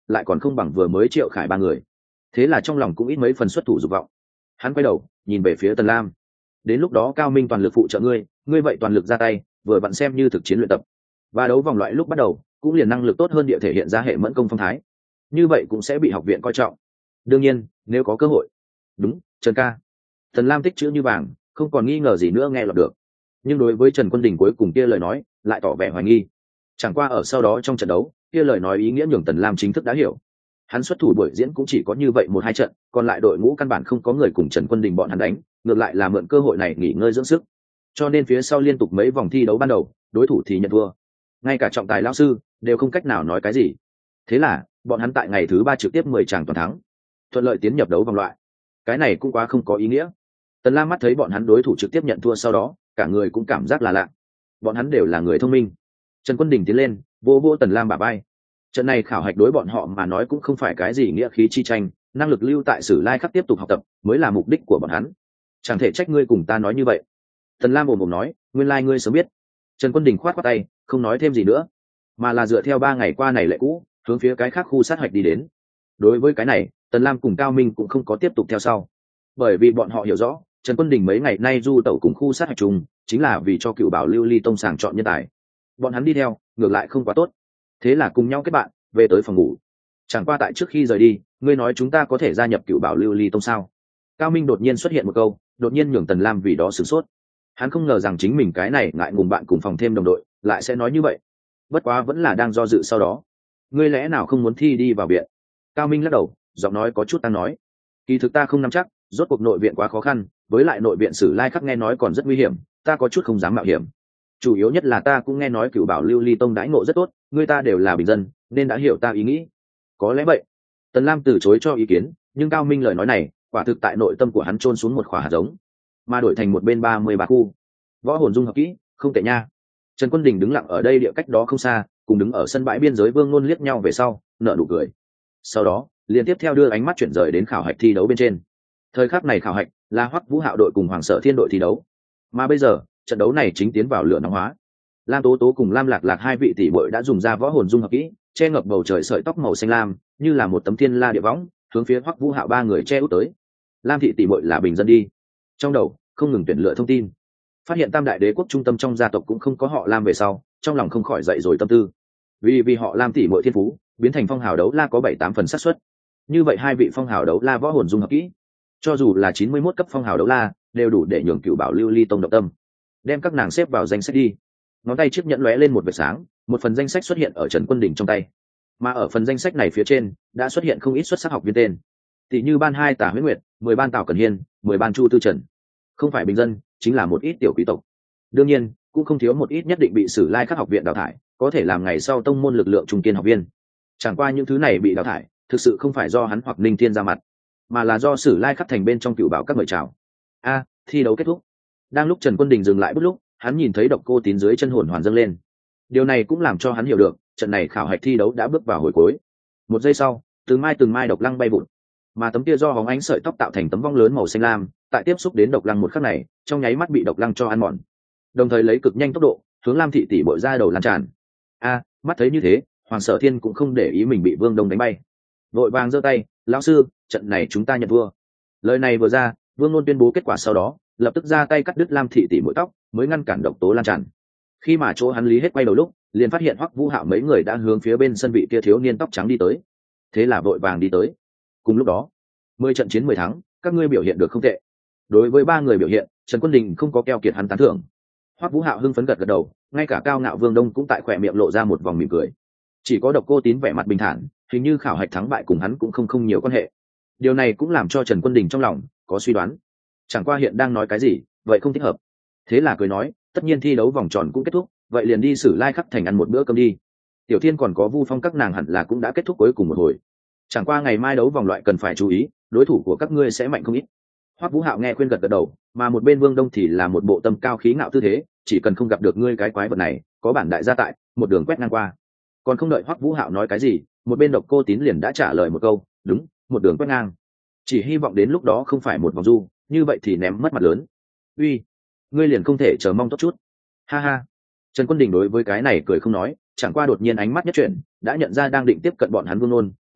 lại còn không bằng vừa mới triệu khải ba người. Thế là trong lòng cũng ít mấy phần xuất thủ dục vọng. Hắn quay đầu nhìn về phía Tần Lam. Đến lúc đó Cao Minh toàn lực phụ trợ ngươi, ngươi vậy toàn lực ra tay, vừa vặn xem như thực chiến luyện tập. Và đấu vòng loại lúc bắt đầu cũng liền năng lực tốt hơn địa thể hiện ra hệ mẫn công phong thái, như vậy cũng sẽ bị học viện coi trọng. Đương nhiên nếu có cơ hội. Đúng, Trần ca. Tần Lam tích chữ như vàng, không còn nghi ngờ gì nữa nghe lọt được. Nhưng đối với Trần Quân Đình cuối cùng kia lời nói lại tỏ vẻ hoài nghi. Chẳng qua ở sau đó trong trận đấu kia lời nói ý nghĩa nhường Tần Lam chính thức đã hiểu. Hắn xuất thủ buổi diễn cũng chỉ có như vậy một hai trận, còn lại đội ngũ căn bản không có người cùng Trần Quân Đình bọn hắn đánh, ngược lại là mượn cơ hội này nghỉ ngơi dưỡng sức. Cho nên phía sau liên tục mấy vòng thi đấu ban đầu, đối thủ thì nhận thua. Ngay cả trọng tài lão sư đều không cách nào nói cái gì. Thế là bọn hắn tại ngày thứ ba trực tiếp mười tràng toàn thắng, thuận lợi tiến nhập đấu vòng loại. Cái này cũng quá không có ý nghĩa. Tần Lam mắt thấy bọn hắn đối thủ trực tiếp nhận thua sau đó, cả người cũng cảm giác là lạ. Bọn hắn đều là người thông minh. Trần Quân Đình tiến lên vô vô Tần Lam bả vai. Trận này khảo hạch đối bọn họ mà nói cũng không phải cái gì nghĩa khí chi tranh, năng lực lưu tại Sử Lai Khắc tiếp tục học tập mới là mục đích của bọn hắn. Chẳng thể trách ngươi cùng ta nói như vậy. Tần Lam ồm ồm nói, nguyên lai ngươi sớm biết. Trần Quân Đình khoát khoát tay, không nói thêm gì nữa, mà là dựa theo ba ngày qua này lệ cũ, hướng phía cái khác khu sát hạch đi đến. Đối với cái này, Tần Lam cùng Cao Minh cũng không có tiếp tục theo sau, bởi vì bọn họ hiểu rõ, Trần Quân Đình mấy ngày nay du tẩu cùng khu sát hạch chung, chính là vì cho Cựu Bảo Lưu Ly Tông sàng chọn nhân tài. Bọn hắn đi theo, ngược lại không quá tốt. Thế là cùng nhau kết bạn, về tới phòng ngủ. Chẳng qua tại trước khi rời đi, ngươi nói chúng ta có thể gia nhập Cựu Bảo Lưu Ly Tông sao? Cao Minh đột nhiên xuất hiện một câu, đột nhiên nhường Tần Lam vì đó sửng sốt. Hắn không ngờ rằng chính mình cái này ngại ngùng bạn cùng phòng thêm đồng đội, lại sẽ nói như vậy. Bất quá vẫn là đang do dự sau đó. Ngươi lẽ nào không muốn thi đi vào viện? Cao Minh lắc đầu, giọng nói có chút tăng nói. Kỳ thực ta không nắm chắc, rốt cuộc nội viện quá khó khăn, với lại nội viện Sử Lai Khắc nghe nói còn rất nguy hiểm, ta có chút không dám mạo hiểm. Chủ yếu nhất là ta cũng nghe nói Cựu Bảo Lưu Ly Tông đãi ngộ rất tốt, người ta đều là bình dân, nên đã hiểu ta ý nghĩ. Có lẽ vậy. Tần Lam từ chối cho ý kiến, nhưng Cao Minh lời nói này, quả thực tại nội tâm của hắn chôn xuống một khỏa hạt giống, mà đổi thành một bên ba mươi ba khu. Võ hồn dung hợp kỹ, không tệ nha. Trần Quân Đình đứng lặng ở đây địa cách đó không xa, cùng đứng ở sân bãi biên giới Vương Nôn liếc nhau về sau, nở nụ cười. Sau đó, liên tiếp theo đưa ánh mắt chuyển rời đến khảo hạch thi đấu bên trên. Thời khắc này khảo hạch là Hoắc Vũ Hạo đội cùng Hoàng Sở Thiên đội thi đấu, mà bây giờ trận đấu này chính tiến vào lửa nóng hóa. Lam Tố Tố cùng Lam Lạc Lạc hai vị tỷ muội đã dùng ra võ hồn dung hợp kỹ, che ngập bầu trời sợi tóc màu xanh lam, như là một tấm thiên la địa võng, hướng phía Hoắc Vũ Hạo ba người che út tới. Lam thị tỷ muội là bình dân đi. Trong đầu không ngừng tuyển lựa thông tin, phát hiện Tam Đại Đế quốc trung tâm trong gia tộc cũng không có họ Lam về sau, trong lòng không khỏi dậy rồi tâm tư. Vì vì họ Lam tỷ muội thiên phú, biến thành phong hào đấu la có bảy tám phần xác suất. Như vậy hai vị phong hào đấu la võ hồn dung hợp kỹ, cho dù là chín mươi mốt cấp phong hào đấu la, đều đủ để nhường Cựu Bảo Lưu Ly Tông động tâm. Đem các nàng xếp vào danh sách đi. Ngón tay chiếc nhẫn lóe lên một vệt sáng, một phần danh sách xuất hiện ở Trần Quân Đình trong tay. Mà ở phần danh sách này phía trên, đã xuất hiện không ít xuất sắc học viên tên. Tỷ như ban hai Tả Huyết Nguyệt, mười ban Tào Cẩn Hiên, mười ban Chu Tư Trần. Không phải bình dân, chính là một ít tiểu quý tộc. Đương nhiên, cũng không thiếu một ít nhất định bị Sử Lai Khắc học viện đào thải, có thể làm ngày sau tông môn lực lượng trung kiên học viên. Chẳng qua những thứ này bị đào thải, thực sự không phải do hắn hoặc Ninh Thiên ra mặt, mà là do Sử Lai Khắc thành bên trong Cựu Bảo các mời chào. A, thi đấu kết thúc. Đang lúc Trần Quân Đình dừng lại bút lúc, hắn nhìn thấy Độc Cô Tín dưới chân hồn hoàn dâng lên. Điều này cũng làm cho hắn hiểu được, trận này khảo hạch thi đấu đã bước vào hồi cuối. Một giây sau, từng mai từng mai độc lăng bay vụt, mà tấm kia do hóng ánh sợi tóc tạo thành tấm vong lớn màu xanh lam, tại tiếp xúc đến độc lăng một khắc này, trong nháy mắt bị độc lăng cho ăn mòn, đồng thời lấy cực nhanh tốc độ hướng Lam thị tỷ bội ra đầu lan tràn. A, mắt thấy như thế, Hoàng Sở Thiên cũng không để ý mình bị Vương Đông đánh bay, vội vàng giơ tay, lão sư, trận này chúng ta nhận thua. Lời này vừa ra, Vương Nôn tuyên bố kết quả sau đó, lập tức ra tay cắt đứt Lam thị tỷ bội tóc, mới ngăn cản độc tố lan tràn. Khi mà chỗ hắn lý hết quay đầu lúc, liền phát hiện Hoắc Vũ Hạo mấy người đã hướng phía bên sân vị kia thiếu niên tóc trắng đi tới. Thế là vội vàng đi tới. Cùng lúc đó, mười trận chiến mười thắng, các ngươi biểu hiện được không tệ. Đối với ba người biểu hiện, Trần Quân Đình không có keo kiệt hắn tán thưởng. Hoắc Vũ Hạo hưng phấn gật gật đầu, ngay cả Cao Ngạo Vương Đông cũng tại khỏe miệng lộ ra một vòng mỉm cười. Chỉ có Độc Cô Tín vẻ mặt bình thản, hình như khảo hạch thắng bại cùng hắn cũng không không nhiều quan hệ. Điều này cũng làm cho Trần Quân Đình trong lòng có suy đoán. Chẳng qua hiện đang nói cái gì, vậy không thích hợp. Thế là cười nói, tất nhiên thi đấu vòng tròn cũng kết thúc, vậy liền đi Sử Lai Khắc thành ăn một bữa cơm đi. Tiểu Thiên còn có Vu Phong các nàng hẳn là cũng đã kết thúc cuối cùng một hồi. Chẳng qua ngày mai đấu vòng loại cần phải chú ý, đối thủ của các ngươi sẽ mạnh không ít. Hoắc Vũ Hạo nghe khuyên gật gật đầu, mà một bên Vương Đông thì là một bộ tâm cao khí ngạo tư thế, chỉ cần không gặp được ngươi cái quái vật này, có bản đại gia tại, một đường quét ngang qua. Còn không đợi Hoắc Vũ Hạo nói cái gì, một bên Độc Cô Tín liền đã trả lời một câu, đúng, một đường quét ngang. Chỉ hy vọng đến lúc đó không phải một vòng du, như vậy thì ném mất mặt lớn. Uy, ngươi liền không thể chờ mong tốt chút. Ha ha. Trần Quân Đình đối với cái này cười không nói, chẳng qua đột nhiên ánh mắt nhất chuyển, đã nhận ra đang định tiếp cận bọn hắn Vương Nôn,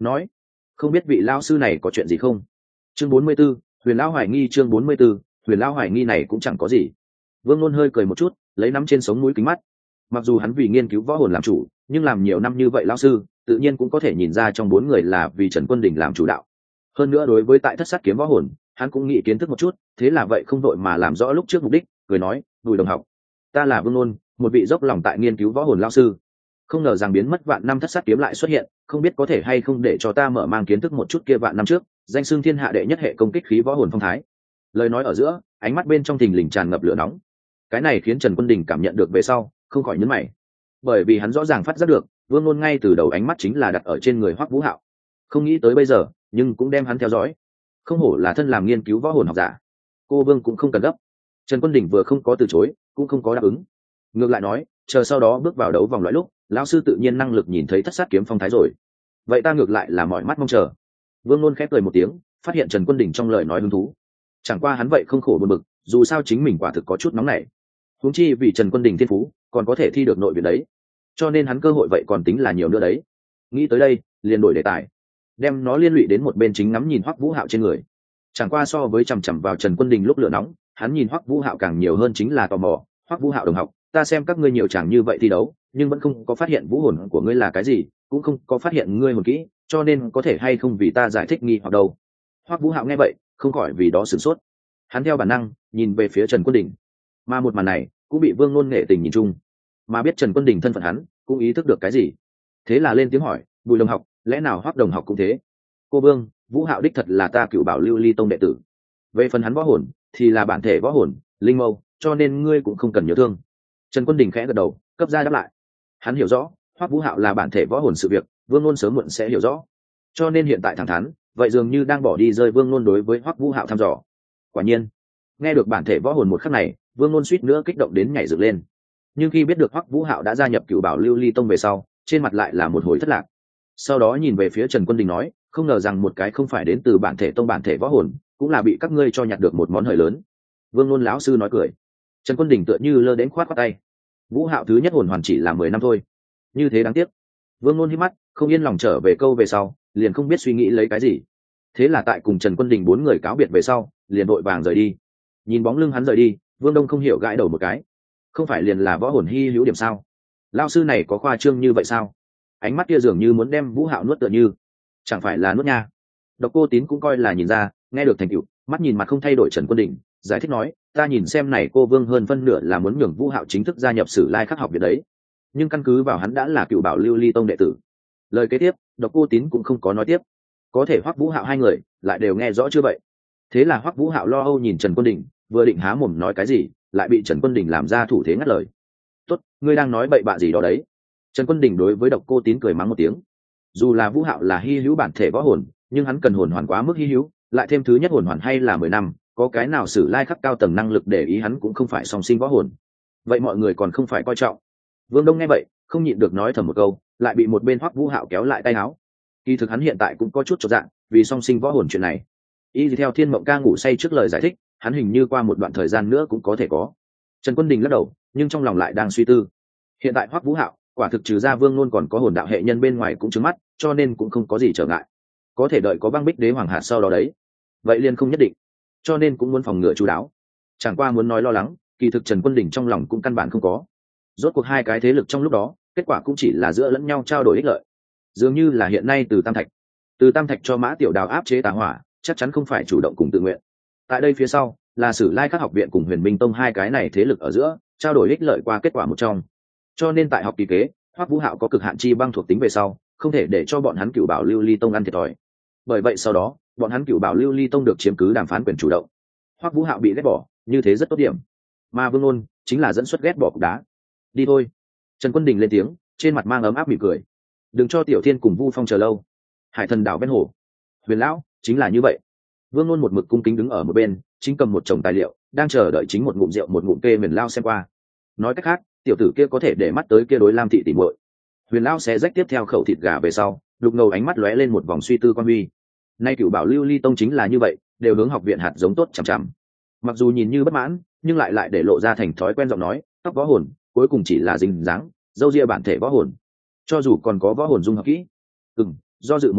nói không biết vị lao sư này có chuyện gì không. Chương bốn mươi 44, huyền lão hoài nghi. Chương bốn mươi 44, huyền lão hoài nghi này cũng chẳng có gì. Vương Nôn hơi cười một chút, lấy nắm trên sống mũi kính mắt. Mặc dù hắn vì nghiên cứu võ hồn làm chủ, nhưng làm nhiều năm như vậy lão sư tự nhiên cũng có thể nhìn ra trong bốn người là vì Trần Quân Đình làm chủ đạo. Hơn nữa đối với tại thất sát kiếm võ hồn, hắn cũng nghĩ kiến thức một chút, thế là vậy không đội mà làm rõ lúc trước mục đích, cười nói, "Bùi đồng học, ta là Vương Nôn, một vị dốc lòng tại nghiên cứu võ hồn lão sư. Không ngờ rằng biến mất vạn năm thất sát kiếm lại xuất hiện, không biết có thể hay không để cho ta mở mang kiến thức một chút kia vạn năm trước, danh xưng thiên hạ đệ nhất hệ công kích khí võ hồn phong thái." Lời nói ở giữa, ánh mắt bên trong thình lình tràn ngập lửa nóng. Cái này khiến Trần Quân Đình cảm nhận được về sau, không khỏi nhướng mày. Bởi vì hắn rõ ràng phát giác được, Vương Nôn ngay từ đầu ánh mắt chính là đặt ở trên người Hoắc Vũ Hạo. Không nghĩ tới bây giờ, nhưng cũng đem hắn theo dõi. Không hổ là thân làm nghiên cứu võ hồn học giả. Cô Vương cũng không cần gấp. Trần Quân Đình vừa không có từ chối, cũng không có đáp ứng. Ngược lại nói, chờ sau đó bước vào đấu vòng loại lúc, lão sư tự nhiên năng lực nhìn thấy thất sát kiếm phong thái rồi. Vậy ta ngược lại là mỏi mắt mong chờ. Vương Nôn khép cười một tiếng, phát hiện Trần Quân Đình trong lời nói hứng thú. Chẳng qua hắn vậy không khổ buồn bực, dù sao chính mình quả thực có chút nóng nảy. Huống chi vì Trần Quân Đình thiên phú, còn có thể thi được nội viện đấy. Cho nên hắn cơ hội vậy còn tính là nhiều nữa đấy. Nghĩ tới đây, liền đổi đề tài, đem nó liên lụy đến một bên chính ngắm nhìn Hoắc Vũ Hạo trên người. Chẳng qua so với chằm chằm vào Trần Quân Đình lúc lửa nóng, hắn nhìn Hoắc Vũ Hạo càng nhiều hơn chính là tò mò. Hoắc Vũ Hạo đồng học, ta xem các ngươi nhiều chàng như vậy thi đấu, nhưng vẫn không có phát hiện vũ hồn của ngươi là cái gì, cũng không có phát hiện ngươi hồn kỹ, cho nên có thể hay không vì ta giải thích nghi hoặc đâu. Hoắc Vũ Hạo nghe vậy, không khỏi vì đó sửng sốt. Hắn theo bản năng nhìn về phía Trần Quân Đình, mà một màn này cũng bị Vương Nôn nghệ tình nhìn chung, mà biết Trần Quân Đình thân phận hắn, cũng ý thức được cái gì, thế là lên tiếng hỏi, Bùi đồng học, lẽ nào Hoắc đồng học cũng thế? Cô Vương, Vũ Hạo đích thật là ta cựu bảo lưu ly tông đệ tử. Về phần hắn võ hồn, thì là bản thể võ hồn, linh mâu, cho nên ngươi cũng không cần nhớ thương. Trần Quân Đình khẽ gật đầu, cấp ra đáp lại. Hắn hiểu rõ, Hoắc Vũ Hạo là bản thể võ hồn sự việc, Vương Nôn sớm muộn sẽ hiểu rõ. Cho nên hiện tại thẳng thắn, vậy dường như đang bỏ đi rơi Vương Nôn đối với Hoắc Vũ Hạo thăm dò. Quả nhiên, nghe được bản thể võ hồn một khắc này, Vương Nôn suýt nữa kích động đến nhảy dựng lên. Nhưng khi biết được Hoắc Vũ Hạo đã gia nhập Cửu Bảo Lưu Ly Tông về sau, trên mặt lại là một hồi thất lạc. Sau đó nhìn về phía Trần Quân Đình nói, không ngờ rằng một cái không phải đến từ bản thể tông bản thể võ hồn, cũng là bị các ngươi cho nhặt được một món hời lớn. Vương Nôn lão sư nói cười. Trần Quân Đình tựa như lơ đến khoát khoát tay. Vũ Hạo thứ nhất hồn hoàn chỉ là mười năm thôi, như thế đáng tiếc. Vương Nôn hít mắt, không yên lòng trở về câu về sau, liền không biết suy nghĩ lấy cái gì. Thế là tại cùng Trần Quân Đình bốn người cáo biệt về sau, liền vội vàng rời đi. Nhìn bóng lưng hắn rời đi, Vương Đông không hiểu gãi đầu một cái. Không phải liền là võ hồn hi hữu điểm sao? Lão sư này có khoa trương như vậy sao? Ánh mắt kia dường như muốn đem Vũ Hạo nuốt tựa như. Chẳng phải là nuốt nha. Độc Cô Tín cũng coi là nhìn ra, nghe được thành tựu, mắt nhìn mặt không thay đổi Trần Quân Đình, giải thích nói, ta nhìn xem này cô Vương hơn phân nửa là muốn nhường Vũ Hạo chính thức gia nhập Sử Lai Khắc học viện đấy. Nhưng căn cứ vào hắn đã là Cửu Bảo Lưu Ly Tông đệ tử. Lời kế tiếp, Độc Cô Tín cũng không có nói tiếp. Có thể Hoắc Vũ Hạo hai người lại đều nghe rõ chưa vậy? Thế là Hoắc Vũ Hạo lo âu nhìn Trần Quân Đình, vừa định há mồm nói cái gì, lại bị Trần Quân Đình làm ra thủ thế ngắt lời. "Tốt, ngươi đang nói bậy bạ gì đó đấy?" Trần Quân Đình đối với Độc Cô Tín cười mắng một tiếng. Dù là Vũ Hạo là hi hữu bản thể võ hồn, nhưng hắn cần hồn hoàn quá mức hi hữu, lại thêm thứ nhất hồn hoàn hay là mười năm, có cái nào Sử Lai Khắc cao tầng năng lực để ý hắn cũng không phải song sinh võ hồn. Vậy mọi người còn không phải coi trọng. Vương Đông nghe vậy, không nhịn được nói thầm một câu, lại bị một bên Hoắc Vũ Hạo kéo lại tay áo. Kỳ thực hắn hiện tại cũng có chút chột dạ, vì song sinh võ hồn chuyện này. Y theo Thiên Mộng Ca ngủ say trước lời giải thích, hắn hình như qua một đoạn thời gian nữa cũng có thể có. Trần Quân Đình lắc đầu, nhưng trong lòng lại đang suy tư. Hiện tại Hoắc Vũ Hạo, quả thực trừ ra Vương Nôn còn có hồn đạo hệ nhân bên ngoài cũng trứng mắt, cho nên cũng không có gì trở ngại. Có thể đợi có băng bích đế hoàng hạt sau đó đấy. Vậy liền không nhất định. Cho nên cũng muốn phòng ngừa chú đáo. Chẳng qua muốn nói lo lắng, kỳ thực Trần Quân Đình trong lòng cũng căn bản không có. Rốt cuộc hai cái thế lực trong lúc đó, kết quả cũng chỉ là giữa lẫn nhau trao đổi ích lợi. Dường như là hiện nay từ Tam Thạch, từ Tam Thạch cho Mã Tiểu Đào áp chế tà hỏa, chắc chắn không phải chủ động cùng tự nguyện. Tại đây phía sau, là Sử Lai Khắc học viện cùng Huyền Minh Tông hai cái này thế lực ở giữa, trao đổi ích lợi qua kết quả một trong. Cho nên tại học kỳ kế, Hoắc Vũ Hạo có cực hạn chi băng thuộc tính về sau, không thể để cho bọn hắn Cửu Bảo Lưu Ly Tông ăn thiệt thòi. Bởi vậy sau đó, bọn hắn Cửu Bảo Lưu Ly Tông được chiếm cứ đàm phán quyền chủ động. Hoắc Vũ Hạo bị ghét bỏ, như thế rất tốt điểm. Mà Vương Nôn chính là dẫn xuất ghét bỏ cục đá. Đi thôi. Trần Quân Đình lên tiếng, trên mặt mang ấm áp mỉm cười. Đừng cho Tiểu Thiên cùng Vu Phong chờ lâu. Hải Thần đảo ven hồ. Huyền lão, chính là như vậy. Vương Nôn một mực cung kính đứng ở một bên, chính cầm một chồng tài liệu, đang chờ đợi chính một ngụm rượu một ngụm kê Huyền lão xem qua. Nói cách khác, tiểu tử kia có thể để mắt tới kia đối Lam thị tỉ muội. Huyền lão sẽ rách tiếp theo khẩu thịt gà về sau, lục ngầu ánh mắt lóe lên một vòng suy tư quan huy. Nay Cửu Bảo Lưu Ly Tông chính là như vậy, đều hướng học viện hạt giống tốt chằm chằm. Mặc dù nhìn như bất mãn, nhưng lại lại để lộ ra thành thói quen giọng nói, tóc võ hồn, cuối cùng chỉ là dính dáng, dâu ria bản thể võ hồn. Cho dù còn có võ hồn dung hợp kỹ. Ừm, do dự một lát,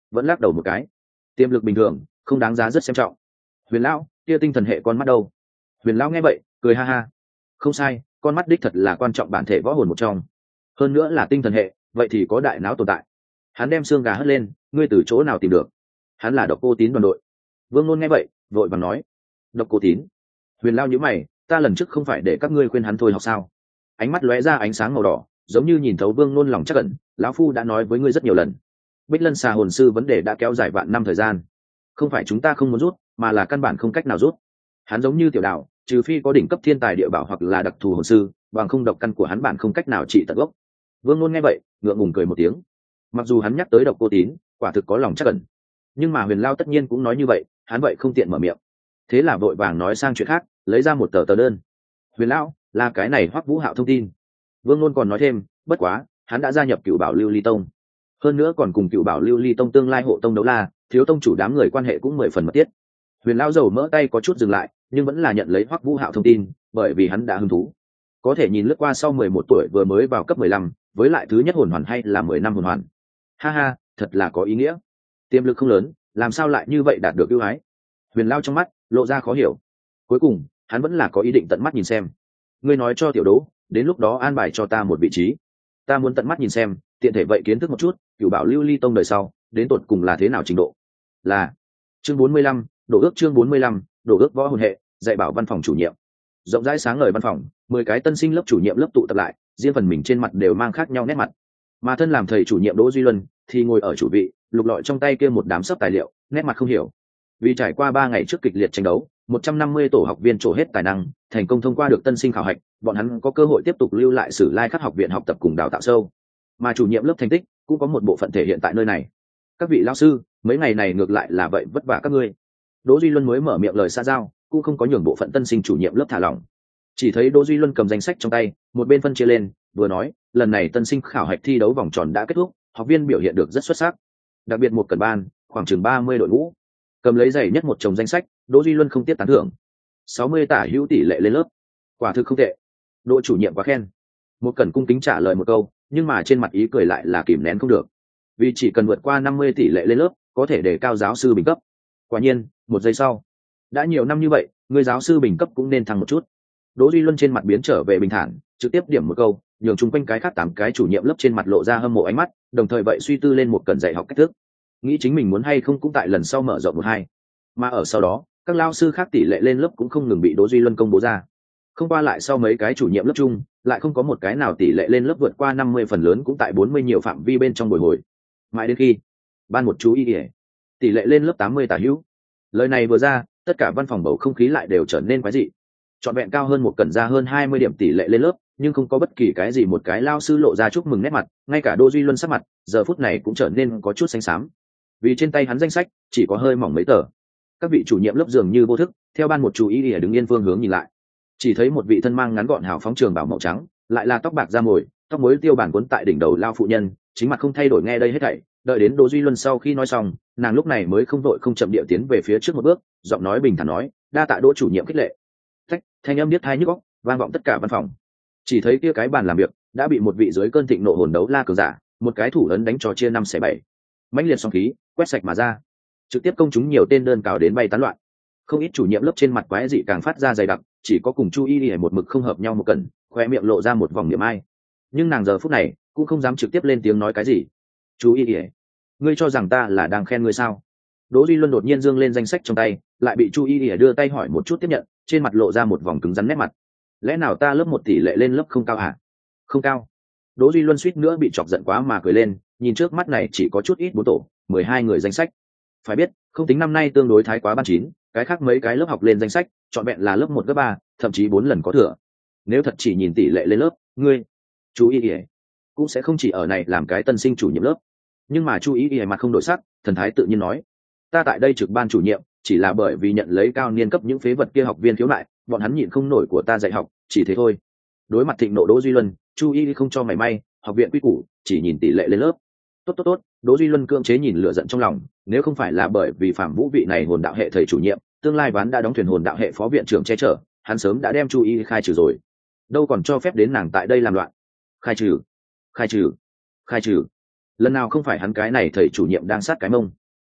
vẫn lắc đầu một cái. Tiềm lực bình thường, không đáng giá rất xem trọng. Huyền lão, kia tinh thần hệ con mắt đâu? Huyền lão nghe vậy cười ha ha. Không sai, con mắt đích thật là quan trọng bản thể võ hồn một trong, hơn nữa là tinh thần hệ, vậy thì có đại não tồn tại. Hắn đem xương gà hất lên, ngươi từ chỗ nào tìm được? Hắn là Độc Cô Tín đoàn đội. Vương Nôn nghe vậy vội vàng nói. Độc Cô Tín? Huyền lão nhíu mày, ta lần trước không phải để các ngươi khuyên hắn thôi học sao? Ánh mắt lóe ra ánh sáng màu đỏ, giống như nhìn thấu Vương Nôn lòng chắc ẩn. Lão phu đã nói với ngươi rất nhiều lần, Bích Lân xà hồn sư vấn đề đã kéo dài vạn năm thời gian, không phải chúng ta không muốn rút, mà là căn bản không cách nào rút. Hắn giống như tiểu đạo, trừ phi có đỉnh cấp thiên tài địa bảo hoặc là đặc thù hồn sư, bằng không độc căn của hắn bản không cách nào trị tận gốc. Vương Nôn nghe vậy ngượng ngùng cười một tiếng. Mặc dù hắn nhắc tới Độc Cô Tín, quả thực có lòng chắc ẩn, nhưng mà Huyền Lao tất nhiên cũng nói như vậy, hắn vậy không tiện mở miệng, thế là vội vàng nói sang chuyện khác, lấy ra một tờ tờ đơn. Huyền Lão, là cái này Hoắc Vũ Hạo thông tin. Vương Nôn còn nói thêm, bất quá hắn đã gia nhập Cựu Bảo Lưu Ly Tông, hơn nữa còn cùng Cựu Bảo Lưu Ly Tông tương lai hộ tông đấu la thiếu tông chủ đám người quan hệ cũng mười phần mật thiết. Huyền Lão dầu mỡ tay có chút dừng lại, nhưng vẫn là nhận lấy Hoắc Vũ Hạo thông tin, bởi vì hắn đã hứng thú. Có thể nhìn lướt qua sau mười một tuổi vừa mới vào cấp mười lăm, với lại thứ nhất hồn hoàn hay là mười năm hồn hoàn. Ha ha, thật là có ý nghĩa. Tiềm lực không lớn, làm sao lại như vậy đạt được ưu ái? Huyền Lao trong mắt lộ ra khó hiểu. Cuối cùng, hắn vẫn là có ý định tận mắt nhìn xem. Ngươi nói cho tiểu Đỗ, đến lúc đó an bài cho ta một vị trí. Ta muốn tận mắt nhìn xem, tiện thể vậy kiến thức một chút, Cửu Bảo Lưu Ly Tông đời sau, đến tột cùng là thế nào trình độ. Là. Chương bốn mươi lăm, đổ ước chương bốn mươi lăm, đổ ước võ hồn hệ, dạy bảo văn phòng chủ nhiệm. Rộng rãi sáng ngời văn phòng, mười cái tân sinh lớp chủ nhiệm lớp tụ tập lại, riêng phần mình trên mặt đều mang khác nhau nét mặt. Mà thân làm thầy chủ nhiệm Đỗ Duy Luân thì ngồi ở chủ vị, lục lọi trong tay kia một đám sấp tài liệu, nét mặt không hiểu. Vì trải qua ba ngày trước kịch liệt tranh đấu, một trăm năm mươi tổ học viên trổ hết tài năng, thành công thông qua được tân sinh khảo hạch, bọn hắn có cơ hội tiếp tục lưu lại Sử Lai Khắc học viện học tập cùng đào tạo sâu. Mà chủ nhiệm lớp thành tích cũng có một bộ phận thể hiện tại nơi này. Các vị lão sư, mấy ngày này ngược lại là vậy vất vả các ngươi. Đỗ Duy Luân mới mở miệng lời xã giao, cũng không có nhường bộ phận tân sinh chủ nhiệm lớp thả lỏng. Chỉ thấy Đỗ Duy Luân cầm danh sách trong tay, một bên phân chia lên, vừa nói, lần này tân sinh khảo hạch thi đấu vòng tròn đã kết thúc, học viên biểu hiện được rất xuất sắc. Đặc biệt một cẩn ban, khoảng chừng ba mươi đội ngũ. Cầm lấy dày nhất một chồng danh sách, Đỗ Duy Luân không tiếp tán thưởng. sáu mươi tả hữu tỷ lệ lên lớp. Quả thực không tệ. Đỗ chủ nhiệm quá khen. Một cẩn cung kính trả lời một câu, nhưng mà trên mặt ý cười lại là kìm nén không được. Vì chỉ cần vượt qua năm mươi tỷ lệ lên lớp, có thể đề cao giáo sư bình cấp. Quả nhiên, một giây sau, đã nhiều năm như vậy, người giáo sư bình cấp cũng nên thăng một chút. Đỗ Duy Luân trên mặt biến trở về bình thản, trực tiếp điểm một câu, nhường chung quanh cái khác tám cái chủ nhiệm lớp trên mặt lộ ra hâm mộ ánh mắt, đồng thời vậy suy tư lên một cần dạy học cách thức, nghĩ chính mình muốn hay không cũng tại lần sau mở rộng một hai. Mà ở sau đó, các lao sư khác tỷ lệ lên lớp cũng không ngừng bị Đỗ Duy Luân công bố ra. Không qua lại sau mấy cái chủ nhiệm lớp chung, lại không có một cái nào tỷ lệ lên lớp vượt qua năm mươi, phần lớn cũng tại bốn mươi nhiều phạm vi bên trong bồi hồi. Mãi đến khi ban một chú ý ỉa, tỷ lệ lên lớp tám mươi tả hữu. Lời này vừa ra, tất cả văn phòng bầu không khí lại đều trở nên quái dị. Chọn vẹn cao hơn một cần ra hơn hai mươi điểm tỷ lệ lên lớp, nhưng không có bất kỳ cái gì một cái lao sư lộ ra chúc mừng nét mặt, ngay cả Đỗ Duy Luân sắc mặt giờ phút này cũng trở nên có chút xanh xám, vì trên tay hắn danh sách chỉ có hơi mỏng mấy tờ. Các vị chủ nhiệm lớp dường như vô thức theo ban một chú ý để đứng yên phương hướng nhìn lại, chỉ thấy một vị thân mang ngắn gọn hào phóng trường bảo màu trắng, lại là tóc bạc da mồi, tóc mối tiêu bản cuốn tại đỉnh đầu lao phụ nhân, chính mặt không thay đổi nghe đây hết thảy. Đợi đến Đỗ Duy Luân sau khi nói xong, nàng lúc này mới không vội không chậm điệu tiến về phía trước một bước, giọng nói bình thản nói, đa tạ Đỗ chủ nhiệm khích lệ. Tách, thanh âm biết thai nhức óc, vang vọng tất cả văn phòng. Chỉ thấy kia cái bàn làm việc đã bị một vị dưới cơn thịnh nộ hồn đấu la cường giả, một cái thủ ấn đánh cho chia năm xẻ bảy, mãnh liệt song khí quét sạch mà ra, trực tiếp công chúng nhiều tên đơn cào đến bay tán loạn. Không ít chủ nhiệm lớp trên mặt quái dị càng phát ra dày đặc, chỉ có cùng Chu Y Y một mực không hợp nhau một cần, khoe miệng lộ ra một vòng niệm ai. Nhưng nàng giờ phút này cũng không dám trực tiếp lên tiếng nói cái gì. Chu Y Y, ngươi cho rằng ta là đang khen ngươi sao? Đỗ Duy Luân đột nhiên giương lên danh sách trong tay, lại bị Chu Y Y đưa tay hỏi một chút tiếp nhận, trên mặt lộ ra một vòng cứng rắn nét mặt. Lẽ nào ta lớp một tỷ lệ lên lớp không cao hả? Không cao. Đỗ Duy Luân suýt nữa bị chọc giận quá mà cười lên, nhìn trước mắt này chỉ có chút ít bốn tổ, mười hai người danh sách. Phải biết, không tính năm nay tương đối thái quá ban chín, cái khác mấy cái lớp học lên danh sách, chọn vẹn là lớp một cấp ba, thậm chí bốn lần có thừa. Nếu thật chỉ nhìn tỷ lệ lên lớp, ngươi, chú ý ỉa, cũng sẽ không chỉ ở này làm cái tân sinh chủ nhiệm lớp. Nhưng mà chú ý ỉa mặt không đổi sắc, thần thái tự nhiên nói, ta tại đây trực ban chủ nhiệm, chỉ là bởi vì nhận lấy cao niên cấp những phế vật kia học viên khiếu nại, bọn hắn nhịn không nổi của ta dạy học, chỉ thế thôi. Đối mặt thịnh nộ Đỗ Duy Luân, Chu Y không cho mảy may, học viện quy củ, chỉ nhìn tỷ lệ lên lớp. Tốt tốt tốt, Đỗ Duy Luân cưỡng chế nhìn lửa giận trong lòng, nếu không phải là bởi vì Phạm Vũ vị này hồn đạo hệ thầy chủ nhiệm, tương lai ván đã đóng thuyền hồn đạo hệ phó viện trưởng che chở, hắn sớm đã đem Chu Y khai trừ rồi. Đâu còn cho phép đến nàng tại đây làm loạn. Khai trừ, khai trừ, khai trừ. Lần nào không phải hắn cái này thầy chủ nhiệm đang sát cái mông.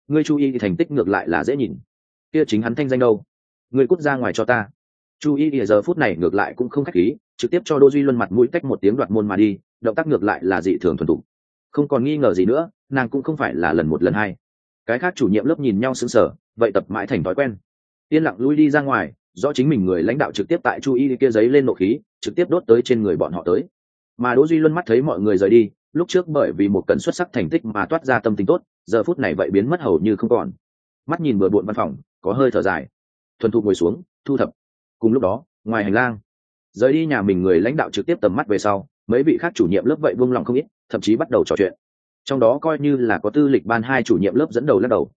ngươi chu y thì thành tích ngược lại là dễ nhìn, kia chính hắn thanh danh đâu, ngươi cút ra ngoài cho ta. Chu y thì giờ phút này ngược lại cũng không khách khí, trực tiếp cho Đỗ Duy Luân mặt mũi tách một tiếng đoạt môn mà đi, động tác ngược lại là dị thường thuần thục, không còn nghi ngờ gì nữa, nàng cũng không phải là lần một lần hai. Cái khác chủ nhiệm lớp nhìn nhau sững sờ, vậy tập mãi thành thói quen, yên lặng lui đi ra ngoài, rõ chính mình người lãnh đạo trực tiếp tại Chu y kia giấy lên nộ khí, trực tiếp đốt tới trên người bọn họ tới. Mà Đỗ Duy Luân mắt thấy mọi người rời đi, lúc trước bởi vì một cần xuất sắc thành tích mà toát ra tâm tình tốt, giờ phút này vậy biến mất hầu như không còn. Mắt nhìn bừa bộn văn phòng, có hơi thở dài, thuần thục ngồi xuống thu thập. Cùng lúc đó, ngoài hành lang, rời đi nhà mình người lãnh đạo trực tiếp tầm mắt về sau, mấy vị khác chủ nhiệm lớp vậy buông lòng không ít, thậm chí bắt đầu trò chuyện. Trong đó coi như là có tư lịch ban hai chủ nhiệm lớp dẫn đầu lắc đầu,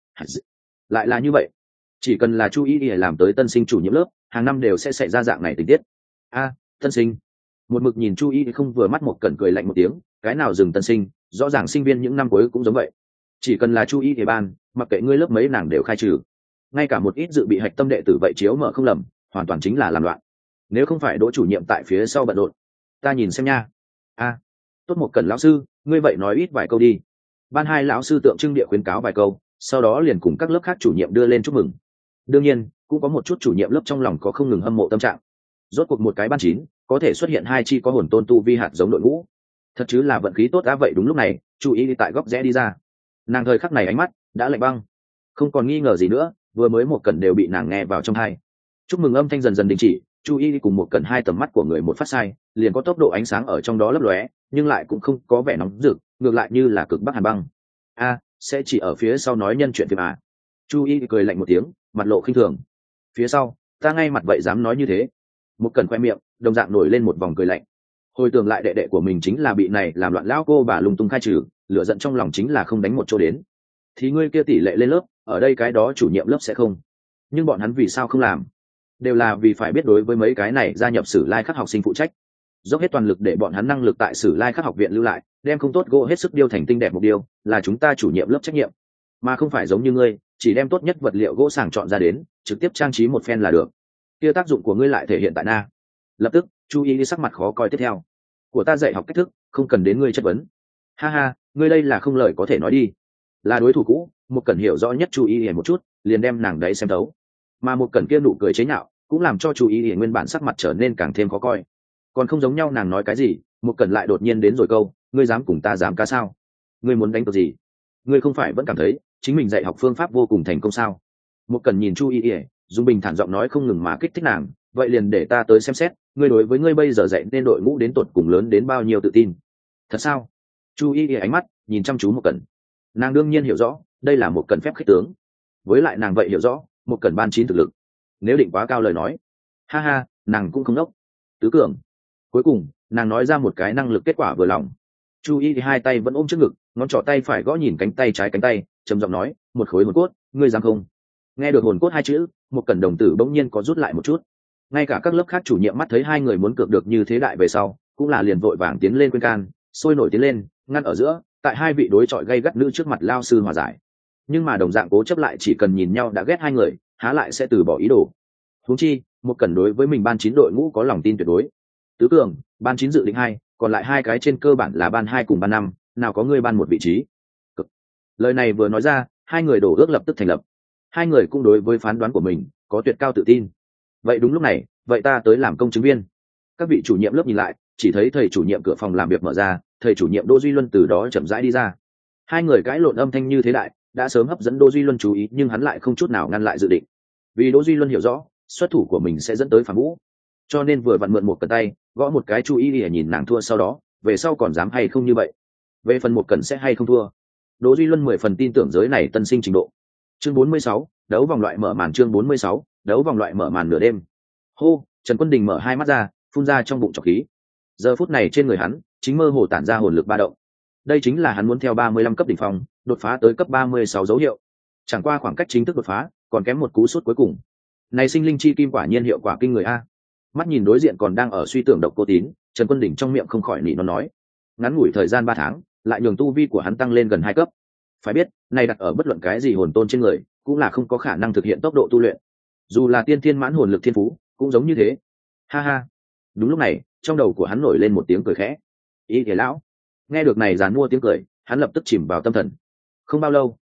lại là như vậy, chỉ cần là chú ý để làm tới tân sinh chủ nhiệm lớp, hàng năm đều sẽ xảy ra dạng này tình tiết. A, tân sinh. Một mực nhìn chú ý không vừa mắt một cẩn cười lạnh một tiếng, cái nào dừng tân sinh, rõ ràng sinh viên những năm cuối cũng giống vậy. Chỉ cần là chú ý để ban, mặc kệ ngươi lớp mấy nàng đều khai trừ. Ngay cả một ít dự bị hạch tâm đệ tử vậy chiếu mở không lầm, hoàn toàn chính là làm loạn. Nếu không phải Đỗ chủ nhiệm tại phía sau bận rộn, ta nhìn xem nha. A, tốt một cẩn lão sư, ngươi vậy nói ít vài câu đi. Ban hai lão sư tượng trưng địa khuyến cáo vài câu, sau đó liền cùng các lớp khác chủ nhiệm đưa lên chúc mừng. Đương nhiên, cũng có một chút chủ nhiệm lớp trong lòng có không ngừng hâm mộ tâm trạng. Rốt cuộc một cái ban chín, có thể xuất hiện hai chi có hồn tôn tu vi hạt giống đội ngũ, thật chứ là vận khí tốt đã vậy. Đúng lúc này, chú ý đi tại góc rẽ đi ra, nàng thời khắc này ánh mắt đã lạnh băng, không còn nghi ngờ gì nữa, vừa mới một cẩn đều bị nàng nghe vào trong tai. Chúc mừng âm thanh dần dần đình chỉ, chú ý đi cùng một cẩn hai tầm mắt của người một phát sai, liền có tốc độ ánh sáng ở trong đó lấp lóe, nhưng lại cũng không có vẻ nóng rực, ngược lại như là cực bắc hàn băng. A, sẽ chỉ ở phía sau nói nhân chuyện phim à? Chu y cười lạnh một tiếng, mặt lộ khinh thường. Phía sau, ta ngay mặt vậy dám nói như thế? Một cẩn khoe miệng, đồng dạng nổi lên một vòng cười lạnh. Hồi tưởng lại đệ đệ của mình chính là bị này làm loạn lão cô bà lung tung khai trừ, lửa giận trong lòng chính là không đánh một chỗ đến. Thì ngươi kia tỷ lệ lên lớp, ở đây cái đó chủ nhiệm lớp sẽ không. Nhưng bọn hắn vì sao không làm? Đều là vì phải biết đối với mấy cái này gia nhập Sử Lai Khắc học sinh phụ trách, dốc hết toàn lực để bọn hắn năng lực tại Sử Lai Khắc học viện lưu lại, đem không tốt gỗ hết sức điêu thành tinh đẹp một điều, là chúng ta chủ nhiệm lớp trách nhiệm, mà không phải giống như ngươi, chỉ đem tốt nhất vật liệu gỗ sàng chọn ra đến, trực tiếp trang trí một phen là được. Kia tác dụng của ngươi lại thể hiện tại na. Lập tức, Chu Y sắc mặt khó coi tiếp theo. Của ta dạy học cách thức, không cần đến ngươi chất vấn. Ha ha, ngươi đây là không lời có thể nói đi. Là đối thủ cũ, một cần hiểu rõ nhất Chu Y một chút, liền đem nàng đấy xem đấu. Mà một cần kia nụ cười chế nhạo, cũng làm cho Chu Y nguyên bản sắc mặt trở nên càng thêm khó coi. Còn không giống nhau nàng nói cái gì, một cần lại đột nhiên đến rồi câu, ngươi dám cùng ta dám cá sao? Ngươi muốn đánh tôi gì? Ngươi không phải vẫn cảm thấy chính mình dạy học phương pháp vô cùng thành công sao? Một cần nhìn Chu Y Y, dùng bình thản giọng nói không ngừng mà kích thích nàng, vậy liền để ta tới xem xét, ngươi đối với ngươi bây giờ dạy nên đội ngũ đến tột cùng lớn đến bao nhiêu tự tin? Thật sao? Chu Y Y ánh mắt nhìn chăm chú một cần, nàng đương nhiên hiểu rõ, đây là một cần phép khích tướng, với lại nàng vậy hiểu rõ, một cần ban chín thực lực, nếu định quá cao lời nói, ha ha, nàng cũng không đốc. Tứ cường. Cuối cùng, nàng nói ra một cái năng lực kết quả vừa lòng. Chu Y thì hai tay vẫn ôm trước ngực, ngón trỏ tay phải gõ nhìn cánh tay trái cánh tay, trầm giọng nói, một khối hồn cốt, ngươi dám không? Nghe được hồn cốt hai chữ, một cẩn đồng tử bỗng nhiên có rút lại một chút. Ngay cả các lớp khác chủ nhiệm mắt thấy hai người muốn cược được như thế đại về sau, cũng là liền vội vàng tiến lên khuyên can, sôi nổi tiến lên, ngăn ở giữa, tại hai vị đối chọi gay gắt nữ trước mặt lao sư hòa giải. Nhưng mà đồng dạng cố chấp lại chỉ cần nhìn nhau đã ghét hai người, há lại sẽ từ bỏ ý đồ. Huống chi, một cẩn đối với mình ban chín đội ngũ có lòng tin tuyệt đối. Tứ cường, ban chín dự định hai, còn lại hai cái trên cơ bản là ban hai cùng ban năm, nào có người ban một vị trí. Cực. Lời này vừa nói ra, hai người đổ ước lập tức thành lập. Hai người cũng đối với phán đoán của mình có tuyệt cao tự tin. Vậy đúng lúc này, vậy ta tới làm công chứng viên. Các vị chủ nhiệm lớp nhìn lại, chỉ thấy thầy chủ nhiệm cửa phòng làm việc mở ra, thầy chủ nhiệm Đỗ Duy Luân từ đó chậm rãi đi ra. Hai người cãi lộn âm thanh như thế đại, đã sớm hấp dẫn Đỗ Duy Luân chú ý, nhưng hắn lại không chút nào ngăn lại dự định. Vì Đỗ Duy Luân hiểu rõ, xuất thủ của mình sẽ dẫn tới phản vũ, cho nên vừa vặn mượn một cẩn tay, gõ một cái chú ý để nhìn nàng thua, sau đó, về sau còn dám hay không như vậy. Về phần một cẩn sẽ hay không thua, Đỗ Duy Luân mười phần tin tưởng giới này tân sinh trình độ. Chương bốn mươi sáu, đấu vòng loại mở màn. Chương bốn mươi sáu, đấu vòng loại mở màn nửa đêm. Hô, Trần Quân Đình mở hai mắt ra, phun ra trong bụng trọc khí. Giờ phút này trên người hắn, chính mơ hồ tản ra hồn lực ba động. Đây chính là hắn muốn theo ba mươi lăm cấp đỉnh phong, đột phá tới cấp ba mươi sáu dấu hiệu. Chẳng qua khoảng cách chính thức đột phá, còn kém một cú sút cuối cùng. Này sinh linh chi kim quả nhiên hiệu quả kinh người a. Mắt nhìn đối diện còn đang ở suy tưởng Độc Cô Tín, Trần Quân Đình trong miệng không khỏi nỉ nó nói, ngắn ngủi thời gian ba tháng, lại nhường tu vi của hắn tăng lên gần hai cấp. Phải biết, này đặt ở bất luận cái gì hồn tôn trên người, cũng là không có khả năng thực hiện tốc độ tu luyện. Dù là tiên thiên mãn hồn lực thiên phú, cũng giống như thế. Ha ha. Đúng lúc này, trong đầu của hắn nổi lên một tiếng cười khẽ. Ý Thể lão. Nghe được này giàn mua tiếng cười, hắn lập tức chìm vào tâm thần. Không bao lâu,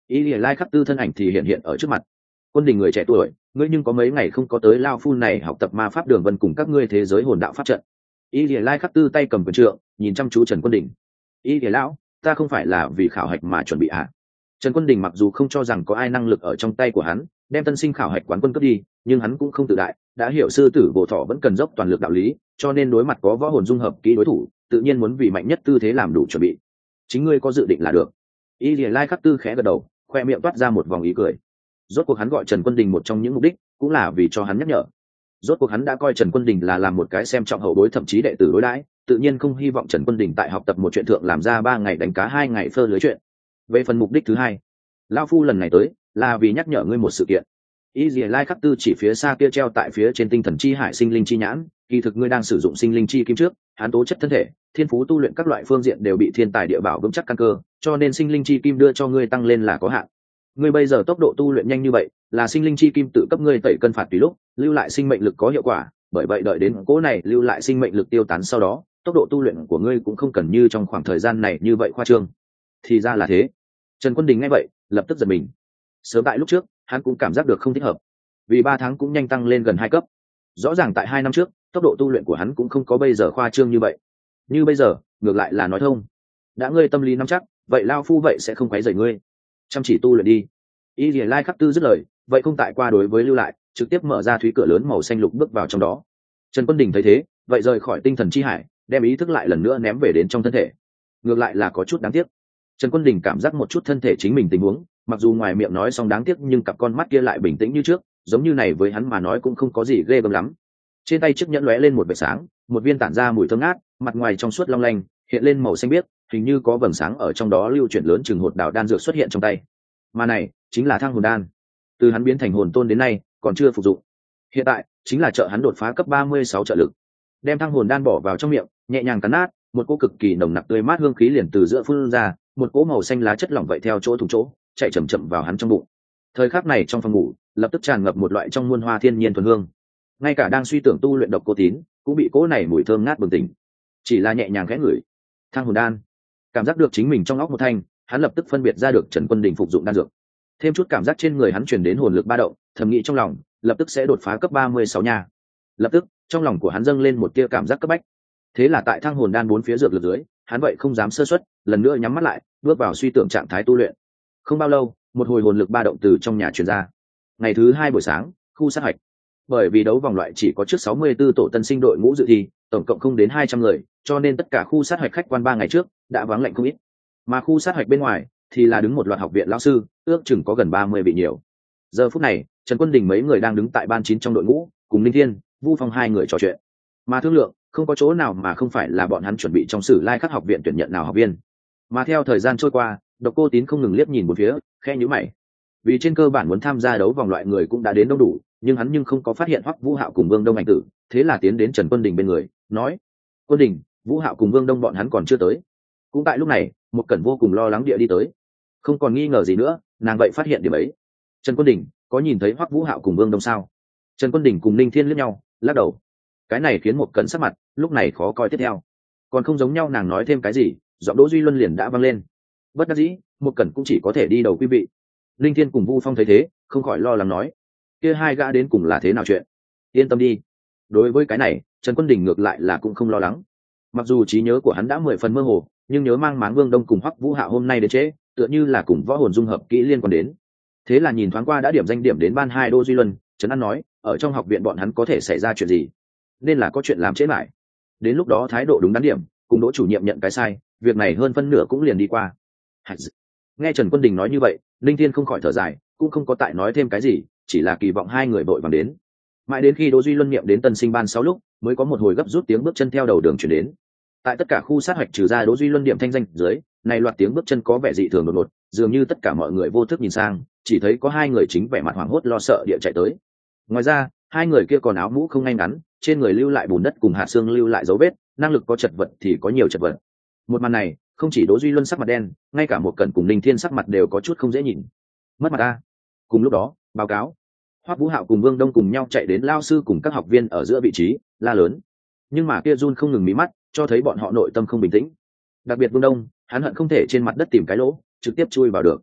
Y Lìa Lai Khắc Tư thân ảnh thì hiện hiện ở trước mặt. Quân Đình người trẻ tuổi, ngươi nhưng có mấy ngày không có tới lao phu này học tập ma pháp đường vân cùng các ngươi thế giới hồn đạo pháp trận. Y Lìa Lai Khắc Tư tay cầm quyền trượng, nhìn chăm chú Trần Quân Đình. Y Lìa lão, ta không phải là vì khảo hạch mà chuẩn bị à? Trần Quân Đình mặc dù không cho rằng có ai năng lực ở trong tay của hắn đem tân sinh khảo hạch quán quân cấp đi, nhưng hắn cũng không tự đại, đã hiểu sư tử bộ thọ vẫn cần dốc toàn lực đạo lý, cho nên đối mặt có võ hồn dung hợp kỹ đối thủ, tự nhiên muốn vì mạnh nhất tư thế làm đủ chuẩn bị. Chính ngươi có dự định là được. Y Lìa Lai Khắc Tư khẽ gật đầu, khoe miệng toát ra một vòng ý cười. Rốt cuộc hắn gọi Trần Quân Đình một trong những mục đích cũng là vì cho hắn nhắc nhở. Rốt cuộc hắn đã coi Trần Quân Đình là làm một cái xem trọng hậu bối thậm chí đệ tử đối đãi, tự nhiên không hy vọng Trần Quân Đình tại học tập một chuyện thượng làm ra ba ngày đánh cá hai ngày phơ lưới chuyện. Về phần mục đích thứ hai, lão phu lần này tới là vì nhắc nhở ngươi một sự kiện. Y Lìa Lai Khắc Tư chỉ phía xa kia treo tại phía trên tinh thần chi hải sinh linh chi nhãn, kỳ thực ngươi đang sử dụng sinh linh chi kim trước, hắn tố chất thân thể, thiên phú tu luyện các loại phương diện đều bị thiên tài địa bảo vững chắc căn cơ, cho nên sinh linh chi kim đưa cho ngươi tăng lên là có hạn. Ngươi bây giờ tốc độ tu luyện nhanh như vậy, là sinh linh chi kim tự cấp ngươi tẩy cân phạt tùy lúc, lưu lại sinh mệnh lực có hiệu quả, bởi vậy đợi đến cố này lưu lại sinh mệnh lực tiêu tán sau đó, tốc độ tu luyện của ngươi cũng không cần như trong khoảng thời gian này như vậy khoa trương. Thì ra là thế. Trần Quân Đình nghe vậy, lập tức giật mình. Sớm tại lúc trước, hắn cũng cảm giác được không thích hợp. Vì ba tháng cũng nhanh tăng lên gần hai cấp. Rõ ràng tại hai năm trước, tốc độ tu luyện của hắn cũng không có bây giờ khoa trương như vậy. Như bây giờ, ngược lại là nói thông. Đã ngươi tâm lý nắm chắc, vậy lao phu vậy sẽ không quấy rầy ngươi. Chăm chỉ tu luyện đi. Y Lìa Lai Khắc Tư dứt lời, vậy không tại qua đối với lưu lại, trực tiếp mở ra thúy cửa lớn màu xanh lục bước vào trong đó. Trần Quân Đình thấy thế, vậy rời khỏi tinh thần chi hải, đem ý thức lại lần nữa ném về đến trong thân thể. Ngược lại là có chút đáng tiếc. Trần Quân Đình cảm giác một chút thân thể chính mình tình huống, mặc dù ngoài miệng nói xong đáng tiếc nhưng cặp con mắt kia lại bình tĩnh như trước, giống như này với hắn mà nói cũng không có gì ghê gớm lắm. Trên tay chiếc nhẫn lóe lên một vệt sáng, một viên tản ra mùi thơm ngát, mặt ngoài trong suốt long lanh, hiện lên màu xanh biếc, hình như có vầng sáng ở trong đó lưu chuyển lớn chừng hột đào đan dược xuất hiện trong tay. Mà này chính là thăng hồn đan. Từ hắn biến thành hồn tôn đến nay, còn chưa phục dụng. Hiện tại chính là trợ hắn đột phá cấp ba mươi sáu trợ lực. Đem thăng hồn đan bỏ vào trong miệng, nhẹ nhàng cắn nát, một cỗ cực kỳ nồng nặc tươi mát hương khí liền từ giữa phun ra, một cỗ màu xanh lá chất lỏng vậy theo chỗ thủng chỗ, chạy chậm chậm vào hắn trong bụng. Thời khắc này trong phòng ngủ, lập tức tràn ngập một loại trong muôn hoa thiên nhiên thuần hương. Ngay cả đang suy tưởng tu luyện độc cô tín, cũng bị cỗ này mùi thơm ngát bừng tỉnh. Chỉ là nhẹ nhàng khẽ ngửi, thăng hồn đan, cảm giác được chính mình trong óc một thanh, hắn lập tức phân biệt ra được Trần Quân Đình phục dụng đan dược. Thêm chút cảm giác trên người hắn truyền đến hồn lực ba động, thầm nghĩ trong lòng, lập tức sẽ đột phá cấp ba mươi sáu nha. Lập tức, trong lòng của hắn dâng lên một tia cảm giác cấp bách. Thế là tại thăng hồn đan bốn phía dược lực dưới, hắn vậy không dám sơ suất, lần nữa nhắm mắt lại, bước vào suy tưởng trạng thái tu luyện. Không bao lâu, một hồi hồn lực ba động từ trong nhà truyền ra. Ngày thứ hai buổi sáng, khu sát hạch. Bởi vì đấu vòng loại chỉ có trước sáu mươi tư tổ tân sinh đội ngũ dự thi, tổng cộng không đến hai trăm người, cho nên tất cả khu sát hạch khách quan ba ngày trước đã vắng lạnh không ít. Mà khu sát hạch bên ngoài thì là đứng một loạt học viện lão sư, ước chừng có gần ba mươi vị nhiều. Giờ phút này, Trần Quân Đình mấy người đang đứng tại ban chín trong đội ngũ, cùng Linh Thiên, Vu Phong hai người trò chuyện. Mà thương lượng, không có chỗ nào mà không phải là bọn hắn chuẩn bị trong Sử Lai Khắc học viện tuyển nhận nào học viên. Mà theo thời gian trôi qua, Độc Cô Tín không ngừng liếc nhìn một phía, khẽ nhíu mày. Vì trên cơ bản muốn tham gia đấu vòng loại người cũng đã đến đông đủ, nhưng hắn nhưng không có phát hiện Hoắc Vũ Hạo cùng Vương Đông ảnh tử, thế là tiến đến Trần Quân Đình bên người, nói: "Quân Đình, Vũ Hạo cùng Vương Đông bọn hắn còn chưa tới." Cũng tại lúc này, một Cẩn vô cùng lo lắng địa đi tới. Không còn nghi ngờ gì nữa, nàng vậy phát hiện điểm ấy. Trần Quân Đình, có nhìn thấy Hoắc Vũ Hạo cùng Vương Đông sao? Trần Quân Đình cùng Ninh Thiên liếc nhau, lắc đầu. Cái này khiến một Cẩn sắc mặt lúc này khó coi tiếp theo. Còn không giống nhau, nàng nói thêm cái gì, giọng Đỗ Duy Luân liền đã vang lên. Bất đắc dĩ, một Cẩn cũng chỉ có thể đi đầu quý vị. Ninh Thiên cùng Vu Phong thấy thế, không khỏi lo lắng nói: kia hai gã đến cùng là thế nào chuyện? Yên tâm đi. Đối với cái này, Trần Quân Đình ngược lại là cũng không lo lắng. Mặc dù trí nhớ của hắn đã mười phần mơ hồ, nhưng nhớ mang máng Vương Đông cùng Hoắc Vũ Hạo hôm nay đến trễ, tựa như là cùng võ hồn dung hợp kỹ liên quan đến. Thế là nhìn thoáng qua đã điểm danh điểm đến ban hai Đỗ Duy Luân, Trấn An nói: ở trong học viện bọn hắn có thể xảy ra chuyện gì, nên là có chuyện làm trễ lại. Đến lúc đó thái độ đúng đắn điểm, cùng Đỗ chủ nhiệm nhận cái sai, việc này hơn phân nửa cũng liền đi qua. Nghe Trần Quân Đình nói như vậy, Linh Thiên không khỏi thở dài, cũng không có tại nói thêm cái gì, chỉ là kỳ vọng hai người vội vàng đến. Mãi đến khi Đỗ Duy Luân niệm đến tân sinh ban sáu lúc, mới có một hồi gấp rút tiếng bước chân theo đầu đường chuyển đến. Tại tất cả khu sát hoạch trừ ra Đỗ Duy Luân điểm thanh danh dưới, này loạt tiếng bước chân có vẻ dị thường đột ngột, dường như tất cả mọi người vô thức nhìn sang, chỉ thấy có hai người chính vẻ mặt hoảng hốt lo sợ địa chạy tới. Ngoài ra, hai người kia còn áo mũ không ngay ngắn, trên người lưu lại bùn đất cùng hạt xương lưu lại dấu vết, năng lực có chật vật thì có nhiều chật vật. Một màn này, không chỉ Đỗ Duy Luân sắc mặt đen, ngay cả một Cẩn cùng Ninh Thiên sắc mặt đều có chút không dễ nhìn. Mất mặt ta. Cùng lúc đó, báo cáo. Hoắc Vũ Hạo cùng Vương Đông cùng nhau chạy đến lao sư cùng các học viên ở giữa vị trí, la lớn. Nhưng mà kia run không ngừng mí mắt, cho thấy bọn họ nội tâm không bình tĩnh. Đặc biệt Vương Đông, hắn hận không thể trên mặt đất tìm cái lỗ, trực tiếp chui vào được.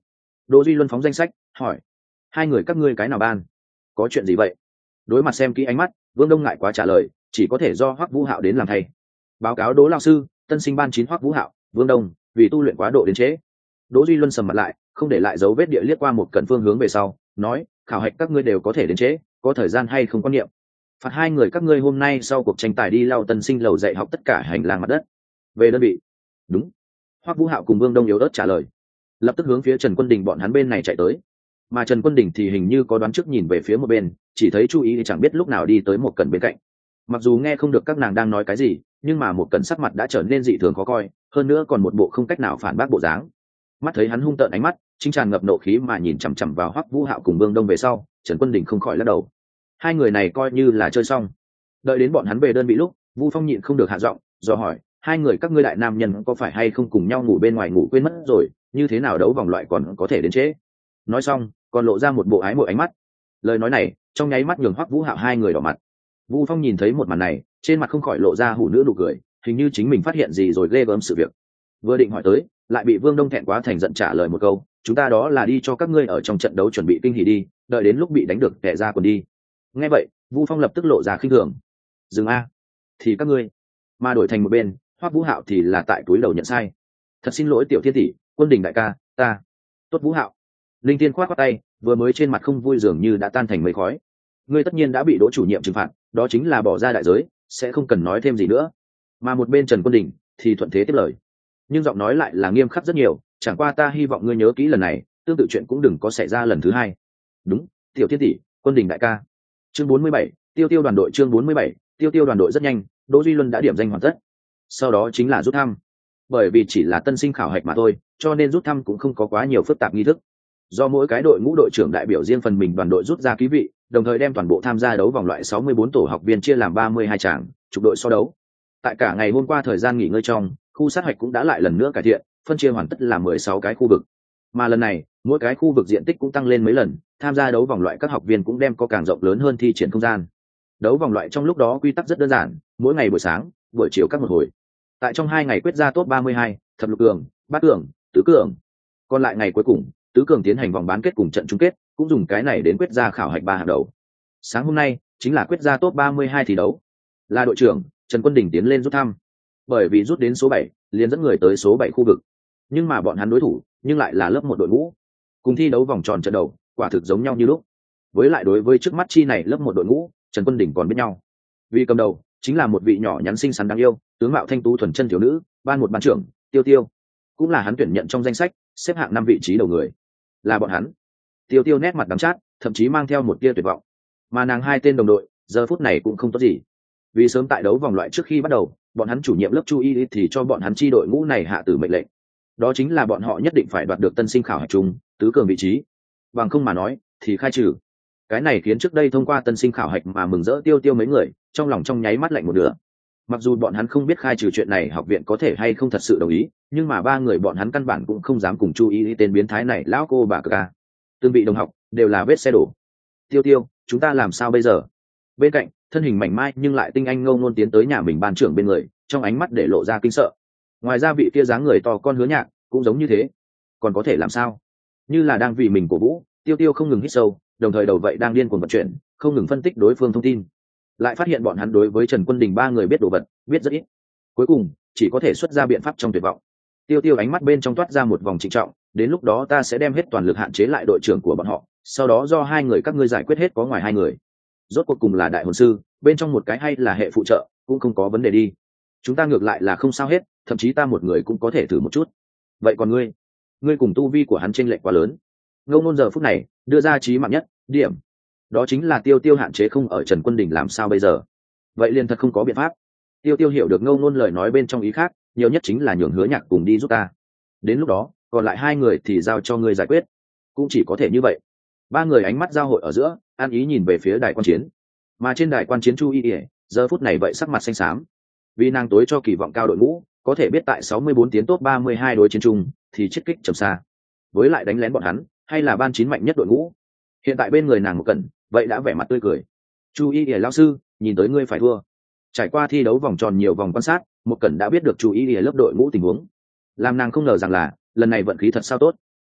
Đỗ Duy Luân phóng danh sách hỏi: hai người các ngươi cái nào ban? Có chuyện gì vậy? Đối mặt xem kỹ ánh mắt, Vương Đông ngại quá trả lời, chỉ có thể do Hoắc Vũ Hạo đến làm thay. Báo cáo Đỗ lão sư, tân sinh ban chín Hoắc Vũ Hạo, Vương Đông, vì tu luyện quá độ đến trễ. Đỗ Duy Luân sầm mặt lại, không để lại dấu vết địa liếc qua một cận phương hướng về sau, nói: khảo hạch các ngươi đều có thể đến trễ, có thời gian hay không quan niệm. Phạt hai người các ngươi hôm nay sau cuộc tranh tài đi lau tân sinh lầu dạy học tất cả hành lang mặt đất. Về đơn vị. Đúng. Hoắc Vũ Hạo cùng Vương Đông yếu ớt trả lời, lập tức hướng phía Trần Quân Đình bọn hắn bên này chạy tới. Mà Trần Quân Đình thì hình như có đoán trước nhìn về phía một bên, chỉ thấy chú ý thì chẳng biết lúc nào đi tới một cận bên cạnh. Mặc dù nghe không được các nàng đang nói cái gì, nhưng mà một cận sắc mặt đã trở nên dị thường khó coi, hơn nữa còn một bộ không cách nào phản bác bộ dáng. Mắt thấy hắn hung tợn ánh mắt, chính tràn ngập nộ khí mà nhìn chằm chằm vào Hoắc Vũ Hạo cùng Vương Đông về sau, Trần Quân Đình không khỏi lắc đầu. Hai người này coi như là chơi xong. Đợi đến bọn hắn về đơn vị lúc, Vu Phong nhịn không được hạ giọng, do hỏi: hai người các ngươi đại nam nhân có phải hay không cùng nhau ngủ bên ngoài ngủ quên mất rồi, như thế nào đấu vòng loại còn có thể đến trễ? Nói xong, còn lộ ra một bộ ái mộ ánh mắt. Lời nói này, trong nháy mắt nhường Hoắc Vũ Hạo hai người đỏ mặt. Vu Phong nhìn thấy một màn này, trên mặt không khỏi lộ ra hủ nữ nụ cười, hình như chính mình phát hiện gì rồi ghê gớm sự việc. Vừa định hỏi tới, lại bị Vương Đông thẹn quá thành giận trả lời một câu: chúng ta đó là đi cho các ngươi ở trong trận đấu chuẩn bị kinh hỉ đi, đợi đến lúc bị đánh được tè ra còn đi. Nghe vậy, Vu Phong lập tức lộ ra khinh thường. Dừng a, thì các ngươi. Mà đổi thành một bên, Hoắc Vũ Hạo thì là tại túi đầu nhận sai. Thật xin lỗi Tiểu Thiên tỷ, Quân Đình đại ca, ta. Tốt Vũ Hạo. Linh Tiên khoát khoát tay, vừa mới trên mặt không vui dường như đã tan thành mây khói. Ngươi tất nhiên đã bị Đỗ chủ nhiệm trừng phạt, đó chính là bỏ ra đại giới, sẽ không cần nói thêm gì nữa. Mà một bên Trần Quân Đình thì thuận thế tiếp lời, nhưng giọng nói lại là nghiêm khắc rất nhiều, chẳng qua ta hy vọng ngươi nhớ kỹ lần này, tương tự chuyện cũng đừng có xảy ra lần thứ hai. Đúng, Tiểu Thiên tỷ, Quân Đình đại ca. Chương bốn mươi bảy, Tiêu Tiêu đoàn đội chương bốn mươi bảy, Tiêu Tiêu đoàn đội rất nhanh, Đỗ Duy Luân đã điểm danh hoàn tất. Sau đó chính là rút thăm. Bởi vì chỉ là tân sinh khảo hạch mà thôi, cho nên rút thăm cũng không có quá nhiều phức tạp nghi thức. Do mỗi cái đội ngũ đội trưởng đại biểu riêng phần mình đoàn đội rút ra ký vị, đồng thời đem toàn bộ tham gia đấu vòng loại sáu mươi bốn tổ học viên chia làm ba mươi hai tràng, chục đội so đấu. Tại cả ngày hôm qua thời gian nghỉ ngơi trong, khu sát hạch cũng đã lại lần nữa cải thiện, phân chia hoàn tất là mười sáu cái khu vực. Mà lần này, mỗi cái khu vực diện tích cũng tăng lên mấy lần, tham gia đấu vòng loại các học viên cũng đem có càng rộng lớn hơn thi triển không gian. Đấu vòng loại trong lúc đó quy tắc rất đơn giản, mỗi ngày buổi sáng, buổi chiều các một hồi. Tại trong hai ngày quyết ra top ba mươi hai, thập lục cường, bát cường, tứ cường. Còn lại ngày cuối cùng, tứ cường tiến hành vòng bán kết cùng trận chung kết, cũng dùng cái này đến quyết ra khảo hạch ba hạng đầu. Sáng hôm nay chính là quyết ra top ba mươi hai thi đấu. Là đội trưởng Trần Quân Đình tiến lên rút thăm. Bởi vì rút đến số bảy, liền dẫn người tới số bảy khu vực. Nhưng mà bọn hắn đối thủ, nhưng lại là lớp một đội ngũ. Cùng thi đấu vòng tròn trận đầu, quả thực giống nhau như lúc. Với lại đối với trước mắt chi này lớp một đội ngũ, Trần Quân Đình còn biết nhau. Vì cầm đầu chính là một vị nhỏ nhắn xinh xắn đáng yêu, tướng mạo thanh tú thuần chân thiếu nữ, ban một ban trưởng, Tiêu Tiêu, cũng là hắn tuyển nhận trong danh sách, xếp hạng năm vị trí đầu người. Là bọn hắn. Tiêu Tiêu nét mặt đắng chát, thậm chí mang theo một tia tuyệt vọng. Mà nàng hai tên đồng đội, giờ phút này cũng không tốt gì. Vì sớm tại đấu vòng loại trước khi bắt đầu, bọn hắn chủ nhiệm lớp Chu Y thì cho bọn hắn chi đội ngũ này hạ tử mệnh lệnh. Đó chính là bọn họ nhất định phải đoạt được tân sinh khảo hạch chung, tứ cường vị trí. Bằng không mà nói, thì khai trừ. Cái này khiến trước đây thông qua tân sinh khảo hạch mà mừng rỡ Tiêu Tiêu mấy người, trong lòng trong nháy mắt lạnh một nửa. Mặc dù bọn hắn không biết khai trừ chuyện này học viện có thể hay không thật sự đồng ý, nhưng mà ba người bọn hắn căn bản cũng không dám cùng chú ý tên biến thái này lão cô bà ca. Tương vị đồng học đều là vết xe đổ. Tiêu Tiêu, chúng ta làm sao bây giờ? Bên cạnh, thân hình mảnh mai nhưng lại tinh anh ngâu ngôn tiến tới nhà mình ban trưởng bên người, trong ánh mắt để lộ ra kinh sợ. Ngoài ra vị kia dáng người to con Hứa Nhạc cũng giống như thế. Còn có thể làm sao? Như là đang vì mình cổ vũ, Tiêu Tiêu không ngừng hít sâu, đồng thời đầu vậy đang điên cuồng vận chuyển, không ngừng phân tích đối phương thông tin. Lại phát hiện bọn hắn đối với Trần Quân Đình ba người biết đồ vật, biết rất ít. Cuối cùng, chỉ có thể xuất ra biện pháp trong tuyệt vọng. Tiêu Tiêu ánh mắt bên trong toát ra một vòng trịnh trọng, đến lúc đó ta sẽ đem hết toàn lực hạn chế lại đội trưởng của bọn họ, sau đó do hai người các ngươi giải quyết hết có ngoài hai người. Rốt cuộc cùng là đại hồn sư, bên trong một cái hay là hệ phụ trợ, cũng không có vấn đề đi. Chúng ta ngược lại là không sao hết, thậm chí ta một người cũng có thể thử một chút. Vậy còn ngươi? Ngươi cùng tu vi của hắn chênh lệch quá lớn. Ngâu Nôn giờ phút này, đưa ra chí mạng nhất, điểm. Đó chính là Tiêu Tiêu hạn chế không ở Trần Quân Đình làm sao bây giờ? Vậy liền thật không có biện pháp. Tiêu Tiêu hiểu được Ngâu Nôn lời nói bên trong ý khác, nhiều nhất chính là nhường Hứa Nhạc cùng đi giúp ta. Đến lúc đó, còn lại hai người thì giao cho ngươi giải quyết. Cũng chỉ có thể như vậy. Ba người ánh mắt giao hội ở giữa, an ý nhìn về phía đài quan chiến. Mà trên đài quan chiến Chu Y Y, giờ phút này vậy sắc mặt xanh xám. Vì nàng tối cho kỳ vọng cao đội ngũ, có thể biết tại sáu mươi bốn tiến top ba mươi hai đối chiến chung, thì chết kích trầm xa. Với lại đánh lén bọn hắn, hay là ban chín mạnh nhất đội ngũ. Hiện tại bên người nàng một cẩn, vậy đã vẻ mặt tươi cười. Chu Y Y lão sư, nhìn tới ngươi phải thua. Trải qua thi đấu vòng tròn nhiều vòng quan sát, một cẩn đã biết được Chu Y Y lớp đội ngũ tình huống. Làm nàng không ngờ rằng là lần này vận khí thật sao tốt.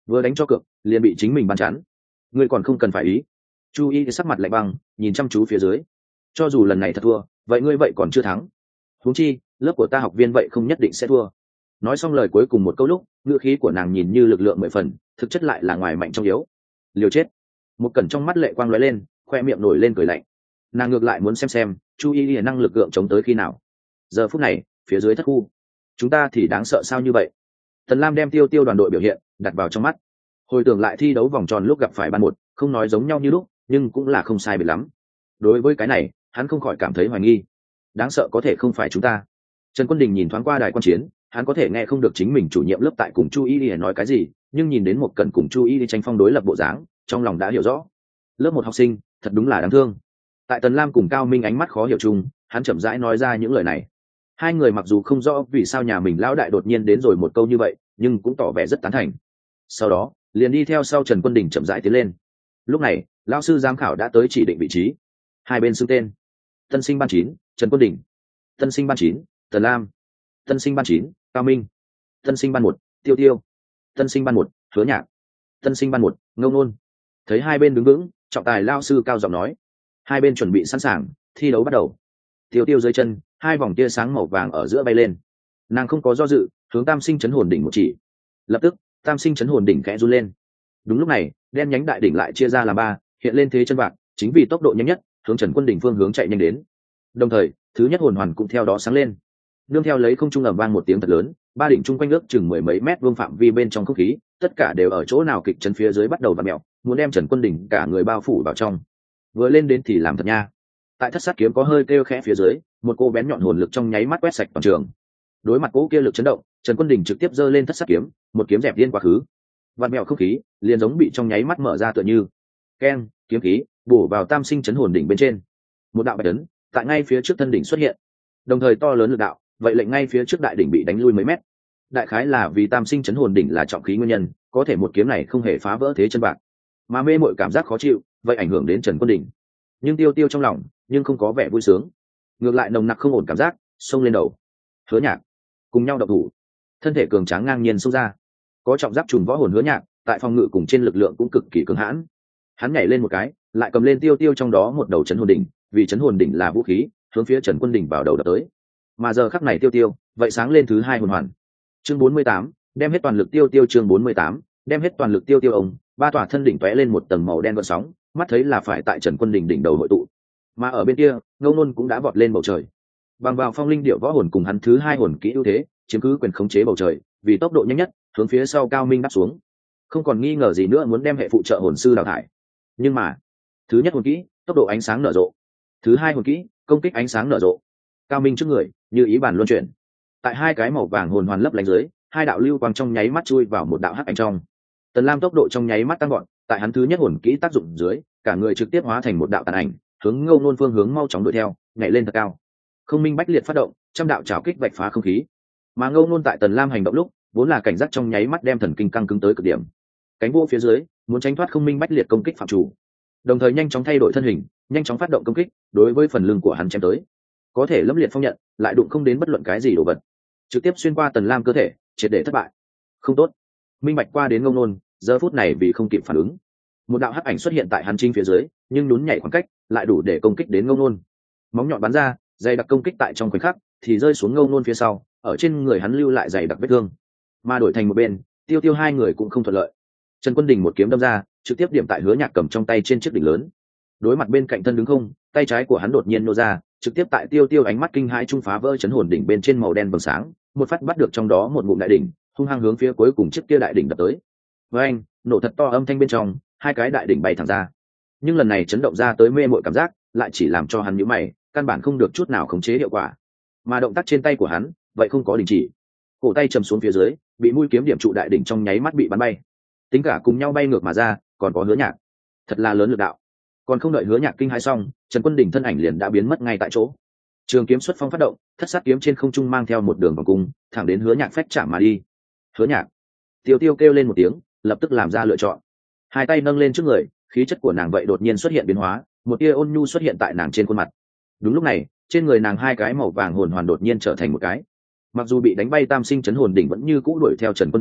vừa đánh cho cược liền bị chính mình bắn chắn. Ngươi còn không cần phải ý. Chu Y sắc mặt lạnh băng nhìn chăm chú phía dưới. Cho dù lần này thật thua vậy ngươi vậy còn chưa thắng. Huống chi lớp của ta học viên vậy không nhất định sẽ thua. Nói xong lời cuối cùng một câu lúc ngữ khí của nàng nhìn như lực lượng mười phần, thực chất lại là ngoài mạnh trong yếu. Liều chết. Một cẩn trong mắt lệ quang lóe lên, khoe miệng nổi lên cười lạnh. Nàng ngược lại muốn xem xem Chu Y Y năng lực gượng chống tới khi nào. Giờ phút này phía dưới thất khu, chúng ta thì đáng sợ sao như vậy. Tần Lam đem tiêu tiêu đoàn đội biểu hiện đặt vào trong mắt, hồi tưởng lại thi đấu vòng tròn lúc gặp phải ban một, không nói giống nhau như lúc nhưng cũng là không sai biệt lắm. Đối với cái này hắn không khỏi cảm thấy hoài nghi. Đáng sợ có thể không phải chúng ta. Trần Quân Đình nhìn thoáng qua đài quan chiến, hắn có thể nghe không được chính mình chủ nhiệm lớp tại cùng Chu Y Y nói cái gì, nhưng nhìn đến một cẩn cùng Chu Y Y tranh phong đối lập bộ dáng, trong lòng đã hiểu rõ. Lớp một học sinh thật đúng là đáng thương. Tại Tần Lam cùng Cao Minh ánh mắt khó hiểu chung, hắn chậm rãi nói ra những lời này. Hai người mặc dù không rõ vì sao nhà mình lão đại đột nhiên đến rồi một câu như vậy, nhưng cũng tỏ vẻ rất tán thành. Sau đó liền đi theo sau Trần Quân Đình chậm rãi tiến lên. Lúc này lão sư giám khảo đã tới chỉ định vị trí, hai bên xưng tên. Tân sinh ban chín Trần Quân Đình, tân sinh ban chín Tần Lam, tân sinh ban chín Cao Minh, tân sinh ban một Tiêu Tiêu, tân sinh ban một Hứa Nhạc, tân sinh ban một Ngông Nôn. Thấy hai bên đứng vững, trọng tài lao sư cao giọng nói: hai bên chuẩn bị sẵn sàng, thi đấu bắt đầu. Tiêu Tiêu dưới chân hai vòng tia sáng màu vàng ở giữa bay lên, nàng không có do dự hướng tam sinh chấn hồn đỉnh một chỉ. Lập tức tam sinh chấn hồn đỉnh khẽ run lên. Đúng lúc này đen nhánh đại đỉnh lại chia ra làm ba, hiện lên thế chân vạc, chính vì tốc độ nhanh nhất hướng Trần Quân Đình phương hướng chạy nhanh đến. Đồng thời thứ nhất hồn hoàn cũng theo đó sáng lên, nương theo lấy không trung ầm vang một tiếng thật lớn, ba đỉnh chung quanh ước chừng mười mấy mét vuông phạm vi bên trong không khí tất cả đều ở chỗ nào kịch chấn phía dưới bắt đầu vặn mèo, muốn đem Trần Quân Đình cả người bao phủ vào trong. Vừa lên đến thì làm thật nha. Tại thất sát kiếm có hơi kêu khẽ phía dưới, một cô bén nhọn hồn lực trong nháy mắt quét sạch toàn trường. Đối mặt cỗ kia lực chấn động, Trần Quân Đình trực tiếp giơ lên thất sát kiếm, một kiếm dẹp điên quá khứ. Vạn mèo không khí liền giống bị trong nháy mắt mở ra tựa như keng, kiếm khí bổ vào tam sinh chấn hồn đỉnh bên trên. Một đạo bạch ấn tại ngay phía trước thân đỉnh xuất hiện, đồng thời to lớn lực đạo, vậy lệnh ngay phía trước đại đỉnh bị đánh lui mấy mét. Đại khái là vì tam sinh chấn hồn đỉnh là trọng khí nguyên nhân, có thể một kiếm này không hề phá vỡ thế chân bạc, mà mê mội cảm giác khó chịu, vậy ảnh hưởng đến Trần Quân Đình. Nhưng Tiêu Tiêu trong lòng nhưng không có vẻ vui sướng, ngược lại nồng nặc không ổn cảm giác xông lên đầu. Hứa Nhạc cùng nhau độc thủ, thân thể cường tráng ngang nhiên xông ra. Có trọng giáp trùng võ hồn Hứa Nhạc tại phòng ngự cùng trên lực lượng cũng cực kỳ cứng hãn. Hắn nhảy lên một cái, lại cầm lên Tiêu Tiêu trong đó một đầu chấn hồn đỉnh, vì chấn hồn đỉnh là vũ khí, hướng phía Trần Quân Đình vào đầu đập tới. Mà giờ khắc này Tiêu Tiêu vậy sáng lên thứ hai hồn hoàn. Chương bốn mươi tám, đem hết toàn lực Tiêu Tiêu. Chương bốn mươi tám, đem hết toàn lực Tiêu Tiêu. Ông ba tỏa thân đỉnh tóe lên một tầng màu đen gợn sóng, mắt thấy là phải tại Trần Quân Đình đỉnh đầu hội tụ. Mà ở bên kia Ngô Nôn cũng đã vọt lên bầu trời, bằng vào phong linh điệu võ hồn cùng hắn thứ hai hồn kỹ ưu thế, chiếm cứ quyền khống chế bầu trời, vì tốc độ nhanh nhất hướng phía sau Cao Minh đáp xuống, không còn nghi ngờ gì nữa muốn đem hệ phụ trợ hồn sư đào thải. Nhưng mà thứ nhất hồn kỹ tốc độ ánh sáng nở rộ, thứ hai hồn kỹ công kích ánh sáng nở rộ. Cao Minh trước người như ý bàn luân chuyển, tại hai cái màu vàng hồn hoàn lấp lánh dưới, hai đạo lưu quang trong nháy mắt chui vào một đạo hắc ảnh trong. Tần Lam tốc độ trong nháy mắt tăng gọn, tại hắn thứ nhất hồn kỹ tác dụng dưới, cả người trực tiếp hóa thành một đạo tàn ảnh, hướng Ngô Nôn phương hướng mau chóng đuổi theo, nhảy lên thật cao. Không minh bách liệt phát động, trăm đạo trảo kích vạch phá không khí. Mà Ngô Nôn tại Tần Lam hành động lúc, vốn là cảnh giác trong nháy mắt đem thần kinh căng cứng tới cực điểm. Cánh vô phía dưới, muốn tránh thoát không minh bách liệt công kích phạm chủ. Đồng thời nhanh chóng thay đổi thân hình, nhanh chóng phát động công kích, đối với phần lưng của hắn chém tới. Có thể lâm liệt phong nhận, lại đụng không đến bất luận cái gì đồ vật, trực tiếp xuyên qua Tần Lam cơ thể, triệt để thất bại. Không tốt. Minh bạch qua đến Ngô Nôn, giờ phút này vì không kịp phản ứng, một đạo hắc ảnh xuất hiện tại hắn chính phía dưới, nhưng nhún nhảy khoảng cách lại đủ để công kích đến Ngô Nôn. Móng nhọn bắn ra, dày đặc công kích tại trong khoảnh khắc thì rơi xuống Ngô Nôn phía sau, ở trên người hắn lưu lại dày đặc vết thương. Mà đổi thành một bên, Tiêu Tiêu hai người cũng không thuận lợi. Trần Quân Đình một kiếm đâm ra, trực tiếp điểm tại Hứa Nhạc cầm trong tay trên chiếc đỉnh lớn. Đối mặt bên cạnh thân đứng không, tay trái của hắn đột nhiên nô ra, trực tiếp tại Tiêu Tiêu ánh mắt kinh hãi trung phá vỡ chấn hồn đỉnh bên trên màu đen vầng sáng, một phát bắt được trong đó một ngụm đại đỉnh, hung hăng hướng phía cuối cùng chiếc kia đại đỉnh đập tới. Với anh, nổ thật to âm thanh bên trong, hai cái đại đỉnh bay thẳng ra. Nhưng lần này chấn động ra tới mê mội cảm giác, lại chỉ làm cho hắn nhíu mày, căn bản không được chút nào khống chế hiệu quả. Mà động tác trên tay của hắn, vậy không có đình chỉ. Cổ tay chầm xuống phía dưới, bị mũi kiếm điểm trụ đại đỉnh trong nháy mắt bị bắn bay. Tính cả cùng nhau bay ngược mà ra, còn có Hứa Nhạc. Thật là lớn lực đạo. Còn không đợi Hứa Nhạc kinh hãi xong, Trần Quân Đình thân ảnh liền đã biến mất ngay tại chỗ. Trường kiếm xuất phong phát động, thất sát kiếm trên không trung mang theo một đường vòng cung, thẳng đến Hứa Nhạc phách chạm mà đi. Hứa Nhạc. Tiêu Tiêu kêu lên một tiếng, lập tức làm ra lựa chọn. Hai tay nâng lên trước người, khí chất của nàng vậy đột nhiên xuất hiện biến hóa, một tia ôn nhu xuất hiện tại nàng trên khuôn mặt. Đúng lúc này, trên người nàng hai cái màu vàng hồn hoàn đột nhiên trở thành một cái. Mặc dù bị đánh bay tam sinh chấn hồn đỉnh vẫn như cũ đuổi theo Trần Quân Đình,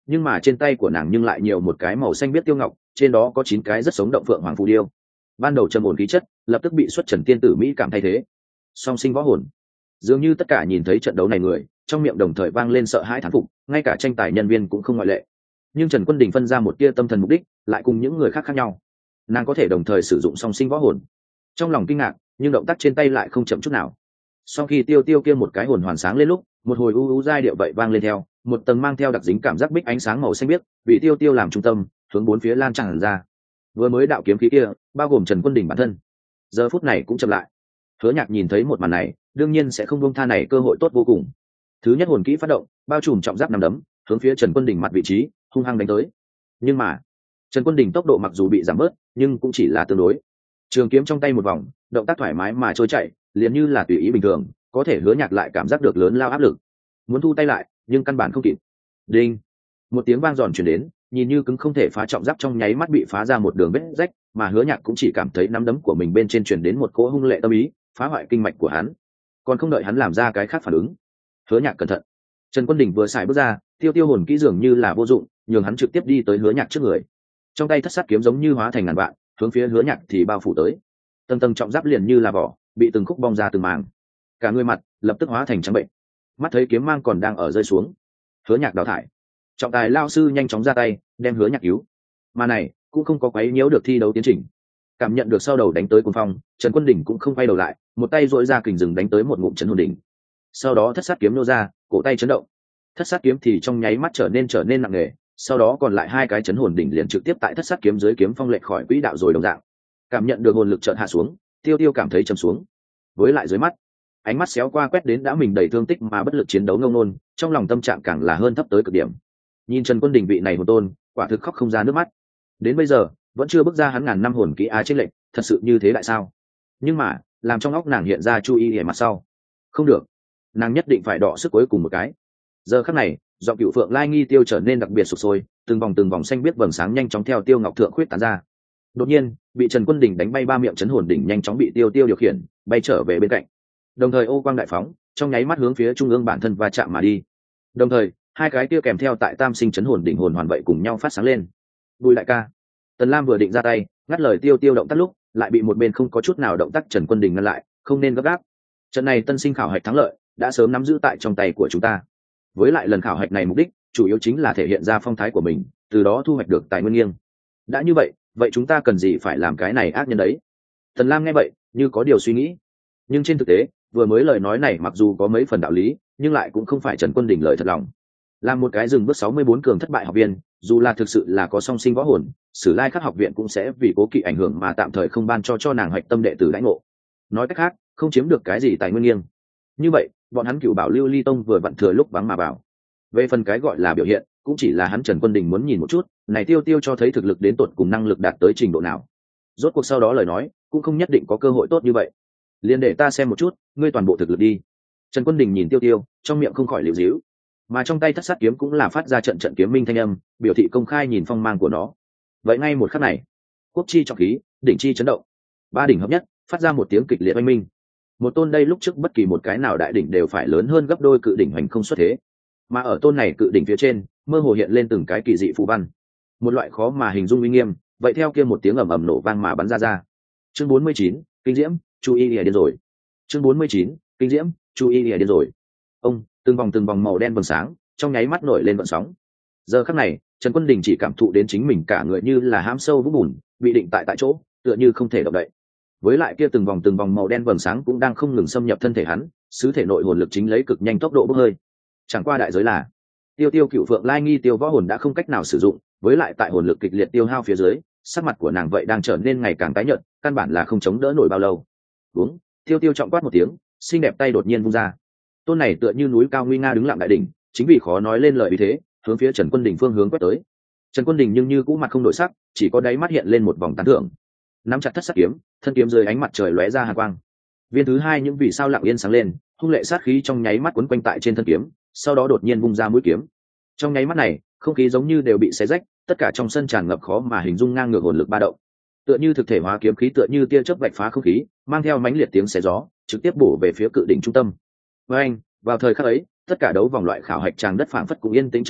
nhưng mà trên tay của nàng nhưng lại nhiều một cái màu xanh biếc tiêu ngọc, trên đó có chín cái rất sống động phượng hoàng phù điêu. Ban đầu trầm ổn khí chất lập tức bị xuất trần tiên tử mỹ cảm thay thế. Song sinh võ hồn. Dường như tất cả nhìn thấy trận đấu này người trong miệng đồng thời vang lên sợ hãi thán phục, ngay cả tranh tài nhân viên cũng không ngoại lệ. Nhưng Trần Quân Đình phân ra một tia tâm thần mục đích lại cùng những người khác khác nhau. Nàng có thể đồng thời sử dụng song sinh võ hồn. Trong lòng kinh ngạc, nhưng động tác trên tay lại không chậm chút nào. Sau khi tiêu tiêu kia một cái hồn hoàn sáng lên lúc, một hồi u u giai điệu vậy vang lên theo, một tầng mang theo đặc dính cảm giác bích ánh sáng màu xanh biếc, bị tiêu tiêu làm trung tâm, hướng bốn phía lan tràn ra. Vừa mới đạo kiếm khí kia, bao gồm Trần Quân Đình bản thân, giờ phút này cũng chậm lại. Hứa Nhạc nhìn thấy một màn này, đương nhiên sẽ không buông tha này cơ hội tốt vô cùng. Thứ nhất hồn kỹ phát động, bao trùm trọng giáp nằm đấm, hướng phía Trần Quân Đình mặt vị trí, hung hăng đánh tới. Nhưng mà, Trần Quân Đình tốc độ mặc dù bị giảm bớt, nhưng cũng chỉ là tương đối. Trường kiếm trong tay một vòng, động tác thoải mái mà trôi chảy, liền như là tùy ý bình thường, có thể Hứa Nhạc lại cảm giác được lớn lao áp lực. Muốn thu tay lại, nhưng căn bản không kịp. Đinh! Một tiếng vang giòn truyền đến, nhìn như cứng không thể phá trọng giáp trong nháy mắt bị phá ra một đường vết rách, mà Hứa Nhạc cũng chỉ cảm thấy nắm đấm của mình bên trên truyền đến một cỗ hung lệ tâm ý, phá hoại kinh mạch của hắn. Còn không đợi hắn làm ra cái khác phản ứng. Hứa Nhạc cẩn thận. Trần Quân Đình vừa xài bước ra, tiêu tiêu hồn kỹ dường như là vô dụng, nhường hắn trực tiếp đi tới Hứa Nhạc trước người. Trong tay thất sát kiếm giống như hóa thành ngàn vạn, hướng phía Hứa Nhạc thì bao phủ tới. Tầng tầng trọng giáp liền như là vỏ, bị từng khúc bong ra từng màng. Cả người mặt lập tức hóa thành trắng bệnh. Mắt thấy kiếm mang còn đang ở rơi xuống, Hứa Nhạc đào thải. Trọng tài lao sư nhanh chóng ra tay, đem Hứa Nhạc cứu. Mà này cũng không có quấy nhiễu được thi đấu tiến trình. Cảm nhận được sau đầu đánh tới cuồng phong, Trần Quân Đình cũng không quay đầu lại, một tay duỗi ra kình rừng đánh tới một ngụm chấn hồn đỉnh. Sau đó thất sát kiếm nô ra, cổ tay chấn động. Thất sát kiếm thì trong nháy mắt trở nên trở nên nặng nề, sau đó còn lại hai cái chấn hồn đỉnh liền trực tiếp tại thất sát kiếm dưới kiếm phong lệch khỏi quỹ đạo rồi đồng dạng. Cảm nhận được hồn lực chợt hạ xuống, Tiêu Tiêu cảm thấy trầm xuống. Với lại dưới mắt, ánh mắt xéo qua quét đến đã mình đầy thương tích mà bất lực chiến đấu ngông nôn, trong lòng tâm trạng càng là hơn thấp tới cực điểm. Nhìn Trần Quân Đình vị này hồn tôn, quả thực khóc không ra nước mắt. Đến bây giờ, vẫn chưa bước ra hắn ngàn năm hồn kỹ a trên lệnh, thật sự như thế lại sao? Nhưng mà, làm trong óc nàng hiện ra Chu Y ở mặt sau. Không được, nàng nhất định phải đọ sức cuối cùng một cái. Giờ khắc này, giọng Cựu Phượng Lai Nghi Tiêu trở nên đặc biệt sục sôi, từng vòng từng vòng xanh biết vầng sáng nhanh chóng theo Tiêu Ngọc thượng khuyết tán ra. Đột nhiên, bị Trần Quân Đình đánh bay ba miệng chấn hồn đỉnh nhanh chóng bị Tiêu Tiêu điều khiển, bay trở về bên cạnh. Đồng thời ô quang đại phóng, trong nháy mắt hướng phía trung ương bản thân va chạm mà đi. Đồng thời, hai cái kia kèm theo tại Tam Sinh chấn hồn đỉnh hồn hoàn vậy cùng nhau phát sáng lên. Bùi đại ca. Tần Lam vừa định ra tay, ngắt lời Tiêu Tiêu động tác lúc, lại bị một bên không có chút nào động tác Trần Quân Đình ngăn lại, không nên gấp gáp. Trận này tân sinh khảo hạch thắng lợi, đã sớm nắm giữ tại trong tay của chúng ta. Với lại lần khảo hạch này mục đích, chủ yếu chính là thể hiện ra phong thái của mình, từ đó thu hoạch được tài nguyên nghiêng. Đã như vậy, vậy chúng ta cần gì phải làm cái này ác nhân đấy? Tần Lam nghe vậy, như có điều suy nghĩ. Nhưng trên thực tế, vừa mới lời nói này mặc dù có mấy phần đạo lý, nhưng lại cũng không phải Trần Quân Đình lời thật lòng. Làm một cái dừng bước sáu mươi bốn cường thất bại học viên, dù là thực sự là có song sinh võ hồn, Sử Lai Khắc học viện cũng sẽ vì cố kỵ ảnh hưởng mà tạm thời không ban cho cho nàng hoạch tâm đệ tử đãi ngộ. Nói cách khác, không chiếm được cái gì tài nguyên nghiêng. Như vậy, bọn hắn Cửu Bảo Lưu Ly Tông vừa vặn thừa lúc vắng mà vào. Về phần cái gọi là biểu hiện, cũng chỉ là hắn Trần Quân Đình muốn nhìn một chút, này Tiêu Tiêu cho thấy thực lực đến tột cùng năng lực đạt tới trình độ nào. Rốt cuộc sau đó lời nói, cũng không nhất định có cơ hội tốt như vậy. Liền để ta xem một chút, ngươi toàn bộ thực lực đi. Trần Quân Đình nhìn Tiêu Tiêu, trong miệng không khỏi liễu díu, mà trong tay thất sát kiếm cũng là phát ra trận trận kiếm minh thanh âm, biểu thị công khai nhìn phong mang của nó. Vậy ngay một khắc này, quốc chi trọng khí, đỉnh chi chấn động, ba đỉnh hợp nhất, phát ra một tiếng kịch liệt oanh minh. Một tôn đây lúc trước bất kỳ một cái nào đại đỉnh đều phải lớn hơn gấp đôi cự đỉnh hoành không xuất thế, mà ở tôn này cự đỉnh phía trên, mơ hồ hiện lên từng cái kỳ dị phù văn, một loại khó mà hình dung uy nghiêm. Vậy theo kia một tiếng ầm ầm nổ vang mà bắn ra ra. Chương bốn mươi chín, kinh diễm, Chu Y Lìa điên rồi. Chương bốn mươi chín, kinh diễm, Chu Y Lìa điên rồi. Ông, từng vòng từng vòng màu đen vầng sáng, trong nháy mắt nổi lên vận sóng. Giờ khắc này, Trần Quân Đình chỉ cảm thụ đến chính mình cả người như là hãm sâu vũng bùn, bị định tại tại chỗ, tựa như không thể động đậy. Với lại kia từng vòng từng vòng màu đen vầng sáng cũng đang không ngừng xâm nhập thân thể hắn, sứ thể nội hồn lực chính lấy cực nhanh tốc độ bốc hơi. Chẳng qua đại giới là, Tiêu Tiêu Cựu Phượng Lai Nghi Tiêu võ hồn đã không cách nào sử dụng, với lại tại hồn lực kịch liệt tiêu hao phía dưới, sắc mặt của nàng vậy đang trở nên ngày càng tái nhợt, căn bản là không chống đỡ nổi bao lâu. Uống, Tiêu Tiêu trọng quát một tiếng, xinh đẹp tay đột nhiên vung ra. Tôn này tựa như núi cao nguy nga đứng lặng đại đỉnh, chính vì khó nói lên lời vì thế, hướng phía Trần Quân Đình phương hướng quét tới. Trần Quân Đình nhưng như cũ mặt không đổi sắc, chỉ có đáy mắt hiện lên một vòng tán thưởng. Nắm chặt thất sát kiếm, thân kiếm dưới ánh mặt trời lóe ra hàn quang. Viên thứ hai những vì sao lặng yên sáng lên, hung lệ sát khí trong nháy mắt quấn quanh tại trên thân kiếm, sau đó đột nhiên vung ra mũi kiếm. Trong nháy mắt này, không khí giống như đều bị xé rách, tất cả trong sân tràn ngập khó mà hình dung ngang ngược hồn lực ba động. Tựa như thực thể hóa kiếm khí tựa như tia chớp vạch phá không khí, mang theo mãnh liệt tiếng xé gió, trực tiếp bổ về phía cự đỉnh trung tâm. Với anh, vào thời khắc ấy, tất cả đấu vòng loại khảo hạch tràng đất phảng phất cũng yên tĩnh trở lại,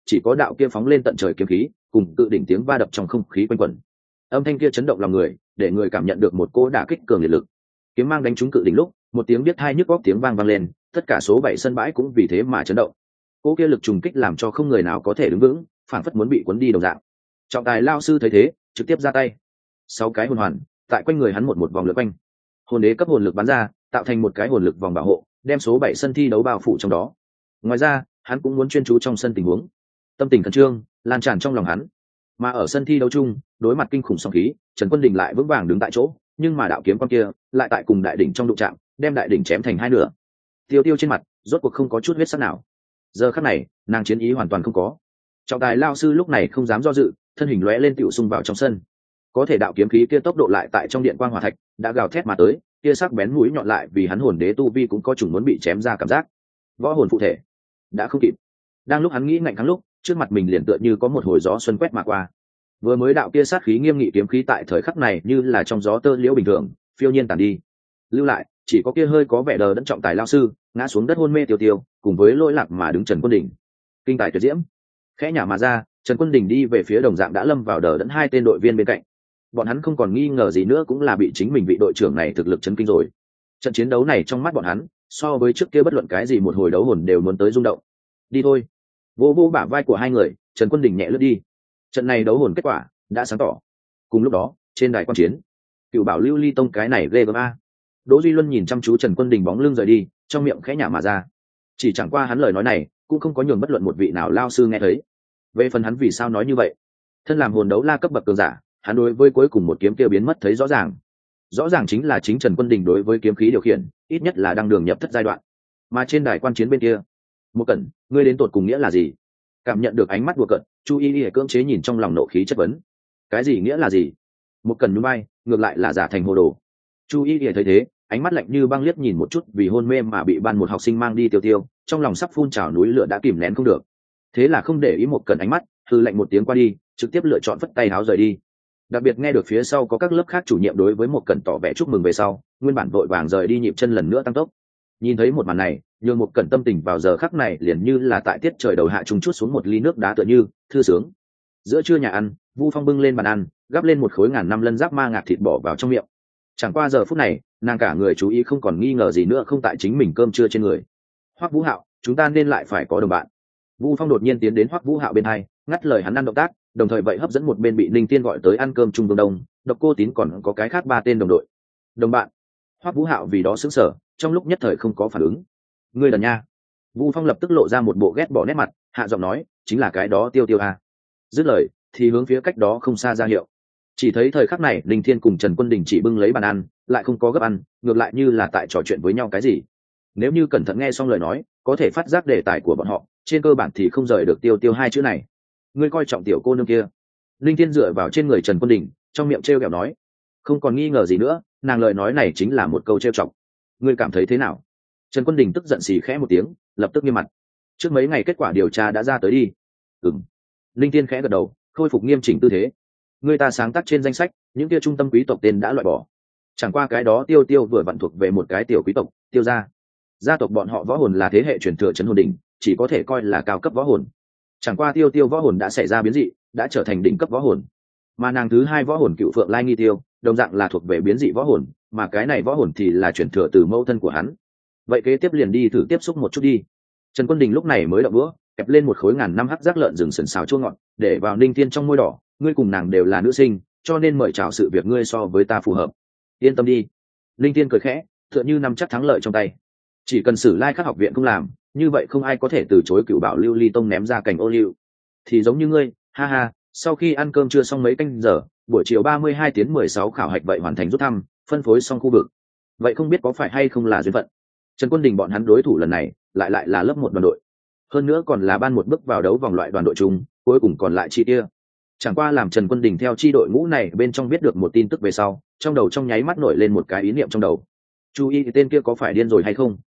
chỉ có đạo kia phóng lên tận trời kiếm khí cùng cự đỉnh tiếng va đập trong không khí quanh quẩn. Âm thanh kia chấn động lòng người, để người cảm nhận được một cỗ đả kích cường liệt lực. Kiếm mang đánh trúng cự đỉnh lúc, một tiếng biết hai nhức góc tiếng vang vang lên, tất cả số bảy sân bãi cũng vì thế mà chấn động. Cỗ kia lực trùng kích làm cho không người nào có thể đứng vững, phản phất muốn bị cuốn đi đồng dạng. Trọng tài lao sư thấy thế, trực tiếp ra tay. Sáu cái hồn hoàn, tại quanh người hắn một một vòng lượn quanh. Hồn đế cấp hồn lực bắn ra, tạo thành một cái hồn lực vòng bảo hộ, đem số bảy sân thi đấu bao phủ trong đó. Ngoài ra, hắn cũng muốn chuyên chú trong sân tình huống. Tâm tình khẩn trương lan tràn trong lòng hắn. Mà ở sân thi đấu chung, đối mặt kinh khủng sóng khí, Trần Quân Đình lại vững vàng đứng tại chỗ, nhưng mà đạo kiếm quan kia lại tại cùng đại đỉnh trong đụng chạm, đem đại đỉnh chém thành hai nửa. Tiêu Tiêu trên mặt rốt cuộc không có chút huyết sắc nào. Giờ khắc này, nàng chiến ý hoàn toàn không có. Trọng tài lao sư lúc này không dám do dự, thân hình lóe lên tiểu xung vào trong sân. Có thể đạo kiếm khí kia tốc độ lại tại trong điện quang hỏa thạch, đã gào thét mà tới, kia sắc bén mũi nhọn lại vì hắn hồn đế tu vi cũng có chủng muốn bị chém ra cảm giác. Võ hồn phụ thể, đã không kịp. Đang lúc hắn nghĩ ngạnh kháng lúc, trước mặt mình liền tựa như có một hồi gió xuân quét mà qua. Vừa mới đạo kia sát khí nghiêm nghị kiếm khí tại thời khắc này như là trong gió tơ liễu bình thường, phiêu nhiên tàn đi. Lưu lại, chỉ có kia hơi có vẻ đờ đẫn trọng tài lao sư, ngã xuống đất hôn mê tiêu tiêu, cùng với lỗi lạc mà đứng Trần Quân Đình. Kinh tài tuyệt diễm. Khẽ nhả mà ra, Trần Quân Đình đi về phía đồng dạng đã lâm vào đờ đẫn hai tên đội viên bên cạnh. Bọn hắn không còn nghi ngờ gì nữa cũng là bị chính mình vị đội trưởng này thực lực chấn kinh rồi. Trận chiến đấu này trong mắt bọn hắn, so với trước kia bất luận cái gì một hồi đấu hồn đều muốn tới rung động. Đi thôi. Vô vô bả vai của hai người, Trần Quân Đình nhẹ lướt đi. Trận này đấu hồn kết quả đã sáng tỏ. Cùng lúc đó, trên đài quan chiến, Cựu Bảo Lưu Ly Tông cái này ghê gớm a. Đỗ Duy Luân nhìn chăm chú Trần Quân Đình bóng lưng rời đi, trong miệng khẽ nhả mà ra. Chỉ chẳng qua hắn lời nói này, cũng không có nhường bất luận một vị nào lao sư nghe thấy. Về phần hắn vì sao nói như vậy, thân làm hồn đấu la cấp bậc cường giả, hắn đối với cuối cùng một kiếm kia biến mất thấy rõ ràng. Rõ ràng chính là chính Trần Quân Đình đối với kiếm khí điều khiển, ít nhất là đang đường nhập thất giai đoạn. Mà trên đài quan chiến bên kia, Một Cẩn, ngươi đến tột cùng nghĩa là gì? Cảm nhận được ánh mắt đùa cợt, Chu Y Y cưỡng chế nhìn trong lòng nộ khí chất vấn. Cái gì nghĩa là gì? Một Cẩn nhún vai, ngược lại là giả thành hồ đồ. Chu Y Y thấy thế, ánh mắt lạnh như băng liếc nhìn một chút vì hôn mê mà bị ban một học sinh mang đi tiêu tiêu, trong lòng sắp phun trào núi lửa đã kìm nén không được. Thế là không để ý Một Cẩn ánh mắt, hừ lạnh một tiếng qua đi, trực tiếp lựa chọn vất tay áo rời đi. Đặc biệt nghe được phía sau có các lớp khác chủ nhiệm đối với Một Cẩn tỏ vẻ chúc mừng về sau, nguyên bản vội vàng rời đi nhịp chân lần nữa tăng tốc. Nhìn thấy một màn này, nhường Một Cẩn tâm tình vào giờ khắc này liền như là tại tiết trời đầu hạ trùng chút xuống một ly nước đá tựa như thư sướng. Giữa trưa nhà ăn, Vu Phong bưng lên bàn ăn, gắp lên một khối ngàn năm lân giáp ma ngạc thịt bỏ vào trong miệng. Chẳng qua giờ phút này, nàng cả người chú ý không còn nghi ngờ gì nữa không tại chính mình cơm trưa trên người. Hoắc Vũ Hạo, chúng ta nên lại phải có đồng bạn. Vu Phong đột nhiên tiến đến Hoắc Vũ Hạo bên hai, ngắt lời hắn ăn động tác, đồng thời vậy hấp dẫn một bên bị Ninh Tiên gọi tới ăn cơm chung Vương Đông, Độc Cô Tín còn có cái khác ba tên đồng đội. Đồng bạn? Hoắc Vũ Hạo vì đó sững sờ, trong lúc nhất thời không có phản ứng. Ngươi đần nha. Vu Phong lập tức lộ ra một bộ ghét bỏ nét mặt, hạ giọng nói, chính là cái đó Tiêu Tiêu à. Dứt lời, thì hướng phía cách đó không xa ra hiệu. Chỉ thấy thời khắc này, Linh Thiên cùng Trần Quân Đình chỉ bưng lấy bàn ăn, lại không có gấp ăn, ngược lại như là tại trò chuyện với nhau cái gì. Nếu như cẩn thận nghe xong lời nói, có thể phát giác đề tài của bọn họ, trên cơ bản thì không rời được Tiêu Tiêu hai chữ này. Ngươi coi trọng tiểu cô nương kia. Linh Thiên dựa vào trên người Trần Quân Đình, trong miệng trêu ghẹo nói, không còn nghi ngờ gì nữa, nàng lời nói này chính là một câu trêu chọc. Ngươi cảm thấy thế nào? Trần Quân Đình tức giận xì khẽ một tiếng, lập tức nghiêm mặt. Trước mấy ngày kết quả điều tra đã ra tới đi. Ừm. Linh Thiên khẽ gật đầu, khôi phục nghiêm chỉnh tư thế. Người ta sáng tác trên danh sách, những kia trung tâm quý tộc tên đã loại bỏ. Chẳng qua cái đó Tiêu Tiêu vừa vặn thuộc về một cái tiểu quý tộc, Tiêu gia. Gia tộc bọn họ võ hồn là thế hệ truyền thừa trấn hồn đỉnh, chỉ có thể coi là cao cấp võ hồn. Chẳng qua Tiêu Tiêu võ hồn đã xảy ra biến dị, đã trở thành đỉnh cấp võ hồn. Mà nàng thứ hai võ hồn Cựu Phượng Lai Nghi Tiêu, đồng dạng là thuộc về biến dị võ hồn, mà cái này võ hồn thì là truyền thừa từ mẫu thân của hắn. Vậy kế tiếp liền đi thử tiếp xúc một chút đi. Trần Quân Đình lúc này mới động đũa, kẹp lên một khối ngàn năm hắc giác lợn rừng sườn xào chua ngọt, để vào Ninh Thiên trong môi đỏ. Ngươi cùng nàng đều là nữ sinh, cho nên mời chào sự việc ngươi so với ta phù hợp. Yên tâm đi. Ninh Thiên cười khẽ, tựa như nắm chắc thắng lợi trong tay. Chỉ cần Sử Lai Khắc học viện không làm, như vậy không ai có thể từ chối Cựu Bảo Lưu Ly Tông ném ra cành ô liu. Thì giống như ngươi, ha ha. Sau khi ăn cơm trưa xong mấy canh giờ, buổi chiều ba mươi hai tiếng mười sáu khảo hạch vậy hoàn thành rút thăm, phân phối xong khu vực. Vậy không biết có phải hay không là duyên phận. Trần Quân Đình bọn hắn đối thủ lần này lại lại là lớp một đoàn đội, hơn nữa còn là ban một bước vào đấu vòng loại đoàn đội chung, cuối cùng còn lại chi kia. Chẳng qua làm Trần Quân Đình theo chi đội ngũ này bên trong biết được một tin tức về sau, trong đầu trong nháy mắt nổi lên một cái ý niệm trong đầu. Chú ý tên kia có phải điên rồi hay không?